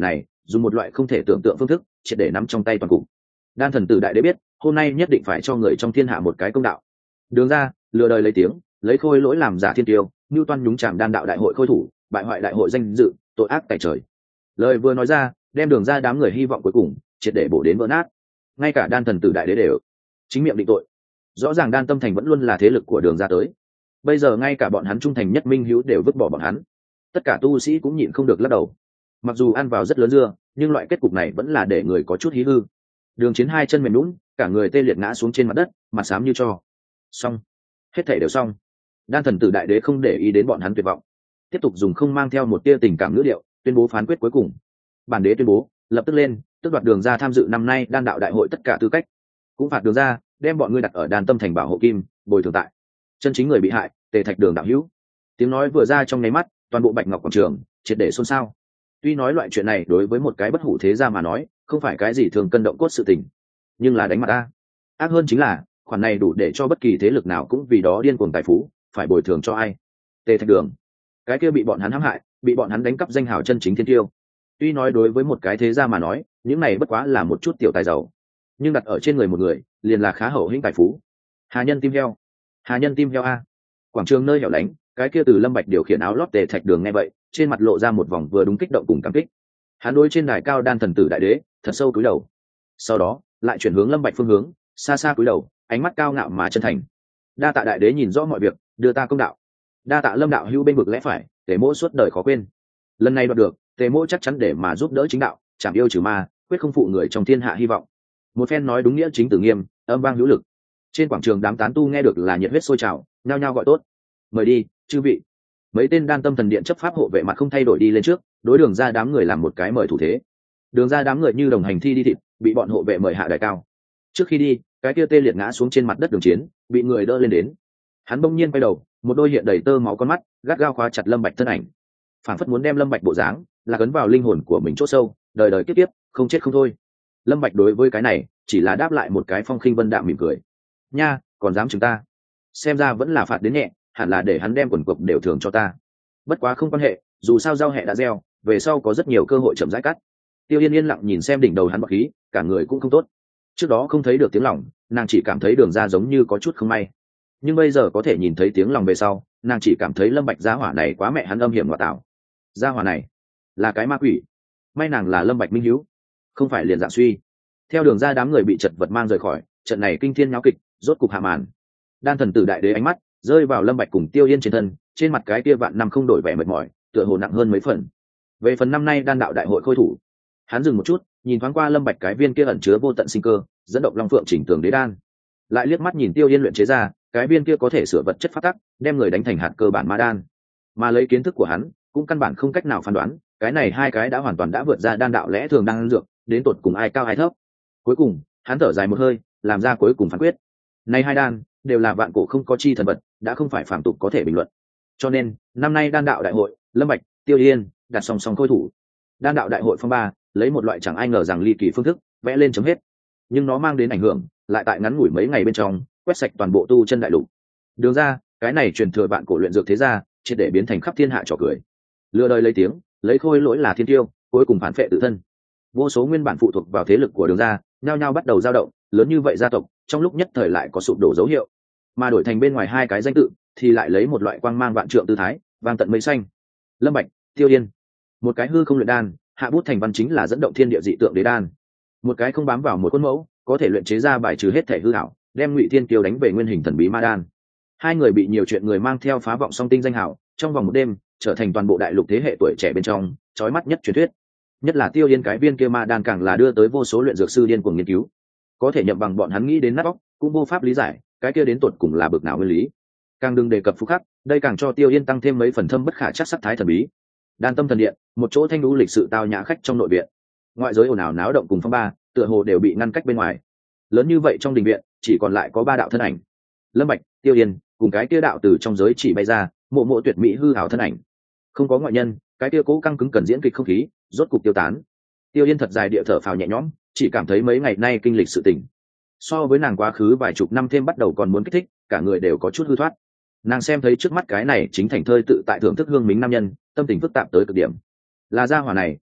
Speaker 1: dùng một loại không thể tưởng tượng phương thức triệt để nắm trong tay toàn cục. Đan thần tử đại đế biết hôm nay nhất định phải cho người trong thiên hạ một cái công đạo. Đường ra lừa đời lấy tiếng, lấy khôi lỗi làm giả thiên tiêu, ngưu toan nhúng chạm đan đạo đại hội khôi thủ, bại hoại đại hội danh dự, tội ác tại trời. Lời vừa nói ra, đem Đường ra đám người hy vọng cuối cùng triệt để bổ đến vỡ nát. Ngay cả đan thần tử đại đế đều chính miệng định tội. Rõ ràng đan tâm thành vẫn luôn là thế lực của Đường ra tới, bây giờ ngay cả bọn hắn trung thành nhất minh hữu đều vứt bỏ bọn hắn. Tất cả tu sĩ cũng nhịn không được lắc đầu. Mặc dù ăn vào rất lớn dưa, nhưng loại kết cục này vẫn là để người có chút hí hư. Đường Chiến hai chân mềm nhũn, cả người tê liệt ngã xuống trên mặt đất, mặt xám như tro. Xong, hết thảy đều xong. Đan thần tử đại đế không để ý đến bọn hắn tuyệt vọng, tiếp tục dùng không mang theo một tia tình cảm ngữ điệu tuyên bố phán quyết cuối cùng. Bản đế tuyên bố lập tức lên, tức đoạt Đường ra tham dự năm nay đan đạo đại hội tất cả tư cách, cũng phạt Đường ra đem bọn ngươi đặt ở đan tâm thành bảo hộ kim, bồi thường tại chân chính người bị hại Tề Thạch Đường đạo hữu. Tiếng nói vừa ra trong nháy mắt, toàn bộ Bạch Ngọc quảng trường triệt để xôn xao. Tuy nói loại chuyện này đối với một cái bất hủ thế gia mà nói không phải cái gì thường cân động cốt sự tình, nhưng là đánh mặt ta. Ác hơn chính là khoản này đủ để cho bất kỳ thế lực nào cũng vì đó điên cuồng tài phú, phải bồi thường cho ai? Tề Thạch Đường, cái kia bị bọn hắn hãm hại, bị bọn hắn đánh cắp danh hào chân chính thiên tiêu. Tuy nói đối với một cái thế gia mà nói những này bất quá là một chút tiểu tài giàu, nhưng đặt ở trên người một người liền là khá hậu hĩnh tài phú. Hà nhân tim heo, hà nhân tim heo a. Quảng trường nơi hẻo lánh, cái kia từ Lâm Bạch điều khiển áo lót Tề Thạch Đường nghe vậy, trên mặt lộ ra một vòng vừa đúng kích động cùng cảm kích. Hắn đối trên đài cao đan thần tử đại đế thật sâu cúi đầu, sau đó lại chuyển hướng Lâm Bạch phương hướng, xa xa cúi đầu, ánh mắt cao ngạo mà chân thành. Đa tạ đại đế nhìn rõ mọi việc, đưa ta công đạo. Đa tạ Lâm đạo hữu bên vực lẽ phải, Tề mỗ suốt đời khó quên. Lần này đoạt được, Tề mỗ chắc chắn để mà giúp đỡ chính đạo, chảm yêu trừ ma, quyết không phụ người trong thiên hạ hy vọng. Một phen nói đúng nghĩa chính tử nghiêm, âm vang hữu lực. Trên quảng trường đám tán tu nghe được là nhiệt huyết sôi trào, nhao nhao gọi tốt. Mời đi, chư vị. Mấy tên đan tâm thần điện chấp pháp hộ vệ mặt không thay đổi đi lên trước, đối Đường ra đám người làm một cái mời thủ thế. Đường ra đám người như đồng hành thi đi thịt, bị bọn hộ vệ mời hạ đài cao. Trước khi đi, cái kia tê liệt ngã xuống trên mặt đất Đường Chiến, bị người đỡ lên đến. Hắn bỗng nhiên quay đầu, một đôi hiện đầy tơ máu con mắt gắt gao khóa chặt Lâm Bạch thân ảnh, phảng phất muốn đem Lâm Bạch bộ dáng là cấn vào linh hồn của mình chỗ sâu, đời đời kiếp kiếp không chết không thôi. Lâm Bạch đối với cái này chỉ là đáp lại một cái phong khinh vân đạm mỉm cười. Nha, còn dám chúng ta? Xem ra vẫn là phạt đến nhẹ, hẳn là để hắn đem quần cục đều thường cho ta. Bất quá không quan hệ, dù sao rau hẹ đã gieo, về sau có rất nhiều cơ hội chậm rãi cắt. Tiêu Yên yên lặng nhìn xem đỉnh đầu hắn bọc khí, cả người cũng không tốt. Trước đó không thấy được tiếng lòng, nàng chỉ cảm thấy Đường ra giống như có chút không may, nhưng bây giờ có thể nhìn thấy tiếng lòng về sau, nàng chỉ cảm thấy Lâm Bạch gia hỏa này quá mẹ hắn âm hiểm ngoại tạo. Gia hỏa này là cái ma quỷ. May nàng là Lâm Bạch minh hiếu, không phải liền dạng suy. Theo Đường ra đám người bị chật vật mang rời khỏi, trận này kinh thiên náo kịch rốt cục hạ màn. Đan thần tử đại đế ánh mắt rơi vào Lâm Bạch cùng Tiêu Yên trên thân, trên mặt cái kia vạn năm không đổi vẻ mệt mỏi, tựa hồ nặng hơn mấy phần. Về phần năm nay đan đạo đại hội khôi thủ, hắn dừng một chút, nhìn thoáng qua Lâm Bạch cái viên kia ẩn chứa vô tận sinh cơ, dẫn động long phượng chỉnh tường đế đan, lại liếc mắt nhìn Tiêu Yên luyện chế ra cái viên kia có thể sửa vật chất phát tắc, đem người đánh thành hạt cơ bản ma đan. Mà lấy kiến thức của hắn, cũng căn bản không cách nào phán đoán, cái này hai cái đã hoàn toàn đã vượt ra đan đạo lẽ thường đang dược, đến tột cùng ai cao ai thấp. Cuối cùng, hắn thở dài một hơi, làm ra cuối cùng phán quyết. Này hai đan đều là vạn cổ không có chi thần vật, đã không phải phàm tục có thể bình luận. Cho nên, năm nay đan đạo đại hội, Lâm Bạch, Tiêu Yên đặt song song khôi thủ. Đan đạo đại hội phong ba, lấy một loại chẳng ai ngờ rằng ly kỳ phương thức, vẽ lên chấm hết. Nhưng nó mang đến ảnh hưởng, lại tại ngắn ngủi mấy ngày bên trong, quét sạch toàn bộ tu chân đại lục. Đường ra, cái này truyền thừa vạn cổ luyện dược thế gia, triệt để biến thành khắp thiên hạ trò cười. Lừa đời lấy tiếng, lấy khôi lỗi là thiên tiêu, cuối cùng phản phệ tự thân. Vô số nguyên bản phụ thuộc vào thế lực của Đường ra, nhao nhao bắt đầu dao động, lớn như vậy gia tộc, trong lúc nhất thời lại có sụp đổ dấu hiệu. Mà đổi thành bên ngoài hai cái danh tự, thì lại lấy một loại quang mang vạn trượng tư thái, vang tận mây xanh. Lâm Bạch, Tiêu Yên. Một cái hư không luyện đan, hạ bút thành văn chính là dẫn động thiên địa dị tượng đế đan. Một cái không bám vào một khuôn mẫu, có thể luyện chế ra bài trừ hết thể hư ảo, đem Ngụy Thiên Kiêu đánh về nguyên hình thần bí ma đan. Hai người bị nhiều chuyện người mang theo phá vọng song tinh danh hảo, trong vòng một đêm trở thành toàn bộ đại lục thế hệ tuổi trẻ bên trong chói mắt nhất truyền thuyết. Nhất là Tiêu Yên cái viên kia ma đan càng là đưa tới vô số luyện dược sư điên cuồng nghiên cứu, có thể nhậm bằng bọn hắn nghĩ đến nát óc, cũng vô pháp lý giải cái kia đến tột cùng là bực nào nguyên lý. Càng đừng đề cập phúc khắc, đây càng cho Tiêu Yên tăng thêm mấy phần thâm bất khả chắc sắc thái thần bí. Đan tâm thần điện, một chỗ thanh đũ lịch sự tao nhã khách trong nội viện, ngoại giới ồn ào náo động cùng phong ba, tựa hồ đều bị ngăn cách bên ngoài. Lớn như vậy trong đình viện, chỉ còn lại có ba đạo thân ảnh: Lâm Bạch, Tiêu Yên, cùng cái kia đạo từ trong giới chỉ bay ra, mộ mộ tuyệt mỹ hư ảo thân ảnh. Không có ngoại nhân, cái kia cố căng cứng cần diễn kịch không khí rốt cục tiêu tán. Tiêu Yên thật dài địa thở phào nhẹ nhõm, chỉ cảm thấy mấy ngày nay kinh lịch sự tình, so với nàng quá khứ vài chục năm thêm bắt đầu còn muốn kích thích, cả người đều có chút hư thoát. Nàng xem thấy trước mắt cái này chính thành thơi tự tại thưởng thức hương mính nam nhân, tâm tình phức tạp tới cực điểm. Là gia hỏa này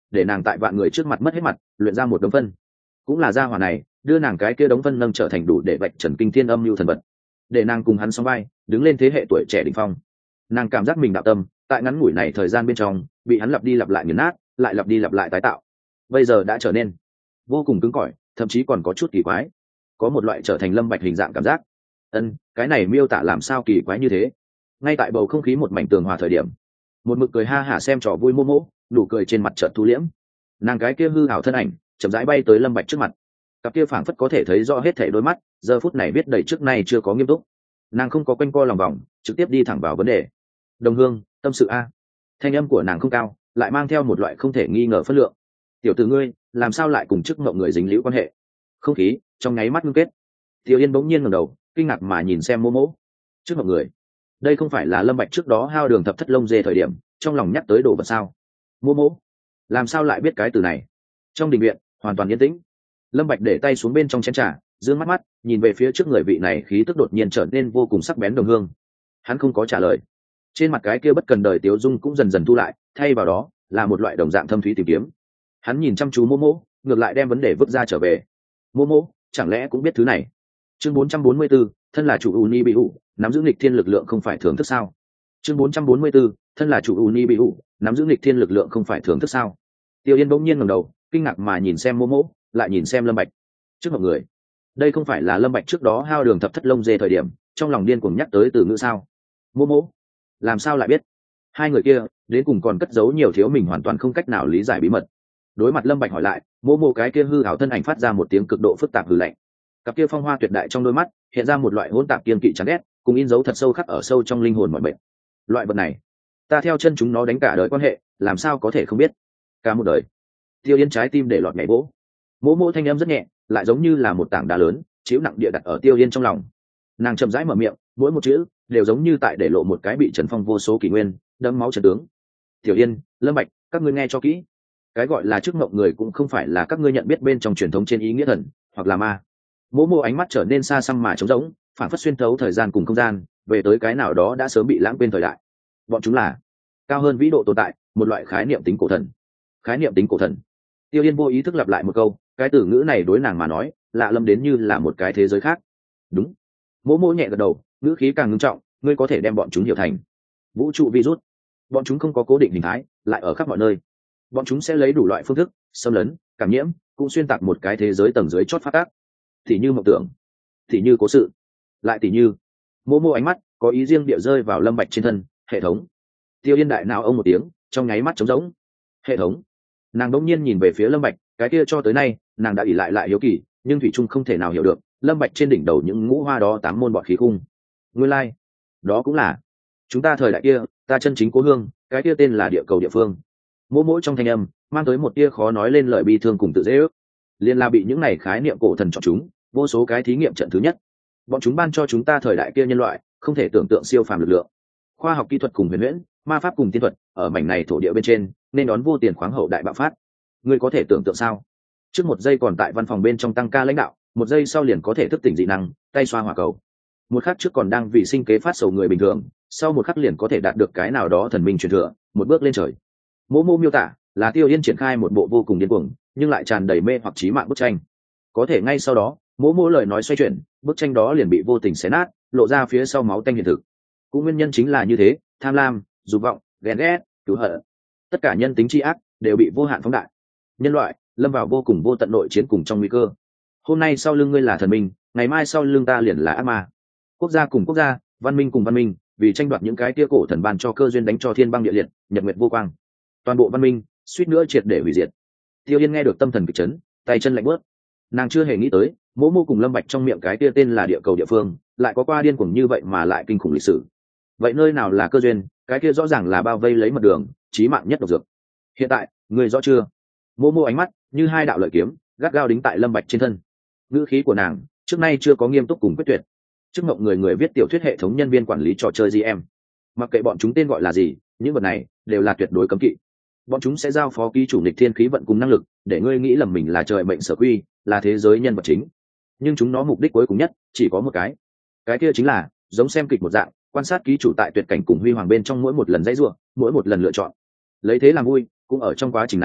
Speaker 1: để nàng tại vạn người trước mặt mất hết mặt, luyện ra một đống phân. Cũng là gia hỏa này đưa nàng cái kia đống phân nâng trở thành đủ để vạch trần kinh thiên âm lưu thần vật, để nàng cùng hắn song vai đứng lên thế hệ tuổi trẻ đỉnh phong. Nàng cảm giác mình đạo tâm tại ngắn ngủi này thời gian bên trong bị hắn lặp đi lặp lại nghiền nát, lại lặp đi lặp lại tái tạo, bây giờ đã trở nên vô cùng cứng cỏi, thậm chí còn có chút kỳ quái, có một loại trở thành Lâm Bạch hình dạng cảm giác. Cái này miêu tả làm sao kỳ quái như thế. Ngay tại bầu không khí một mảnh tường hòa thời điểm, một mực cười ha hả xem trò vui Momo, nụ cười trên mặt chợt thu liễm. Nàng cái kia hư ảo thân ảnh chậm rãi bay tới Lâm Bạch trước mặt, cặp kia phảng phất có thể thấy rõ hết thảy đôi mắt giờ phút này biết đầy trước nay chưa có nghiêm túc. Nàng không có quanh co lòng vòng, trực tiếp đi thẳng vào vấn đề. Đồng hương, tâm sự a. Thanh âm của nàng không cao, lại mang theo một loại không thể nghi ngờ phân lượng. Tiểu tử ngươi làm sao lại cùng chức mộng người dính liễu quan hệ? Không khí trong nháy mắt ngưng kết. Tiêu Yên bỗng nhiên ngẩng đầu, kinh ngạc mà nhìn xem Momo. Chức mộng người, đây không phải là Lâm Bạch trước đó hao đường thập thất lông dê thời điểm trong lòng nhắc tới đồ vật sao? Momo làm sao lại biết cái từ này? Trong đình viện hoàn toàn yên tĩnh. Lâm Bạch để tay xuống bên trong chén trà, dương mắt nhìn về phía trước người vị này khí tức đột nhiên trở nên vô cùng sắc bén đồng hương. Hắn không có trả lời, trên mặt cái kia bất cần đời tiếu dung cũng dần dần thu lại, thay vào đó là một loại đồng dạng thâm thúy tìm kiếm. Hắn nhìn chăm chú Momo, ngược lại đem vấn đề vứt ra trở về. Momo chẳng lẽ cũng biết thứ này? Chương 444, thân là chủ Uni bị ủ, nắm giữ nghịch thiên lực lượng không phải thưởng thức sao? Chương 444, thân là chủ Uni bị ủ, nắm giữ nghịch thiên lực lượng không phải thưởng thức sao? Tiêu Yên bỗng nhiên ngẩng đầu, kinh ngạc mà nhìn xem Momo, lại nhìn xem Lâm Bạch. Trước mọi người, đây không phải là Lâm Bạch trước đó hao đường thập thất lông dê thời điểm trong lòng điên cuồng nhắc tới từ ngữ sao? Momo làm sao lại biết? Hai người kia đến cùng còn cất giấu nhiều thiếu mình hoàn toàn không cách nào lý giải bí mật. Đối mặt Lâm Bạch hỏi lại, Momo cái kia hư ảo thân ảnh phát ra một tiếng cực độ phức tạp hừ lạnh. Cặp kia phong hoa tuyệt đại trong đôi mắt hiện ra một loại hỗn tạp kiên kỵ chán ghét, cùng in dấu thật sâu khắc ở sâu trong linh hồn mọi bệnh. Loại vật này, ta theo chân chúng nó đánh cả đời quan hệ, làm sao có thể không biết? Cả một đời. Tiêu Yên trái tim để lọt nhảy vỗ. Momo thanh âm rất nhẹ, lại giống như là một tảng đá lớn chịu nặng địa đặt ở Tiêu Yên trong lòng. Nàng chậm rãi mở miệng, mỗi một chữ đều giống như tại để lộ một cái bị trần phong vô số kỷ nguyên đẫm máu trận tướng. Tiểu Yên, Lâm Bạch, các ngươi nghe cho kỹ, cái gọi là chức mộng người cũng không phải là các ngươi nhận biết bên trong truyền thống trên ý nghĩa thần hoặc là ma. Momo ánh mắt trở nên xa xăm mà trống rỗng, phản phất xuyên thấu thời gian cùng không gian, về tới cái nào đó đã sớm bị lãng quên thời đại. Bọn chúng là cao hơn vĩ độ tồn tại, một loại khái niệm tính cổ thần. Khái niệm tính cổ thần. Tiêu Yên vô ý thức lặp lại một câu, cái từ ngữ này đối nàng mà nói lạ lẫm đến như là một cái thế giới khác. Đúng. Momo nhẹ gật đầu, ngữ khí càng ngưng trọng, ngươi có thể đem bọn chúng hiểu thành vũ trụ virus. Bọn chúng không có cố định hình thái, lại ở khắp mọi nơi. Bọn chúng sẽ lấy đủ loại phương thức xâm lấn, cảm nhiễm, cũng xuyên tạc một cái thế giới tầng dưới chót phát tác. Thì như mộng tưởng, thì như cố sự, lại thì như. Momo ánh mắt có ý riêng địa rơi vào Lâm Bạch trên thân. Hệ thống. Tiêu Yên đại nào ông một tiếng, trong nháy mắt trống rỗng. Hệ thống. Nàng đột nhiên nhìn về phía Lâm Bạch, cái kia cho tới nay nàng đã ỷ lại hiếu kỳ, nhưng thủy chung không thể nào hiểu được Lâm Bạch trên đỉnh đầu những ngũ hoa đó 8 môn bọt khí cung. Nguyên lai, đó cũng là chúng ta thời đại kia, ta chân chính cố hương, cái kia tên là địa cầu địa phương. Mỗi trong thanh âm mang tới một tia khó nói lên lời bi thương cùng tự dễ ước. Liên là bị những này khái niệm cổ thần chọn chúng, vô số cái thí nghiệm trận thứ nhất. Bọn chúng ban cho chúng ta thời đại kia nhân loại không thể tưởng tượng siêu phàm lực lượng. Khoa học kỹ thuật cùng huyền huyễn, ma pháp cùng tiên thuật, ở mảnh này thổ địa bên trên, nên đón vô tiền khoáng hậu đại bạo phát. Ngươi có thể tưởng tượng sao? Trước một giây còn tại văn phòng bên trong tăng ca lãnh đạo, một giây sau liền có thể thức tỉnh dị năng, tay xoa hỏa cầu. Một khắc trước còn đang vì sinh kế phát sầu người bình thường, sau một khắc liền có thể đạt được cái nào đó thần minh truyền thừa, một bước lên trời. Momo miêu tả là Tiêu Yên triển khai một bộ vô cùng điên cuồng, nhưng lại tràn đầy mê hoặc chí mạng bức tranh. Có thể ngay sau đó, Momo lời nói xoay chuyển, bức tranh đó liền bị vô tình xé nát, lộ ra phía sau máu tanh hiện thực. Cũng nguyên nhân chính là như thế, tham lam, dục vọng, ghen ghét, cứu hận, tất cả nhân tính tri ác đều bị vô hạn phóng đại. Nhân loại lâm vào vô cùng vô tận nội chiến cùng trong nguy cơ. Hôm nay sau lưng ngươi là thần minh, ngày mai sau lưng ta liền là ác ma. Quốc gia cùng quốc gia, văn minh cùng văn minh, vì tranh đoạt những cái tia cổ thần ban cho cơ duyên đánh cho thiên băng địa liệt, nhật nguyệt vô quang. Toàn bộ văn minh suýt nữa triệt để hủy diệt. Tiêu Yên nghe được tâm thần kịch chấn, tay chân lạnh bớt. Nàng chưa hề nghĩ tới Momo cùng Lâm Bạch trong miệng cái tia tên là địa cầu địa phương lại có qua điên cuồng như vậy mà lại kinh khủng lịch sử. Vậy nơi nào là cơ duyên, cái kia rõ ràng là bao vây lấy mật đường, chí mạng nhất độc dược. Hiện tại ngươi rõ chưa? Momo ánh mắt như hai đạo lợi kiếm gắt gao đính tại Lâm Bạch trên thân. Ngữ khí của nàng trước nay chưa có nghiêm túc cùng quyết tuyệt. Trước ngộng người viết tiểu thuyết hệ thống nhân viên quản lý trò chơi GM, mặc kệ bọn chúng tên gọi là gì, những vật này đều là tuyệt đối cấm kỵ. Bọn chúng sẽ giao phó ký chủ nghịch thiên khí vận cùng năng lực, để ngươi nghĩ lầm mình là trời mệnh sở quy, là thế giới nhân vật chính. Nhưng chúng nó mục đích cuối cùng nhất chỉ có một cái kia chính là giống xem kịch một dạng, quan sát ký chủ tại tuyệt cảnh cùng huy hoàng bên trong mỗi một lần dãy rủa, mỗi một lần lựa chọn. Lấy thế làm vui, cũng ở trong quá trình này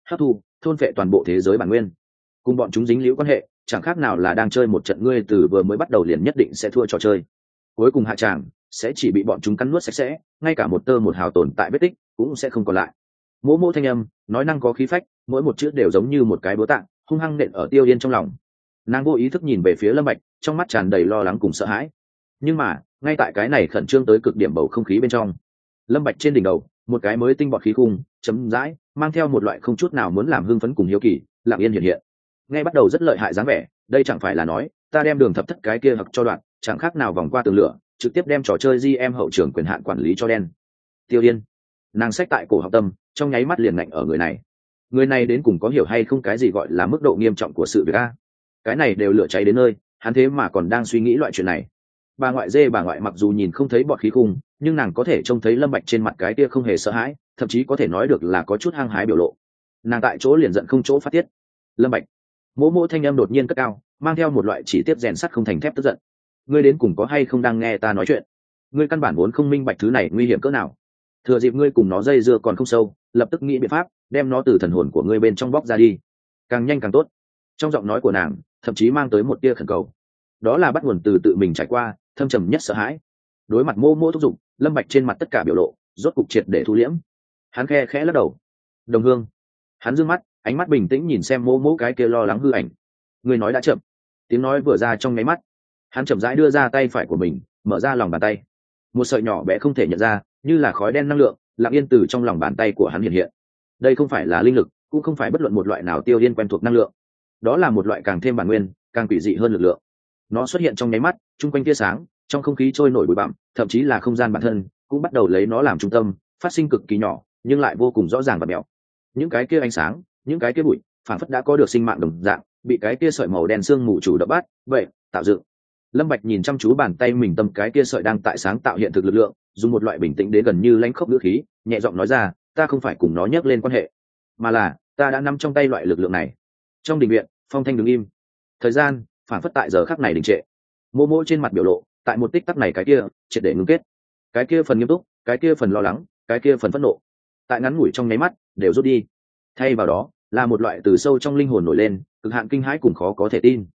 Speaker 1: hấp thu thôn phệ toàn bộ thế giới bản nguyên, cùng bọn chúng dính líu quan hệ chẳng khác nào là đang chơi một trận ngươi từ vừa mới bắt đầu liền nhất định sẽ thua trò chơi, cuối cùng hạ tràng sẽ chỉ bị bọn chúng cắn nuốt sạch sẽ, ngay cả một tơ một hào tồn tại vết tích cũng sẽ không còn lại. Mỗ mỗ thanh âm nói năng có khí phách, mỗi một chữ đều giống như một cái búa tạ hung hăng nện ở Tiêu Yên trong lòng. Nàng vô ý thức nhìn về phía Lâm Bạch, trong mắt tràn đầy lo lắng cùng sợ hãi. Nhưng mà ngay tại cái này khẩn trương tới cực điểm bầu không khí bên trong, Lâm Bạch trên đỉnh đầu một cái mới tinh bọt khí khung chấm dãi mang theo một loại không chút nào muốn làm hưng phấn cùng hiếu kỳ lặng yên hiện hiện. Ngay bắt đầu rất lợi hại dáng vẻ, đây chẳng phải là nói ta đem đường thập thất cái kia hặc cho đoạn, chẳng khác nào vòng qua tường lửa trực tiếp đem trò chơi GM hậu trường quyền hạn quản lý cho đen. Tiêu Yên, nàng xách tại cổ học tâm trong nháy mắt liền ngạnh ở người này đến cùng có hiểu hay không cái gì gọi là mức độ nghiêm trọng của sự việc a? Cái này đều lửa cháy đến nơi, hắn thế mà còn đang suy nghĩ loại chuyện này. Bà ngoại mặc dù nhìn không thấy bọt khí khung, nhưng nàng có thể trông thấy Lâm Bạch trên mặt cái kia không hề sợ hãi, thậm chí có thể nói được là có chút hăng hái biểu lộ. Nàng tại chỗ liền giận không chỗ phát tiết. Lâm Bạch, mỗ mỗ thanh âm đột nhiên cất cao, mang theo một loại chỉ tiếp rèn sắt không thành thép tức giận. Ngươi đến cùng có hay không đang nghe ta nói chuyện? Ngươi căn bản vốn không minh bạch thứ này nguy hiểm cỡ nào. Thừa dịp ngươi cùng nó dây dưa còn không sâu, lập tức nghĩ biện pháp đem nó từ thần hồn của ngươi bên trong bóc ra đi, càng nhanh càng tốt. Trong giọng nói của nàng thậm chí mang tới một tia khẩn cầu, đó là bắt nguồn từ tự mình trải qua thâm trầm nhất sợ hãi. Đối mặt mô mô thúc giục, Lâm Bạch trên mặt tất cả biểu lộ rốt cục triệt để thu liễm. Hắn khe khẽ lắc đầu. Đồng Hương, hắn dương mắt, ánh mắt bình tĩnh nhìn xem mô mô cái kia lo lắng hư ảnh. Người nói đã chậm. Tiếng nói vừa ra trong nháy mắt, hắn chậm rãi đưa ra tay phải của mình, mở ra lòng bàn tay. Một sợi nhỏ bé không thể nhận ra, như là khói đen năng lượng lặng yên từ trong lòng bàn tay của hắn hiện hiện. Đây không phải là linh lực, cũng không phải bất luận một loại nào Tiêu Yên quen thuộc năng lượng, đó là một loại càng thêm bản nguyên, càng quỷ dị hơn lực lượng. Nó xuất hiện trong nháy mắt, trung quanh tia sáng, trong không khí trôi nổi bụi bặm, thậm chí là không gian bản thân cũng bắt đầu lấy nó làm trung tâm, phát sinh cực kỳ nhỏ nhưng lại vô cùng rõ ràng và mèo. Những cái kia ánh sáng, những cái kia bụi, phản phất đã có được sinh mạng đồng dạng, bị cái kia sợi màu đen sương mù chủ đập bắt, vậy tạo dựng. Lâm Bạch nhìn chăm chú bàn tay mình tâm cái kia sợi đang tại sáng tạo hiện thực lực lượng, dùng một loại bình tĩnh đến gần như lãnh khốc ngữ khí, nhẹ giọng nói ra, ta không phải cùng nó nhắc lên quan hệ, mà là ta đã nắm trong tay loại lực lượng này. Trong đình viện, phong thanh đứng im, thời gian phản phất tại giờ khắc này đình trệ. Mô mô trên mặt biểu lộ tại một tích tắc này cái kia triệt để ngưng kết, cái kia phần nghiêm túc, cái kia phần lo lắng, cái kia phần phẫn nộ, tại ngắn ngủi trong nháy mắt đều rút đi, thay vào đó là một loại từ sâu trong linh hồn nổi lên cực hạn kinh hãi cùng khó có thể tin.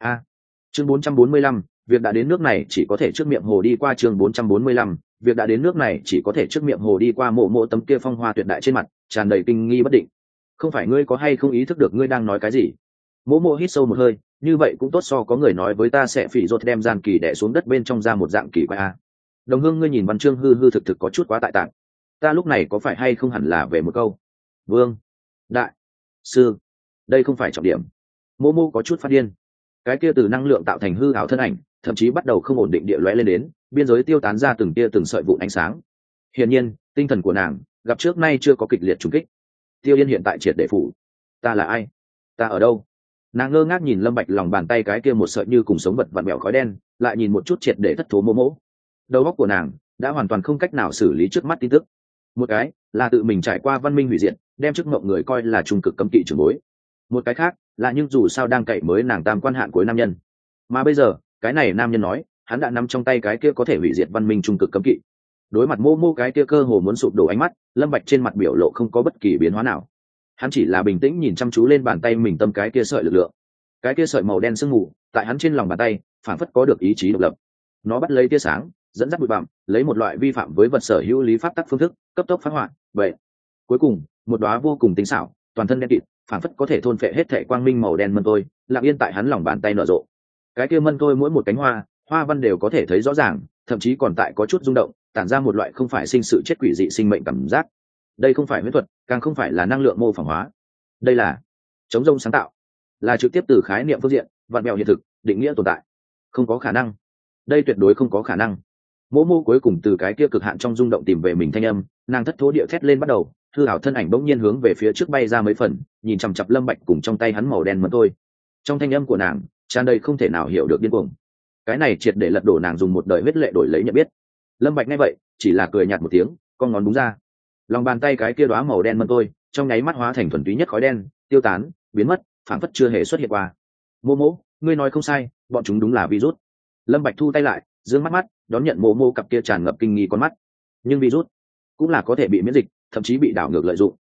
Speaker 1: Chương 445, việc đã đến nước này chỉ có thể trước miệng hồ đi qua. Chương 445, việc đã đến nước này chỉ có thể trước miệng hồ đi qua. Mộ mộ tấm kia phong hoa tuyệt đại trên mặt tràn đầy kinh nghi bất định. Không phải ngươi có hay không ý thức được ngươi đang nói cái gì? Mộ mộ hít sâu một hơi, như vậy cũng tốt so có người nói với ta sẽ phỉ rột đem gian kỳ đẻ xuống đất bên trong ra một dạng kỳ quái a. Đồng Hương, ngươi nhìn văn chương hư hư thực thực có chút quá tại tạng. Ta lúc này có phải hay không hẳn là về một câu vương đại sư, đây không phải trọng điểm. Mộ mộ có chút phát điên. Cái kia từ năng lượng tạo thành hư ảo thân ảnh thậm chí bắt đầu không ổn định địa lóe lên đến, biên giới tiêu tán ra từng tia từng sợi vụn ánh sáng. Hiển nhiên tinh thần của nàng gặp trước nay chưa có kịch liệt trùng kích. Tiêu Yên hiện tại triệt để phủ. Ta là ai? Ta ở đâu? Nàng ngơ ngác nhìn Lâm Bạch lòng bàn tay cái kia một sợi như cùng sống vật vặn vẹo khói đen, lại nhìn một chút triệt để thất thố mô mỗ. Đầu óc của nàng đã hoàn toàn không cách nào xử lý trước mắt tin tức. Một cái là tự mình trải qua văn minh hủy diệt, đem chức mộng người coi là trung cực cấm kỵ trưởng bối. Một cái khác là nhưng dù sao đang cậy mới nàng tam quan hạn cuối nam nhân. Mà bây giờ cái này nam nhân nói hắn đã nắm trong tay cái kia có thể hủy diệt văn minh trung cực cấm kỵ. Đối mặt mô mô cái kia cơ hồ muốn sụp đổ ánh mắt, Lâm Bạch trên mặt biểu lộ không có bất kỳ biến hóa nào. Hắn chỉ là bình tĩnh nhìn chăm chú lên bàn tay mình tâm cái kia sợi lực lượng. Cái kia sợi màu đen sương mù tại hắn trên lòng bàn tay phản phất có được ý chí độc lập. Nó bắt lấy tia sáng, dẫn dắt bụi bặm, lấy một loại vi phạm với vật sở hữu lý pháp tắc phương thức cấp tốc phát họa. Vậy cuối cùng một đóa vô cùng tinh xảo, toàn thân đen kịt, phản phất có thể thôn phệ hết thể quang minh màu đen mân tôi lặng yên tại hắn lòng bàn tay nở rộ. Cái kia mân tôi mỗi một cánh hoa, hoa văn đều có thể thấy rõ ràng, thậm chí còn tại có chút rung động, tản ra một loại không phải sinh sự chết quỷ dị sinh mệnh cảm giác. Đây không phải huyễn thuật, càng không phải là năng lượng mô phỏng hóa. Đây là chống rông sáng tạo, là trực tiếp từ khái niệm phương diện vặn vẹo hiện thực định nghĩa tồn tại. Không có khả năng, đây tuyệt đối không có khả năng. Mỗ mô cuối cùng từ cái kia cực hạn trong rung động tìm về mình thanh âm, nàng thất thố địa thét lên bắt đầu, hư ảo thân ảnh bỗng nhiên hướng về phía trước bay ra mấy phần, nhìn chằm chằm Lâm Bạch cùng trong tay hắn màu đen mẫn tôi. Trong thanh âm của nàng tràn đầy không thể nào hiểu được điên cuồng. Cái này triệt để lật đổ nàng dùng một đời huyết lệ đổi lấy nhận biết. Lâm Bạch nghe vậy chỉ là cười nhạt một tiếng, con ngón đúng ra, lòng bàn tay cái kia đóa màu đen mẫn tôi trong nháy mắt hóa thành thuần túy nhất khói đen, tiêu tán biến mất, phảng phất chưa hề xuất hiện qua. Mô mô, ngươi nói không sai, bọn chúng đúng là virus. Lâm Bạch thu tay lại, dương mắt đón nhận mô mô cặp kia tràn ngập kinh nghi con mắt. Nhưng virus cũng là có thể bị miễn dịch, thậm chí bị đảo ngược lợi dụng.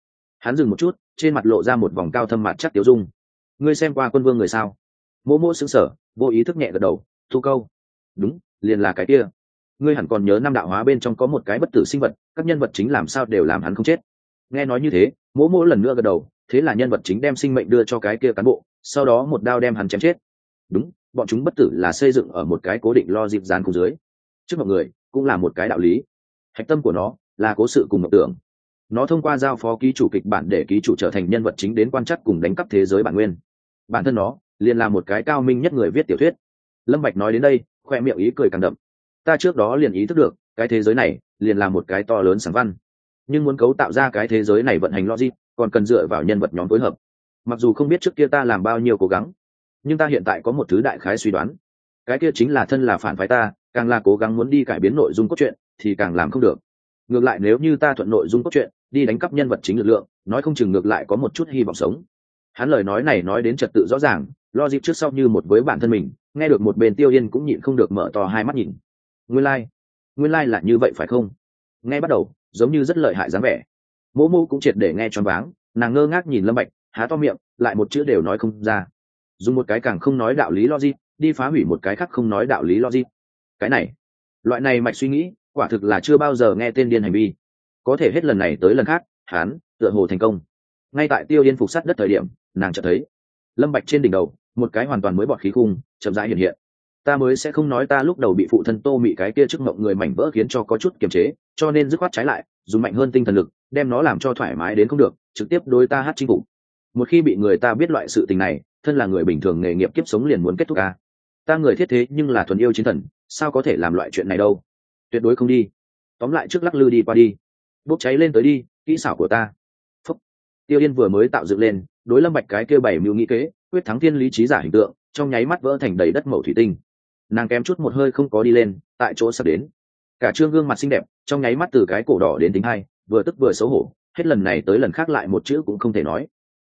Speaker 1: Hắn dừng một chút, trên mặt lộ ra một vòng cao thâm mặt chắc tiêu dung. Ngươi xem qua Quân Vương người sao? Mỗ mỗ sững sờ, vô ý thức nhẹ gật đầu, thu câu. Đúng, liền là cái kia. Ngươi hẳn còn nhớ năm đạo hóa bên trong có một cái bất tử sinh vật, các nhân vật chính làm sao đều làm hắn không chết. Nghe nói như thế, mỗ mỗ lần nữa gật đầu, thế là nhân vật chính đem sinh mệnh đưa cho cái kia cán bộ, sau đó một đao đem hắn chém chết. Đúng, bọn chúng bất tử là xây dựng ở một cái cố định logic dán cùng dưới. Trước mọi người cũng là một cái đạo lý. Hạch tâm của nó là cố sự cùng mộng tưởng. Nó thông qua giao phó ký chủ kịch bản để ký chủ trở thành nhân vật chính đến quan trắc cùng đánh cắp thế giới bản nguyên. Bản thân nó liền là một cái cao minh nhất người viết tiểu thuyết. Lâm Bạch nói đến đây, khoe miệng ý cười càng đậm. Ta trước đó liền ý thức được, cái thế giới này liền là một cái to lớn sáng văn. Nhưng muốn cấu tạo ra cái thế giới này vận hành logic, còn cần dựa vào nhân vật nhóm phối hợp. Mặc dù không biết trước kia ta làm bao nhiêu cố gắng, nhưng ta hiện tại có một thứ đại khái suy đoán. Cái kia chính là thân là phản phái ta, càng là cố gắng muốn đi cải biến nội dung cốt truyện, thì càng làm không được. Ngược lại nếu như ta thuận nội dung cốt truyện, đi đánh cắp nhân vật chính lực lượng, nói không chừng ngược lại có một chút hy vọng sống. Hắn lời nói này nói đến trật tự rõ ràng, logic trước sau như một với bản thân mình, nghe được một bên Tiêu Yên cũng nhịn không được mở to hai mắt nhìn. Nguyên lai là như vậy phải không? Nghe bắt đầu giống như rất lợi hại dáng vẻ. Mỗ Mỗ cũng triệt để nghe choáng váng, nàng ngơ ngác nhìn Lâm Bạch, há to miệng, lại một chữ đều nói không ra. Dùng một cái càng không nói đạo lý logic, đi phá hủy một cái khác không nói đạo lý logic. Cái này, loại này mạch suy nghĩ, quả thực là chưa bao giờ nghe tên điên hành vi. Có thể hết lần này tới lần khác, hắn tựa hồ thành công. Ngay tại Tiêu Yên phục sát đất thời điểm, nàng chợt thấy Lâm Bạch trên đỉnh đầu, một cái hoàn toàn mới bọt khí khung chậm rãi hiện hiện. Ta mới sẽ không nói ta lúc đầu bị phụ thân Tô Mị cái kia trước mộng người mảnh vỡ khiến cho có chút kiềm chế, cho nên dứt khoát trái lại, dùng mạnh hơn tinh thần lực, đem nó làm cho thoải mái đến không được, trực tiếp đối ta hát chinh phục. Một khi bị người ta biết loại sự tình này, thân là người bình thường nghề nghiệp kiếp sống liền muốn kết thúc a. Ta người thiết thế nhưng là thuần yêu chiến thần, sao có thể làm loại chuyện này đâu? Tuyệt đối không đi. Tóm lại trước lắc lư đi qua đi, bốc cháy lên tới đi, kỹ xảo của ta. Phúc. Tiêu Yên vừa mới tạo dựng lên, đối Lâm Bạch cái kia bảy mưu nghĩ kế, quyết thắng thiên lý trí giả hình tượng, trong nháy mắt vỡ thành đầy đất mẩu thủy tinh. Nàng kém chút một hơi không có đi lên, tại chỗ sắp đến. Cả trương gương mặt xinh đẹp, trong nháy mắt từ cái cổ đỏ đến tính hai, vừa tức vừa xấu hổ, hết lần này tới lần khác lại một chữ cũng không thể nói.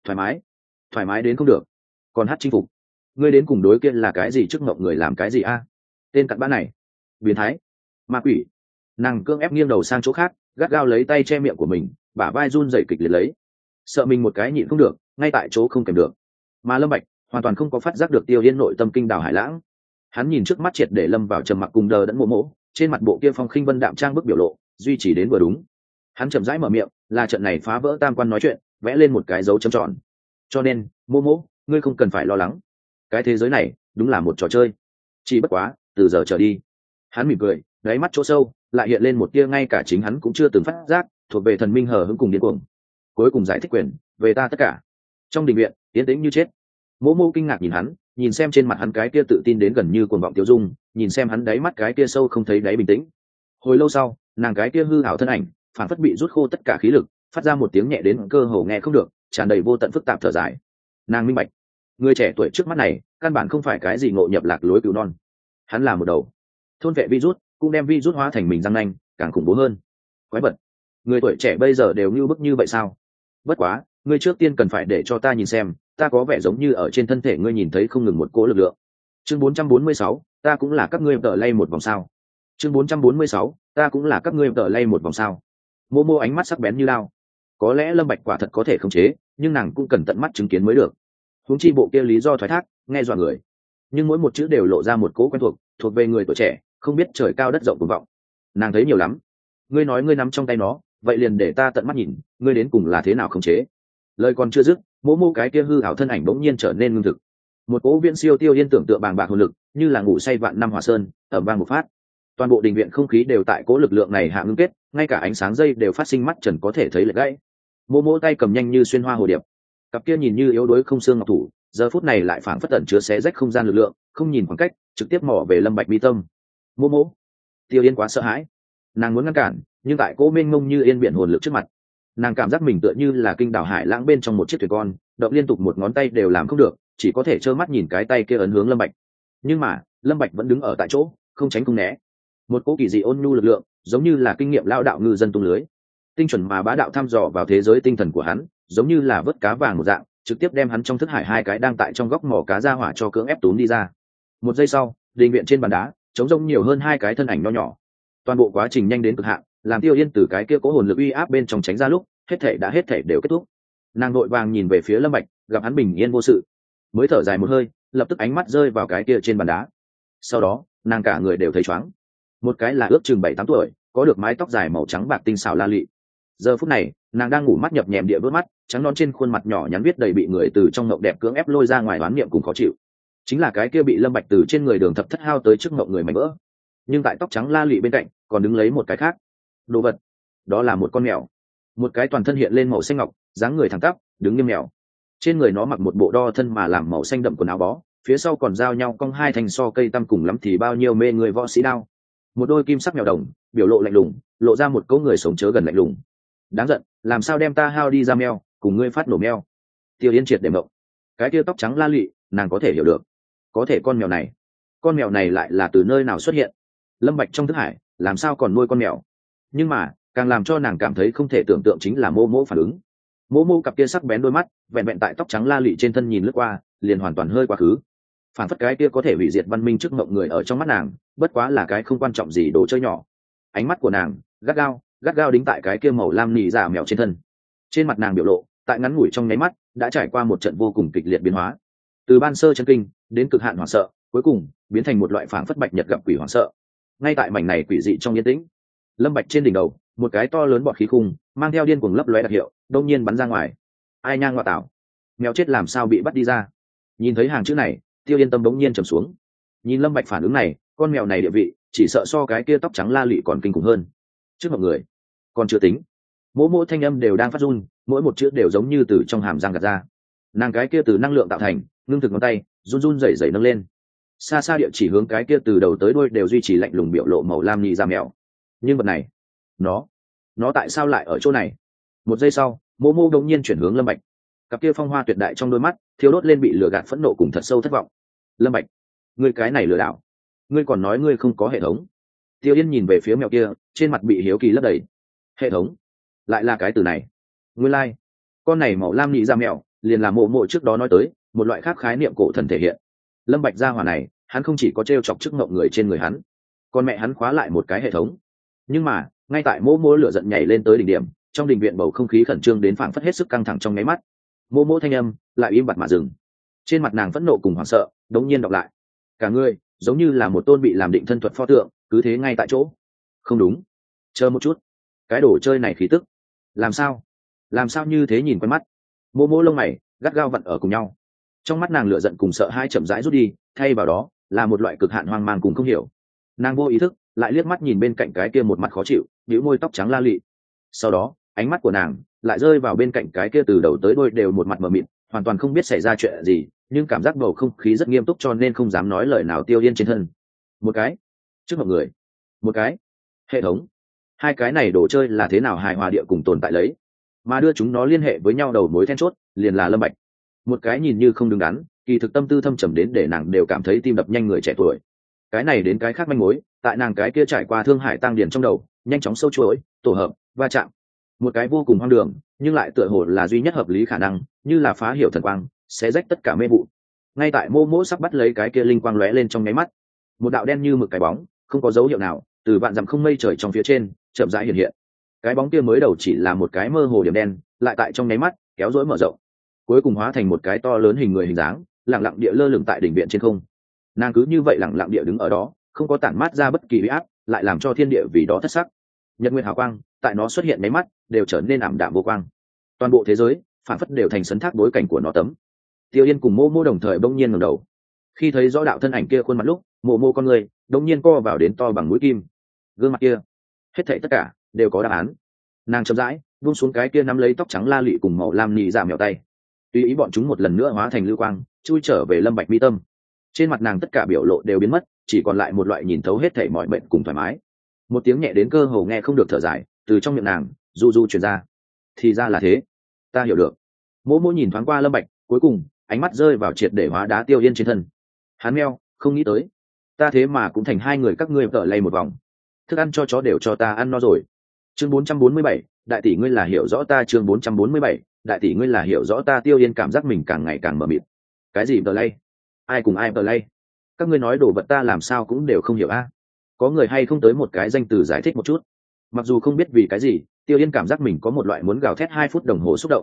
Speaker 1: Thoải mái đến không được. Còn hát chinh phục, ngươi đến cùng đối kia là cái gì trước ngộng người làm cái gì a? Tên cặn bã này, biến thái, ma quỷ. Nàng cương ép nghiêng đầu sang chỗ khác, gắt gao lấy tay che miệng của mình, bả vai run rẩy kịch liệt lấy, sợ mình một cái nhịn không được, ngay tại chỗ không kèm được. Mà Lâm Bạch hoàn toàn không có phát giác được Tiêu Yên nội tâm kinh đảo hải lãng. Hắn nhìn trước mắt triệt để lâm vào trầm mặc cùng đờ đẫn mỗ, trên mặt bộ kia phong khinh vân đạm trang bức biểu lộ duy trì đến vừa đúng. Hắn chậm rãi mở miệng, là trận này phá vỡ tam quan nói chuyện, vẽ lên một cái dấu chấm tròn. Cho nên mỗ, ngươi không cần phải lo lắng, cái thế giới này đúng là một trò chơi, chỉ bất quá từ giờ trở đi. Hắn mỉm cười, đáy mắt chỗ sâu lại hiện lên một tia ngay cả chính hắn cũng chưa từng phát giác, thuộc về thần minh hờ hững cùng điên cuồng. Cuối cùng giải thích quyền về ta tất cả. Trong đình viện yên tĩnh như chết. Mỗ kinh ngạc nhìn hắn, nhìn xem trên mặt hắn cái kia tự tin đến gần như cuồng vọng tiêu dung, nhìn xem hắn đáy mắt cái kia sâu không thấy đáy bình tĩnh. Hồi lâu sau, nàng cái kia hư ảo thân ảnh phản phất bị rút khô tất cả khí lực, phát ra một tiếng nhẹ đến cơ hồ nghe không được, tràn đầy vô tận phức tạp thở dài. Nàng minh bạch, người trẻ tuổi trước mắt này căn bản không phải cái gì ngộ nhập lạc lối cứu non. Hắn là một đầu thôn vệ virus, cũng đem virus hóa thành mình răng nanh, càng khủng bố hơn. Quái vật, người tuổi trẻ bây giờ đều như bức như vậy sao? Bất quá, ngươi trước tiên cần phải để cho ta nhìn xem, ta có vẻ giống như ở trên thân thể ngươi nhìn thấy không ngừng một cỗ lực lượng. Chương 446, ta cũng là các ngươi tờ lay một vòng sao. Chương 446, ta cũng là các ngươi tờ lay một vòng sao. Mô ánh mắt sắc bén như lao. Có lẽ Lâm Bạch quả thật có thể khống chế, nhưng nàng cũng cần tận mắt chứng kiến mới được. Huống chi bộ kia lý do thoái thác, nghe dọa người. Nhưng mỗi một chữ đều lộ ra một cỗ quen thuộc về người tuổi trẻ, không biết trời cao đất rộng cuồng vọng. Nàng thấy nhiều lắm. Ngươi nói ngươi nắm trong tay nó, vậy liền để ta tận mắt nhìn, ngươi đến cùng là thế nào khống chế. Lời còn chưa dứt, mô cái kia hư ảo thân ảnh bỗng nhiên trở nên ngưng thực. Một cỗ viễn siêu Tiêu Yên tưởng tượng bàng bạc hồn lực, như là ngủ say vạn năm hỏa sơn, ầm vang một phát. Toàn bộ đình viện không khí đều tại cỗ lực lượng này hạ ngưng kết, ngay cả ánh sáng dây đều phát sinh mắt trần có thể thấy lệch gãy. Mô tay cầm nhanh như xuyên hoa hồ điệp, cặp kia nhìn như yếu đuối không xương ngọc thủ, giờ phút này lại phảng phất tẩn chứa xé rách không gian lực lượng, không nhìn khoảng cách, trực tiếp mò về Lâm Bạch mi tâm. Mô, Tiêu Yên quá sợ hãi, nàng muốn ngăn cản, nhưng tại cỗ mênh mông như yên biển hồn lực trước mặt, nàng cảm giác mình tựa như là kinh đảo hải lãng bên trong một chiếc thuyền con, động liên tục một ngón tay đều làm không được, chỉ có thể trơ mắt nhìn cái tay kia ấn hướng Lâm Bạch. Nhưng mà Lâm Bạch vẫn đứng ở tại chỗ, không tránh không né. Một cỗ kỳ dị ôn nhu lực lượng, giống như là kinh nghiệm lao đạo ngư dân tung lưới, tinh chuẩn mà bá đạo thăm dò vào thế giới tinh thần của hắn, giống như là vớt cá vàng một dạng, trực tiếp đem hắn trong thức hải hai cái đang tại trong góc mỏ cá ra hỏa cho cưỡng ép túm đi ra. Một giây sau, đình viện trên bàn đá trống rỗng nhiều hơn hai cái thân ảnh nho nhỏ. Toàn bộ quá trình nhanh đến cực hạn, làm Tiêu Yên từ cái kia cố hồn lực uy áp bên trong tránh ra lúc, hết thảy đều kết thúc. Nàng vội vàng nhìn về phía Lâm Bạch, gặp hắn bình yên vô sự, mới thở dài một hơi, lập tức ánh mắt rơi vào cái kia trên bàn đá. Sau đó nàng cả người đều thấy chóng. Một cái là ước chừng 7-8 tuổi, có được mái tóc dài màu trắng bạc tinh xảo la lị. Giờ phút này nàng đang ngủ mắt nhập nhèm địa vớt mắt, trắng non trên khuôn mặt nhỏ nhắn viết đầy bị người từ trong ngộng đẹp cưỡng ép lôi ra ngoài oán niệm cùng khó chịu. Chính là cái kia bị Lâm Bạch từ trên người Đường Thập Thất hao tới trước ngộng người mảnh vỡ. Nhưng tại tóc trắng la lị bên cạnh còn đứng lấy một cái khác đồ vật, đó là một con mèo, một cái toàn thân hiện lên màu xanh ngọc, dáng người thẳng tắp, đứng nghiêm mèo. Trên người nó mặc một bộ đo thân mà làm màu xanh đậm quần áo bó, phía sau còn giao nhau cong hai thanh so cây tăm, cùng lắm thì bao nhiêu mê người võ sĩ đao. Một đôi kim sắc mèo đồng, biểu lộ lạnh lùng, lộ ra một câu người sống chớ gần lạnh lùng. Đáng giận, làm sao đem ta hao đi ra mèo, cùng ngươi phát nổ mèo. Tiêu Yên triệt để mộng. Cái kia tóc trắng la lị, nàng có thể hiểu được. Có thể con mèo này lại là từ nơi nào xuất hiện? Lâm Bạch trong thức hải, làm sao còn nuôi con mèo? Nhưng mà càng làm cho nàng cảm thấy không thể tưởng tượng chính là mô mô phản ứng. Mô mô cặp kia sắc bén đôi mắt vẹn vẹn tại tóc trắng la lị trên thân nhìn lướt qua, liền hoàn toàn hơi quá khứ. Phản phất cái kia có thể hủy diệt văn minh trước mộng người ở trong mắt nàng bất quá là cái không quan trọng gì đồ chơi nhỏ. Ánh mắt của nàng gắt gao đính tại cái kia màu lam nỉ giả mèo trên thân. Trên mặt nàng biểu lộ tại ngắn ngủi trong nháy mắt đã trải qua một trận vô cùng kịch liệt biến hóa, từ ban sơ chân kinh đến cực hạn hoảng sợ, cuối cùng biến thành một loại phảng phất bạch nhật gặp quỷ hoảng sợ. Ngay tại mảnh này quỷ dị trong yên tĩnh, Lâm Bạch trên đỉnh đầu một cái to lớn bọt khí khung mang theo điên cuồng lấp lóe đặc hiệu đột nhiên bắn ra ngoài. Ai nhang ngọa tảo, mèo chết làm sao bị bắt đi ra? Nhìn thấy hàng chữ này, Tiêu Yên tâm bỗng nhiên trầm xuống. Nhìn Lâm Bạch phản ứng này, con mèo này địa vị chỉ sợ so cái kia tóc trắng la lị còn kinh khủng hơn. Trước mọi người còn chưa tính, mỗi thanh âm đều đang phát run, mỗi một chữ đều giống như từ trong hàm răng gạt ra. Nàng cái kia từ năng lượng tạo thành, ngưng thực ngón tay run run rẩy rẩy nâng lên, xa xa địa chỉ hướng cái kia từ đầu tới đuôi đều duy trì lạnh lùng biểu lộ màu lam nhị ra mèo. Nhưng vật này, nó tại sao lại ở chỗ này? Một giây sau, mô đột nhiên chuyển hướng Lâm Bạch, cặp kia phong hoa tuyệt đại trong đôi mắt thiếu đốt lên bị lừa gạt phẫn nộ cùng thật sâu thất vọng. Lâm Bạch, ngươi cái này lừa đảo, ngươi còn nói ngươi không có hệ thống. Tiêu Yên nhìn về phía mèo kia, trên mặt bị hiếu kỳ lấp đầy. Hệ thống? Lại là cái từ này? Nguyên lai, con này màu lam nhị ra mèo liền là mộ trước đó nói tới một loại khác khái niệm cổ thần thể hiện. Lâm Bạch gia hỏa này, hắn không chỉ có treo chọc chức ngộng người trên người hắn, còn mẹ hắn khóa lại một cái hệ thống. Nhưng mà ngay tại mô lửa giận nhảy lên tới đỉnh điểm, trong đình viện bầu không khí khẩn trương đến phảng phất hết sức căng thẳng trong nháy mắt, mô thanh âm lại im bặt mà dừng. Trên mặt nàng phẫn nộ cùng hoảng sợ đống nhiên đọc lại. Cả người giống như là một tôn bị làm định thân thuật pho tượng, cứ thế ngay tại chỗ. Không đúng, chờ một chút, cái đồ chơi này khí tức làm sao như thế nhìn quen mắt. Mô lông mày gắt gao vặn ở cùng nhau, trong mắt nàng lửa giận cùng sợ hai chậm rãi rút đi, thay vào đó là một loại cực hạn hoang mang cùng không hiểu. Nàng vô ý thức lại liếc mắt nhìn bên cạnh cái kia một mặt khó chịu bĩu môi tóc trắng la lị, sau đó ánh mắt của nàng lại rơi vào bên cạnh cái kia từ đầu tới đuôi đều một mặt mờ mịt, hoàn toàn không biết xảy ra chuyện gì, nhưng cảm giác bầu không khí rất nghiêm túc cho nên không dám nói lời nào. Tiêu Yên trên thân một cái trước mọi người, một cái hệ thống, hai cái này đồ chơi là thế nào hài hòa địa cùng tồn tại lấy, mà đưa chúng nó liên hệ với nhau đầu mối then chốt liền là Lâm Bạch. Một cái nhìn như không đứng đắn, kỳ thực tâm tư thâm trầm đến để nàng đều cảm thấy tim đập nhanh người trẻ tuổi. Cái này đến cái khác manh mối, tại nàng cái kia trải qua thương hải tăng điển trong đầu nhanh chóng sâu chuỗi tổ hợp va chạm. Một cái vô cùng hoang đường nhưng lại tựa hồ là duy nhất hợp lý khả năng, như là phá hiểu thần quang sẽ rách tất cả mê vụ. Ngay tại mô sắp bắt lấy cái kia linh quang lóe lên trong nháy mắt, một đạo đen như mực cái bóng không có dấu hiệu nào từ vạn dặm không mây trời trong phía trên chậm rãi hiện hiện. Cái bóng kia mới đầu chỉ là một cái mơ hồ điểm đen, lại tại trong nháy mắt kéo rỗi mở rộng, cuối cùng hóa thành một cái to lớn hình người hình dáng lặng lặng địa lơ lửng tại đỉnh viện trên không. Nàng cứ như vậy lặng lặng địa đứng ở đó, không có tản mát ra bất kỳ uy áp, lại làm cho thiên địa vì đó thất sắc. Nhật nguyệt hào quang tại nó xuất hiện mấy mắt đều trở nên ảm đạm vô quang, toàn bộ thế giới phản phất đều thành sấn thác bối cảnh của nó tấm. Tiêu Yên cùng mô đồng thời bỗng nhiên ngẩng đầu, khi thấy rõ đạo thân ảnh kia khuôn mặt lúc, mô con người đống nhiên co vào đến to bằng mũi kim. Gương mặt kia, hết thảy tất cả đều có đáp án. Nàng chậm rãi buông xuống cái kia nắm lấy tóc trắng la lị cùng màu lam nhị dạ mèo tay, tùy ý bọn chúng một lần nữa hóa thành lưu quang chui trở về Lâm Bạch mi tâm. Trên mặt nàng tất cả biểu lộ đều biến mất, chỉ còn lại một loại nhìn thấu hết thảy mọi mệnh cùng thoải mái. Một tiếng nhẹ đến cơ hồ nghe không được thở dài từ trong miệng nàng du truyền ra. Thì ra là thế, ta hiểu được. Mỗ nhìn thoáng qua Lâm Bạch, cuối cùng ánh mắt rơi vào triệt để hóa đá Tiêu Yên trên thân. Hắn meo, không nghĩ tới ta thế mà cũng thành hai người các ngươi vợ lay một vòng. Thức ăn cho chó đều cho ta ăn no rồi. Chương 447, đại tỷ ngươi là hiểu rõ ta. Chương 447, đại tỷ ngươi là hiểu rõ ta. Tiêu Yên cảm giác mình càng ngày càng mờ mịt. Cái gì vợ lay? Ai cùng ai vợ lay? Các ngươi nói đồ vật ta làm sao cũng đều không hiểu a. Có người hay không tới một cái danh từ giải thích một chút? Mặc dù không biết vì cái gì, Tiêu Yên cảm giác mình có một loại muốn gào thét 2 phút đồng hồ xúc động.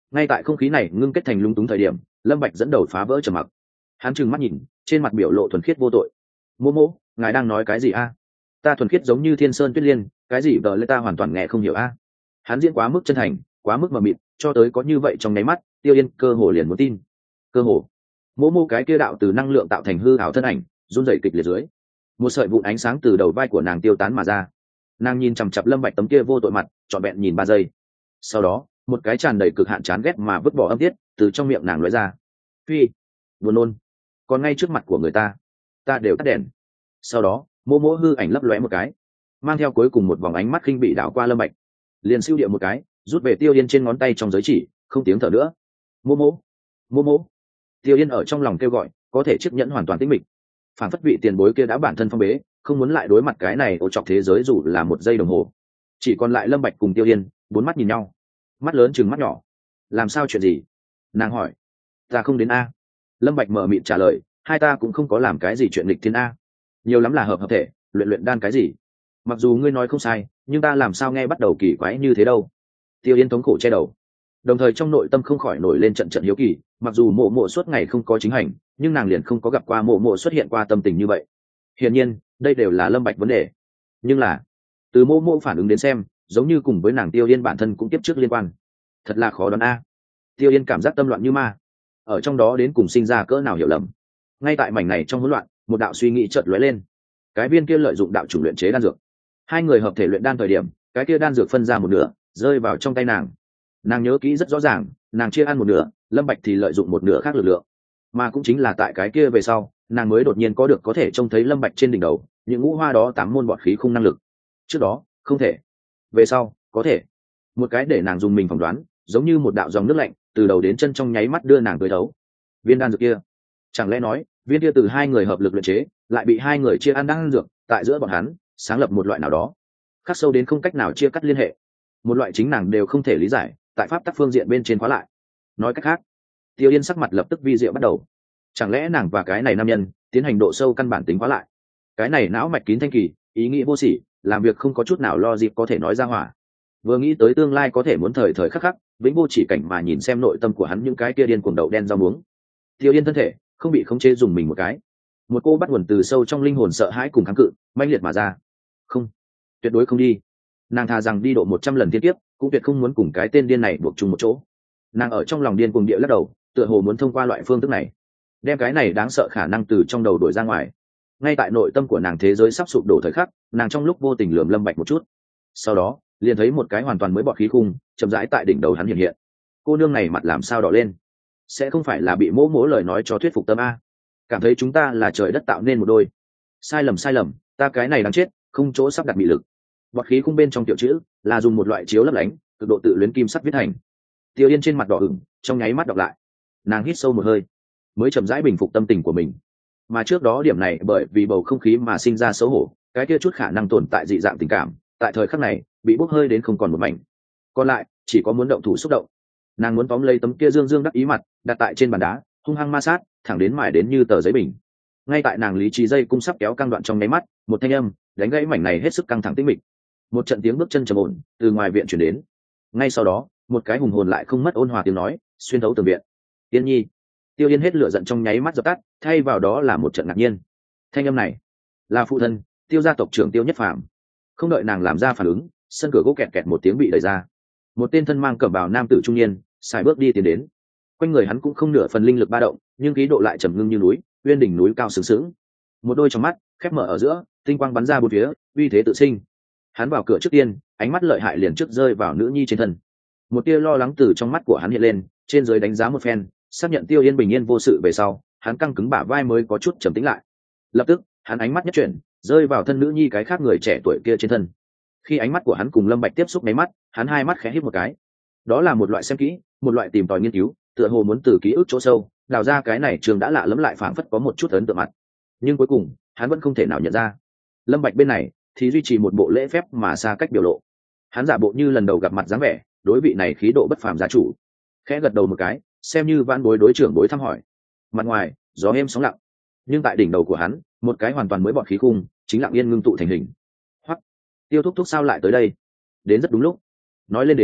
Speaker 1: Ngay tại không khí này ngưng kết thành lung túng thời điểm, Lâm Bạch dẫn đầu phá vỡ trầm mặc. Hắn trừng mắt nhìn, trên mặt biểu lộ thuần khiết vô tội. Mô mô, ngài đang nói cái gì a? Ta thuần khiết giống như thiên sơn tuyết liên, cái gì vợ lẽ ta hoàn toàn nghe không hiểu a. Hắn diễn quá mức chân thành, quá mức mờ mịt, cho tới có như vậy trong nháy mắt, Tiêu Yên cơ hồ liền muốn tin. Cơ hồ. Mô mô cái kia đạo từ năng lượng tạo thành hư ảo thân ảnh, run rẩy kịch liệt dưới. Một sợi vụn ánh sáng từ đầu vai của nàng tiêu tán mà ra. Nàng nhìn chằm chằm Lâm Bạch tấm kia vô tội mặt, trọn vẹn nhìn 3 giây. Sau đó, một cái tràn đầy cực hạn chán ghét mà vứt bỏ âm tiết từ trong miệng nàng lóe ra. Phi, buồn nôn. Còn ngay trước mặt của người ta đều tắt đèn. Sau đó, mô mô hư ảnh lấp lóe một cái, mang theo cuối cùng một vòng ánh mắt khinh bị đảo qua Lâm Bạch, liền siêu điệu một cái, rút về Tiêu Yên trên ngón tay trong giới chỉ, không tiếng thở nữa. Mô mô, mô mô. Tiêu Yên ở trong lòng kêu gọi, có thể chiếc nhẫn hoàn toàn tĩnh mịch. Phản phất vị tiền bối kia đã bản thân phong bế, không muốn lại đối mặt cái này ô chọc thế giới dù là một giây đồng hồ. Chỉ còn lại Lâm Bạch cùng Tiêu Yên, bốn mắt nhìn nhau, mắt lớn trừng mắt nhỏ. Làm sao chuyện gì? Nàng hỏi. Ta không đến a. Lâm Bạch mở miệng trả lời, hai ta cũng không có làm cái gì chuyện nghịch thiên a, nhiều lắm là hợp thể, luyện đan cái gì. Mặc dù ngươi nói không sai, nhưng ta làm sao nghe bắt đầu kỳ quái như thế đâu. Tiêu Yên thống khổ che đầu, đồng thời trong nội tâm không khỏi nổi lên trận hiếu kỳ. Mặc dù mộ mộ suốt ngày không có chính hành, nhưng nàng liền không có gặp qua mộ mộ xuất hiện qua tâm tình như vậy. Hiển nhiên đây đều là Lâm Bạch vấn đề, nhưng là từ mộ mộ phản ứng đến xem, giống như cùng với nàng Tiêu Yên bản thân cũng tiếp trước liên quan. Thật là khó đoán a. Tiêu Yên cảm giác tâm loạn như ma, ở trong đó đến cùng sinh ra cỡ nào hiểu lầm. Ngay tại mảnh này trong hỗn loạn, một đạo suy nghĩ chợt lóe lên. Cái viên kia lợi dụng đạo chủng luyện chế đan dược, hai người hợp thể luyện đan thời điểm, cái kia đan dược phân ra một nửa, rơi vào trong tay nàng. Nàng nhớ kỹ rất rõ ràng, nàng chia ăn một nửa, Lâm Bạch thì lợi dụng một nửa khác lực lượng. Mà cũng chính là tại cái kia về sau, nàng mới đột nhiên có thể trông thấy Lâm Bạch trên đỉnh đầu những ngũ hoa đó 8 môn bọt khí khung năng lực. Trước đó không thể, về sau có thể. Một cái để nàng dùng mình phỏng đoán, giống như một đạo dòng nước lạnh từ đầu đến chân trong nháy mắt đưa nàng tới thấu. Viên đan dược kia, chẳng lẽ nói viên kia từ hai người hợp lực luyện chế, lại bị hai người chia ăn đan dược, tại giữa bọn hắn sáng lập một loại nào đó khắc sâu đến không cách nào chia cắt liên hệ, một loại chính nàng đều không thể lý giải, tại pháp tắc phương diện bên trên khóa lại. Nói cách khác, Tiêu Yên sắc mặt lập tức vi diệu bắt đầu. Chẳng lẽ nàng và cái này nam nhân tiến hành độ sâu căn bản tính khóa lại? Cái này não mạch kín thanh kỳ, ý nghĩ vô sỉ, làm việc không có chút nào lo dịp có thể nói ra hỏa. Vừa nghĩ tới tương lai có thể muốn thời thời khắc khắc vĩnh vô chỉ cảnh mà nhìn xem nội tâm của hắn những cái kia điên cuồng đầu đen rau muống. Tiêu Yên thân thể không bị khống chế dùng mình một cái, một cô bắt nguồn từ sâu trong linh hồn sợ hãi cùng kháng cự mãnh liệt mà ra. Không, tuyệt đối không đi. Nàng thà rằng đi độ 100 lần thiên kiếp, cũng tuyệt không muốn cùng cái tên điên này buộc chung một chỗ. Nàng ở trong lòng điên cuồng địa lắc đầu, tựa hồ muốn thông qua loại phương thức này đem cái này đáng sợ khả năng từ trong đầu đuổi ra ngoài. Ngay tại nội tâm của nàng thế giới sắp sụp đổ thời khắc, nàng trong lúc vô tình lườm Lâm Bạch một chút, sau đó liền thấy một cái hoàn toàn mới bọt khí khung chậm rãi tại đỉnh đầu hắn hiện hiện. Cô nương này mặt làm sao đỏ lên? Sẽ không phải là bị mỗ mỗ lời nói cho thuyết phục tâm a? Cảm thấy chúng ta là trời đất tạo nên một đôi. Sai lầm, ta cái này đáng chết, không chỗ sắp đặt bị lực. Bọt khí khung bên trong tiểu chữ là dùng một loại chiếu lấp lánh, cực độ tự luyến kim sắt viết thành. Tiêu Yên trên mặt đỏ ửng, trong nháy mắt đọc lại. Nàng hít sâu một hơi, mới chậm rãi bình phục tâm tình của mình. Mà trước đó điểm này bởi vì bầu không khí mà sinh ra xấu hổ, cái kia chút khả năng tồn tại dị dạng tình cảm, tại thời khắc này bị bốc hơi đến không còn một mảnh. Còn lại chỉ có muốn động thủ xúc động. Nàng muốn tóm lấy tấm kia dương dương đắc ý mặt, đặt tại trên bàn đá, hung hăng ma sát, thẳng đến mài đến như tờ giấy bình. Ngay tại nàng lý trí dây cung sắp kéo căng đoạn trong nháy mắt, một thanh âm đánh gãy mảnh này hết sức căng thẳng tĩnh mịch. Một trận tiếng bước chân trầm ổn từ ngoài viện truyền đến. Ngay sau đó, một cái hùng hồn lại không mất ôn hòa tiếng nói xuyên thấu tường viện. Yên Nhi. Tiêu Yên hết lửa giận trong nháy mắt dập tắt, thay vào đó là một trận ngạc nhiên. Thanh âm này là phụ thân, Tiêu gia tộc trưởng Tiêu Nhất Phàm. Không đợi nàng làm ra phản ứng, sân cửa gỗ kẹt kẹt một tiếng bị đẩy ra. Một tên thân mang cẩm bào nam tử trung niên sải bước đi tiến đến. Quanh người hắn cũng không nửa phần linh lực ba động, nhưng khí độ lại trầm ngưng như núi, uyên đỉnh núi cao sừng sững. Một đôi trong mắt khép mở ở giữa, tinh quang bắn ra bốn phía, uy thế tự sinh. Hắn vào cửa trước tiên, ánh mắt lợi hại liền trước rơi vào nữ nhi trên thân. Một tia lo lắng từ trong mắt của hắn hiện lên, trên dưới đánh giá một phen, xác nhận Tiêu Yên bình yên vô sự về sau, hắn căng cứng bả vai mới có chút trầm tĩnh lại. Lập tức, hắn ánh mắt nhất chuyển, rơi vào thân nữ nhi cái khác người trẻ tuổi kia trên thân. Khi ánh mắt của hắn cùng Lâm Bạch tiếp xúc mấy mắt, hắn hai mắt khẽ híp một cái. Đó là một loại xem kỹ, một loại tìm tòi nghiên cứu, tựa hồ muốn từ ký ức chỗ sâu đào ra cái này trường đã lạ lẫm lại phảng phất có một chút ấn tượng mặt. Nhưng cuối cùng, hắn vẫn không thể nào nhận ra. Lâm Bạch bên này thì duy trì một bộ lễ phép mà xa cách biểu lộ. Hắn giả bộ như lần đầu gặp mặt dáng vẻ, đối vị này khí độ bất phàm gia chủ, khẽ gật đầu một cái, xem như vãn bối đối trưởng bối thăm hỏi. Mặt ngoài gió êm sóng lặng, nhưng tại đỉnh đầu của hắn, một cái hoàn toàn mới bọt khí khung chính lặng yên ngưng tụ thành hình. Hoắc, Tiêu thúc thúc sao lại tới đây? Đến rất đúng lúc. Nói lên đến,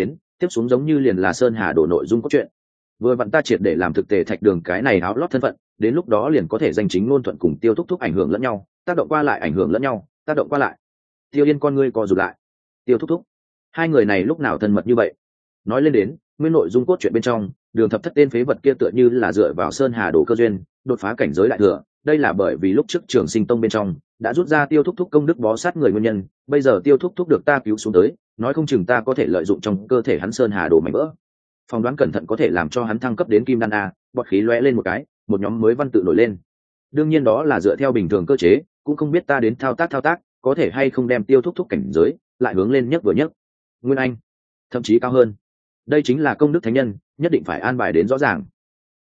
Speaker 1: tiếp xuống giống như liền là sơn hà đổ nội dung cốt truyện. Vừa vặn ta triệt để làm thực tề thạch đường cái này áo lót thân phận, đến lúc đó liền có thể danh chính ngôn thuận cùng Tiêu Thúc Thúc ảnh hưởng lẫn nhau, tác động qua lại ảnh hưởng lẫn nhau, tác động qua lại. Tiêu Yên con ngươi co rụt lại. Tiêu Thúc Thúc, hai người này lúc nào thân mật như vậy? Nói lên đến nguyên nội dung cốt truyện bên trong, Đường Thập Thất tên phế vật kia tựa như là dựa vào sơn hà đồ cơ duyên đột phá cảnh giới đại thừa, đây là bởi vì lúc trước Trường Sinh Tông bên trong đã rút ra Tiêu Thúc Thúc công đức bó sát người nguyên nhân, bây giờ Tiêu Thúc Thúc được ta cứu xuống tới, nói không chừng ta có thể lợi dụng trong cơ thể hắn sơn hà đồ mảnh vỡ, phỏng đoán cẩn thận có thể làm cho hắn thăng cấp đến kim đan a. Bọt khí lóe lên một cái, một nhóm mới văn tự nổi lên. Đương nhiên đó là dựa theo bình thường cơ chế, cũng không biết ta đến thao tác có thể hay không đem Tiêu Thúc Thúc cảnh giới lại hướng lên nhất vừa nhất nguyên anh, thậm chí cao hơn. Đây chính là công đức thánh nhân, nhất định phải an bài đến rõ ràng.